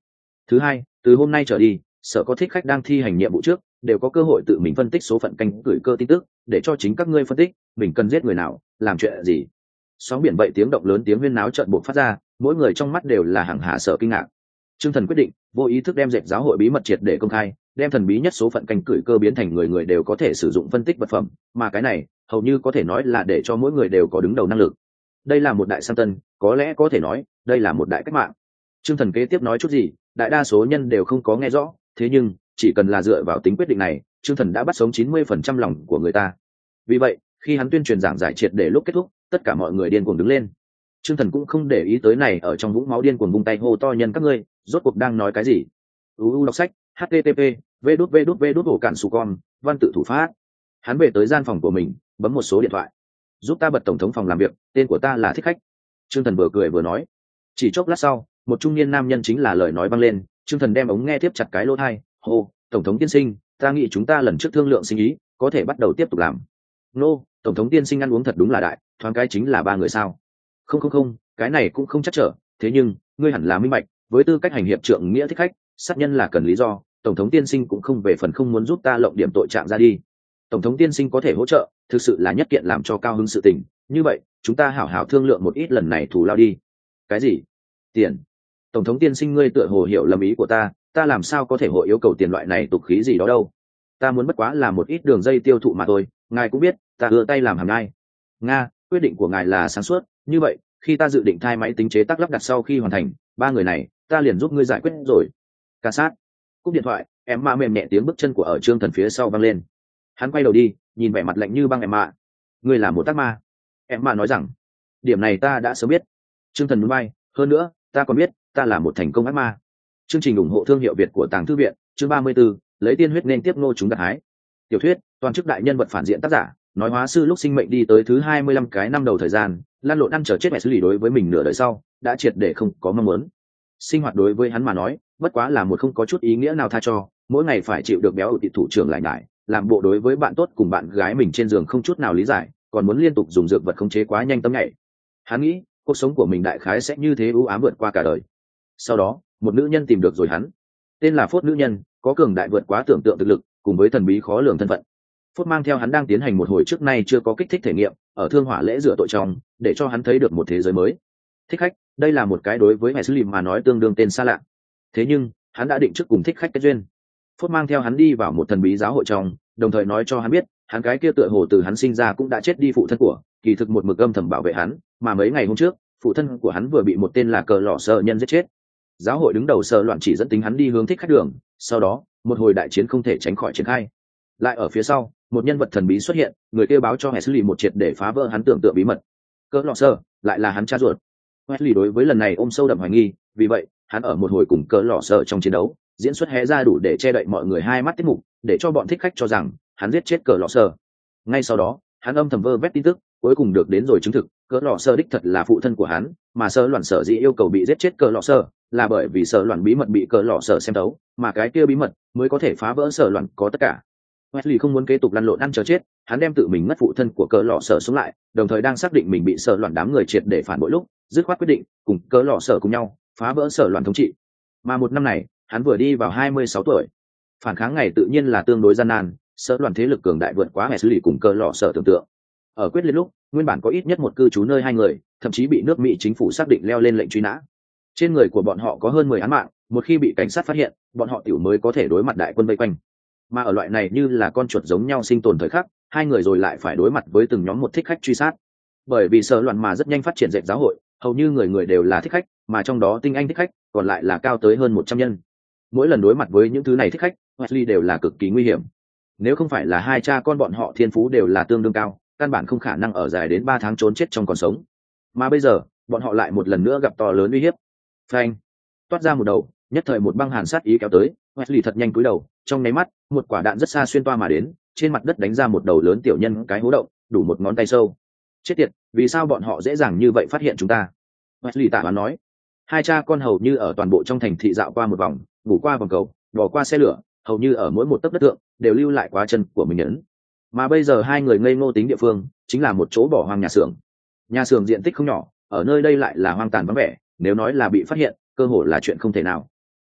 Thứ hai, từ hôm nay trở đi, sở có thích khách đang thi hành nhiệm vụ trước đều có cơ hội tự mình phân tích số phận canh gửi cơ tin tức, để cho chính các ngươi phân tích mình cần giết người nào, làm chuyện gì. Sóng biển vậy tiếng động lớn, tiếng huyên náo chợt buộc phát ra, mỗi người trong mắt đều là hàng hà sợ kinh ngạc. Trương Thần quyết định vô ý thức đem dệt giáo hội bí mật triệt để công khai, đem thần bí nhất số phận canh gửi cơ biến thành người người đều có thể sử dụng phân tích vật phẩm, mà cái này hầu như có thể nói là để cho mỗi người đều có đứng đầu năng lực. Đây là một đại sang tân, có lẽ có thể nói đây là một đại cách mạng. Trương Thần kế tiếp nói chút gì, đại đa số nhân đều không có nghe rõ, thế nhưng chỉ cần là dựa vào tính quyết định này, Trương Thần đã bắt sống chín mươi phần trăm lòng của người ta. Vì vậy, khi hắn tuyên truyền giảng giải triệt để lúc kết thúc, tất cả mọi người điên cuồng đứng lên. Trương Thần cũng không để ý tới này ở trong vũng máu điên cuồng vung tay hô to nhân các ngươi, rốt cuộc đang nói cái gì? uu đọc sách http v đút v đút v đút hổ cản su con văn tự thủ phát. Hắn về tới gian phòng của mình, bấm một số điện thoại. Giúp ta bật tổng thống phòng làm việc, tên của ta là Thích Khách. Trương Thần vừa cười vừa nói. Chỉ chốc lát sau, một trung niên nam nhân chính là lời nói vang lên. Trương Thần đem ống nghe tiếp chặt cái lỗ tai. Hô, tổng thống tiên sinh, ta nghĩ chúng ta lần trước thương lượng sinh ý, có thể bắt đầu tiếp tục làm. Nô, tổng thống tiên sinh ăn uống thật đúng là đại, thoáng cái chính là ba người sao? Không không không, cái này cũng không chắc trở. Thế nhưng, ngươi hẳn là minh bạch, với tư cách hành hiệp trượng nghĩa thích khách, sát nhân là cần lý do. Tổng thống tiên sinh cũng không về phần không muốn giúp ta lộng điểm tội trạng ra đi. Tổng thống tiên sinh có thể hỗ trợ, thực sự là nhất kiện làm cho cao hứng sự tình. Như vậy, chúng ta hảo hảo thương lượng một ít lần này thù lao đi. Cái gì? Tiền? Tổng thống tiên sinh ngươi tựa hồ hiểu lầm ý của ta, ta làm sao có thể hội yêu cầu tiền loại này tục khí gì đó đâu. Ta muốn bất quá là một ít đường dây tiêu thụ mà thôi, ngài cũng biết, ta ưa tay làm hàm nhai. Nga, quyết định của ngài là sáng suốt, như vậy, khi ta dự định thai máy tính chế tác lắp đặt sau khi hoàn thành, ba người này, ta liền giúp ngươi giải quyết rồi. Ca sát. Cúp điện thoại, em mạ mềm nhẹ tiếng bước chân của ở Trương Thần phía sau vang lên. Hắn quay đầu đi, nhìn vẻ mặt lạnh như băng em mạ. Ngươi là một tác ma. Em mạ nói rằng, điểm này ta đã sớm biết. Trương Thần núi bay, hơn nữa, ta còn biết, ta là một thành công ác ma. Chương trình ủng hộ thương hiệu Việt của Tàng Thư viện, chương ba mươi 34, lấy tiên huyết nên tiếp ngô chúng đặt hái. Tiểu thuyết, toàn chức đại nhân vật phản diện tác giả, nói hóa sư lúc sinh mệnh đi tới thứ hai mươi lăm cái năm đầu thời gian, lan lộn ăn chờ chết mẹ xử lý đối với mình nửa đời sau, đã triệt để không có mong muốn. Sinh hoạt đối với hắn mà nói, bất quá là một không có chút ý nghĩa nào tha cho, mỗi ngày phải chịu được béo ở thủ trưởng lại nhải, làm bộ đối với bạn tốt cùng bạn gái mình trên giường không chút nào lý giải, còn muốn liên tục dùng dược vật khống chế quá nhanh tâm nhảy. Hắn nghĩ, cuộc sống của mình đại khái sẽ như thế u ám vượt qua cả đời. Sau đó, một nữ nhân tìm được rồi hắn, tên là Phốt nữ nhân, có cường đại vượt quá tưởng tượng thực lực, cùng với thần bí khó lường thân phận. Phốt mang theo hắn đang tiến hành một hồi trước nay chưa có kích thích thể nghiệm, ở thương hỏa lễ rửa tội trong, để cho hắn thấy được một thế giới mới. Thích khách, đây là một cái đối với mẹ Slim mà nói tương đương tên xa lạ. Thế nhưng, hắn đã định trước cùng thích khách kết duyên. Phốt mang theo hắn đi vào một thần bí giáo hội trong, đồng thời nói cho hắn biết, hắn cái kia tựa hồ từ hắn sinh ra cũng đã chết đi phụ thân của, kỳ thực một mực âm thầm bảo vệ hắn, mà mấy ngày hôm trước, phụ thân của hắn vừa bị một tên là cờ lọ sợ nhân giết chết. Giáo hội đứng đầu sợ loạn chỉ dẫn tính hắn đi hướng thích khách đường, sau đó, một hồi đại chiến không thể tránh khỏi triển khai. Lại ở phía sau, một nhân vật thần bí xuất hiện, người kêu báo cho Wesley một triệt để phá vỡ hắn tưởng tượng bí mật. Cỡ lọ sơ lại là hắn cha ruột. Wesley đối với lần này ôm sâu đậm hoài nghi, vì vậy hắn ở một hồi cùng cỡ lọ sơ trong chiến đấu, diễn xuất hé ra đủ để che đậy mọi người hai mắt tiết mục, để cho bọn thích khách cho rằng hắn giết chết cỡ lọ sơ. Ngay sau đó, hắn âm thầm vơ vét tin tức, cuối cùng được đến rồi chứng thực, cỡ lọ sơ đích thật là phụ thân của hắn, mà sơ loạn sở dĩ yêu cầu bị giết chết cỡ lọ sơ, là bởi vì sở loạn bí mật bị cỡ lọ sơ xem thấu, mà cái kia bí mật mới có thể phá vỡ sở loạn có tất cả. Wesley không muốn kế tục lăn lộn ăn chờ chết, hắn đem tự mình mất phụ thân của cỡ lọ sở xuống lại, đồng thời đang xác định mình bị sở loạn đám người triệt để phản bội lúc, dứt khoát quyết định cùng cỡ lọ sở cùng nhau phá vỡ sở loạn thống trị. Mà một năm này, hắn vừa đi vào hai mươi sáu tuổi. Phản kháng ngày tự nhiên là tương đối gian nan, sở loạn thế lực cường đại vượt quá Wesley cùng cỡ lọ sở tưởng tượng. Ở quyết liệt lúc, nguyên bản có ít nhất một cư trú nơi hai người, thậm chí bị nước Mỹ chính phủ xác định leo lên lệnh truy nã. Trên người của bọn họ có hơn mười án mạng, một khi bị cảnh sát phát hiện, bọn họ tiểu mới có thể đối mặt đại quân vây quanh. Mà ở loại này như là con chuột giống nhau sinh tồn thời khắc, hai người rồi lại phải đối mặt với từng nhóm một thích khách truy sát. Bởi vì sở loạn mà rất nhanh phát triển dệt giáo hội, hầu như người người đều là thích khách, mà trong đó tinh anh thích khách còn lại là cao tới hơn một trăm nhân. Mỗi lần đối mặt với những thứ này thích khách, Wesley đều là cực kỳ nguy hiểm. Nếu không phải là hai cha con bọn họ thiên phú đều là tương đương cao, căn bản không khả năng ở dài đến ba tháng trốn chết trong còn sống. Mà bây giờ, bọn họ lại một lần nữa gặp to lớn uy hiếp. Phanh! Toát ra một đầu, nhất thời một băng hàn sát ý kéo tới, Wesley thật nhanh cúi đầu, trong nháy mắt, một quả đạn rất xa xuyên toa mà đến, trên mặt đất đánh ra một đầu lớn tiểu nhân cái hố động, đủ một ngón tay sâu. Chết tiệt, vì sao bọn họ dễ dàng như vậy phát hiện chúng ta? Wesley tạ hoán nói. Hai cha con hầu như ở toàn bộ trong thành thị dạo qua một vòng, ngủ qua vòng cầu, bò qua xe lửa, hầu như ở mỗi một tấc đất thượng đều lưu lại quá chân của mình nhẫn. Mà bây giờ hai người ngây ngô tính địa phương, chính là một chỗ bỏ hoang nhà xưởng. Nhà xưởng diện tích không nhỏ, ở nơi đây lại là hoang tàn vắng vẻ, nếu nói là bị phát hiện, cơ hội là chuyện không thể nào.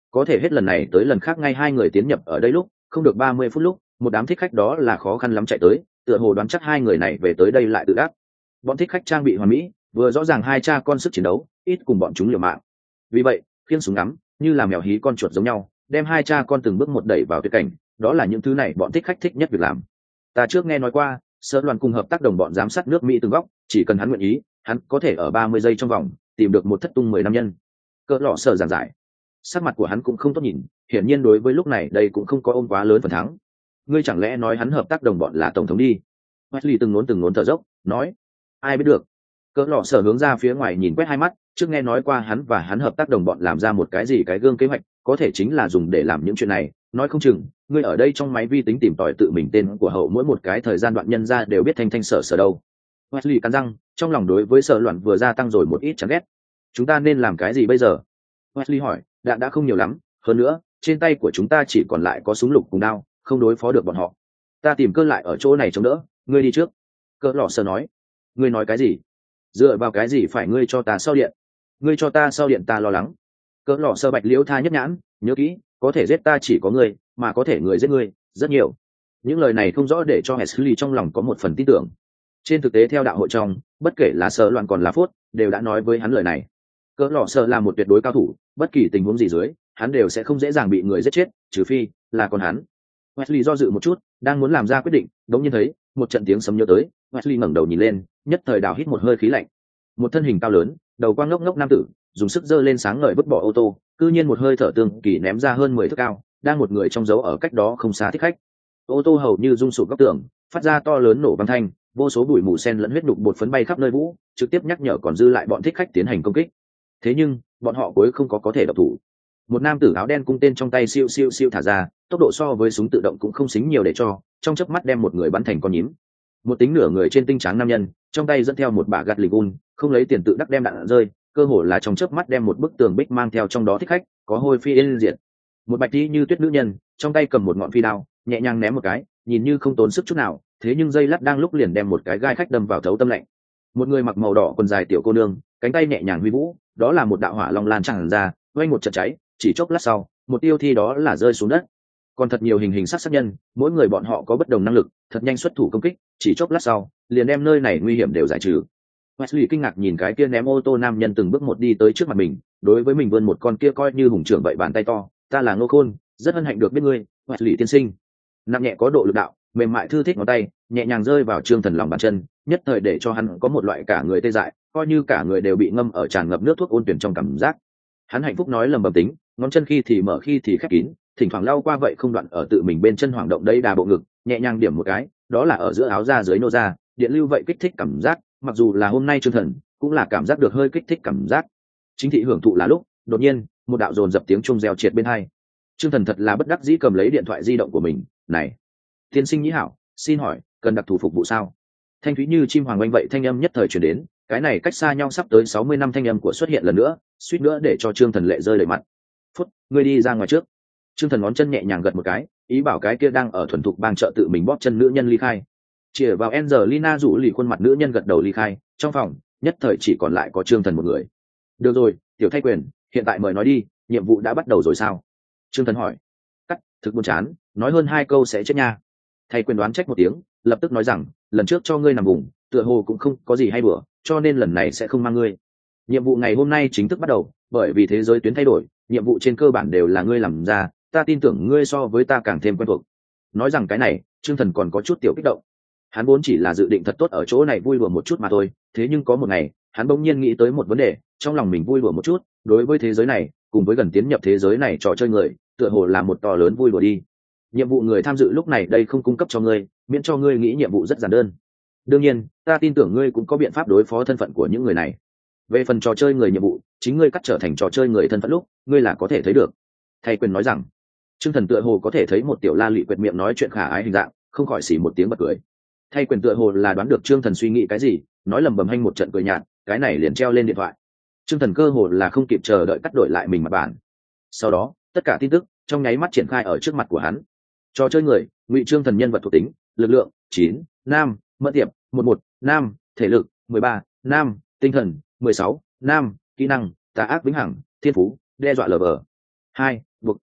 có thể hết lần này tới lần khác ngay hai người tiến nhập ở đây lúc không được ba mươi phút lúc một đám thích khách đó là khó khăn lắm chạy tới, tựa hồ đoán chắc hai người này về tới đây lại tự đắc. Bọn thích khách trang bị hoàn mỹ, vừa rõ ràng hai cha con sức chiến đấu ít cùng bọn chúng liều mạng, vì vậy khiêng súng ngắm như là mèo hí con chuột giống nhau đem hai cha con từng bước một đẩy vào tuyệt cảnh. Đó là những thứ này bọn thích khách thích nhất việc làm. Ta trước nghe nói qua sở loan cùng hợp tác đồng bọn giám sát nước Mỹ từng góc, chỉ cần hắn nguyện ý hắn có thể ở ba mươi giây trong vòng tìm được một thất tung mười năm nhân. Cỡ lọ sở giảng giải, sắc mặt của hắn cũng không tốt nhìn, hiển nhiên đối với lúc này đây cũng không có ôm quá lớn phần thắng. Ngươi chẳng lẽ nói hắn hợp tác đồng bọn là tổng thống đi? Wesley từng nốn từng nốn thở dốc nói, ai biết được. Cỡ lọ sở hướng ra phía ngoài nhìn quét hai mắt, trước nghe nói qua hắn và hắn hợp tác đồng bọn làm ra một cái gì cái gương kế hoạch, có thể chính là dùng để làm những chuyện này. Nói không chừng ngươi ở đây trong máy vi tính tìm tòi tự mình tên của hậu mỗi một cái thời gian đoạn nhân ra đều biết thanh thanh sở sở đâu. Wesley cắn răng, trong lòng đối với sở loạn vừa gia tăng rồi một ít chán ghét. Chúng ta nên làm cái gì bây giờ? Wesley hỏi. Đạn đã không nhiều lắm, hơn nữa trên tay của chúng ta chỉ còn lại có súng lục cùng đao, không đối phó được bọn họ. Ta tìm cơ lại ở chỗ này chống đỡ, ngươi đi trước. Cỡ lọ sở nói. Ngươi nói cái gì? Dựa vào cái gì phải ngươi cho ta sau điện? Ngươi cho ta sau điện ta lo lắng. Cỡ lọ sở bạch liễu tha nhất nhãn, nhớ kỹ, có thể giết ta chỉ có ngươi, mà có thể người giết ngươi rất nhiều. Những lời này không rõ để cho Wesley trong lòng có một phần tin tưởng. Trên thực tế theo đạo hội trong, bất kể là sở loạn còn là phốt đều đã nói với hắn lời này. Cỡ lọ sở là một tuyệt đối cao thủ, bất kỳ tình huống gì dưới hắn đều sẽ không dễ dàng bị người giết chết, trừ phi là con hắn. Wesley do dự một chút, đang muốn làm ra quyết định, đống nhiên thấy một trận tiếng sấm nhớ tới. Wesley ngẩng đầu nhìn lên, nhất thời đào hít một hơi khí lạnh. Một thân hình cao lớn, đầu quang ngốc ngốc nam tử dùng sức giơ lên sáng ngời vứt bỏ ô tô, cư nhiên một hơi thở tương kỳ ném ra hơn mười thước cao, đang một người trong dấu ở cách đó không xa thích khách. Ô tô hầu như rung sụp góc tường, phát ra to lớn nổ vang thanh, vô số bụi mù sen lẫn huyết đục bột phấn bay khắp nơi vũ, trực tiếp nhắc nhở còn dư lại bọn thích khách tiến hành công kích. Thế nhưng bọn họ cuối không có có thể độc thủ. Một nam tử áo đen cung tên trong tay siêu siêu siêu thả ra, tốc độ so với súng tự động cũng không xính nhiều để cho trong chớp mắt đem một người bắn thành con nhím. Một tính nửa người trên tinh tráng nam nhân trong tay dẫn theo một bả gạt lình gun, không lấy tiền tự đắc đem đạn rơi, cơ hồ là trong chớp mắt đem một bức tường bích mang theo trong đó thích khách có hôi phi yên diệt. Một bạch tí như tuyết nữ nhân trong tay cầm một ngọn phi đao, nhẹ nhàng ném một cái, nhìn như không tốn sức chút nào, thế nhưng dây lát đang lúc liền đem một cái gai khách đâm vào thấu tâm lạnh. Một người mặc màu đỏ quần dài tiểu cô nương, cánh tay nhẹ nhàng huy vũ, đó là một đạo hỏa long lan tràn ra, quanh một trận cháy, chỉ chốc lát sau một tiêu thi đó là rơi xuống đất. Còn thật nhiều hình hình sắc sắc nhân, mỗi người bọn họ có bất đồng năng lực, thật nhanh xuất thủ công kích, chỉ chốc lát sau liền đem nơi này nguy hiểm đều giải trừ. Wesley kinh ngạc nhìn cái kia ném ô tô nam nhân từng bước một đi tới trước mặt mình, đối với mình vươn một con kia coi như hùng trưởng vậy bàn tay to. Ta là Ngô Khôn, rất hân hạnh được biết ngươi, Wesley tiên sinh. Nặng nhẹ có độ lực đạo, mềm mại thư thích ngón tay nhẹ nhàng rơi vào Trương Thần lòng bàn chân, nhất thời để cho hắn có một loại cả người tê dại, coi như cả người đều bị ngâm ở tràn ngập nước thuốc ôn tuyển trong cảm giác. Hắn hạnh phúc nói lầm bầm tính, ngón chân khi thì mở khi thì khép kín, thỉnh thoảng lau qua vậy không đoạn ở tự mình bên chân hoảng động đây đà bộ ngực, nhẹ nhàng điểm một cái, đó là ở giữa áo da dưới nô ra, điện lưu vậy kích thích cảm giác, mặc dù là hôm nay Trương Thần cũng là cảm giác được hơi kích thích cảm giác. Chính thị hưởng thụ là lúc, đột nhiên một đạo dồn dập tiếng chuông reo triệt bên hai. Trương Thần thật là bất đắc dĩ cầm lấy điện thoại di động của mình. Này, tiên sinh nhĩ hảo, xin hỏi cần đặc thù phục vụ sao? Thanh thúy như chim hoàng oanh vậy thanh âm nhất thời truyền đến, cái này cách xa nhau sắp tới sáu mươi năm thanh âm của xuất hiện lần nữa, suýt nữa để cho Trương Thần lệ rơi đầy mặt. Phút, ngươi đi ra ngoài trước. Trương Thần ngón chân nhẹ nhàng gật một cái, ý bảo cái kia đang ở thuần thục bang chợ tự mình bóp chân nữ nhân ly khai. Chỉ vào Angelina rủ lì khuôn mặt nữ nhân gật đầu ly khai, trong phòng nhất thời chỉ còn lại có Trương Thần một người. Được rồi, tiểu thay quyền, hiện tại mời nói đi, nhiệm vụ đã bắt đầu rồi sao? Trương Thần hỏi. Cắt, thực buồn chán, nói hơn hai câu sẽ chết nha. Thay quyền đoán trách một tiếng, lập tức nói rằng, lần trước cho ngươi nằm vùng, tựa hồ cũng không có gì hay bữa, cho nên lần này sẽ không mang ngươi. Nhiệm vụ ngày hôm nay chính thức bắt đầu, bởi vì thế giới tuyến thay đổi, nhiệm vụ trên cơ bản đều là ngươi làm ra, ta tin tưởng ngươi so với ta càng thêm quen thuộc. Nói rằng cái này, Trương Thần còn có chút tiểu kích động. Hắn vốn chỉ là dự định thật tốt ở chỗ này vui đùa một chút mà thôi, thế nhưng có một ngày, hắn bỗng nhiên nghĩ tới một vấn đề, trong lòng mình vui đùa một chút, đối với thế giới này, cùng với gần tiến nhập thế giới này trò chơi người, tựa hồ là một to lớn vui đùa đi. Nhiệm vụ người tham dự lúc này đây không cung cấp cho ngươi, miễn cho ngươi nghĩ nhiệm vụ rất giản đơn. Đương nhiên, ta tin tưởng ngươi cũng có biện pháp đối phó thân phận của những người này. Về phần trò chơi người nhiệm vụ, chính ngươi cắt trở thành trò chơi người thân phận lúc, ngươi là có thể thấy được. Thầy quyền nói rằng, Trương Thần tựa hồ có thể thấy một tiểu la lị quệt miệng nói chuyện khả ái hình dạng, không khỏi xỉ một tiếng bật cười. Thầy quyền tựa hồ là đoán được Trương Thần suy nghĩ cái gì, nói lầm bầm hanh một trận cười nhạt, cái này liền treo lên điện thoại. Trương Thần cơ hồ là không kịp chờ đợi cắt đổi lại mình mặt bản. Sau đó, tất cả tin tức trong nháy mắt triển khai ở trước mặt của hắn. Trò chơi người, Ngụy Trương Thần nhân vật thuộc tính, lực lượng chín, nam, mẫn tiệp mười một, nam, thể lực mười ba, nam, tinh thần mười sáu, nam, kỹ năng tà ác vĩnh hằng, thiên phú đe dọa lờ vờ hai,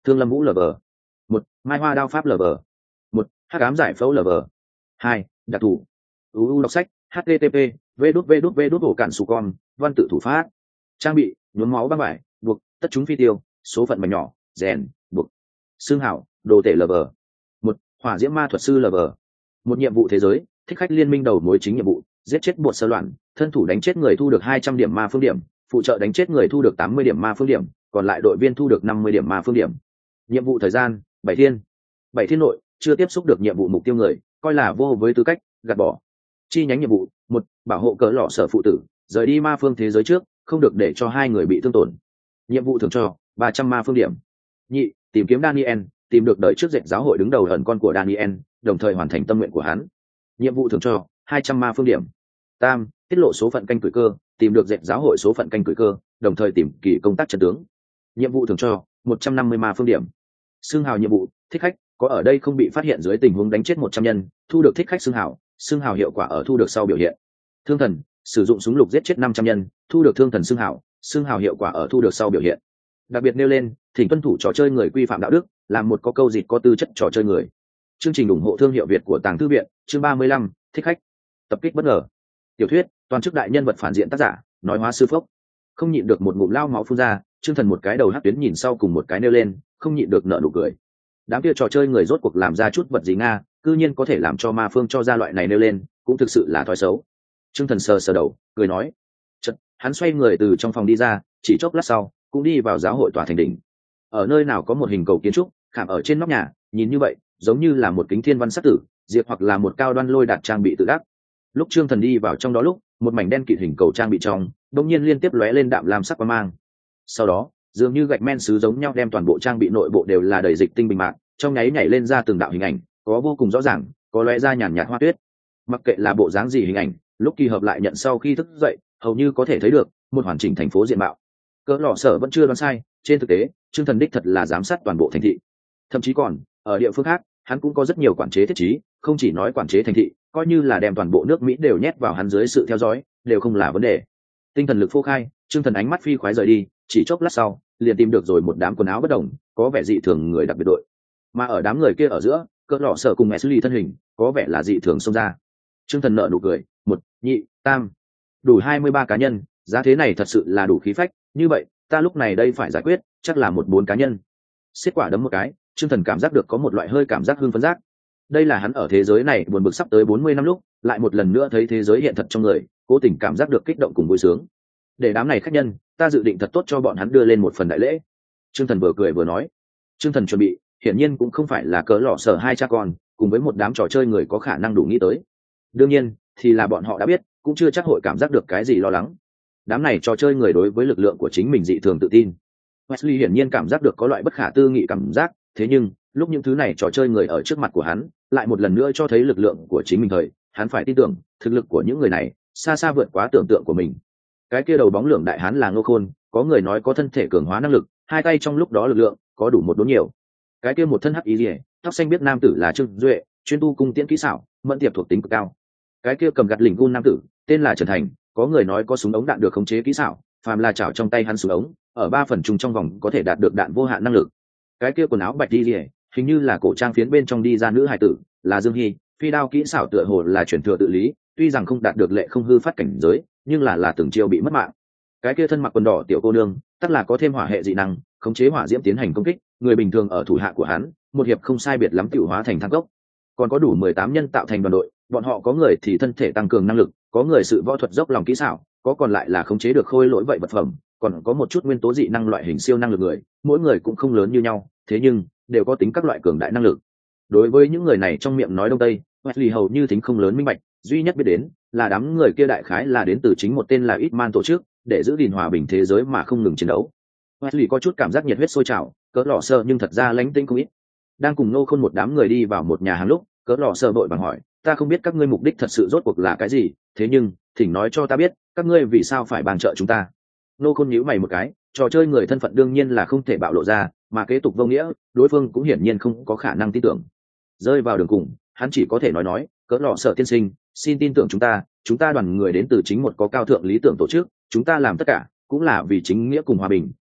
Thương Lâm Vũ lờ vờ. Một, Mai Hoa Đao Pháp lờ vờ. Một, Hắc Ám Giải Phẫu lờ vờ. Hai, đặc thù. u u đọc sách http v đút v đút v đút ổ cản sù con văn tự thủ pháp. Trang bị nhuốm máu băng vải buộc tất chúng phi tiêu số phận mảnh nhỏ rèn buộc xương hảo đồ tể lờ vờ. Một, hỏa diễm ma thuật sư lờ vờ. Một, nhiệm vụ thế giới thích khách liên minh đầu mối chính nhiệm vụ giết chết bột sơ loạn, thân thủ đánh chết người thu được hai trăm điểm ma phương điểm, phụ trợ đánh chết người thu được tám mươi điểm ma phương điểm, còn lại đội viên thu được năm mươi điểm ma phương điểm. Nhiệm vụ thời gian bảy thiên. Bảy thiên nội chưa tiếp xúc được nhiệm vụ mục tiêu người coi là vô với tư cách gạt bỏ. Chi nhánh nhiệm vụ một, bảo hộ cỡ lọ sở phụ tử rời đi ma phương thế giới trước, không được để cho hai người bị thương tổn. Nhiệm vụ thường cho ba trăm ma phương điểm. Nhị, tìm kiếm Daniel, tìm được đợi trước dệt giáo hội đứng đầu ẩn con của Daniel, đồng thời hoàn thành tâm nguyện của hắn. Nhiệm vụ thường cho hai trăm ma phương điểm. Tam, tiết lộ số phận canh cửi cơ, tìm được dệt giáo hội số phận canh cửi cơ, đồng thời tìm kỳ công tác trận tướng. Nhiệm vụ thường cho một trăm năm mươi ma phương điểm. Xương hào nhiệm vụ thích khách có ở đây không bị phát hiện dưới tình huống đánh chết một trăm nhân, thu được thích khách xương hào, xương hào hiệu quả ở thu được sau biểu hiện. Thương thần sử dụng súng lục giết chết năm trăm nhân, thu được thương thần xương hào, xương hào hiệu quả ở thu được sau biểu hiện. Đặc biệt nêu lên thỉnh tuân thủ trò chơi người quy phạm đạo đức, làm một có câu dịt có tư chất trò chơi người. Chương trình ủng hộ thương hiệu Việt của Tàng Thư viện, chương ba mươi lăm, thích khách. Tập kích bất ngờ. Tiểu thuyết, toàn chức đại nhân vật phản diện tác giả, nói hóa sư phốc. Không nhịn được một ngụm lao máu phun ra, Chương Thần một cái đầu hất tuyến nhìn sau cùng một cái nêu lên, không nhịn được nở nụ cười. Đám kia trò chơi người rốt cuộc làm ra chút vật gì nga, cư nhiên có thể làm cho ma phương cho ra loại này nêu lên, cũng thực sự là thói xấu. Chương Thần sờ sờ đầu, cười nói. Chợt, hắn xoay người từ trong phòng đi ra, chỉ chốc lát sau, cũng đi vào giáo hội tòa thành đỉnh. Ở nơi nào có một hình cầu kiến trúc, khảm ở trên nóc nhà, nhìn như vậy, giống như là một kính thiên văn sắc tử, diệt hoặc là một cao đoan lôi đạt trang bị tự đắc. Lúc Trương Thần đi vào trong đó lúc, một mảnh đen kịt hình cầu trang bị trong, đột nhiên liên tiếp lóe lên đạm lam sắc quang mang. Sau đó, dường như gạch men sứ giống nhau đem toàn bộ trang bị nội bộ đều là đầy dịch tinh bình mạc, trong nháy nhảy lên ra từng đạo hình ảnh, có vô cùng rõ ràng, có lóe ra nhàn nhạt hoa tuyết. Mặc kệ là bộ dáng gì hình ảnh, lúc kỳ hợp lại nhận sau khi thức dậy, hầu như có thể thấy được một hoàn chỉnh thành phố diện mạo. Cỡ lọ sở vẫn chưa đoán sai, trên thực tế, Trương Thần đích thật là giám sát toàn bộ thành thị. Thậm chí còn, ở địa phương khác, hắn cũng có rất nhiều quản chế thiết trí, không chỉ nói quản chế thành thị, coi như là đem toàn bộ nước Mỹ đều nhét vào hắn dưới sự theo dõi, đều không là vấn đề. Tinh thần lực phô khai, Trương Thần ánh mắt phi khoái rời đi, chỉ chốc lát sau, liền tìm được rồi một đám quần áo bất đồng, có vẻ dị thường người đặc biệt đội. Mà ở đám người kia ở giữa, cỡ lọ sở cùng mẹ xử lý thân hình, có vẻ là dị thường xông ra. Trương Thần nở nụ cười, một, nhị, tam, đủ hai mươi ba cá nhân, giá thế này thật sự là đủ khí phách, như vậy, ta lúc này đây phải giải quyết, chắc là một bốn cá nhân. Xiết quả đấm một cái, Trương Thần cảm giác được có một loại hơi cảm giác hưng phấn giác. Đây là hắn ở thế giới này buồn bực sắp tới bốn mươi năm lúc, lại một lần nữa thấy thế giới hiện thật trong người, cố tình cảm giác được kích động cùng vui sướng. Để đám này khách nhân, ta dự định thật tốt cho bọn hắn đưa lên một phần đại lễ. Trương Thần vừa cười vừa nói. Trương Thần chuẩn bị, hiển nhiên cũng không phải là cỡ lọ sở hai cha con, cùng với một đám trò chơi người có khả năng đủ nghĩ tới. Đương nhiên, thì là bọn họ đã biết, cũng chưa chắc hội cảm giác được cái gì lo lắng. Đám này trò chơi người đối với lực lượng của chính mình dị thường tự tin. Wesley hiển nhiên cảm giác được có loại bất khả tư nghị cảm giác, thế nhưng, lúc những thứ này trò chơi người ở trước mặt của hắn, lại một lần nữa cho thấy lực lượng của chính mình thời, hắn phải tin tưởng, thực lực của những người này xa xa vượt quá tưởng tượng của mình. Cái kia đầu bóng lượng đại hán là Ngô Khôn, có người nói có thân thể cường hóa năng lực, hai tay trong lúc đó lực lượng có đủ một đốn nhiều. Cái kia một thân hắc ý liễu, tóc xanh biết nam tử là Trương Duệ, chuyên tu cung tiễn kỹ xảo, mẫn tiệp thuộc tính cực cao. Cái kia cầm gạt lỉnh gun nam tử, tên là Trần Thành, có người nói có súng ống đạn được khống chế kỹ xảo, phàm là chảo trong tay hắn súng ống, ở ba phần trùng trong vòng có thể đạt được đạn vô hạn năng lực. Cái kia quần áo bạch đi liễu, hình như là cổ trang phiến bên trong đi ra nữ hài tử, là Dương Hy, phi đao kỹ xảo tựa hồ là chuyển thừa tự lý, tuy rằng không đạt được lệ không hư phát cảnh giới, nhưng là là từng chiêu bị mất mạng. Cái kia thân mặc quần đỏ tiểu cô nương, tất là có thêm hỏa hệ dị năng, khống chế hỏa diễm tiến hành công kích, người bình thường ở thủ hạ của hắn, một hiệp không sai biệt lắm tiểu hóa thành thang gốc. Còn có đủ mười tám nhân tạo thành đoàn đội, bọn họ có người thì thân thể tăng cường năng lực, có người sự võ thuật dốc lòng kỹ xảo, có còn lại là khống chế được khôi lỗi vậy vật phẩm, còn có một chút nguyên tố dị năng loại hình siêu năng lực người, mỗi người cũng không lớn như nhau, thế nhưng đều có tính các loại cường đại năng lực. Đối với những người này trong miệng nói đông tây, Wesley hầu như tính không lớn minh bạch, duy nhất biết đến là đám người kia đại khái là đến từ chính một tên là Hitman tổ chức, để giữ gìn hòa bình thế giới mà không ngừng chiến đấu. Wesley có chút cảm giác nhiệt huyết sôi trào, cỡ lọ sơ nhưng thật ra lánh tĩnh không ít. Đang cùng Nô Khôn một đám người đi vào một nhà hàng lúc, cỡ lọ sơ vội vàng hỏi, ta không biết các ngươi mục đích thật sự rốt cuộc là cái gì, thế nhưng thỉnh nói cho ta biết, các ngươi vì sao phải bàn trợ chúng ta. Nô Khôn nhíu mày một cái, trò chơi người thân phận đương nhiên là không thể bạo lộ ra, mà kế tục vô nghĩa, đối phương cũng hiển nhiên không có khả năng tin tưởng. Rơi vào đường cùng, hắn chỉ có thể nói nói, cỡ lọ sở tiên sinh, xin tin tưởng chúng ta, chúng ta đoàn người đến từ chính một có cao thượng lý tưởng tổ chức, chúng ta làm tất cả cũng là vì chính nghĩa cùng hòa bình,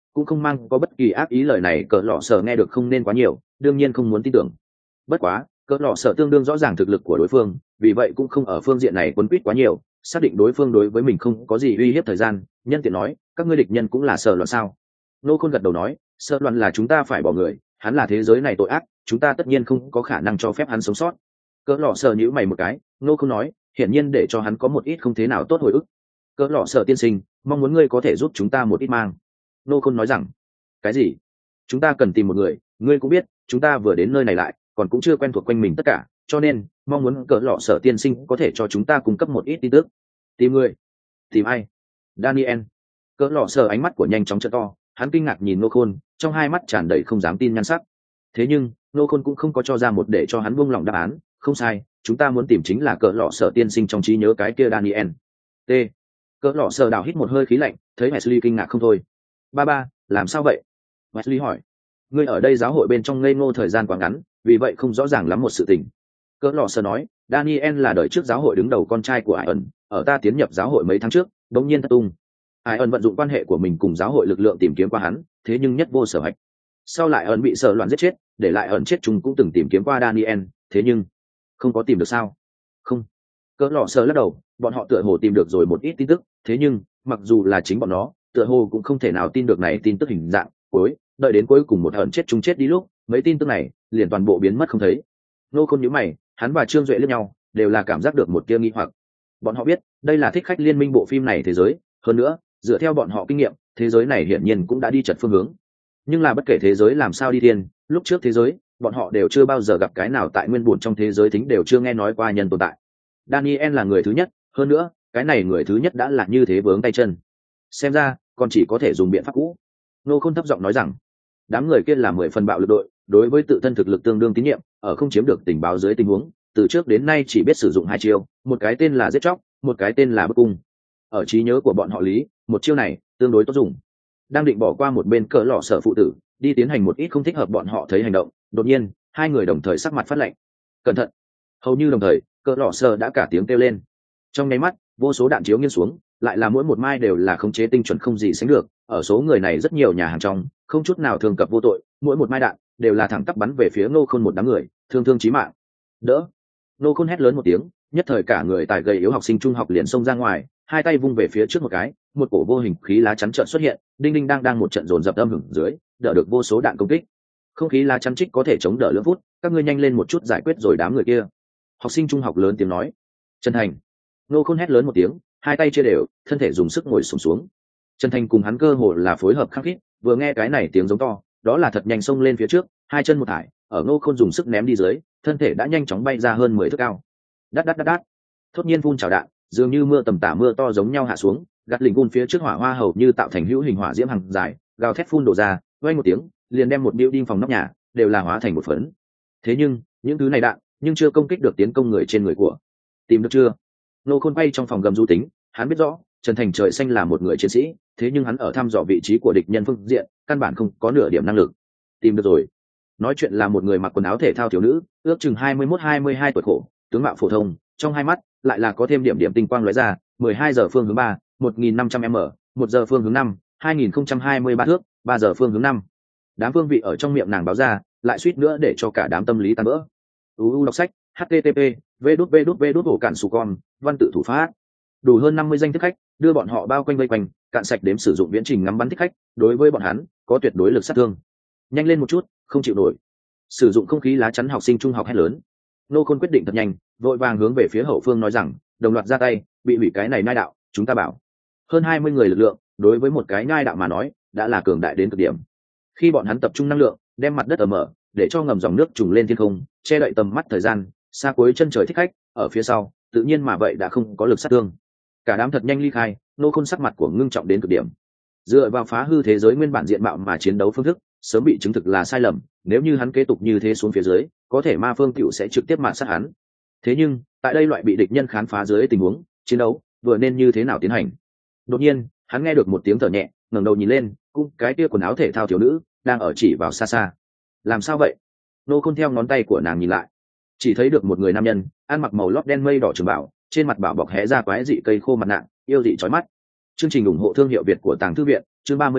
cũng không mang có bất kỳ ác ý. Lời này cỡ lọ sở nghe được không nên quá nhiều, đương nhiên không muốn tin tưởng. Bất quá cỡ lọ sở tương đương rõ ràng thực lực của đối phương, vì vậy cũng không ở phương diện này quấn quýt quá nhiều, xác định đối phương đối với mình không có gì uy hiếp thời gian, nhân tiện nói, các ngươi địch nhân cũng là sở loạn sao? Nô Khôn gật đầu nói, sở loạn là chúng ta phải bỏ người, hắn là thế giới này tội ác, chúng ta tất nhiên không có khả năng cho phép hắn sống sót. Cỡ lọ sở nhíu mày một cái, Nô Khôn nói, hiển nhiên để cho hắn có một ít không thế nào tốt hồi ức. Cỡ lọ sở tiên sinh, mong muốn ngươi có thể giúp chúng ta một ít mang. Nô Khôn nói rằng, cái gì? Chúng ta cần tìm một người, ngươi cũng biết, chúng ta vừa đến nơi này lại, còn cũng chưa quen thuộc quanh mình tất cả, cho nên mong muốn cỡ lọ sở tiên sinh có thể cho chúng ta cung cấp một ít tin tức. Tìm người? Tìm ai? Daniel. Cỡ lọ sở ánh mắt của nhanh chóng trợ to, hắn kinh ngạc nhìn Nô Khôn, trong hai mắt tràn đầy không dám tin nhan sắc. Thế nhưng Nô Khôn cũng không có cho ra một để cho hắn buông lỏng đáp án. Không sai, chúng ta muốn tìm chính là cỡ lọ sở tiên sinh trong trí nhớ cái kia Daniel. T. Cỡ lọ sở đảo hít một hơi khí lạnh, thấy Wesley kinh ngạc không thôi. Ba ba, làm sao vậy? Wesley hỏi. Ngươi ở đây giáo hội bên trong ngây ngô thời gian quá ngắn, vì vậy không rõ ràng lắm một sự tình. Cỡ lọ sở nói, Daniel là đời trước giáo hội đứng đầu con trai của Iron, ở ta tiến nhập giáo hội mấy tháng trước, đột nhiên thất tung. Iron vận dụng quan hệ của mình cùng giáo hội lực lượng tìm kiếm qua hắn, thế nhưng nhất vô sở hạch. Sau lại Iron bị sợ loạn giết chết, để lại Iron chết chúng cũng từng tìm kiếm qua Daniel, thế nhưng không có tìm được sao? Không. Cỡ lọ sở lắc đầu, bọn họ tựa hồ tìm được rồi một ít tin tức, thế nhưng mặc dù là chính bọn nó, tựa hồ cũng không thể nào tin được này tin tức hình dạng cuối, đợi đến cuối cùng một Iron chết chúng chết đi lúc, mấy tin tức này liền toàn bộ biến mất không thấy. Nô Khôn nhíu mày, hắn và Trương Duệ liếc nhau, đều là cảm giác được một tia nghi hoặc. Bọn họ biết, đây là thích khách liên minh bộ phim này thế giới, hơn nữa, dựa theo bọn họ kinh nghiệm, thế giới này hiển nhiên cũng đã đi chật phương hướng. Nhưng là bất kể thế giới làm sao đi thiên, lúc trước thế giới, bọn họ đều chưa bao giờ gặp cái nào tại nguyên bổn trong thế giới thính đều chưa nghe nói qua nhân tồn tại. Daniel là người thứ nhất, hơn nữa, cái này người thứ nhất đã là như thế vướng tay chân. Xem ra, còn chỉ có thể dùng biện pháp cũ. Nô Khôn thấp giọng nói rằng, đám người kia là mười phần bạo lực đội, đối với tự thân thực lực tương đương tín nhiệm, ở không chiếm được tình báo dưới tình huống, từ trước đến nay chỉ biết sử dụng hai chiêu, một cái tên là giết chóc, một cái tên là bức cung. Ở trí nhớ của bọn họ lý, một chiêu này tương đối tốt dùng. Đang định bỏ qua một bên cỡ lọ sở phụ tử, đi tiến hành một ít không thích hợp bọn họ thấy hành động, đột nhiên, hai người đồng thời sắc mặt phát lạnh. Cẩn thận! Hầu như đồng thời, cỡ lọ sở đã cả tiếng kêu lên. Trong nháy mắt, vô số đạn chiếu nghiêng xuống, lại là mỗi một mai đều là khống chế tinh chuẩn không gì sánh được. Ở số người này rất nhiều nhà hàng trong, không chút nào thường cập vô tội, mỗi một mai đạn đều là thẳng tắp bắn về phía Nô Khôn một đám người, thương thương chí mạng. Đỡ! Nô Khôn hét lớn một tiếng, nhất thời cả người tài gầy yếu học sinh trung học liền xông ra ngoài, hai tay vung về phía trước một cái, một cổ vô hình khí lá chắn trợn xuất hiện, đinh đinh đang đang một trận dồn dập âm hưởng dưới, đỡ được vô số đạn công kích. Không khí lá chắn trích có thể chống đỡ lưỡng phút, các ngươi nhanh lên một chút giải quyết rồi đám người kia. Học sinh trung học lớn tiếng nói. Trần Thành. Nô Khôn hét lớn một tiếng, hai tay chia đều, thân thể dùng sức ngồi xổm xuống. Trần Thành cùng hắn cơ hồ là phối hợp khắc khít, vừa nghe cái này tiếng giống to, đó là thật nhanh xông lên phía trước, hai chân một thải, ở Nô Khôn dùng sức ném đi dưới, thân thể đã nhanh chóng bay ra hơn mười thước cao. Đát đát đát đát. Thốt nhiên phun trào đạn, dường như mưa tầm tã mưa to giống nhau hạ xuống, gạt lình gun phía trước hỏa hoa hầu như tạo thành hữu hình hỏa diễm hàng dài, gào thét phun đổ ra, vang một tiếng, liền đem một building phòng nóc nhà đều là hóa thành một phấn. Thế nhưng, những thứ này đạn, nhưng chưa công kích được tiến công người trên người của. Tìm được chưa? Nô Khôn bay trong phòng gầm du tính, hắn biết rõ, Trần Thành trời xanh là một người chiến sĩ, thế nhưng hắn ở thăm dò vị trí của địch nhân phương diện, căn bản không có nửa điểm năng lực. Tìm được rồi. Nói chuyện là một người mặc quần áo thể thao thiếu nữ, ước chừng hai mươi mốt hai mươi hai tuổi khổ, tướng mạo phổ thông, trong hai mắt lại là có thêm điểm điểm tinh quang lóe ra, mười hai giờ phương hướng ba, một nghìn năm trăm m, một giờ phương hướng năm, hai nghìn không trăm hai mươi ba thước, ba giờ phương hướng năm. Đám phương vị ở trong miệng nàng báo ra, lại suýt nữa để cho cả đám tâm lý tan vỡ. u u đọc sách http v đút v đút v đút ổ cản sù con văn tự thủ pháp đủ hơn năm mươi danh thích khách, đưa bọn họ bao quanh vây quanh, cạn sạch đếm sử dụng viễn trình ngắm bắn thích khách, đối với bọn hắn có tuyệt đối lực sát thương. Nhanh lên một chút, không chịu nổi. Sử dụng không khí lá chắn học sinh trung học hét lớn. Nô Khôn quyết định thật nhanh, vội vàng hướng về phía hậu phương nói rằng, đồng loạt ra tay, bị hủy cái này nhai đạo, chúng ta bảo. Hơn hai mươi người lực lượng, đối với một cái nhai đạo mà nói, đã là cường đại đến cực điểm. Khi bọn hắn tập trung năng lượng, đem mặt đất ở mở, để cho ngầm dòng nước trùng lên thiên không, che đậy tầm mắt thời gian, xa cuối chân trời thích khách, ở phía sau, tự nhiên mà vậy đã không có lực sát thương. Cả đám thật nhanh ly khai, Nô Khôn sắc mặt của ngưng trọng đến cực điểm. Dựa vào phá hư thế giới nguyên bản diện mạo mà chiến đấu phương thức, sớm bị chứng thực là sai lầm, nếu như hắn kế tục như thế xuống phía dưới, có thể Ma Phương Cựu sẽ trực tiếp mạn sát hắn. Thế nhưng, tại đây loại bị địch nhân khám phá dưới tình huống, chiến đấu vừa nên như thế nào tiến hành? Đột nhiên, hắn nghe được một tiếng thở nhẹ, ngẩng đầu nhìn lên, cũng cái kia quần áo thể thao thiếu nữ đang ở chỉ vào xa xa. Làm sao vậy? Nô Khôn theo ngón tay của nàng nhìn lại, chỉ thấy được một người nam nhân, ăn mặc màu lót đen mây đỏ trường bảo, trên mặt bảo bọc hé ra quái dị cây khô mặt nạ, yêu dị chói mắt. Chương trình ủng hộ thương hiệu Việt của Tàng Thư viện, chương ba mươi sáu,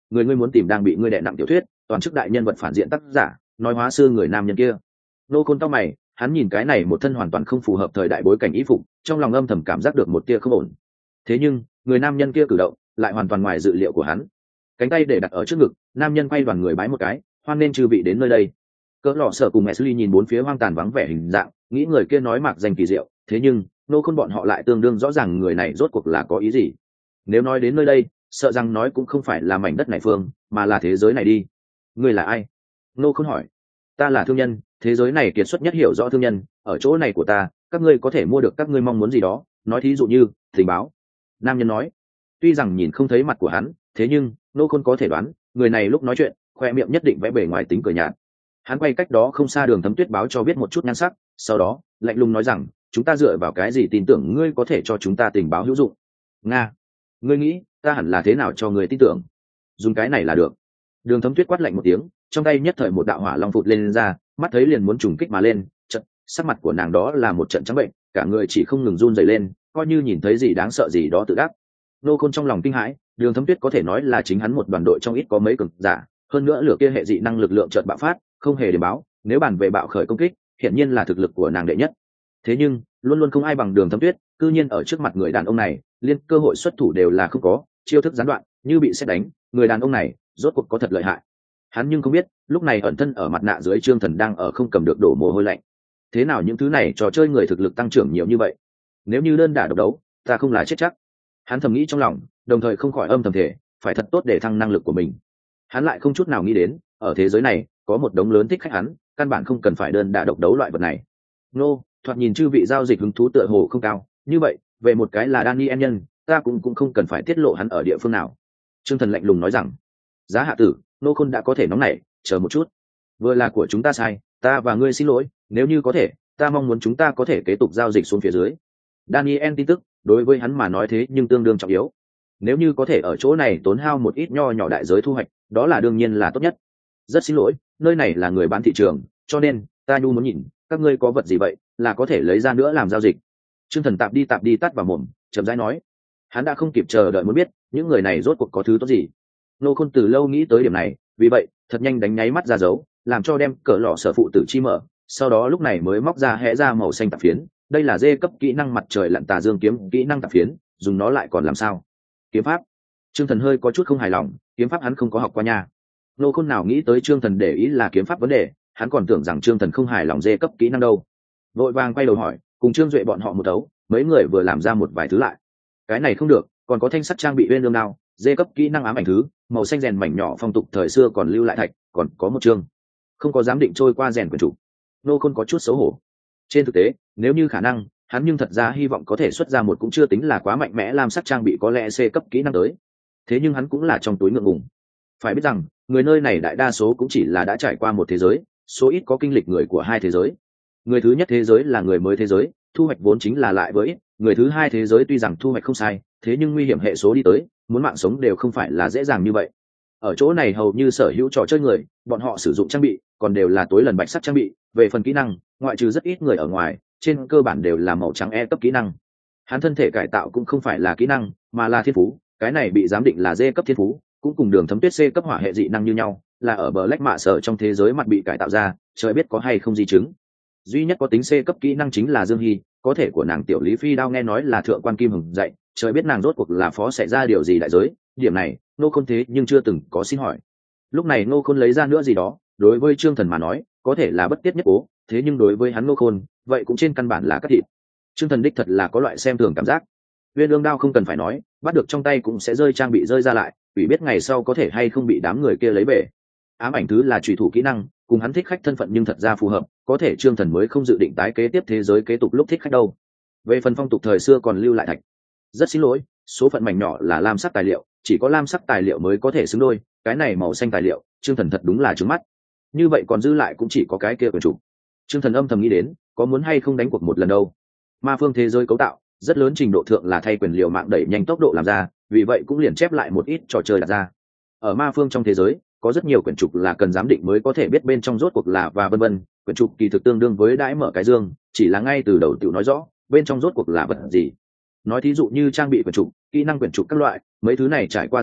người ngươi muốn tìm đang bị ngươi đè nặng tiểu thuyết toàn chức đại nhân vật phản diện tác giả nói hóa sư người nam nhân kia. Nô Khôn tao mày, hắn nhìn cái này một thân hoàn toàn không phù hợp thời đại bối cảnh y phục, trong lòng âm thầm cảm giác được một tia không ổn. Thế nhưng người nam nhân kia cử động lại hoàn toàn ngoài dự liệu của hắn. Cánh tay để đặt ở trước ngực, nam nhân quay đoàn người bái một cái, hoan nên chư vị đến nơi đây. Cỡ lọ sở cùng Ashley nhìn bốn phía hoang tàn vắng vẻ hình dạng, nghĩ người kia nói mạc danh kỳ diệu, thế nhưng Nô Khôn bọn họ lại tương đương rõ ràng người này rốt cuộc là có ý gì. Nếu nói đến nơi đây, sợ rằng nói cũng không phải là mảnh đất này phương, mà là thế giới này đi. Ngươi là ai? Nô Khôn hỏi. Ta là thương nhân, thế giới này kiệt xuất nhất hiểu rõ thương nhân, ở chỗ này của ta, các ngươi có thể mua được các ngươi mong muốn gì đó, nói thí dụ như tình báo. Nam nhân nói. Tuy rằng nhìn không thấy mặt của hắn, thế nhưng Nô Khôn có thể đoán, người này lúc nói chuyện, khoe miệng nhất định vẽ bề ngoài tính cười nhạt. Hắn quay cách đó không xa Đường Thấm Tuyết báo cho biết một chút nhan sắc, sau đó lạnh lùng nói rằng, chúng ta dựa vào cái gì tin tưởng ngươi có thể cho chúng ta tình báo hữu dụng? Nga, ngươi nghĩ ta hẳn là thế nào cho ngươi tin tưởng? Dùng cái này là được. Đường Thấm Tuyết quát lạnh một tiếng, trong tay nhất thời một đạo hỏa long phụt lên, lên ra, mắt thấy liền muốn trùng kích mà lên, trận sắc mặt của nàng đó là một trận trắng bệnh, cả người chỉ không ngừng run rẩy lên, coi như nhìn thấy gì đáng sợ gì đó tự đắc. Nô Khôn trong lòng kinh hãi, Đường Thấm Tuyết có thể nói là chính hắn một đoàn đội trong ít có mấy cường giả, hơn nữa lửa kia hệ dị năng lực lượng chợt bạo phát, không hề để báo, nếu bàn về bạo khởi công kích, hiển nhiên là thực lực của nàng đệ nhất. Thế nhưng luôn luôn không ai bằng Đường Thấm Tuyết, cư nhiên ở trước mặt người đàn ông này, liên cơ hội xuất thủ đều là không có, chiêu thức gián đoạn, như bị sét đánh, người đàn ông này rốt cuộc có thật lợi hại. Hắn nhưng không biết, lúc này ẩn thân ở mặt nạ dưới Trương Thần đang ở không cầm được đổ mồ hôi lạnh. Thế nào những thứ này trò chơi người thực lực tăng trưởng nhiều như vậy? Nếu như đơn đả độc đấu, ta không là chết chắc. Hắn thầm nghĩ trong lòng, đồng thời không khỏi âm thầm thể, phải thật tốt để thăng năng lực của mình. Hắn lại không chút nào nghĩ đến, ở thế giới này có một đống lớn thích khách hắn, căn bản không cần phải đơn đả độc đấu loại vật này. Nô, thoạt nhìn chư vị giao dịch hứng thú tựa hồ không cao, như vậy, về một cái là Daniel nhân, ta cũng cũng không cần phải tiết lộ hắn ở địa phương nào. Trương Thần lạnh lùng nói rằng, giá hạ tử, Nô Khôn đã có thể nóng nảy, chờ một chút. Vừa là của chúng ta sai, ta và ngươi xin lỗi, nếu như có thể, ta mong muốn chúng ta có thể kế tục giao dịch xuống phía dưới. Daniel tin tức, đối với hắn mà nói thế nhưng tương đương trọng yếu. Nếu như có thể ở chỗ này tốn hao một ít nho nhỏ đại giới thu hoạch, đó là đương nhiên là tốt nhất. Rất xin lỗi, nơi này là người bán thị trường, cho nên ta nhu muốn nhìn các ngươi có vật gì vậy là có thể lấy ra nữa làm giao dịch. Trương Thần tạm đi tạm đi tắt vào mồm, chậm rãi nói. Hắn đã không kịp chờ đợi muốn biết những người này rốt cuộc có thứ tốt gì. Nô Khôn từ lâu nghĩ tới điểm này, vì vậy thật nhanh đánh nháy mắt ra dấu, làm cho đem cỡ lọ sở phụ tử chi mở, sau đó lúc này mới móc ra hẽ ra màu xanh tạp phiến. Đây là dê cấp kỹ năng mặt trời lặn tà dương kiếm kỹ năng tạp phiến, dùng nó lại còn làm sao? Kiếm pháp. Trương Thần hơi có chút không hài lòng, kiếm pháp hắn không có học qua nha. Nô Khôn nào nghĩ tới Trương Thần để ý là kiếm pháp vấn đề, hắn còn tưởng rằng Trương Thần không hài lòng dê cấp kỹ năng đâu. Vội vàng quay đầu hỏi, cùng Trương Duệ bọn họ một đấu, mấy người vừa làm ra một vài thứ lại. Cái này không được, còn có thanh sắt trang bị uyên lương nào, dê cấp kỹ năng ám ảnh thứ, màu xanh rèn mảnh nhỏ phong tục thời xưa còn lưu lại thạch, còn có một chương không có giám định trôi qua rèn quyền chủ. Nô Khôn có chút xấu hổ. Trên thực tế, nếu như khả năng, hắn nhưng thật ra hy vọng có thể xuất ra một cũng chưa tính là quá mạnh mẽ làm sắc trang bị có lẽ C cấp kỹ năng tới. Thế nhưng hắn cũng là trong túi ngượng ngùng. Phải biết rằng, người nơi này đại đa số cũng chỉ là đã trải qua một thế giới, số ít có kinh lịch người của hai thế giới. Người thứ nhất thế giới là người mới thế giới, thu hoạch vốn chính là lại với người thứ hai thế giới, tuy rằng thu hoạch không sai, thế nhưng nguy hiểm hệ số đi tới, muốn mạng sống đều không phải là dễ dàng như vậy. Ở chỗ này hầu như sở hữu trò chơi người, bọn họ sử dụng trang bị, còn đều là tối lần bạch sắt trang bị, về phần kỹ năng, ngoại trừ rất ít người ở ngoài, trên cơ bản đều là màu trắng E cấp kỹ năng. Hắn thân thể cải tạo cũng không phải là kỹ năng, mà là thiên phú, cái này bị giám định là D cấp thiên phú, cũng cùng Đường Thấm Tuyết C cấp hỏa hệ dị năng như nhau, là ở Black mạ sở trong thế giới mặt bị cải tạo ra, trời biết có hay không di chứng. Duy nhất có tính C cấp kỹ năng chính là Dương Hy, có thể của nàng tiểu Lý Phi Đao nghe nói là thượng quan Kim Hồng dạy, trời biết nàng rốt cuộc là phó xảy ra điều gì đại giới, điểm này, Nô Khôn thế nhưng chưa từng có xin hỏi. Lúc này Nô Khôn lấy ra nữa gì đó, đối với Trương Thần mà nói, có thể là bất tiết nhất cố, thế nhưng đối với hắn Nô Khôn, vậy cũng trên căn bản là cắt thịt. Trương Thần đích thật là có loại xem thường cảm giác. Uyên ương đao không cần phải nói, bắt được trong tay cũng sẽ rơi trang bị rơi ra lại, ủy biết ngày sau có thể hay không bị đám người kia lấy về. Ám ảnh thứ là trùy thủ kỹ năng, cùng hắn thích khách thân phận nhưng thật ra phù hợp, có thể Trương Thần mới không dự định tái kế tiếp thế giới kế tục lúc thích khách đâu. Về phần phong tục thời xưa còn lưu lại thạch, rất xin lỗi, số phận mảnh nhỏ là lam sắc tài liệu, chỉ có lam sắc tài liệu mới có thể xứng đôi, cái này màu xanh tài liệu, Trương Thần thật đúng là trướng mắt. Như vậy còn dư lại cũng chỉ có cái kia quyền chủ. Trương Thần âm thầm nghĩ đến, có muốn hay không đánh cuộc một lần đâu. Ma phương thế giới cấu tạo, rất lớn trình độ thượng là thay quyền liều mạng đẩy nhanh tốc độ làm ra, vì vậy cũng liền chép lại một ít trò chơi đặt ra. Ở ma phương trong thế giới, có rất nhiều quyển trục là cần giám định mới có thể biết bên trong rốt cuộc là và vân vân, quyển trục kỳ thực tương đương với đãi mở cái dương, chỉ là ngay từ đầu tiểu nói rõ, bên trong rốt cuộc là vật gì. Nói thí dụ như trang bị quyển trục, kỹ năng quyển trục các loại, mấy thứ này trải qua giám định,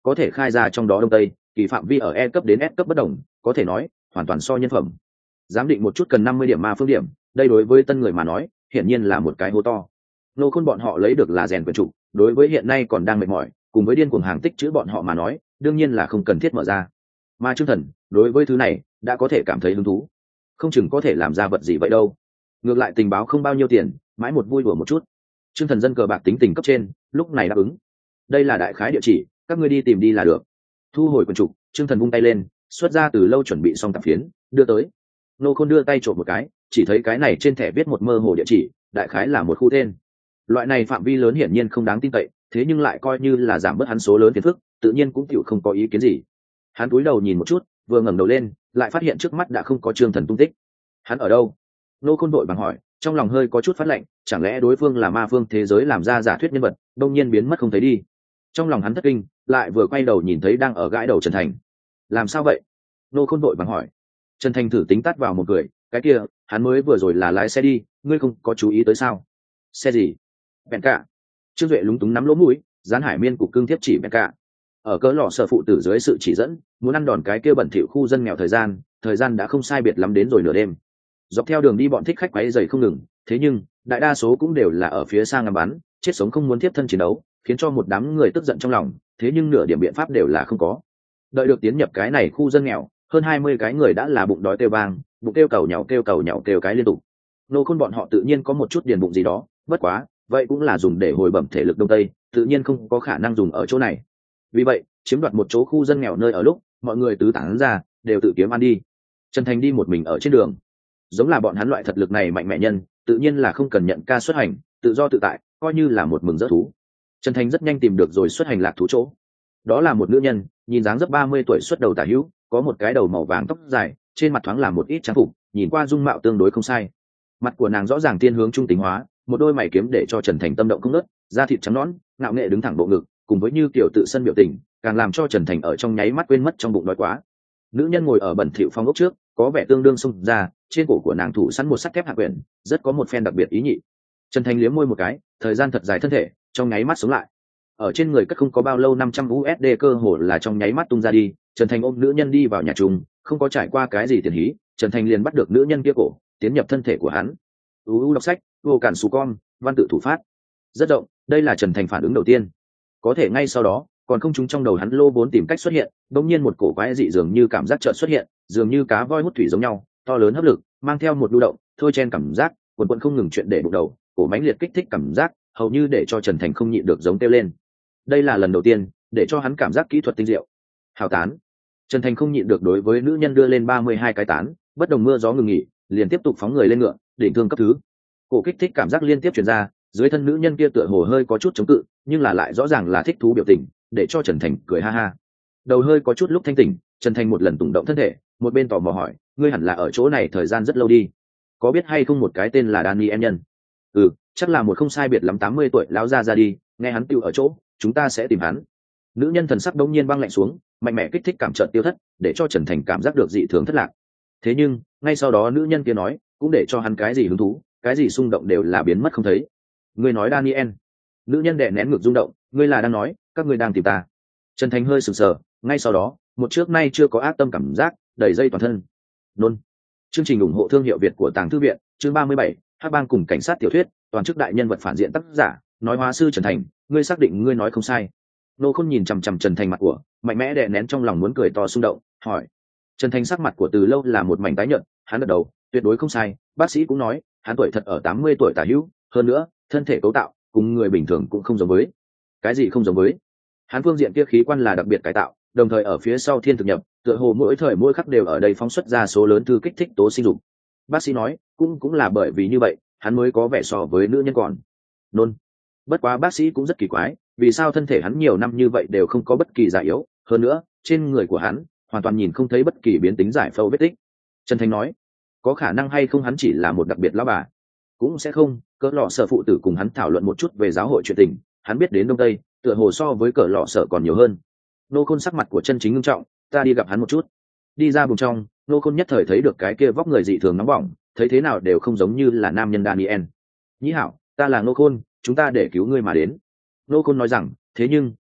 có thể khai ra trong đó đông tây, kỳ phạm vi ở E cấp đến S cấp bất đồng, có thể nói hoàn toàn so nhân phẩm. Giám định một chút cần năm mươi điểm ma phương điểm, đây đối với tân người mà nói hiển nhiên là một cái hố to. Nô Khôn bọn họ lấy được là rèn quyền trụ, đối với hiện nay còn đang mệt mỏi cùng với điên cuồng hàng tích chữ bọn họ mà nói đương nhiên là không cần thiết mở ra. Mà Trương Thần đối với thứ này đã có thể cảm thấy hứng thú, không chừng có thể làm ra vật gì vậy đâu. Ngược lại tình báo không bao nhiêu tiền, mãi một vui đùa một chút. Trương Thần dân cờ bạc tính tình cấp trên lúc này đáp ứng. Đây là đại khái địa chỉ, các ngươi đi tìm đi là được. Thu hồi quần trục, Trương Thần vung tay lên, xuất ra từ lâu chuẩn bị xong tạp phiến đưa tới. Nô Khôn đưa tay trộm một cái, chỉ thấy cái này trên thẻ viết một mơ hồ địa chỉ, đại khái là một khu tên. Loại này phạm vi lớn hiển nhiên không đáng tin cậy, thế nhưng lại coi như là giảm bớt hắn số lớn phiền phức, tự nhiên cũng chịu không có ý kiến gì. Hắn cúi đầu nhìn một chút, vừa ngẩng đầu lên, lại phát hiện trước mắt đã không có Trương Thần tung tích. Hắn ở đâu? Nô Khôn vội vàng hỏi, trong lòng hơi có chút phát lạnh, chẳng lẽ đối phương là ma phương thế giới làm ra giả thuyết nhân vật, đông nhiên biến mất không thấy đi. Trong lòng hắn thất kinh, lại vừa quay đầu nhìn thấy đang ở gãi đầu Trần Thành. Làm sao vậy? Nô Khôn vội vàng hỏi. Trần Thành thử tính tắt vào một cười, cái kia, hắn mới vừa rồi là lái xe đi, ngươi không có chú ý tới sao? Xe gì? Bèn cả. Trương Duệ lúng túng nắm lỗ mũi, Gián Hải Miên cục cương thiết chỉ bèn cả. Ở cỡ lò sở phụ tử dưới sự chỉ dẫn, muốn ăn đòn cái kia bẩn thỉu khu dân nghèo thời gian, thời gian đã không sai biệt lắm đến rồi nửa đêm. Dọc theo đường đi bọn thích khách quấy rầy không ngừng, thế nhưng đại đa số cũng đều là ở phía xa ngắm bắn, chết sống không muốn tiếp thân chiến đấu, khiến cho một đám người tức giận trong lòng, thế nhưng nửa điểm biện pháp đều là không có. Đợi được tiến nhập cái này khu dân nghèo, hơn hai mươi cái người đã là bụng đói kêu vang, bụng kêu cầu nhàu kêu cầu nhàu kêu cái liên tục. Nô Khôn bọn họ tự nhiên có một chút điền bụng gì đó, bất quá, vậy cũng là dùng để hồi bẩm thể lực đông tây, tự nhiên không có khả năng dùng ở chỗ này. Vì vậy, chiếm đoạt một chỗ khu dân nghèo nơi ở lúc, mọi người tứ tán ra, đều tự kiếm ăn đi. Trần Thành đi một mình ở trên đường. Giống là bọn hắn loại thật lực này mạnh mẽ nhân, tự nhiên là không cần nhận ca xuất hành, tự do tự tại, coi như là một mừng rỡ thú. Trần Thành rất nhanh tìm được rồi xuất hành lạc thú chỗ. Đó là một nữ nhân, nhìn dáng dấp ba mươi tuổi xuất đầu tả hữu, có một cái đầu màu vàng tóc dài, trên mặt thoáng là một ít trang phục, nhìn qua dung mạo tương đối không sai. Mặt của nàng rõ ràng thiên hướng trung tính hóa, một đôi mày kiếm để cho Trần Thành tâm động không ngớt, da thịt trắng nõn, ngạo nghệ đứng thẳng bộ ngực, cùng với như kiểu tự sân biểu tình, càng làm cho Trần Thành ở trong nháy mắt quên mất trong bụng đói quá. Nữ nhân ngồi ở bẩn thỉu phong ốc trước, có vẻ tương đương xông ra, trên cổ của nàng thủ sẵn một sắt thép hạ quyển, rất có một phen đặc biệt ý nhị. Trần Thành liếm môi một cái, thời gian thật dài thân thể, trong nháy mắt sống lại. Ở trên người cất không có bao lâu năm trăm u ét đê cơ hồ là trong nháy mắt tung ra đi, Trần Thành ôm nữ nhân đi vào nhà chung, không có trải qua cái gì tiền hí, Trần Thành liền bắt được nữ nhân kia cổ, tiến nhập thân thể của hắn. U đọc sách, vô cản sù con, văn tự thủ phát. Rất động, đây là Trần Thành phản ứng đầu tiên. Có thể ngay sau đó, còn không chúng trong đầu hắn lô vốn tìm cách xuất hiện, đột nhiên một cổ quái dị dường như cảm giác chợt xuất hiện, dường như cá voi hút thủy giống nhau, to lớn hấp lực, mang theo một lưu động, thôi chen cảm giác, quần quần không ngừng chuyện để bụng đầu, cổ mãnh liệt kích thích cảm giác, hầu như để cho Trần Thành không nhịn được giống kêu lên. Đây là lần đầu tiên, để cho hắn cảm giác kỹ thuật tinh diệu. Hào tán. Trần Thành không nhịn được đối với nữ nhân đưa lên ba mươi hai cái tán, bất đồng mưa gió ngừng nghỉ, liền tiếp tục phóng người lên ngựa, đỉnh thương cấp thứ. Cổ kích thích cảm giác liên tiếp truyền ra, dưới thân nữ nhân kia tựa hồ hơi có chút chống cự, nhưng là lại rõ ràng là thích thú biểu tình, để cho Trần Thành cười ha ha. Đầu hơi có chút lúc thanh tỉnh, Trần Thành một lần tùng động thân thể, một bên tò mò hỏi, ngươi hẳn là ở chỗ này thời gian rất lâu đi, có biết hay không một cái tên là Daniel nhân? Ừ, chắc là một không sai biệt lắm tám mươi tuổi lão ra ra đi, nghe hắn tiêu ở chỗ, chúng ta sẽ tìm hắn. Nữ nhân thần sắc đống nhiên băng lạnh xuống, mạnh mẽ kích thích cảm chợt tiêu thất, để cho Trần Thành cảm giác được dị thường thất lạc. Thế nhưng ngay sau đó nữ nhân kia nói, cũng để cho hắn cái gì hứng thú, cái gì xung động đều là biến mất không thấy. Ngươi nói Daniel? Nữ nhân đè nén ngực rung động, ngươi là đang nói các ngươi đang tìm ta? Trần Thành hơi sừng sờ, ngay sau đó một trước nay chưa có ác tâm cảm giác đầy dây toàn thân. Nôn. Chương trình ủng hộ thương hiệu Việt của Tàng Thư viện, chương ba mươi bảy, Hắc bang cùng cảnh sát tiểu thuyết, toàn chức đại nhân vật phản diện tác giả, nói hóa sư Trần Thành, ngươi xác định ngươi nói không sai? Nô Khôn nhìn chằm chằm Trần Thành mặt của, mạnh mẽ đè nén trong lòng muốn cười to xung động, hỏi. Trần Thành sắc mặt của từ lâu là một mảnh tái nhợt, hắn gật đầu, tuyệt đối không sai, bác sĩ cũng nói, hắn tuổi thật ở tám mươi tuổi tả hữu, hơn nữa, thân thể cấu tạo cùng người bình thường cũng không giống với. Cái gì không giống với? Hắn phương diện kia khí quan là đặc biệt cải tạo, đồng thời ở phía sau thiên thực nhập, tựa hồ mỗi thời mỗi khắc đều ở đây phóng xuất ra số lớn thư kích thích tố sinh dục. Bác sĩ nói, cũng cũng là bởi vì như vậy, hắn mới có vẻ so với nữ nhân còn nôn. Bất quá bác sĩ cũng rất kỳ quái, vì sao thân thể hắn nhiều năm như vậy đều không có bất kỳ già yếu, hơn nữa, trên người của hắn hoàn toàn nhìn không thấy bất kỳ biến tính giải phẫu vết tích. Trần Thành nói, có khả năng hay không hắn chỉ là một đặc biệt lão bà? Cũng sẽ không, cỡ lọ sở phụ tử cùng hắn thảo luận một chút về giáo hội chuyện tình, hắn biết đến đông tây, tựa hồ so với cỡ lọ sở còn nhiều hơn. Nô Khôn sắc mặt của chân chính nghiêm trọng, ta đi gặp hắn một chút. Đi ra buồng trong, Nô Khôn nhất thời thấy được cái kia vóc người dị thường nóng bỏng, thấy thế nào đều không giống như là nam nhân Daniel. Nhĩ hảo, ta là Nô Khôn, chúng ta để cứu ngươi mà đến. Nô Khôn nói rằng, thế nhưng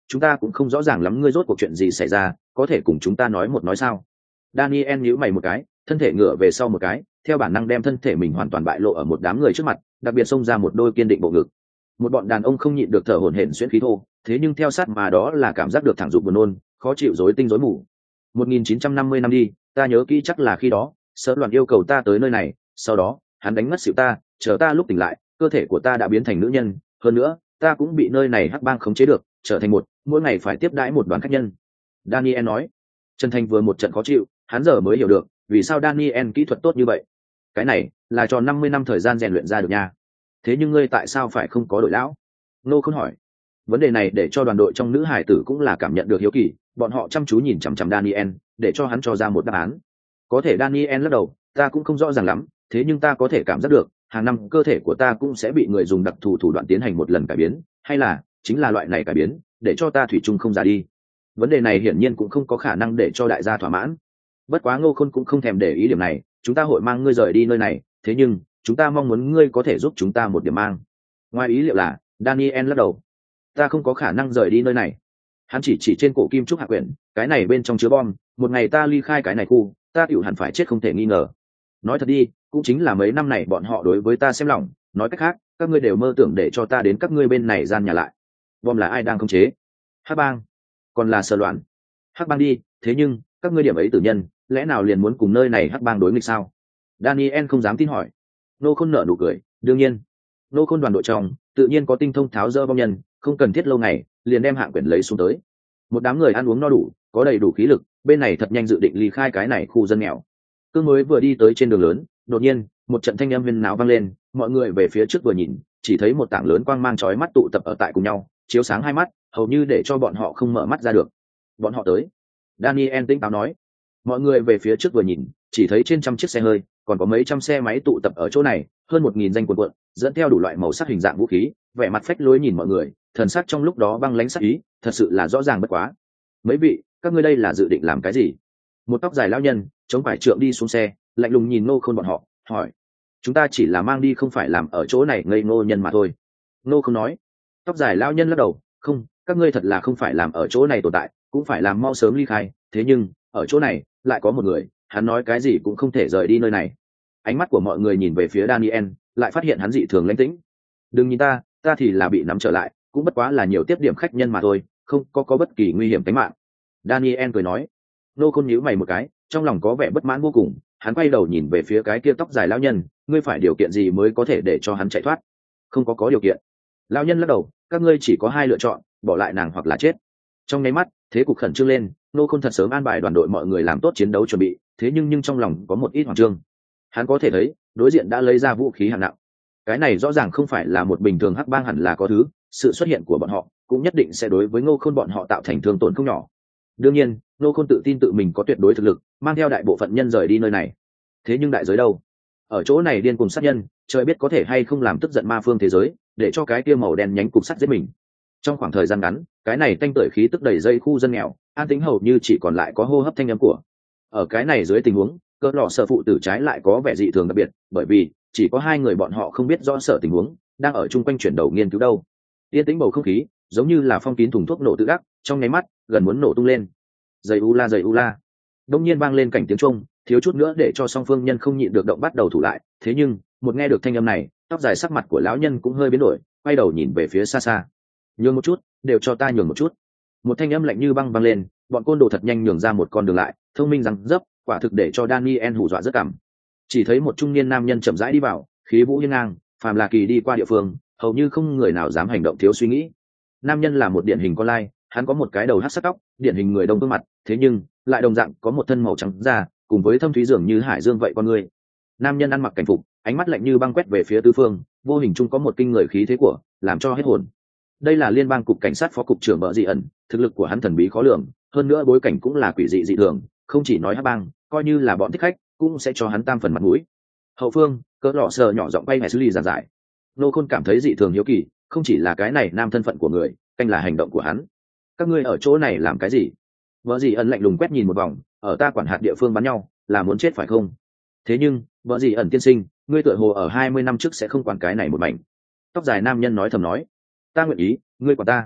chúng ta cũng không rõ ràng lắm ngươi rốt cuộc chuyện gì xảy ra, có thể cùng chúng ta nói một nói sao? Daniel nhíu mày một cái, thân thể ngửa về sau một cái, theo bản năng đem thân thể mình hoàn toàn bại lộ ở một đám người trước mặt, đặc biệt xông ra một đôi kiên định bộ ngực. Một bọn đàn ông không nhịn được thở hổn hển xuyễn khí thô, thế nhưng theo sát mà đó là cảm giác được thẳng dục buồn nôn, khó chịu rối tinh rối mù. một nghìn chín trăm năm mươi năm đi, ta nhớ kỹ chắc là khi đó, Sở Loan yêu cầu ta tới nơi này, sau đó, hắn đánh ngất xỉu ta, chờ ta lúc tỉnh lại, cơ thể của ta đã biến thành nữ nhân, hơn nữa, ta cũng bị nơi này hắc bang khống chế được, trở thành một, mỗi ngày phải tiếp đãi một đoàn khách nhân. Daniel nói. Trần Thành vừa một trận khó chịu, hắn giờ mới hiểu được, vì sao Daniel kỹ thuật tốt như vậy. Cái này, là tròn năm mươi năm thời gian rèn luyện ra được nha. Thế nhưng ngươi tại sao phải không có đội lão? Nô Khôn hỏi. Vấn đề này để cho đoàn đội trong nữ hải tử cũng là cảm nhận được hiếu kỳ, bọn họ chăm chú nhìn chằm chằm Daniel, để cho hắn cho ra một đáp án. Có thể Daniel lắc đầu, ta cũng không rõ ràng lắm, thế nhưng ta có thể cảm giác được, hàng năm cơ thể của ta cũng sẽ bị người dùng đặc thù thủ đoạn tiến hành một lần cải biến, hay là chính là loại này cải biến, để cho ta thủy chung không già đi. Vấn đề này hiển nhiên cũng không có khả năng để cho đại gia thỏa mãn. Bất quá Ngô Khôn cũng không thèm để ý điểm này, chúng ta hội mang ngươi rời đi nơi này, thế nhưng chúng ta mong muốn ngươi có thể giúp chúng ta một điểm mang. Ngoài ý liệu là, Daniel lắc đầu, ta không có khả năng rời đi nơi này. Hắn chỉ chỉ trên cổ kim trúc hạ quyển, cái này bên trong chứa bom, một ngày ta ly khai cái này khu, ta tiểu hẳn phải chết không thể nghi ngờ. Nói thật đi, cũng chính là mấy năm này bọn họ đối với ta xem lòng, nói cách khác, các ngươi đều mơ tưởng để cho ta đến các ngươi bên này gian nhà lại. Bom là ai đang khống chế? Hắc bang, còn là Sở Loan? Hắc bang đi, thế nhưng các ngươi điểm ấy tử nhân, lẽ nào liền muốn cùng nơi này hắc bang đối nghịch sao? Daniel không dám tin hỏi. Nô Khôn nở nụ cười, đương nhiên. Nô Khôn đoàn đội trong, tự nhiên có tinh thông tháo dỡ bom nhân, không cần thiết lâu ngày, liền đem hạng quyển lấy xuống tới. Một đám người ăn uống no đủ, có đầy đủ khí lực, bên này thật nhanh dự định ly khai cái này khu dân nghèo. Cương mới vừa đi tới trên đường lớn, đột nhiên, một trận thanh âm huyên náo vang lên, mọi người về phía trước vừa nhìn, chỉ thấy một tảng lớn quang mang chói mắt tụ tập ở tại cùng nhau, chiếu sáng hai mắt, hầu như để cho bọn họ không mở mắt ra được. Bọn họ tới. Daniel tĩnh táo nói. Mọi người về phía trước vừa nhìn, chỉ thấy trên trăm chiếc xe hơi, còn có mấy trăm xe máy tụ tập ở chỗ này, hơn một nghìn danh quần quận, dẫn theo đủ loại màu sắc hình dạng vũ khí, vẻ mặt phách lối nhìn mọi người, thần sắc trong lúc đó băng lãnh sắc ý, thật sự là rõ ràng bất quá. Mấy vị, các ngươi đây là dự định làm cái gì? Một tóc dài lão nhân, chống phải trượng đi xuống xe, lạnh lùng nhìn Nô Khôn bọn họ, hỏi. Chúng ta chỉ là mang đi không phải làm ở chỗ này ngây ngô nhân mà thôi. Nô Khôn nói. Tóc dài lão nhân lắc đầu, không, các ngươi thật là không phải làm ở chỗ này tồn tại, cũng phải làm mau sớm ly khai, thế nhưng, ở chỗ này, lại có một người, hắn nói cái gì cũng không thể rời đi nơi này. Ánh mắt của mọi người nhìn về phía Daniel, lại phát hiện hắn dị thường lãnh tĩnh. Đừng nhìn ta, ta thì là bị nắm trở lại, cũng bất quá là nhiều tiếp điểm khách nhân mà thôi, không có có bất kỳ nguy hiểm tính mạng. Daniel cười nói. Nô Khôn nhíu mày một cái, trong lòng có vẻ bất mãn vô cùng, hắn quay đầu nhìn về phía cái kia tóc dài lão nhân, ngươi phải điều kiện gì mới có thể để cho hắn chạy thoát? Không có có điều kiện. Lão nhân lắc đầu, các ngươi chỉ có hai lựa chọn, bỏ lại nàng hoặc là chết. Trong nháy mắt, thế cục khẩn trương lên, Nô Khôn thật sớm an bài đoàn đội mọi người làm tốt chiến đấu chuẩn bị, thế nhưng nhưng trong lòng có một ít hoảng trương. Hắn có thể thấy, đối diện đã lấy ra vũ khí hạng nặng. Cái này rõ ràng không phải là một bình thường hắc bang hẳn là có thứ, sự xuất hiện của bọn họ cũng nhất định sẽ đối với Ngô Khôn bọn họ tạo thành thương tổn không nhỏ. Đương nhiên, Ngô Khôn tự tin tự mình có tuyệt đối thực lực, mang theo đại bộ phận nhân rời đi nơi này. Thế nhưng đại giới đâu? Ở chỗ này điên cuồng sát nhân, trời biết có thể hay không làm tức giận ma phương thế giới, để cho cái kia màu đen nhánh cục sắt giết mình. Trong khoảng thời gian ngắn, cái này tanh tưởi khí tức đầy dây khu dân nghèo, an tĩnh hầu như chỉ còn lại có hô hấp thanh âm của. Ở cái này dưới tình huống, cỡ lọ sở phụ tử trái lại có vẻ dị thường đặc biệt, bởi vì chỉ có hai người bọn họ không biết rõ sở tình huống, đang ở chung quanh chuyển đầu nghiên cứu đâu. Yên tĩnh bầu không khí, giống như là phong kín thùng thuốc nổ tự đắc, trong nháy mắt, gần muốn nổ tung lên. Dày u la dày u la. Đông nhiên vang lên cảnh tiếng trung, thiếu chút nữa để cho song phương nhân không nhịn được động bắt đầu thủ lại, thế nhưng, một nghe được thanh âm này, tóc dài sắc mặt của lão nhân cũng hơi biến đổi, quay đầu nhìn về phía xa xa. Nhường một chút, đều cho ta nhường một chút. Một thanh âm lạnh như băng vang lên, bọn côn đồ thật nhanh nhường ra một con đường lại, thông minh rằng dấp, quả thực để cho Daniel hù dọa rất cảm. Chỉ thấy một trung niên nam nhân chậm rãi đi vào, khí vũ hiên ngang, phàm là kỳ đi qua địa phương, hầu như không người nào dám hành động thiếu suy nghĩ. Nam nhân là một điển hình con lai, hắn có một cái đầu hắc sắc tóc, điển hình người đông phương mặt, thế nhưng lại đồng dạng có một thân màu trắng da, cùng với thâm thúy dường như hải dương vậy con người. Nam nhân ăn mặc cảnh phục, ánh mắt lạnh như băng quét về phía tứ phương, vô hình chung có một kinh người khí thế của, làm cho hết hồn. Đây là liên bang cục cảnh sát phó cục trưởng Bợ Dị ẩn, thực lực của hắn thần bí khó lường, hơn nữa bối cảnh cũng là quỷ dị dị thường, không chỉ nói hắc bang, coi như là bọn thích khách, cũng sẽ cho hắn tam phần mặt mũi. Hậu phương, cỡ lọ sờ nhỏ giọng bay Wesley giảng giải. Nô Khôn cảm thấy dị thường hiếu kỳ, không chỉ là cái này nam thân phận của người, canh là hành động của hắn. Các ngươi ở chỗ này làm cái gì? Bợ Dị ẩn lạnh lùng quét nhìn một vòng, ở ta quản hạt địa phương bắn nhau, là muốn chết phải không? Thế nhưng, Bợ Dị ẩn tiên sinh, ngươi tựa hồ ở hai mươi năm trước sẽ không quản cái này một mảnh. Tóc dài nam nhân nói thầm nói, ta nguyện ý, ngươi quản ta.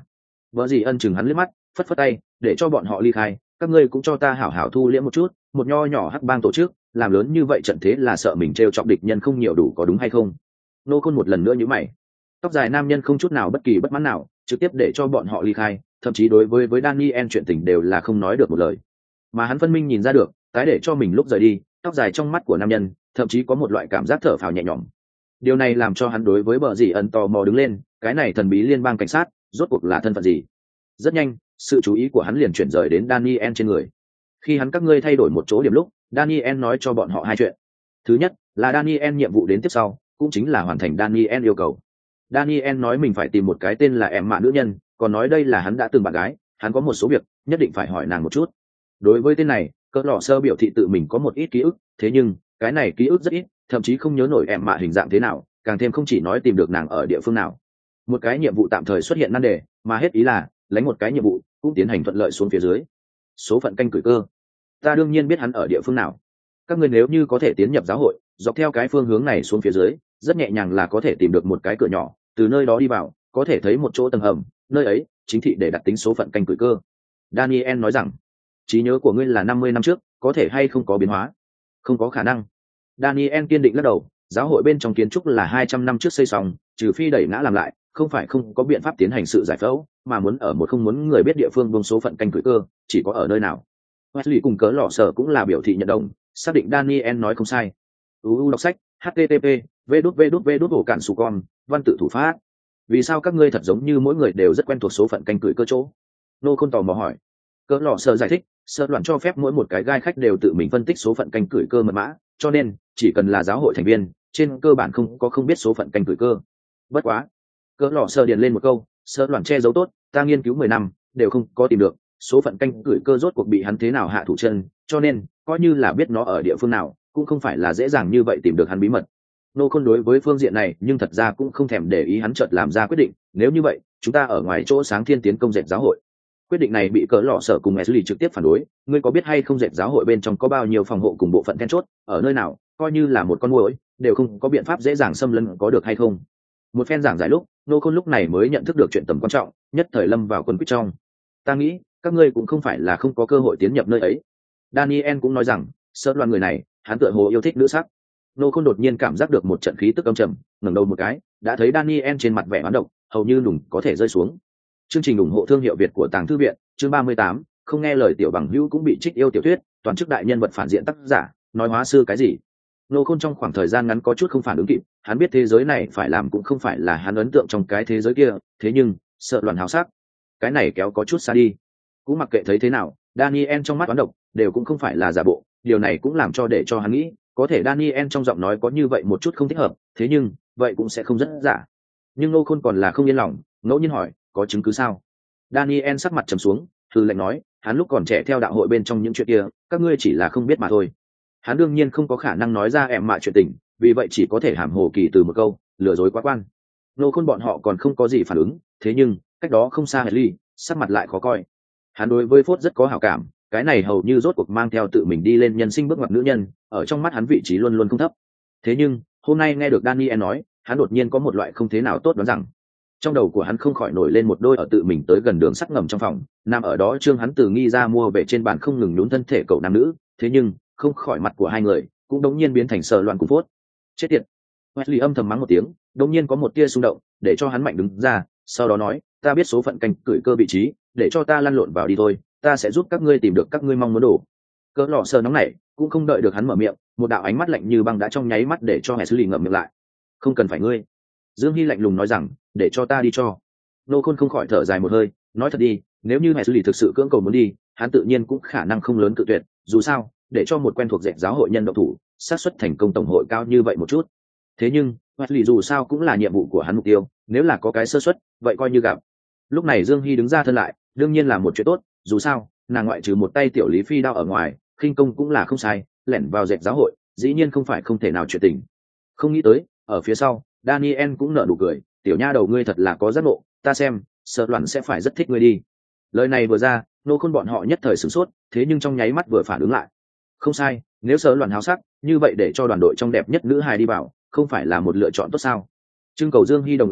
vợ gì ân chừng hắn liếc mắt, phất phất tay để cho bọn họ ly khai, các ngươi cũng cho ta hảo hảo thu liễm một chút, một nho nhỏ hắc bang tổ chức làm lớn như vậy trận thế là sợ mình trêu chọc địch nhân không nhiều đủ có đúng hay không? Nô Khôn một lần nữa nhíu mày. Tóc dài nam nhân không chút nào bất kỳ bất mãn nào, trực tiếp để cho bọn họ ly khai, thậm chí đối với với Daniel chuyện tình đều là không nói được một lời. Mà hắn phân minh nhìn ra được, tái để cho mình lúc rời đi, tóc dài trong mắt của nam nhân, thậm chí có một loại cảm giác thở phào nhẹ nhõm. Điều này làm cho hắn đối với bờ dì ẩn tò mò đứng lên, cái này thần bí liên bang cảnh sát, rốt cuộc là thân phận gì? Rất nhanh, sự chú ý của hắn liền chuyển rời đến Daniel trên người. Khi hắn các ngươi thay đổi một chỗ điểm lúc, Daniel nói cho bọn họ hai chuyện. Thứ nhất, là Daniel nhiệm vụ đến tiếp sau, cũng chính là hoàn thành Daniel yêu cầu. Daniel nói mình phải tìm một cái tên là em mạ nữ nhân, còn nói đây là hắn đã từng bạn gái, hắn có một số việc nhất định phải hỏi nàng một chút. Đối với tên này, cỡ lọ sơ biểu thị tự mình có một ít ký ức, thế nhưng cái này ký ức rất ít, thậm chí không nhớ nổi em mạ hình dạng thế nào, càng thêm không chỉ nói tìm được nàng ở địa phương nào. Một cái nhiệm vụ tạm thời xuất hiện nan đề, mà hết ý là lấy một cái nhiệm vụ cũng tiến hành thuận lợi xuống phía dưới. Số phận canh cử cơ, ta đương nhiên biết hắn ở địa phương nào. Các ngươi nếu như có thể tiến nhập giáo hội, dọc theo cái phương hướng này xuống phía dưới, rất nhẹ nhàng là có thể tìm được một cái cửa nhỏ, từ nơi đó đi vào, có thể thấy một chỗ tầng hầm, nơi ấy chính thị để đặt tính số phận canh cử cơ. Daniel nói rằng, trí nhớ của ngươi là năm mươi năm trước, có thể hay không có biến hóa? Không có khả năng. Daniel kiên định lắc đầu, giáo hội bên trong kiến trúc là hai trăm năm trước xây xong, trừ phi đẩy ngã làm lại, không phải không có biện pháp tiến hành sự giải phẫu, mà muốn ở một không muốn người biết địa phương buông số phận canh cử cơ, chỉ có ở nơi nào. Wesley cùng cớ lọ sở cũng là biểu thị nhận đồng, xác định Daniel nói không sai. u u đọc sách http vđvđv đút ổ cản sù con văn tự thủ pháp. Vì sao các ngươi thật giống như mỗi người đều rất quen thuộc số phận canh cử cơ chỗ? Nô Khôn tò mò hỏi. Cớ lọ sở giải thích, sơ loạn cho phép mỗi một cái gai khách đều tự mình phân tích số phận canh cử cơ mật mã, cho nên chỉ cần là giáo hội thành viên, trên cơ bản không có không biết số phận canh cử cơ. Bất quá, cớ lọ sở điền lên một câu, sơ loạn che giấu tốt, ta nghiên cứu mười năm đều không có tìm được số phận canh cử cơ rốt cuộc bị hắn thế nào hạ thủ chân, cho nên coi như là biết nó ở địa phương nào cũng không phải là dễ dàng như vậy tìm được hắn bí mật. Nô Khôn đối với phương diện này nhưng thật ra cũng không thèm để ý, hắn chợt làm ra quyết định, nếu như vậy chúng ta ở ngoài chỗ sáng thiên tiến công dệt giáo hội. Quyết định này bị cỡ lọ sở cùng Ashley trực tiếp phản đối, ngươi có biết hay không dệt giáo hội bên trong có bao nhiêu phòng hộ cùng bộ phận then chốt, ở nơi nào, coi như là một con muỗi đều không có biện pháp dễ dàng xâm lấn, có được hay không? Một phen giảng giải lúc, Nô Khôn lúc này mới nhận thức được chuyện tầm quan trọng, nhất thời lâm vào quần quýt trong. Ta nghĩ các ngươi cũng không phải là không có cơ hội tiến nhập nơi ấy. Daniel cũng nói rằng, sợ loạn người này, hắn tựa hồ yêu thích nữ sắc. Nô Khôn đột nhiên cảm giác được một trận khí tức âm trầm, ngẩng đầu một cái, đã thấy Daniel trên mặt vẻ oán độc, hầu như đùng có thể rơi xuống. Chương trình ủng hộ thương hiệu Việt của Tàng Thư viện, chương ba mươi tám, không nghe lời tiểu bằng hữu cũng bị trích yêu tiểu thuyết, toàn chức đại nhân vật phản diện tác giả, nói hóa sư cái gì? Nô Khôn trong khoảng thời gian ngắn có chút không phản ứng kịp, hắn biết thế giới này phải làm cũng không phải là hắn ấn tượng trong cái thế giới kia, thế nhưng, sợ loạn hào sắc, cái này kéo có chút xa đi. Cũng mặc kệ thấy thế nào, Daniel trong mắt oán độc đều cũng không phải là giả bộ, điều này cũng làm cho để cho hắn nghĩ, có thể Daniel trong giọng nói có như vậy một chút không thích hợp, thế nhưng, vậy cũng sẽ không rất giả. Nhưng Nô Khôn còn là không yên lòng, ngẫu nhiên hỏi, có chứng cứ sao? Daniel sắc mặt trầm xuống, hừ lạnh nói, hắn lúc còn trẻ theo đạo hội bên trong những chuyện kia, các ngươi chỉ là không biết mà thôi. Hắn đương nhiên không có khả năng nói ra em mạ chuyện tình, vì vậy chỉ có thể hàm hồ kỳ từ một câu, lừa dối quá quan. Nô Khôn bọn họ còn không có gì phản ứng, thế nhưng cách đó không xa Henry, sắc mặt lại khó coi. Hắn đối với Phốt rất có hảo cảm, cái này hầu như rốt cuộc mang theo tự mình đi lên nhân sinh bước ngoặt nữ nhân, ở trong mắt hắn vị trí luôn luôn không thấp. Thế nhưng hôm nay nghe được Daniel nói, hắn đột nhiên có một loại không thế nào tốt đoán rằng, trong đầu của hắn không khỏi nổi lên một đôi ở tự mình tới gần đường sắt ngầm trong phòng, nằm ở đó trương hắn từ nghi ra mua về trên bàn không ngừng nhún thân thể cậu nam nữ, thế nhưng không khỏi mặt của hai người cũng đống nhiên biến thành sờ loạn cùng Phốt. Chết tiệt! Wesley âm thầm mắng một tiếng, đống nhiên có một tia xung động, để cho hắn mạnh đứng ra, sau đó nói, ta biết số phận canh cửi cơ vị trí, để cho ta lăn lộn vào đi thôi, ta sẽ giúp các ngươi tìm được các ngươi mong muốn đồ. Cỡ lọ sờ nóng này cũng không đợi được hắn mở miệng, một đạo ánh mắt lạnh như băng đã trong nháy mắt để cho Wesley ngậm miệng lại. Không cần phải ngươi. Dương Hy lạnh lùng nói rằng, để cho ta đi cho. Nô Khôn không khỏi thở dài một hơi, nói thật đi, nếu như Wesley thực sự cưỡng cầu muốn đi, hắn tự nhiên cũng khả năng không lớn cự tuyệt, dù sao, để cho một quen thuộc dệt giáo hội nhân động thủ, xác suất thành công tổng hội cao như vậy một chút. Thế nhưng, Wesley dù sao cũng là nhiệm vụ của hắn mục tiêu, nếu là có cái sơ suất, vậy coi như gặp. Lúc này Dương Hy đứng ra thân lại, đương nhiên là một chuyện tốt, dù sao, nàng ngoại trừ một tay tiểu lý phi đao ở ngoài, khinh công cũng là không sai, lẻn vào dệt giáo hội, dĩ nhiên không phải không thể nào chuyện tình. Không nghĩ tới, ở phía sau, Daniel cũng nở nụ cười, tiểu nha đầu ngươi thật là có giác ngộ, ta xem, sợ loạn sẽ phải rất thích ngươi đi. Lời này vừa ra, Nô Khôn bọn họ nhất thời sửng sốt, thế nhưng trong nháy mắt vừa phản ứng lại. Không sai, nếu sợ loạn háo sắc, như vậy để cho đoàn đội trong đẹp nhất nữ hài đi vào, không phải là một lựa chọn tốt sao? Trưng cầu Dương Hy đồng ý lúc,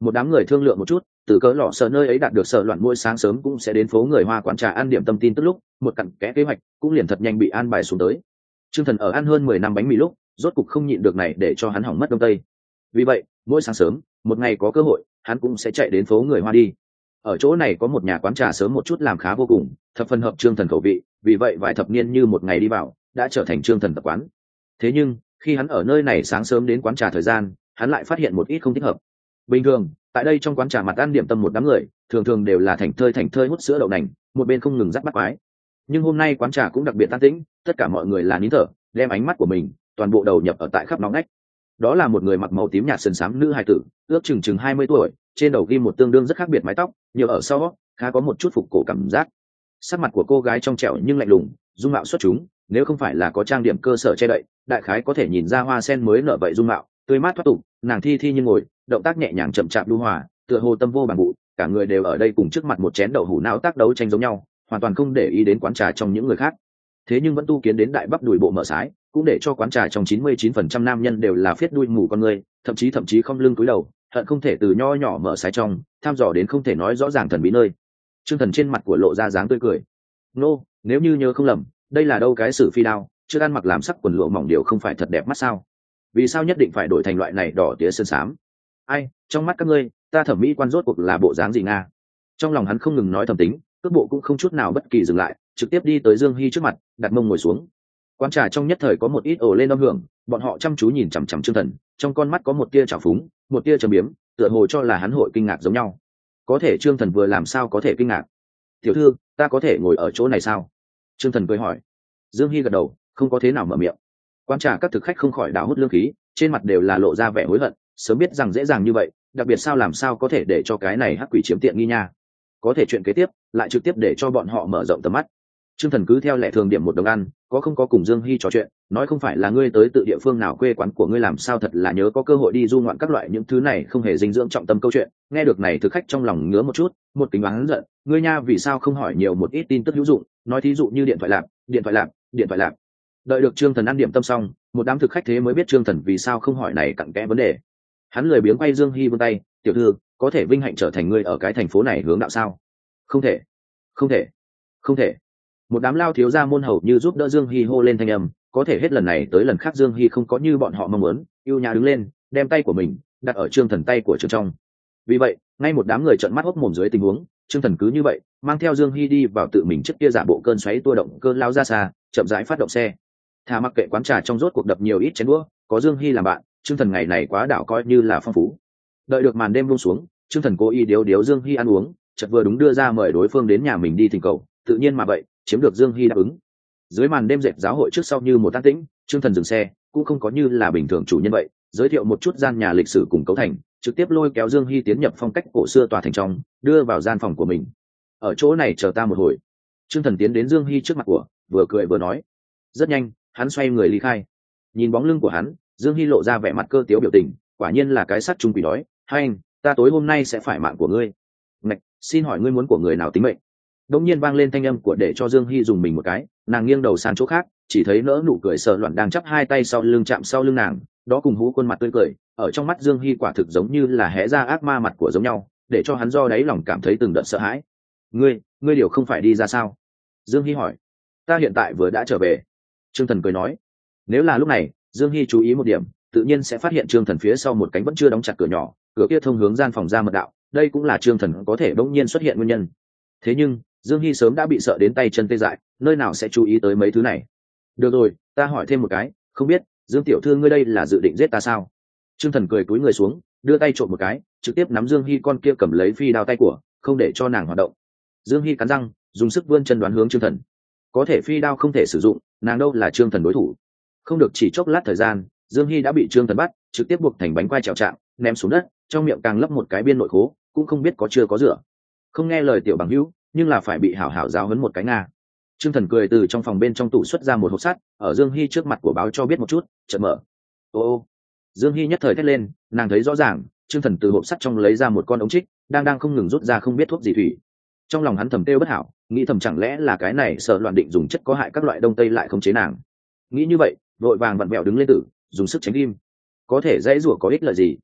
một đám người thương lượng một chút, từ cỡ lọ sợ nơi ấy đạt được sợ loạn mỗi sáng sớm cũng sẽ đến phố người hoa quán trà ăn điểm tâm tin tức lúc, một cặn kẽ kế hoạch cũng liền thật nhanh bị an bài xuống tới. Trương Thần ở ăn hơn mười năm bánh mì lúc, rốt cục không nhịn được này để cho hắn hỏng mất đông tây. Vì vậy, mỗi sáng sớm, một ngày có cơ hội, hắn cũng sẽ chạy đến phố người hoa đi. Ở chỗ này có một nhà quán trà sớm một chút làm khá vô cùng, thập phần hợp Trương Thần khẩu vị, vì vậy vài thập niên như một ngày đi vào, đã trở thành Trương Thần tập quán. Thế nhưng, khi hắn ở nơi này sáng sớm đến quán trà thời gian, hắn lại phát hiện một ít không thích hợp. Bình thường, tại đây trong quán trà mặt ăn điểm tâm một đám người, thường thường đều là thành thơi thành thơi hút sữa đậu nành, một bên không ngừng dắt bắt quái. Nhưng hôm nay quán trà cũng đặc biệt an tĩnh, tất cả mọi người là nín thở, đem ánh mắt của mình toàn bộ đầu nhập ở tại khắp nóng ngách. Đó là một người mặc màu tím nhạt sần sám nữ hài tử, ước chừng chừng hai mươi tuổi, trên đầu ghim một tương đương rất khác biệt mái tóc, nhiều ở sau khá có một chút phục cổ cảm giác. Sắc mặt của cô gái trong trẻo nhưng lạnh lùng, dung mạo xuất chúng, nếu không phải là có trang điểm cơ sở che đậy, đại khái có thể nhìn ra hoa sen mới nở vậy dung mạo, tươi mát thoát tục, nàng thi thi như ngồi, động tác nhẹ nhàng chậm chạp lưu hòa, tựa hồ tâm vô bằng vụ, cả người đều ở đây cùng trước mặt một chén đậu hũ não tác đấu tranh giống nhau, hoàn toàn không để ý đến quán trà trong những người khác. Thế nhưng vẫn tu kiến đến đại bắp đùi bộ mở sái, cũng để cho quán trà trong chín mươi chín phần trăm nam nhân đều là phiết đuôi mù con người, thậm chí thậm chí không lưng cúi đầu, hận không thể từ nho nhỏ mở sái trong, tham dò đến không thể nói rõ ràng thần bí nơi. Trương Thần trên mặt của lộ ra dáng tươi cười. Nô, nếu như nhớ không lầm, đây là đâu cái sử phi đao, chưa ăn mặc làm sắc quần lụa mỏng điều không phải thật đẹp mắt sao? Vì sao nhất định phải đổi thành loại này đỏ tía sơn xám? Ai, trong mắt các ngươi, ta thẩm mỹ quan rốt cuộc là bộ dáng gì nga? Trong lòng hắn không ngừng nói thầm tính, cước bộ cũng không chút nào bất kỳ dừng lại, trực tiếp đi tới Dương Hy trước mặt, đặt mông ngồi xuống. Quán trà trong nhất thời có một ít ồ lên âm hưởng, bọn họ chăm chú nhìn chằm chằm Trương Thần, trong con mắt có một tia trào phúng, một tia trầm biếm, tựa hồ cho là hắn hội kinh ngạc giống nhau. Có thể Trương Thần vừa làm sao có thể kinh ngạc? Tiểu thư, ta có thể ngồi ở chỗ này sao? Trương Thần cười hỏi. Dương Hy gật đầu, không có thế nào mở miệng. Quán trà các thực khách không khỏi đào hút lương khí, trên mặt đều là lộ ra vẻ hối hận, sớm biết rằng dễ dàng như vậy, đặc biệt sao làm sao có thể để cho cái này hắc quỷ chiếm tiện nghi nha. Có thể chuyện kế tiếp lại trực tiếp để cho bọn họ mở rộng tầm mắt. Trương Thần cứ theo lệ thường điểm một đồng ăn, có không có cùng Dương Hy trò chuyện, nói không phải là ngươi tới tự địa phương nào quê quán của ngươi làm sao thật là nhớ có cơ hội đi du ngoạn các loại những thứ này không hề dinh dưỡng trọng tâm câu chuyện. Nghe được này thực khách trong lòng ngứa một chút, một kính oán giận, ngươi nha vì sao không hỏi nhiều một ít tin tức hữu dụng, nói thí dụ như điện thoại lạp, điện thoại lạp, điện thoại lạp. Đợi được Trương Thần ăn điểm tâm xong, một đám thực khách thế mới biết Trương Thần vì sao không hỏi này cặn kẽ vấn đề. Hắn lười biếng quay Dương Hy vươn tay, tiểu thư, có thể vinh hạnh trở thành ngươi ở cái thành phố này hướng đạo sao? Không thể, không thể, không thể. Một đám lao thiếu gia môn hầu như giúp đỡ Dương Hy hô lên thanh âm, có thể hết lần này tới lần khác Dương Hy không có như bọn họ mong muốn, yêu nhã đứng lên, đem tay của mình đặt ở Trương Thần tay của Trương trong. Vì vậy, ngay một đám người trợn mắt hốc mồm dưới tình huống, Trương Thần cứ như vậy, mang theo Dương Hy đi vào tự mình trước kia giả bộ cơn xoáy tua động cơ lao ra xa, chậm rãi phát động xe. Thà mặc kệ quán trà trong rốt cuộc đập nhiều ít chén đũa, có Dương Hy làm bạn, Trương Thần ngày này quá đảo coi như là phong phú. Đợi được màn đêm buông xuống, Trương Thần cố ý điếu điếu Dương Hy ăn uống, chợt vừa đúng đưa ra mời đối phương đến nhà mình đi thỉnh cầu, tự nhiên mà vậy, chiếm được Dương Hy đáp ứng. Dưới màn đêm dệt giáo hội trước sau như một an tĩnh, Trương Thần dừng xe, cũng không có như là bình thường chủ nhân vậy, giới thiệu một chút gian nhà lịch sử cùng cấu thành, trực tiếp lôi kéo Dương Hy tiến nhập phong cách cổ xưa tòa thành trong, đưa vào gian phòng của mình. Ở chỗ này chờ ta một hồi. Trương Thần tiến đến Dương Hy trước mặt của, vừa cười vừa nói. Rất nhanh, hắn xoay người ly khai. Nhìn bóng lưng của hắn, Dương Hy lộ ra vẻ mặt cơ tiếu biểu tình, quả nhiên là cái sắt trung quỷ đói. Hai anh, ta tối hôm nay sẽ phải mạng của ngươi. Ngạch, xin hỏi ngươi muốn của người nào tính mệnh? Đống nhiên vang lên thanh âm của để cho Dương Hy dùng mình một cái, nàng nghiêng đầu sang chỗ khác, chỉ thấy nỡ nụ cười sợ loạn đang chắp hai tay sau lưng chạm sau lưng nàng, đó cùng hú khuôn mặt tươi cười, ở trong mắt Dương Hy quả thực giống như là hé ra ác ma mặt của giống nhau, để cho hắn do đáy lòng cảm thấy từng đợt sợ hãi. Ngươi, ngươi điều không phải đi ra sao? Dương Hy hỏi. Ta hiện tại vừa đã trở về. Trương Thần cười nói. Nếu là lúc này, Dương Hy chú ý một điểm, tự nhiên sẽ phát hiện Trương Thần phía sau một cánh vẫn chưa đóng chặt cửa nhỏ, cửa kia thông hướng gian phòng ra mật đạo, đây cũng là Trương Thần có thể bỗng nhiên xuất hiện nguyên nhân. Thế nhưng, Dương Hy sớm đã bị sợ đến tay chân tê dại, nơi nào sẽ chú ý tới mấy thứ này. Được rồi, ta hỏi thêm một cái, không biết Dương tiểu thư ngươi đây là dự định giết ta sao? Trương Thần cười cúi người xuống, đưa tay trộm một cái, trực tiếp nắm Dương Hy con kia cầm lấy phi đao tay của, không để cho nàng hoạt động. Dương Hy cắn răng, dùng sức vươn chân đoán hướng Trương Thần. Có thể phi đao không thể sử dụng, nàng đâu là Trương Thần đối thủ. Không được chỉ chốc lát thời gian, Dương Hy đã bị Trương Thần bắt, trực tiếp buộc thành bánh quai trèo trạng, ném xuống đất, trong miệng càng lấp một cái biên nội khố, cũng không biết có chưa có rửa. Không nghe lời tiểu bằng hữu, nhưng là phải bị hảo hảo giáo huấn một cái nga. Trương Thần cười từ trong phòng bên trong tủ xuất ra một hộp sắt, ở Dương Hy trước mặt của báo cho biết một chút, chợt mở. Ô ô. Dương Hy nhất thời thét lên, nàng thấy rõ ràng, Trương Thần từ hộp sắt trong lấy ra một con ống trích, đang đang không ngừng rút ra không biết thuốc gì thủy. Trong lòng hắn thầm tiêu bất hảo, nghĩ thầm chẳng lẽ là cái này sợ loạn định dùng chất có hại các loại đông tây lại không chế nàng. Nghĩ như vậy, vội vàng vặn vẹo đứng lên tử, dùng sức tránh ghim. Có thể dãy rủa có ích lợi gì?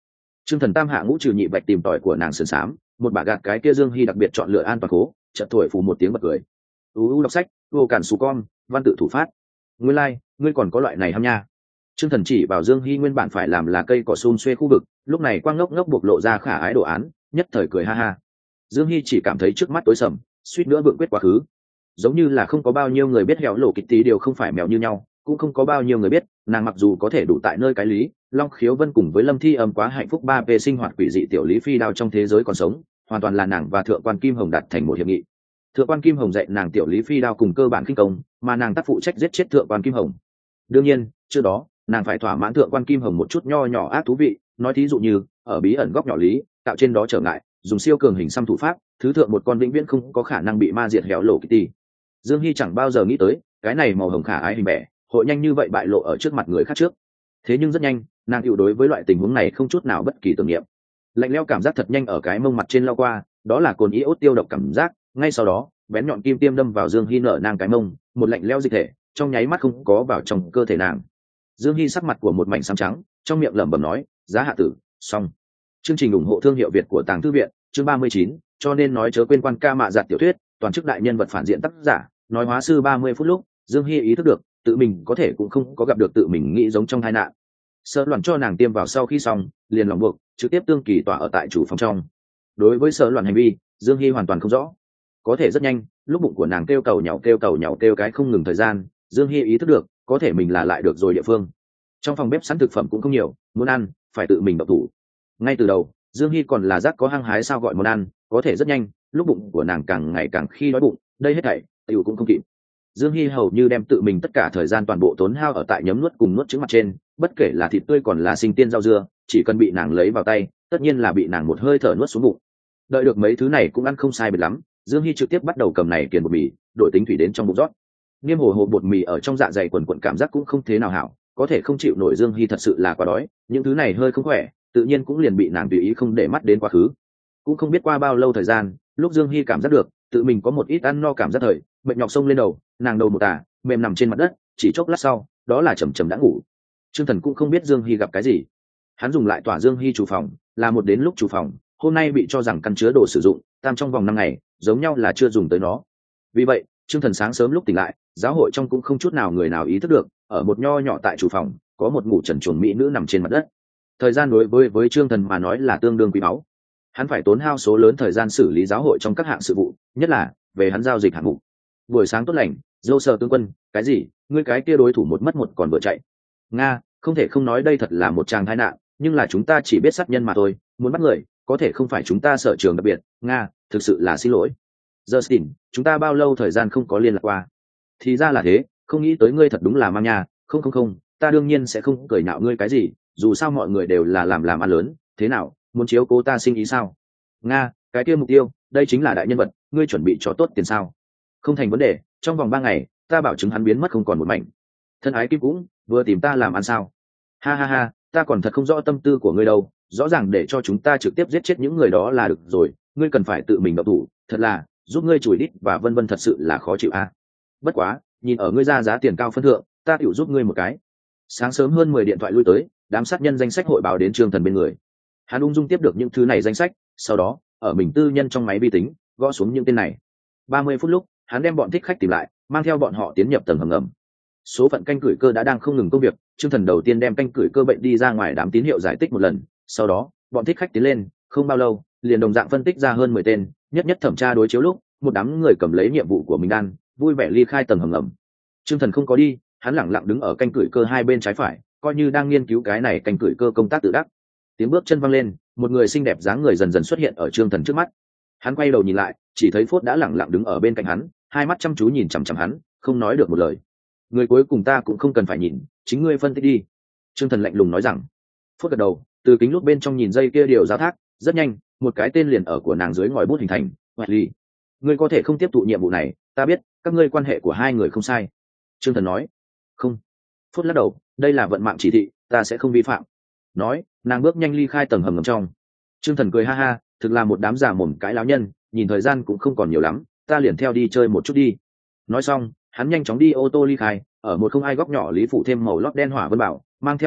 Trương Thần tam hạ ngũ trừ nhị bạch tìm tòi của nàng sườn xám, một bà gạt cái kia Dương Hy đặc biệt chọn lựa an toàn cố, chợt thổi phù một tiếng bật cười. U u đọc sách, vô cản xù con, văn tự thủ phát. Ngươi lai, ngươi còn có loại này ham nha. Trương Thần chỉ vào Dương Hy nguyên bản phải làm là cây cỏ xun xuê khu vực, lúc này quang ngốc ngốc bộc lộ ra khả ái đồ án, nhất thời cười ha ha. Dương Hy chỉ cảm thấy trước mắt tối sầm, suýt nữa vượng quyết quá khứ. Giống như là không có bao nhiêu người biết Hẻo Lộ Kitty đều không phải mèo như nhau, cũng không có bao nhiêu người biết, nàng mặc dù có thể đủ tại nơi cái lý, Long Khiếu Vân cùng với Lâm Thi Âm quá hạnh phúc ba về sinh hoạt quỷ dị tiểu lý phi đao trong thế giới còn sống, hoàn toàn là nàng và thượng quan Kim Hồng đạt thành một hiệp nghị. Thượng quan Kim Hồng dạy nàng tiểu lý phi đao cùng cơ bản kinh công, mà nàng tác phụ trách giết chết thượng quan Kim Hồng. Đương nhiên, trước đó, nàng phải thỏa mãn thượng quan Kim Hồng một chút nho nhỏ ác thú vị, nói thí dụ như, ở bí ẩn góc nhỏ lý, tạo trên đó trở ngại, dùng siêu cường hình xăm thủ pháp, thứ thượng một con vĩnh viễn không có khả năng bị ma diệt Hẻo Lộ Kitty. Dương Hy chẳng bao giờ nghĩ tới, cái này màu hồng khả ái hình bẻ, hội nhanh như vậy bại lộ ở trước mặt người khác trước. Thế nhưng rất nhanh, nàng chịu đối với loại tình huống này không chút nào bất kỳ tưởng niệm. Lạnh lẽo cảm giác thật nhanh ở cái mông mặt trên lao qua, đó là cồn iốt tiêu độc cảm giác, ngay sau đó, bén nhọn kim tiêm đâm vào Dương Hy nở nang cái mông, một lạnh lẽo dịch thể, trong nháy mắt không có vào trong cơ thể nàng. Dương Hy sắc mặt của một mảnh xám trắng, trong miệng lẩm bẩm nói, giá hạ tử, xong. Chương trình ủng hộ thương hiệu Việt của Tàng Thư viện, chương ba mươi chín, cho nên nói chớ quên quan ca mạ giặt tiểu thuyết, toàn chức đại nhân vật phản diện tác giả, nói hóa sư ba mươi phút lúc, Dương Hy ý thức được, tự mình có thể cũng không có gặp được tự mình nghĩ giống trong tai nạn. Sợ loạn cho nàng tiêm vào sau khi xong, liền lòng buộc, trực tiếp tương kỳ tỏa ở tại chủ phòng trong. Đối với sợ loạn hành vi, Dương Hy hoàn toàn không rõ. Có thể rất nhanh, lúc bụng của nàng kêu cầu nhàu kêu cầu nhàu kêu cái không ngừng thời gian, Dương Hy ý thức được, có thể mình là lại được rồi địa phương. Trong phòng bếp sẵn thực phẩm cũng không nhiều, muốn ăn, phải tự mình độc thủ. Ngay từ đầu, Dương Hy còn là giác có hăng hái sao gọi món ăn, có thể rất nhanh, lúc bụng của nàng càng ngày càng khi đói bụng, đây hết thảy, tiểu cũng không kịp. Dương Hy hầu như đem tự mình tất cả thời gian toàn bộ tốn hao ở tại nhấm nuốt cùng nuốt trứng mặt trên, bất kể là thịt tươi còn là sinh tiên rau dưa, chỉ cần bị nàng lấy vào tay, tất nhiên là bị nàng một hơi thở nuốt xuống bụng. Đợi được mấy thứ này cũng ăn không sai biệt lắm, Dương Hy trực tiếp bắt đầu cầm này kiền bột mì, đổi tính thủy đến trong bụng rót. Niêm hồ hồ bột mì ở trong dạ dày quần quần cảm giác cũng không thế nào hảo, có thể không chịu nổi Dương Hy thật sự là quá đói, những thứ này hơi không khỏe, tự nhiên cũng liền bị nàng tùy ý không để mắt đến quá khứ. Cũng không biết qua bao lâu thời gian, lúc Dương Hy cảm giác được tự mình có một ít ăn no cảm giác thời, mệt nhọc sông lên đầu, nàng đầu một tả, mềm nằm trên mặt đất, chỉ chốc lát sau, đó là chầm chầm đã ngủ. Trương Thần cũng không biết Dương Hy gặp cái gì, hắn dùng lại tỏa Dương Hy chủ phòng, là một đến lúc chủ phòng, hôm nay bị cho rằng căn chứa đồ sử dụng, tam trong vòng năm ngày, giống nhau là chưa dùng tới nó. Vì vậy, Trương Thần sáng sớm lúc tỉnh lại, giáo hội trong cũng không chút nào người nào ý thức được, ở một nho nhỏ tại chủ phòng, có một ngủ trần truồng mỹ nữ nằm trên mặt đất. Thời gian đối với với Trương Thần mà nói là tương đương quý báu. Hắn phải tốn hao số lớn thời gian xử lý giáo hội trong các hạng sự vụ, nhất là về hắn giao dịch hạng mục. Buổi sáng tốt lành, dâu sờ tướng quân, cái gì, ngươi cái kia đối thủ một mất một còn vừa chạy. Nga, không thể không nói đây thật là một tràng tai nạn, nhưng là chúng ta chỉ biết sát nhân mà thôi, muốn bắt người, có thể không phải chúng ta sở trường đặc biệt. Nga, thực sự là xin lỗi. Justin, chúng ta bao lâu thời gian không có liên lạc qua? Thì ra là thế, không nghĩ tới ngươi thật đúng là mang nhà, không không không, ta đương nhiên sẽ không cười nhạo ngươi cái gì, dù sao mọi người đều là làm làm ăn lớn, thế nào, muốn chiếu cố ta sinh ý sao? Nga, cái kia mục tiêu, đây chính là đại nhân vật, ngươi chuẩn bị cho tốt tiền sao? Không thành vấn đề, trong vòng ba ngày, ta bảo chứng hắn biến mất không còn một mảnh. Thân ái Kim cũng vừa tìm ta làm ăn sao? Ha ha ha, ta còn thật không rõ tâm tư của ngươi đâu, rõ ràng để cho chúng ta trực tiếp giết chết những người đó là được rồi, ngươi cần phải tự mình động thủ, thật là giúp ngươi chùi đít và vân vân thật sự là khó chịu a. À? Bất quá, nhìn ở ngươi ra giá tiền cao phân thượng, ta tiểu giúp ngươi một cái. Sáng sớm hơn mười điện thoại lui tới, đám sát nhân danh sách hội báo đến Trương Thần bên người. Hắn ung dung tiếp được những thứ này danh sách, sau đó, ở mình tư nhân trong máy vi tính, gõ xuống những tên này. ba mươi phút lúc, hắn đem bọn thích khách tìm lại, mang theo bọn họ tiến nhập tầng hầm ngầm. Số phận canh cửi cơ đã đang không ngừng công việc, Trương Thần đầu tiên đem canh cửi cơ bệnh đi ra ngoài đám tín hiệu giải tích một lần, sau đó, bọn thích khách tiến lên, không bao lâu, liền đồng dạng phân tích ra hơn mười tên, nhất nhất thẩm tra đối chiếu lúc, một đám người cầm lấy nhiệm vụ của mình đan, vui vẻ ly khai tầng hầm ngầm. Trương Thần không có đi, hắn lẳng lặng đứng ở canh cửi cơ hai bên trái phải, coi như đang nghiên cứu cái này canh cửi cơ công tác tự đắc. Tiếng bước chân văng lên, một người xinh đẹp dáng người dần dần xuất hiện ở Trương Thần trước mắt. Hắn quay đầu nhìn lại, chỉ thấy Phốt đã lẳng lặng đứng ở bên cạnh hắn, hai mắt chăm chú nhìn chằm chằm hắn, không nói được một lời. Người cuối cùng ta cũng không cần phải nhìn, chính ngươi phân tích đi. Trương Thần lạnh lùng nói rằng. Phốt gật đầu, từ kính lúp bên trong nhìn dây kia điều giáo thác, rất nhanh, một cái tên liền ở của nàng dưới ngòi bút hình thành, Wesley. Ngươi có thể không tiếp thụ nhiệm vụ này, ta biết, các ngươi quan hệ của hai người không sai. Trương Thần nói. Không. Phốt lắc đầu, đây là vận mạng chỉ thị, ta sẽ không vi phạm. Nói, nàng bước nhanh ly khai tầng hầm ngầm trong. Trương Thần cười ha ha, thực là một đám giả mồm cãi láo nhân, nhìn thời gian cũng không còn nhiều lắm, ta liền theo đi chơi một chút đi. Nói xong, hắn nhanh chóng đi ô tô ly khai, ở một không ai góc nhỏ lý phụ thêm màu lót đen hỏa vân bảo, mang theo mặt nạ,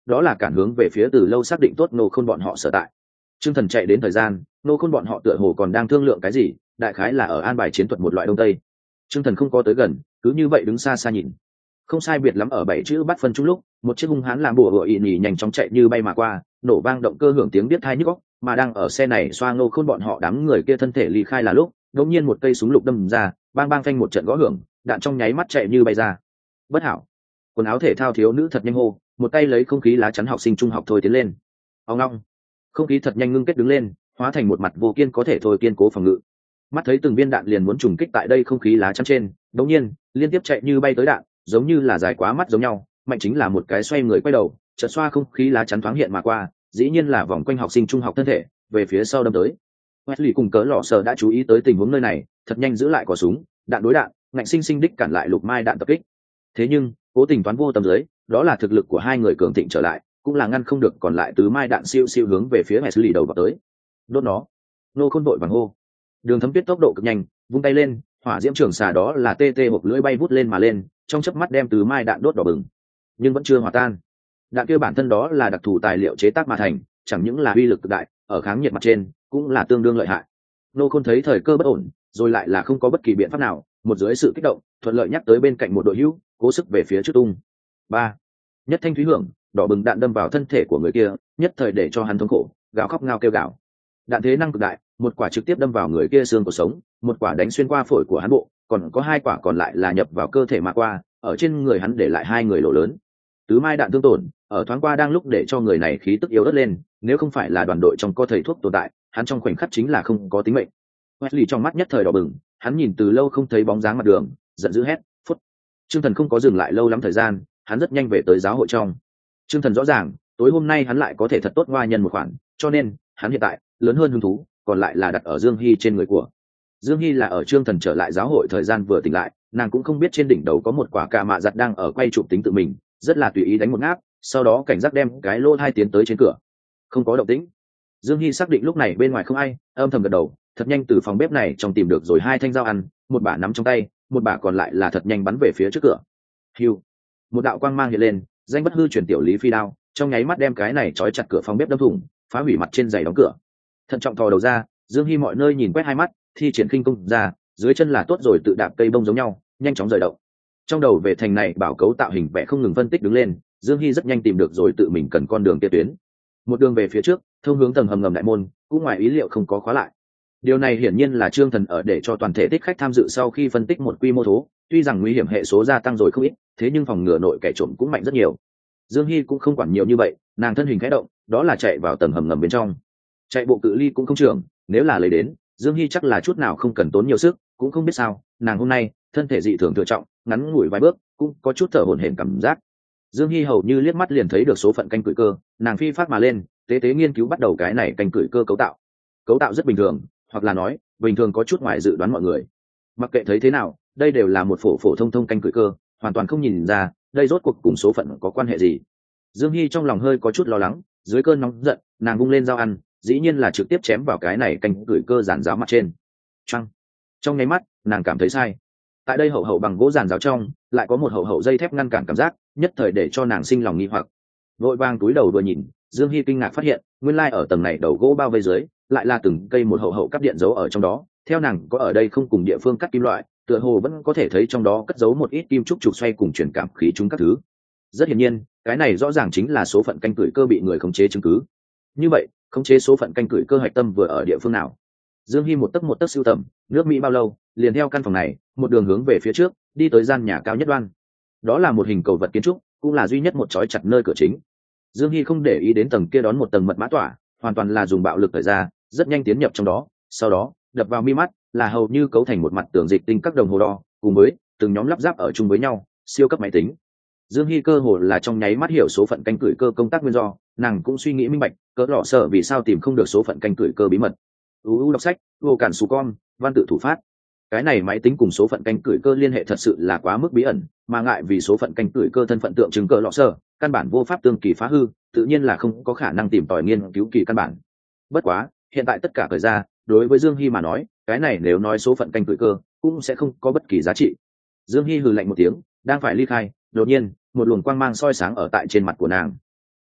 đó là cản hướng về phía từ lâu xác định tốt nô khôn bọn họ sở tại. Trương Thần chạy đến thời gian, nô khôn bọn họ tựa hồ còn đang thương lượng cái gì, đại khái là ở an bài chiến thuật một loại đông tây. Trương Thần không có tới gần, cứ như vậy đứng xa xa nhìn. Không sai biệt lắm ở bảy chữ bắt phân chung lúc, một chiếc hung hãn làm bùa hựa ị nhì nhanh chóng chạy như bay mà qua, nổ vang động cơ hưởng tiếng biết thai nhức óc, mà đang ở xe này xoa nô khôn bọn họ đám người kia thân thể ly khai là lúc, đột nhiên một cây súng lục đâm ra, bang bang phanh một trận gõ hưởng, đạn trong nháy mắt chạy như bay ra. Bất hảo. Quần áo thể thao thiếu nữ thật nhanh hô, một tay lấy không khí lá chắn học sinh trung học thôi tiến lên. Ông long. Không khí thật nhanh ngưng kết đứng lên, hóa thành một mặt vô kiên có thể thôi kiên cố phòng ngự. Mắt thấy từng viên đạn liền muốn trùng kích tại đây không khí lá chắn trên, đột nhiên, liên tiếp chạy như bay tới đạn, giống như là dài quá mắt giống nhau, mạnh chính là một cái xoay người quay đầu, chợt xoa không khí lá chắn thoáng hiện mà qua, dĩ nhiên là vòng quanh học sinh trung học thân thể, về phía sau đâm tới. Wesley cùng cớ lọ sở đã chú ý tới tình huống nơi này, thật nhanh giữ lại cò súng, đạn đối đạn, ngạnh sinh sinh đích cản lại Lục Mai đạn tập kích. Thế nhưng, cố tình toán vô tâm dưới, đó là thực lực của hai người cường thịnh trở lại, cũng là ngăn không được còn lại tứ mai đạn siêu siêu hướng về phía Wesley đầu vào tới. Đốt nó. Nô Khôn vội vàng hô. Đường Thấm Tuyết tốc độ cực nhanh, vung tay lên, hỏa diễm trường xà đó là tê tê hộp lưỡi bay vút lên mà lên, trong chớp mắt đem tứ mai đạn đốt đỏ bừng, nhưng vẫn chưa hòa tan. Đạn kia bản thân đó là đặc thù tài liệu chế tác mà thành, chẳng những là uy lực cực đại, ở kháng nhiệt mặt trên cũng là tương đương lợi hại. Nô Khôn thấy thời cơ bất ổn, rồi lại là không có bất kỳ biện pháp nào, một dưới sự kích động, thuận lợi nhắc tới bên cạnh một đội hữu, cố sức về phía trước tung. Ba. Nhất thanh thúy hưởng, đỏ bừng đạn đâm vào thân thể của người kia, nhất thời để cho hắn thống khổ, gào khóc ngao kêu gào. Đạn thế năng cực đại, một quả trực tiếp đâm vào người kia xương cổ sống, một quả đánh xuyên qua phổi của hắn bộ, còn có hai quả còn lại là nhập vào cơ thể mà qua, ở trên người hắn để lại hai người lỗ lớn. Tứ mai đạn thương tổn, ở thoáng qua đang lúc để cho người này khí tức yếu ớt lên, nếu không phải là đoàn đội trong co thầy thuốc tồn tại, hắn trong khoảnh khắc chính là không có tính mệnh. Wesley trong mắt nhất thời đỏ bừng, hắn nhìn từ lâu không thấy bóng dáng mặt đường, giận dữ hét, "Phút!" Trương Thần không có dừng lại lâu lắm thời gian, hắn rất nhanh về tới giáo hội trong. Trương Thần rõ ràng, tối hôm nay hắn lại có thể thật tốt ngoa nhân một khoản, cho nên, hắn hiện tại lớn hơn hứng thú, còn lại là đặt ở Dương Hy trên người của. Dương Hy là ở Trương Thần trở lại giáo hội thời gian vừa tỉnh lại, nàng cũng không biết trên đỉnh đầu có một quả cà mạ giặt đang ở quay chụp tính tự mình, rất là tùy ý đánh một ngáp, sau đó cảnh giác đem cái lô hai tiến tới trên cửa. Không có động tĩnh. Dương Hy xác định lúc này bên ngoài không ai, âm thầm gật đầu, thật nhanh từ phòng bếp này trong tìm được rồi hai thanh dao ăn, một bả nắm trong tay, một bả còn lại là thật nhanh bắn về phía trước cửa. Hưu. Một đạo quang mang hiện lên, danh bất hư truyền tiểu lý phi đao, trong nháy mắt đem cái này trói chặt cửa phòng bếp đâm thủng, phá hủy mặt trên giày đóng cửa. Thận trọng thò đầu ra, Dương Hy mọi nơi nhìn quét hai mắt, thi triển khinh công ra, dưới chân là tốt rồi tự đạp cây bông giống nhau, nhanh chóng rời động. Trong đầu về thành này bảo cấu tạo hình vẽ không ngừng phân tích đứng lên, Dương Hy rất nhanh tìm được rồi tự mình cần con đường kia tuyến. Một đường về phía trước, thông hướng tầng hầm ngầm đại môn, cũng ngoài ý liệu không có khóa lại. Điều này hiển nhiên là Trương Thần ở để cho toàn thể thích khách tham dự sau khi phân tích một quy mô thố, tuy rằng nguy hiểm hệ số gia tăng rồi không ít, thế nhưng phòng ngừa nội kẻ trộm cũng mạnh rất nhiều. Dương Hy cũng không quản nhiều như vậy, nàng thân hình khẽ động, đó là chạy vào tầng hầm ngầm bên trong. Chạy bộ cự ly cũng không trường, nếu là lấy đến, Dương Hy chắc là chút nào không cần tốn nhiều sức, cũng không biết sao, nàng hôm nay thân thể dị thường thừa trọng, ngắn ngủi vài bước, cũng có chút thở hổn hển cảm giác. Dương Hy hầu như liếc mắt liền thấy được số phận canh cửi cơ, nàng phi phát mà lên, tế tế nghiên cứu bắt đầu cái này canh cửi cơ cấu tạo. Cấu tạo rất bình thường, hoặc là nói, bình thường có chút ngoài dự đoán mọi người. Mặc kệ thấy thế nào, đây đều là một phổ phổ thông thông canh cửi cơ, hoàn toàn không nhìn ra, đây rốt cuộc cùng số phận có quan hệ gì. Dương Hy trong lòng hơi có chút lo lắng, dưới cơn nóng giận, nàng vung lên dao ăn, dĩ nhiên là trực tiếp chém vào cái này canh cửi cơ giàn giáo mặt trên. Trăng. Trong nháy mắt, nàng cảm thấy sai. Tại đây hậu hậu bằng gỗ giàn giáo trong, lại có một hậu hậu dây thép ngăn cản cảm giác, nhất thời để cho nàng sinh lòng nghi hoặc. Vội vàng túi đầu vừa nhìn, Dương Hy kinh ngạc phát hiện, nguyên lai ở tầng này đầu gỗ bao vây dưới, lại là từng cây một hậu hậu cắp điện giấu ở trong đó. Theo nàng có ở đây không cùng địa phương cắt kim loại, tựa hồ vẫn có thể thấy trong đó cất giấu một ít kim trúc trục xoay cùng truyền cảm khí chúng các thứ. Rất hiển nhiên, cái này rõ ràng chính là số phận canh cửi cơ bị người khống chế chứng cứ. Như vậy, khống chế số phận canh cửi cơ hạch tâm vừa ở địa phương nào? Dương Hy một tấc một tấc sưu tầm, nước Mỹ bao lâu, liền theo căn phòng này, một đường hướng về phía trước, đi tới gian nhà cao nhất đoan. Đó là một hình cầu vật kiến trúc, cũng là duy nhất một chói chặt nơi cửa chính. Dương Hy không để ý đến tầng kia đón một tầng mật mã tỏa, hoàn toàn là dùng bạo lực thời ra, rất nhanh tiến nhập trong đó, sau đó, đập vào mi mắt, là hầu như cấu thành một mặt tường dịch tinh các đồng hồ đo, cùng với từng nhóm lắp ráp ở chung với nhau, siêu cấp máy tính. Dương Hy cơ hồ là trong nháy mắt hiểu số phận canh cửi cơ công tác nguyên do, nàng cũng suy nghĩ minh bạch, cỡ lọ sợ vì sao tìm không được số phận canh cửi cơ bí mật. uu đọc sách, vô cản xù con, văn tự thủ phát. Cái này máy tính cùng số phận canh cửi cơ liên hệ thật sự là quá mức bí ẩn, mà ngại vì số phận canh cửi cơ thân phận tượng trưng cỡ lọ sợ, căn bản vô pháp tương kỳ phá hư, tự nhiên là không có khả năng tìm tòi nghiên cứu kỳ căn bản. Bất quá, hiện tại tất cả thời ra, đối với Dương Hy mà nói, cái này nếu nói số phận canh cửi cơ, cũng sẽ không có bất kỳ giá trị. Dương Hy hừ lạnh một tiếng, đang phải ly khai, đột nhiên, một luồng quang mang soi sáng ở tại trên mặt của nàng.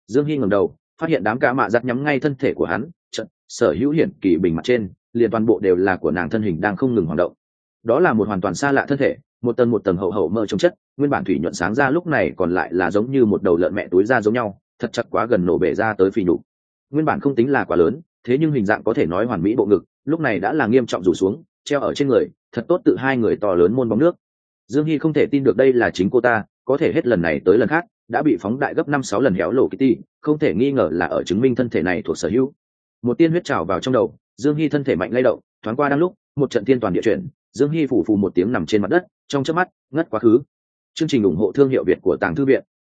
Dương Hy ngẩng đầu phát hiện đám ca mạ giặt nhắm ngay thân thể của hắn, trận sở hữu hiển kỳ bình mặt trên liền toàn bộ đều là của nàng thân hình đang không ngừng hoạt động. Đó là một hoàn toàn xa lạ thân thể, một tầng một tầng hậu hậu mơ trong chất, nguyên bản thủy nhuận sáng ra lúc này còn lại là giống như một đầu lợn mẹ túi ra giống nhau, thật chặt quá gần nổ bể ra tới phì nhục. Nguyên bản không tính là quá lớn, thế nhưng hình dạng có thể nói hoàn mỹ bộ ngực lúc này đã là nghiêm trọng rủ xuống, treo ở trên người, thật tốt tự hai người to lớn môn bóng nước. Dương Hy không thể tin được đây là chính cô ta, có thể hết lần này tới lần khác đã bị phóng đại gấp năm sáu lần héo lộ Kitty, không thể nghi ngờ là ở chứng minh thân thể này thuộc sở hữu. Một tiên huyết trào vào trong đầu, Dương Hy thân thể mạnh lay động, thoáng qua đang lúc, một trận thiên toàn địa chuyển, Dương Hy phủ phù một tiếng nằm trên mặt đất, trong chớp mắt ngất quá khứ. Chương trình ủng hộ thương hiệu Việt của Tàng Thư viện.